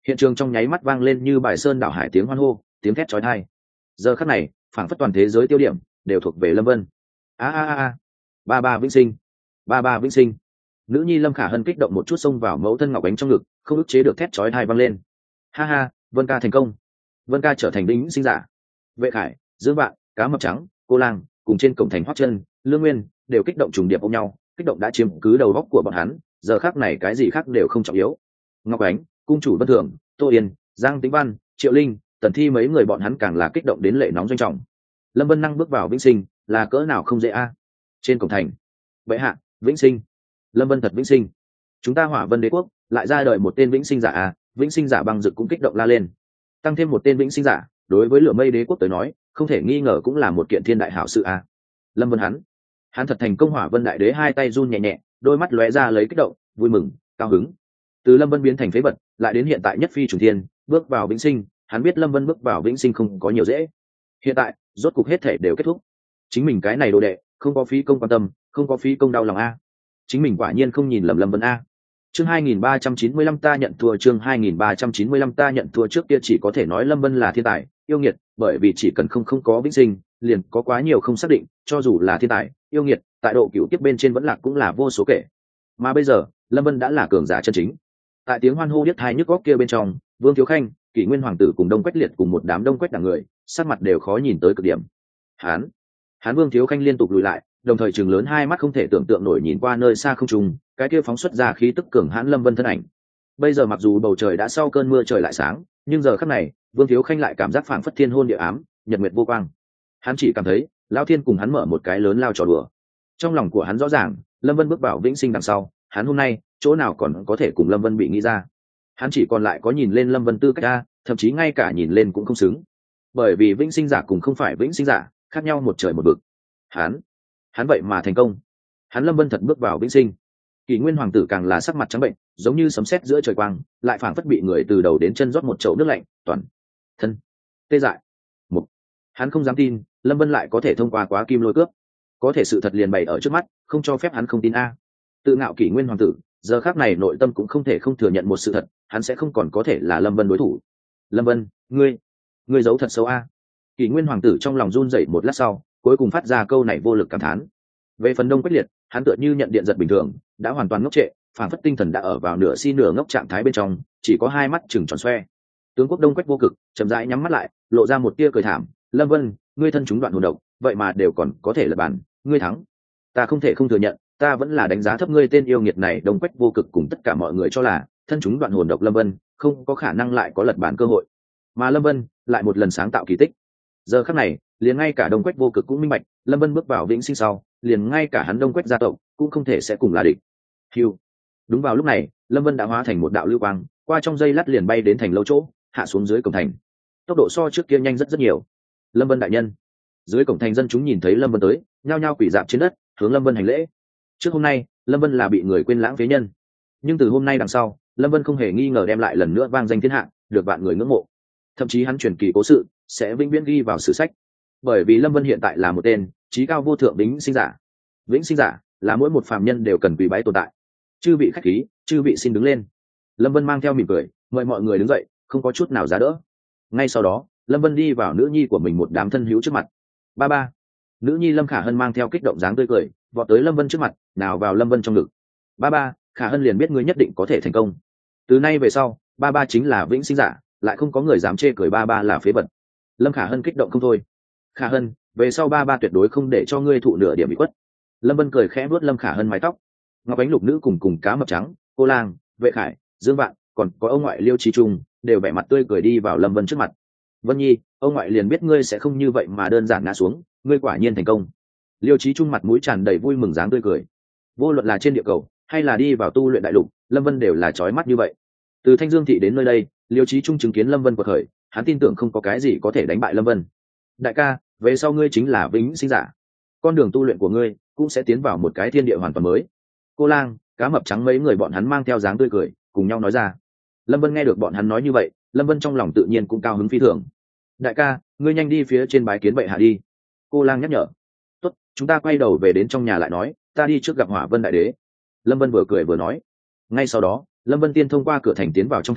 Hiện trường trong nháy mắt vang lên như bài sơn đảo hải tiếng hoan hô, tiếng thét chói tai. Giờ khắc này phảng phất toàn thế giới tiêu điểm đều thuộc về Lâm Vân. a a a a ba ba vĩnh sinh, ba ba vĩnh sinh. Nữ nhi Lâm Khả Hân kích động một chút xông vào mẫu thân Ngọc Ánh trong ngực, không ức chế được thét chói tai vang lên. Ha ha, Vân ca thành công, Vân ca trở thành vĩnh sinh giả. Vệ Khải, Dương Vạn, Cá Mập Trắng, Cô Lang cùng trên cổng thành Hoắc Chân, Lương Nguyên đều kích động trùng điệp ôm nhau, kích động đã chiếm cứ đầu óc của bọn hắn, giờ khắc này cái gì khác đều không trọng yếu. Ngọc Ánh, cung chủ Vân Thường, Tô Yên, Giang Tĩnh Văn, Triệu Linh, Tần Thi mấy người bọn hắn càng là kích động đến lệ nóng doanh trọng. Lâm Vân năng bước vào vĩnh sinh là cỡ nào không dễ a. Trên cổng thành, bệ hạ, vĩnh sinh, Lâm Vân thật vĩnh sinh, chúng ta Hỏa Vân Đế quốc lại ra đời một tên vĩnh sinh giả a. Vĩnh sinh giả băng dực cũng kích động la lên. Tăng thêm một tên vĩnh sinh giả, đối với Lửa Mây Đế quốc tới nói không thể nghi ngờ cũng là một kiện thiên đại hảo sự a. Lâm Vân hắn hắn thật thành công. Hỏa Vân Đại Đế hai tay run nhẹ nhẹ, đôi mắt lóe ra lấy kích động, vui mừng, cao hứng. Từ Lâm Vân biến thành phế vật lại đến hiện tại nhất phi trùng thiên, bước vào vĩnh sinh, hắn biết Lâm Vân bước vào vĩnh sinh không có nhiều dễ. Hiện tại rốt cục hết thể đều kết thúc, chính mình cái này đồ đệ không có phí công quan tâm, không có phí công đau lòng a. Chính mình quả nhiên không nhìn lầm Lâm Vân a. Chương hai nghìn ba trăm chín mươi lăm ta nhận thua. Chương hai nghìn ba trăm chín mươi lăm ta nhận thua. Trước kia chỉ có thể nói Lâm Vân là thiên tài yêu nghiệt, bởi vì chỉ cần không không có vĩnh sinh liền có quá nhiều không xác định, cho dù là thiên tài yêu nghiệt tại độ cửu tiếp bên trên vẫn lạc cũng là vô số kể. Mà bây giờ Lâm Vân đã là cường giả chân chính. Tại tiếng hoan hô điếc tai nhức óc kia bên trong, Vương Thiếu Khanh, Kỷ Nguyên Hoàng tử cùng Đông Quách Liệt cùng một đám Đông Quách đảng người sắc mặt đều khó nhìn tới cực điểm. Hán, Hán Vương Thiếu Khanh liên tục lùi lại, đồng thời trừng lớn hai mắt không thể tưởng tượng nổi nhìn qua nơi xa không trung, cái kia phóng xuất ra khí tức cường hãn Lâm Vân thân ảnh. Bây giờ mặc dù bầu trời đã sau cơn mưa trời lại sáng, nhưng giờ khắc này Vương Thiếu Khanh lại cảm giác phảng phất thiên hôn địa ám, nhật nguyệt vô quang. Hắn chỉ cảm thấy Lão Thiên cùng hắn mở một cái lớn lao trò đùa. Trong lòng của hắn rõ ràng, Lâm Vân bước vào vĩnh sinh đằng sau, hắn hôm nay chỗ nào còn có thể cùng Lâm Vân bị nghĩ ra. Hắn chỉ còn lại có nhìn lên Lâm Vân tư cách ra, thậm chí ngay cả nhìn lên cũng không xứng. Bởi vì vĩnh sinh giả cùng không phải vĩnh sinh giả khác nhau một trời một vực. Hắn, hắn vậy mà thành công. Hắn Lâm Vân thật bước vào vĩnh sinh. Kỷ Nguyên Hoàng tử càng là sắc mặt trắng bệnh, giống như sấm sét giữa trời quang, lại phảng phất bị người từ đầu đến chân rót một chậu nước lạnh, toàn thân tê dại. Một, hắn không dám tin, Lâm Vân lại có thể thông qua quá kim lôi cướp. Có thể sự thật liền bày ở trước mắt, không cho phép hắn không tin a. Tự ngạo Kỷ Nguyên Hoàng tử, giờ khắc này nội tâm cũng không thể không thừa nhận một sự thật, hắn sẽ không còn có thể là Lâm Vân đối thủ. Lâm Vân, ngươi, ngươi giấu thật xấu a. Kỷ Nguyên Hoàng tử trong lòng run rẩy một lát sau, cuối cùng phát ra câu này vô lực cảm thán. Về phần Đông Quách Liệt, hắn tựa như nhận điện giật bình thường, đã hoàn toàn ngốc trệ, phản phất tinh thần đã ở vào nửa si nửa ngốc trạng thái bên trong, chỉ có hai mắt trừng tròn xoe. Tướng quốc Đông Quách vô cực chậm rãi nhắm mắt lại, lộ ra một tia cười thảm. Lâm Vân, ngươi thân chúng đoạn hồn độc, vậy mà đều còn có thể lật bàn, ngươi thắng. Ta không thể không thừa nhận, ta vẫn là đánh giá thấp ngươi tên yêu nghiệt này. Đông Quách vô cực cùng tất cả mọi người cho là thân chúng đoạn hồn độc Lâm Vân không có khả năng lại có lật bàn cơ hội, mà Lâm Vân lại một lần sáng tạo kỳ tích. Giờ khắc này liền ngay cả Đông Quách vô cực cũng minh bạch, Lâm Vân bước vào vĩnh sinh sau, liền ngay cả hắn Đông Quách gia tộc cũng không thể sẽ cùng là địch. Hiu. Đúng vào lúc này, Lâm Vân đã hóa thành một đạo lưu quang, qua trong dây lát liền bay đến thành lâu chỗ, hạ xuống dưới cổng thành. Tốc độ so trước kia nhanh rất rất nhiều. Lâm Vân đại nhân. Dưới cổng thành dân chúng nhìn thấy Lâm Vân tới, nhao nhao quỳ rạp trên đất, hướng Lâm Vân hành lễ. Trước hôm nay, Lâm Vân là bị người quên lãng phế nhân, nhưng từ hôm nay đằng sau, Lâm Vân không hề nghi ngờ đem lại lần nữa vang danh thiên hạ, được vạn người ngưỡng mộ. Thậm chí hắn truyền kỳ cố sự sẽ vĩnh viễn ghi vào sử sách, bởi vì Lâm Vân hiện tại là một tên trí cao vô thượng vĩnh sinh giả. Vĩnh sinh giả là mỗi một phàm nhân đều cần quỳ bái tồn tại. Chư vị khách khí, chư vị xin đứng lên. Lâm Vân mang theo mỉm cười mời mọi người đứng dậy, không có chút nào giá đỡ. Ngay sau đó, Lâm Vân đi vào nữ nhi của mình một đám thân hữu trước mặt. Ba ba. Nữ nhi Lâm Khả Hân mang theo kích động dáng tươi cười vọt tới Lâm Vân trước mặt, nào vào Lâm Vân trong ngực. Ba ba, Khả Hân liền biết ngươi nhất định có thể thành công. Từ nay về sau, ba ba chính là vĩnh sinh giả, lại không có người dám chê cười ba ba là phế vật. Lâm Khả Hân kích động không thôi. Khả Hân, về sau ba ba tuyệt đối không để cho ngươi thụ nửa điểm bị khuất. Lâm Vân cười khẽ vuốt Lâm Khả Hân mái tóc. Ngọc Ánh Lục nữ cùng cùng Cá Mập Trắng, Cô Lang, Vệ Khải, Dương Vạn, còn có ông ngoại Liêu Chí Trung đều vẻ mặt tươi cười đi vào Lâm Vân trước mặt. Vân Nhi, ông ngoại liền biết ngươi sẽ không như vậy mà đơn giản ngã xuống, ngươi quả nhiên thành công. Liêu Chí Trung mặt mũi tràn đầy vui mừng dáng tươi cười. Vô luận là trên địa cầu hay là đi vào tu luyện đại lục, Lâm Vân đều là chói mắt như vậy. Từ Thanh Dương thị đến nơi đây, Liêu Chí Trung chứng kiến Lâm Vân quật khởi, hắn tin tưởng không có cái gì có thể đánh bại Lâm Vân. Đại ca, về sau ngươi chính là vĩnh sinh giả, con đường tu luyện của ngươi cũng sẽ tiến vào một cái thiên địa hoàn toàn mới. Cô Lang, Cá Mập Trắng mấy người bọn hắn mang theo dáng tươi cười cùng nhau nói ra. Lâm Vân nghe được bọn hắn nói như vậy, Lâm Vân trong lòng tự nhiên cũng cao hứng phi thường. Đại ca, ngươi nhanh đi phía trên bái kiến bệ hạ đi. Cô Lang nhắc nhở. Tốt, chúng ta quay đầu về đến trong nhà lại nói, ta đi trước gặp Hỏa Vân đại đế. Lâm Vân vừa cười vừa nói. Ngay sau đó, Lâm Vân tiên thông qua cửa thành tiến vào trong thành,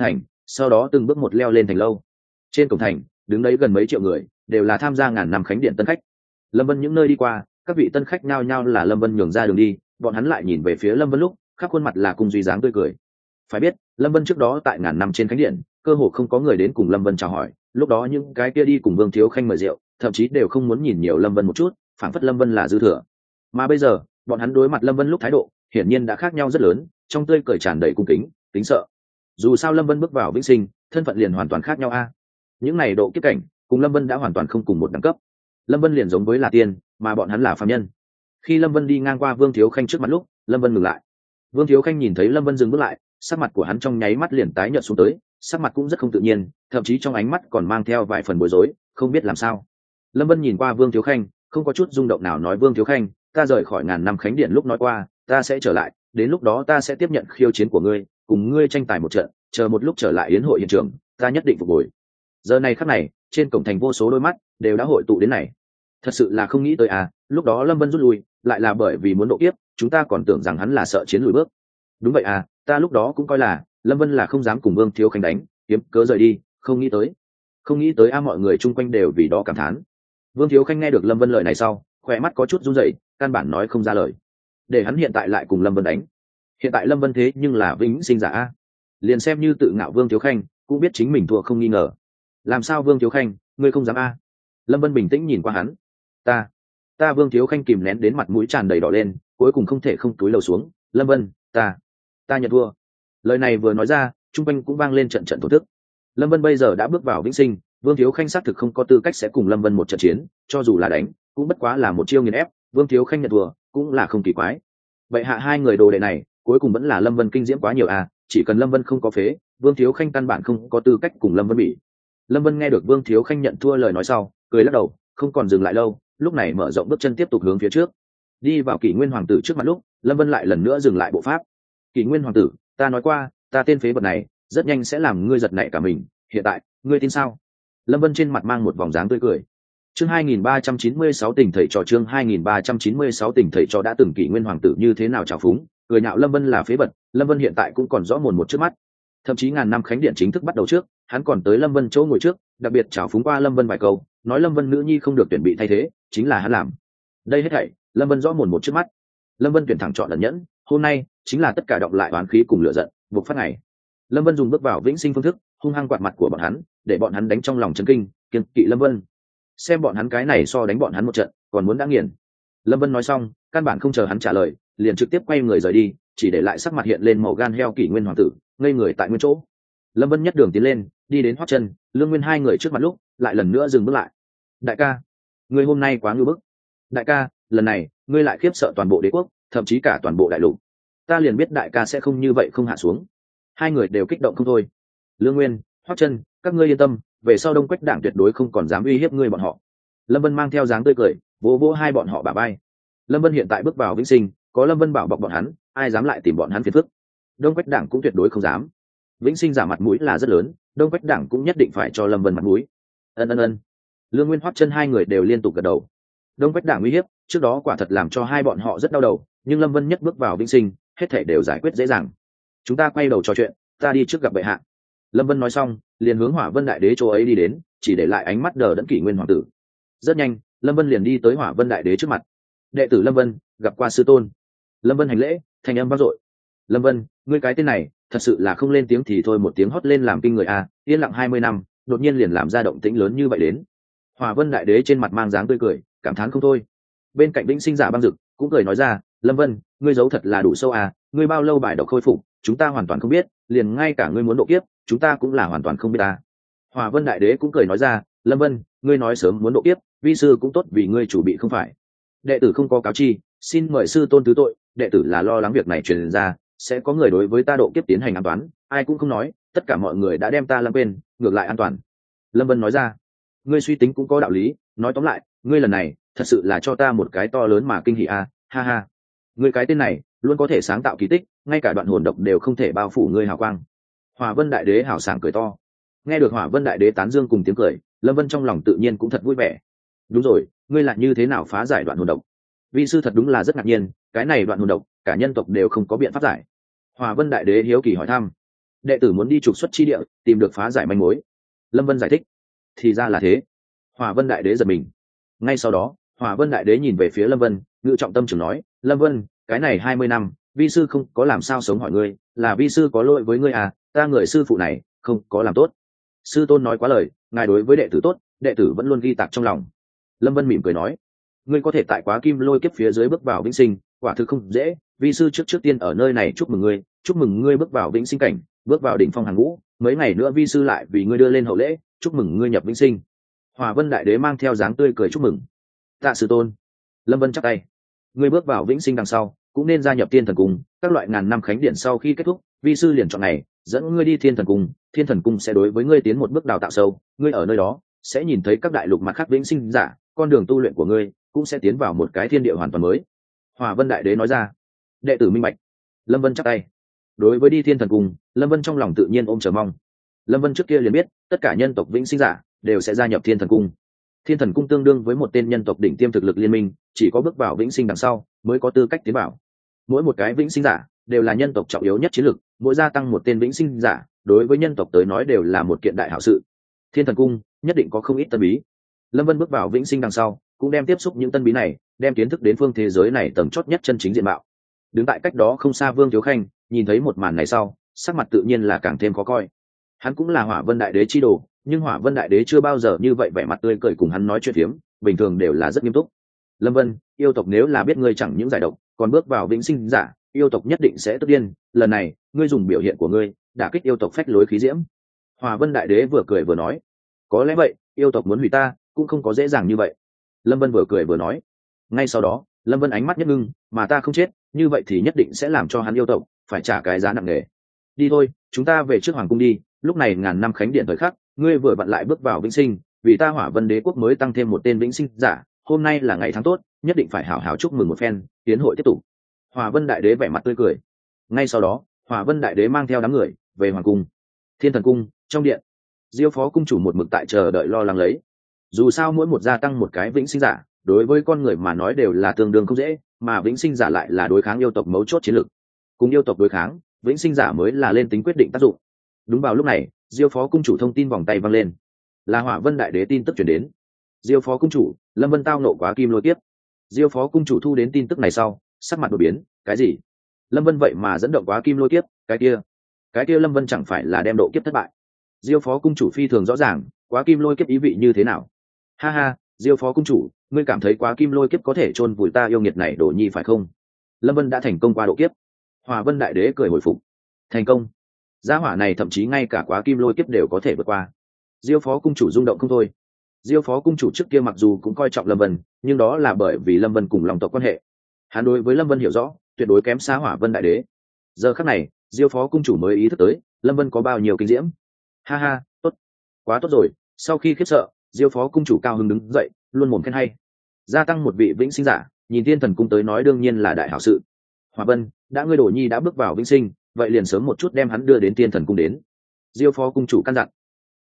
sau đó từng bước một leo lên thành lâu. Trên cổng thành đứng đấy gần mấy triệu người, đều là tham gia ngàn năm khánh điện tân khách. Lâm Vân những nơi đi qua, các vị tân khách nhao nhao là Lâm Vân nhường ra đường đi, bọn hắn lại nhìn về phía Lâm Vân lúc khắp khuôn mặt là cung duy dáng tươi cười. Phải biết Lâm Vân trước đó tại ngàn năm trên khánh điện, cơ hồ không có người đến cùng Lâm Vân chào hỏi, lúc đó những cái kia đi cùng Vương Thiếu Khanh mời rượu, thậm chí đều không muốn nhìn nhiều Lâm Vân một chút, phảng phất Lâm Vân là dư thừa. Mà bây giờ bọn hắn đối mặt Lâm Vân lúc thái độ hiển nhiên đã khác nhau rất lớn, trong tươi cười tràn đầy cung kính kính sợ. Dù sao Lâm Vân bước vào vĩnh sinh, thân phận liền hoàn toàn khác nhau a. Những này độ kiếp cảnh cùng Lâm Vân đã hoàn toàn không cùng một đẳng cấp. Lâm Vân liền giống với là tiên, mà bọn hắn là phàm nhân. Khi Lâm Vân đi ngang qua Vương Thiếu Khanh trước mặt lúc, Lâm Vân ngừng lại. Vương Thiếu Khanh nhìn thấy Lâm Vân dừng bước lại, sắc mặt của hắn trong nháy mắt liền tái nhợt xuống tới, sắc mặt cũng rất không tự nhiên, thậm chí trong ánh mắt còn mang theo vài phần bối rối, không biết làm sao. Lâm Vân nhìn qua Vương Thiếu Khanh, không có chút rung động nào nói: Vương Thiếu Khanh, ta rời khỏi ngàn năm khánh điện lúc nói qua, ta sẽ trở lại, đến lúc đó ta sẽ tiếp nhận khiêu chiến của ngươi, cùng ngươi tranh tài một trận, chờ một lúc trở lại yến hội hiện trường, ta nhất định phục hồi. Giờ này khắc này, trên cổng thành vô số đôi mắt đều đã hội tụ đến này. Thật sự là không nghĩ tới à, lúc đó Lâm Vân rút lui, lại là bởi vì muốn độ kiếp, chúng ta còn tưởng rằng hắn là sợ chiến lùi bước. Đúng vậy à, ta lúc đó cũng coi là Lâm Vân là không dám cùng Vương Thiếu Khanh đánh, kiếm cớ rời đi, không nghĩ tới. Không nghĩ tới a, mọi người chung quanh đều vì đó cảm thán. Vương Thiếu Khanh nghe được Lâm Vân lời này sau, khỏe mắt có chút run rẩy, căn bản nói không ra lời. Để hắn hiện tại lại cùng Lâm Vân đánh. Hiện tại Lâm Vân thế nhưng là vĩnh sinh giả a. Liền xem như tự ngạo Vương Thiếu Khanh, cũng biết chính mình thua không nghi ngờ. Làm sao Vương Thiếu Khanh, ngươi không dám a? Lâm Vân bình tĩnh nhìn qua hắn. Ta, ta Vương Thiếu Khanh kìm nén đến mặt mũi tràn đầy đỏ lên, cuối cùng không thể không túi lầu xuống. Lâm Vân, ta, ta nhận thua. Lời này vừa nói ra, trung quanh cũng vang lên trận trận thổ thức. Lâm Vân bây giờ đã bước vào vĩnh sinh, Vương Thiếu Khanh xác thực không có tư cách sẽ cùng Lâm Vân một trận chiến, cho dù là đánh, cũng bất quá là một chiêu nghiền ép, Vương Thiếu Khanh nhận thua, cũng là không kỳ quái. Vậy hạ hai người đồ đệ này, cuối cùng vẫn là Lâm Vân kinh diễm quá nhiều à, chỉ cần Lâm Vân không có phế, Vương Thiếu Khanh căn bản không có tư cách cùng Lâm Vân bị. Lâm Vân nghe được Vương Thiếu Khanh nhận thua lời nói sau, cười lắc đầu, không còn dừng lại lâu, lúc này mở rộng bước chân tiếp tục hướng phía trước. Đi vào Kỷ Nguyên hoàng tử trước mặt lúc, Lâm Vân lại lần nữa dừng lại bộ pháp. Kỷ Nguyên hoàng tử, ta nói qua, ta tên phế vật này, rất nhanh sẽ làm ngươi giật nảy cả mình, hiện tại, ngươi tin sao? Lâm Vân trên mặt mang một vòng dáng tươi cười. Chương hai nghìn ba trăm chín mươi sáu tình thầy trò chương hai nghìn ba trăm chín mươi sáu tình thầy trò đã từng Kỷ Nguyên hoàng tử như thế nào trào phúng, cười nhạo Lâm Vân là phế vật, Lâm Vân hiện tại cũng còn rõ mồn một trước mắt. Thậm chí ngàn năm khánh điện chính thức bắt đầu trước, hắn còn tới Lâm Vân chỗ ngồi trước, đặc biệt trào phúng qua Lâm Vân vài câu, nói Lâm Vân nữ nhi không được tuyển bị thay thế, chính là hắn làm. Đây hết thảy, Lâm Vân rõ mồn một trước mắt. Lâm Vân tuyển thẳng chọn ẩn nhẫn, hôm nay chính là tất cả đọc lại oán khí cùng lửa giận, buộc phát ngày. Lâm Vân dùng bước vào vĩnh sinh phương thức, hung hăng quạt mặt của bọn hắn, để bọn hắn đánh trong lòng chấn kinh, kiêng kỵ Lâm Vân. Xem bọn hắn cái này so đánh bọn hắn một trận, còn muốn đã nghiền. Lâm Vân nói xong, căn bản không chờ hắn trả lời, liền trực tiếp quay người rời đi, chỉ để lại sắc mặt hiện lên màu gan heo Kỷ Nguyên hoàng tử, ngây người tại nguyên chỗ. Lâm Vân nhất đường tiến lên, đi đến Hoắc Chân, Lương Nguyên hai người trước mặt lúc, lại lần nữa dừng bước lại. Đại ca, ngươi hôm nay quá ngưu bức. Đại ca, lần này, ngươi lại khiếp sợ toàn bộ đế quốc, thậm chí cả toàn bộ đại lục. Ta liền biết đại ca sẽ không như vậy không hạ xuống. Hai người đều kích động không thôi. Lương Nguyên, Hoắc Chân, các ngươi yên tâm, về sau Đông Quách Đảng tuyệt đối không còn dám uy hiếp ngươi bọn họ. Lâm Vân mang theo dáng tươi cười, vỗ vỗ hai bọn họ bả vai. Lâm Vân hiện tại bước vào vĩnh sinh, có Lâm Vân bảo bọc bọn hắn, ai dám lại tìm bọn hắn phiền phức. Đông Quách Đảng cũng tuyệt đối không dám. Vĩnh sinh giả mặt mũi là rất lớn, Đông Quách Đảng cũng nhất định phải cho Lâm Vân mặt mũi. Ân ân ân. Lương Nguyên, Hoắc Chân hai người đều liên tục gật đầu. Đông Quách Đảng uy hiếp, trước đó quả thật làm cho hai bọn họ rất đau đầu, nhưng Lâm Vân nhất bước vào vĩnh sinh, hết thảy đều giải quyết dễ dàng. Chúng ta quay đầu trò chuyện, ta đi trước gặp bệ hạ. Lâm Vân nói xong, liền hướng Hỏa Vân đại đế chỗ ấy đi đến, chỉ để lại ánh mắt đờ đẫn Kỷ Nguyên hoàng tử. Rất nhanh, Lâm Vân liền đi tới Hỏa Vân đại đế trước mặt. Đệ tử Lâm Vân, gặp qua sư tôn. Lâm Vân hành lễ, thanh âm vang dội. Lâm Vân, ngươi cái tên này, thật sự là không lên tiếng thì thôi một tiếng hót lên làm kinh người a, yên lặng hai mươi năm, đột nhiên liền làm ra động tĩnh lớn như vậy đến. Hỏa Vân đại đế trên mặt mang dáng tươi cười, cảm thán không thôi. Bên cạnh Vĩnh Sinh giả băng dực cũng cười nói ra, Lâm Vân, ngươi giấu thật là đủ sâu à, ngươi bao lâu bài độc khôi phục, chúng ta hoàn toàn không biết, liền ngay cả ngươi muốn độ kiếp, chúng ta cũng là hoàn toàn không biết ta. Hỏa Vân đại đế cũng cười nói ra, Lâm Vân, ngươi nói sớm muốn độ kiếp, vi sư cũng tốt vì ngươi chủ bị không phải. Đệ tử không có cáo chi, xin mời sư tôn thứ tội, đệ tử là lo lắng việc này truyền ra, sẽ có người đối với ta độ kiếp tiến hành an toán, ai cũng không nói, tất cả mọi người đã đem ta lâm quên, ngược lại an toàn. Lâm Vân nói ra, ngươi suy tính cũng có đạo lý, nói tóm lại, ngươi lần này thật sự là cho ta một cái to lớn mà kinh hỉ a, ha ha. Ngươi cái tên này luôn có thể sáng tạo kỳ tích, ngay cả đoạn hồn độc đều không thể bao phủ ngươi hào quang. Hỏa Vân đại đế hào sảng cười to. Nghe được Hỏa Vân đại đế tán dương cùng tiếng cười, Lâm Vân trong lòng tự nhiên cũng thật vui vẻ. Đúng rồi, ngươi lại như thế nào phá giải đoạn hồn độc? Vi sư thật đúng là rất ngạc nhiên, cái này đoạn hồn độc, cả nhân tộc đều không có biện pháp giải. Hỏa Vân đại đế hiếu kỳ hỏi thăm. đệ tử muốn đi trục xuất chi địa tìm được phá giải manh mối. Lâm Vân giải thích. Thì ra là thế. Hỏa Vân đại đế giật mình. Ngay sau đó Hỏa Vân đại đế nhìn về phía Lâm Vân, ngự trọng tâm trường nói: Lâm Vân, cái này hai mươi năm vi sư không có làm sao sống hỏi ngươi, là vi sư có lỗi với ngươi à, ta người sư phụ này không có làm tốt. Sư tôn nói quá lời, ngài đối với đệ tử tốt, đệ tử vẫn luôn ghi tạc trong lòng. Lâm Vân mỉm cười nói: ngươi có thể tại Quá Kim Lôi kiếp phía dưới bước vào vĩnh sinh, quả thực không dễ, vi sư trước trước tiên ở nơi này chúc mừng ngươi, chúc mừng ngươi bước vào vĩnh sinh cảnh, bước vào đỉnh phong hàng ngũ, mấy ngày nữa vi sư lại vì ngươi đưa lên hậu lễ, chúc mừng ngươi nhập vĩnh sinh. Hỏa Vân đại đế mang theo dáng tươi cười chúc mừng. Tạ sư tôn. Lâm Vân chắp tay. Ngươi bước vào vĩnh sinh đằng sau cũng nên gia nhập Thiên Thần Cung, các loại ngàn năm khánh điện sau khi kết thúc, vi sư liền chọn ngày dẫn ngươi đi Thiên Thần Cung, Thiên Thần Cung sẽ đối với ngươi tiến một bước đào tạo sâu, ngươi ở nơi đó sẽ nhìn thấy các đại lục mặt khác vĩnh sinh giả, con đường tu luyện của ngươi cũng sẽ tiến vào một cái thiên địa hoàn toàn mới. Hỏa Vân đại đế nói ra. Đệ tử minh bạch. Lâm Vân chắp tay. Đối với đi Thiên Thần Cung, Lâm Vân trong lòng tự nhiên ôm chờ mong. Lâm Vân trước kia liền biết tất cả nhân tộc vĩnh sinh giả đều sẽ gia nhập Thiên Thần Cung. Thiên Thần Cung tương đương với một tên nhân tộc đỉnh tiêm thực lực liên minh, chỉ có bước vào vĩnh sinh đằng sau mới có tư cách tiến vào. Mỗi một cái vĩnh sinh giả đều là nhân tộc trọng yếu nhất chiến lực, mỗi gia tăng một tên vĩnh sinh giả đối với nhân tộc tới nói đều là một kiện đại hảo sự. Thiên Thần Cung nhất định có không ít tân bí. Lâm Vân bước vào vĩnh sinh đằng sau cũng đem tiếp xúc những tân bí này, đem kiến thức đến phương thế giới này tầng chót nhất chân chính diện mạo. Đứng tại cách đó không xa Vương Thiếu Khanh nhìn thấy một màn này sau, sắc mặt tự nhiên là càng thêm khó coi. Hắn cũng là Hỏa Vân đại đế chi đồ, nhưng Hỏa Vân đại đế chưa bao giờ như vậy vẻ mặt tươi cười cùng hắn nói chuyện phiếm, bình thường đều là rất nghiêm túc. Lâm Vân, yêu tộc nếu là biết ngươi chẳng những giải độc còn bước vào vĩnh sinh giả, yêu tộc nhất định sẽ tức điên, lần này ngươi dùng biểu hiện của ngươi đả kích yêu tộc phách lối khí diễm. Hỏa Vân đại đế vừa cười vừa nói. Có lẽ vậy, yêu tộc muốn hủy ta cũng không có dễ dàng như vậy. Lâm Vân vừa cười vừa nói. Ngay sau đó Lâm Vân ánh mắt nhất ngưng, mà ta không chết, như vậy thì nhất định sẽ làm cho hắn yêu tộc phải trả cái giá nặng nề. Đi thôi, chúng ta về trước hoàng cung đi, lúc này ngàn năm khánh điện thời khắc, ngươi vừa vặn lại bước vào vĩnh sinh, vì ta Hỏa Vân đế quốc mới tăng thêm một tên vĩnh sinh giả, hôm nay là ngày tháng tốt, nhất định phải hảo hảo chúc mừng một phen, tiến hội tiếp tục. Hỏa Vân đại đế vẻ mặt tươi cười. Ngay sau đó Hỏa Vân đại đế mang theo đám người về hoàng cung. Thiên Thần Cung trong điện, Diêu phó cung chủ một mực tại chờ đợi lo lắng lấy. Dù sao mỗi một gia tăng một cái vĩnh sinh giả đối với con người mà nói đều là tương đương không dễ, mà vĩnh sinh giả lại là đối kháng yêu tộc mấu chốt chiến lược. Cùng yêu tộc đối kháng, vĩnh sinh giả mới là lên tính quyết định tác dụng. Đúng vào lúc này Diêu phó cung chủ thông tin vòng tay văng lên, là Hỏa Vân đại đế tin tức chuyển đến. Diêu phó cung chủ, Lâm Vân tao nộ Quá Kim Lôi kiếp. Diêu phó cung chủ thu đến tin tức này sau sắc mặt đổi biến. Cái gì? Lâm Vân vậy mà dẫn động Quá Kim Lôi kiếp? Cái kia cái kia Lâm Vân chẳng phải là đem độ kiếp thất bại? Diêu phó cung chủ phi thường rõ ràng Quá Kim Lôi kiếp ý vị như thế nào. Ha ha, Diêu phó cung chủ, ngươi cảm thấy Quá Kim Lôi kiếp có thể chôn vùi ta yêu nghiệt này đổ nhi phải không? Lâm Vân đã thành công qua độ kiếp. Hỏa Vân đại đế cười hồi phục. Thành công? Gia hỏa này thậm chí ngay cả Quá Kim Lôi kiếp đều có thể vượt qua. Diêu phó cung chủ rung động không thôi. Diêu phó cung chủ trước kia mặc dù cũng coi trọng Lâm Vân, nhưng đó là bởi vì Lâm Vân cùng Long tộc quan hệ. Hắn đối với Lâm Vân hiểu rõ tuyệt đối kém xa Hỏa Vân đại đế. Giờ khắc này Diêu phó cung chủ mới ý thức tới Lâm Vân có bao nhiêu kinh diễm. Ha ha, tốt, quá tốt rồi. Sau khi khiếp sợ, Diêu phó cung chủ cao hứng đứng dậy, luôn mồm khen hay. Gia tăng một vị vĩnh sinh giả, nhìn Thiên Thần Cung tới nói đương nhiên là đại hảo sự. Hỏa Vân, đã ngươi đổ nhi đã bước vào vĩnh sinh, vậy liền sớm một chút đem hắn đưa đến Thiên Thần Cung đến. Diêu phó cung chủ căn dặn.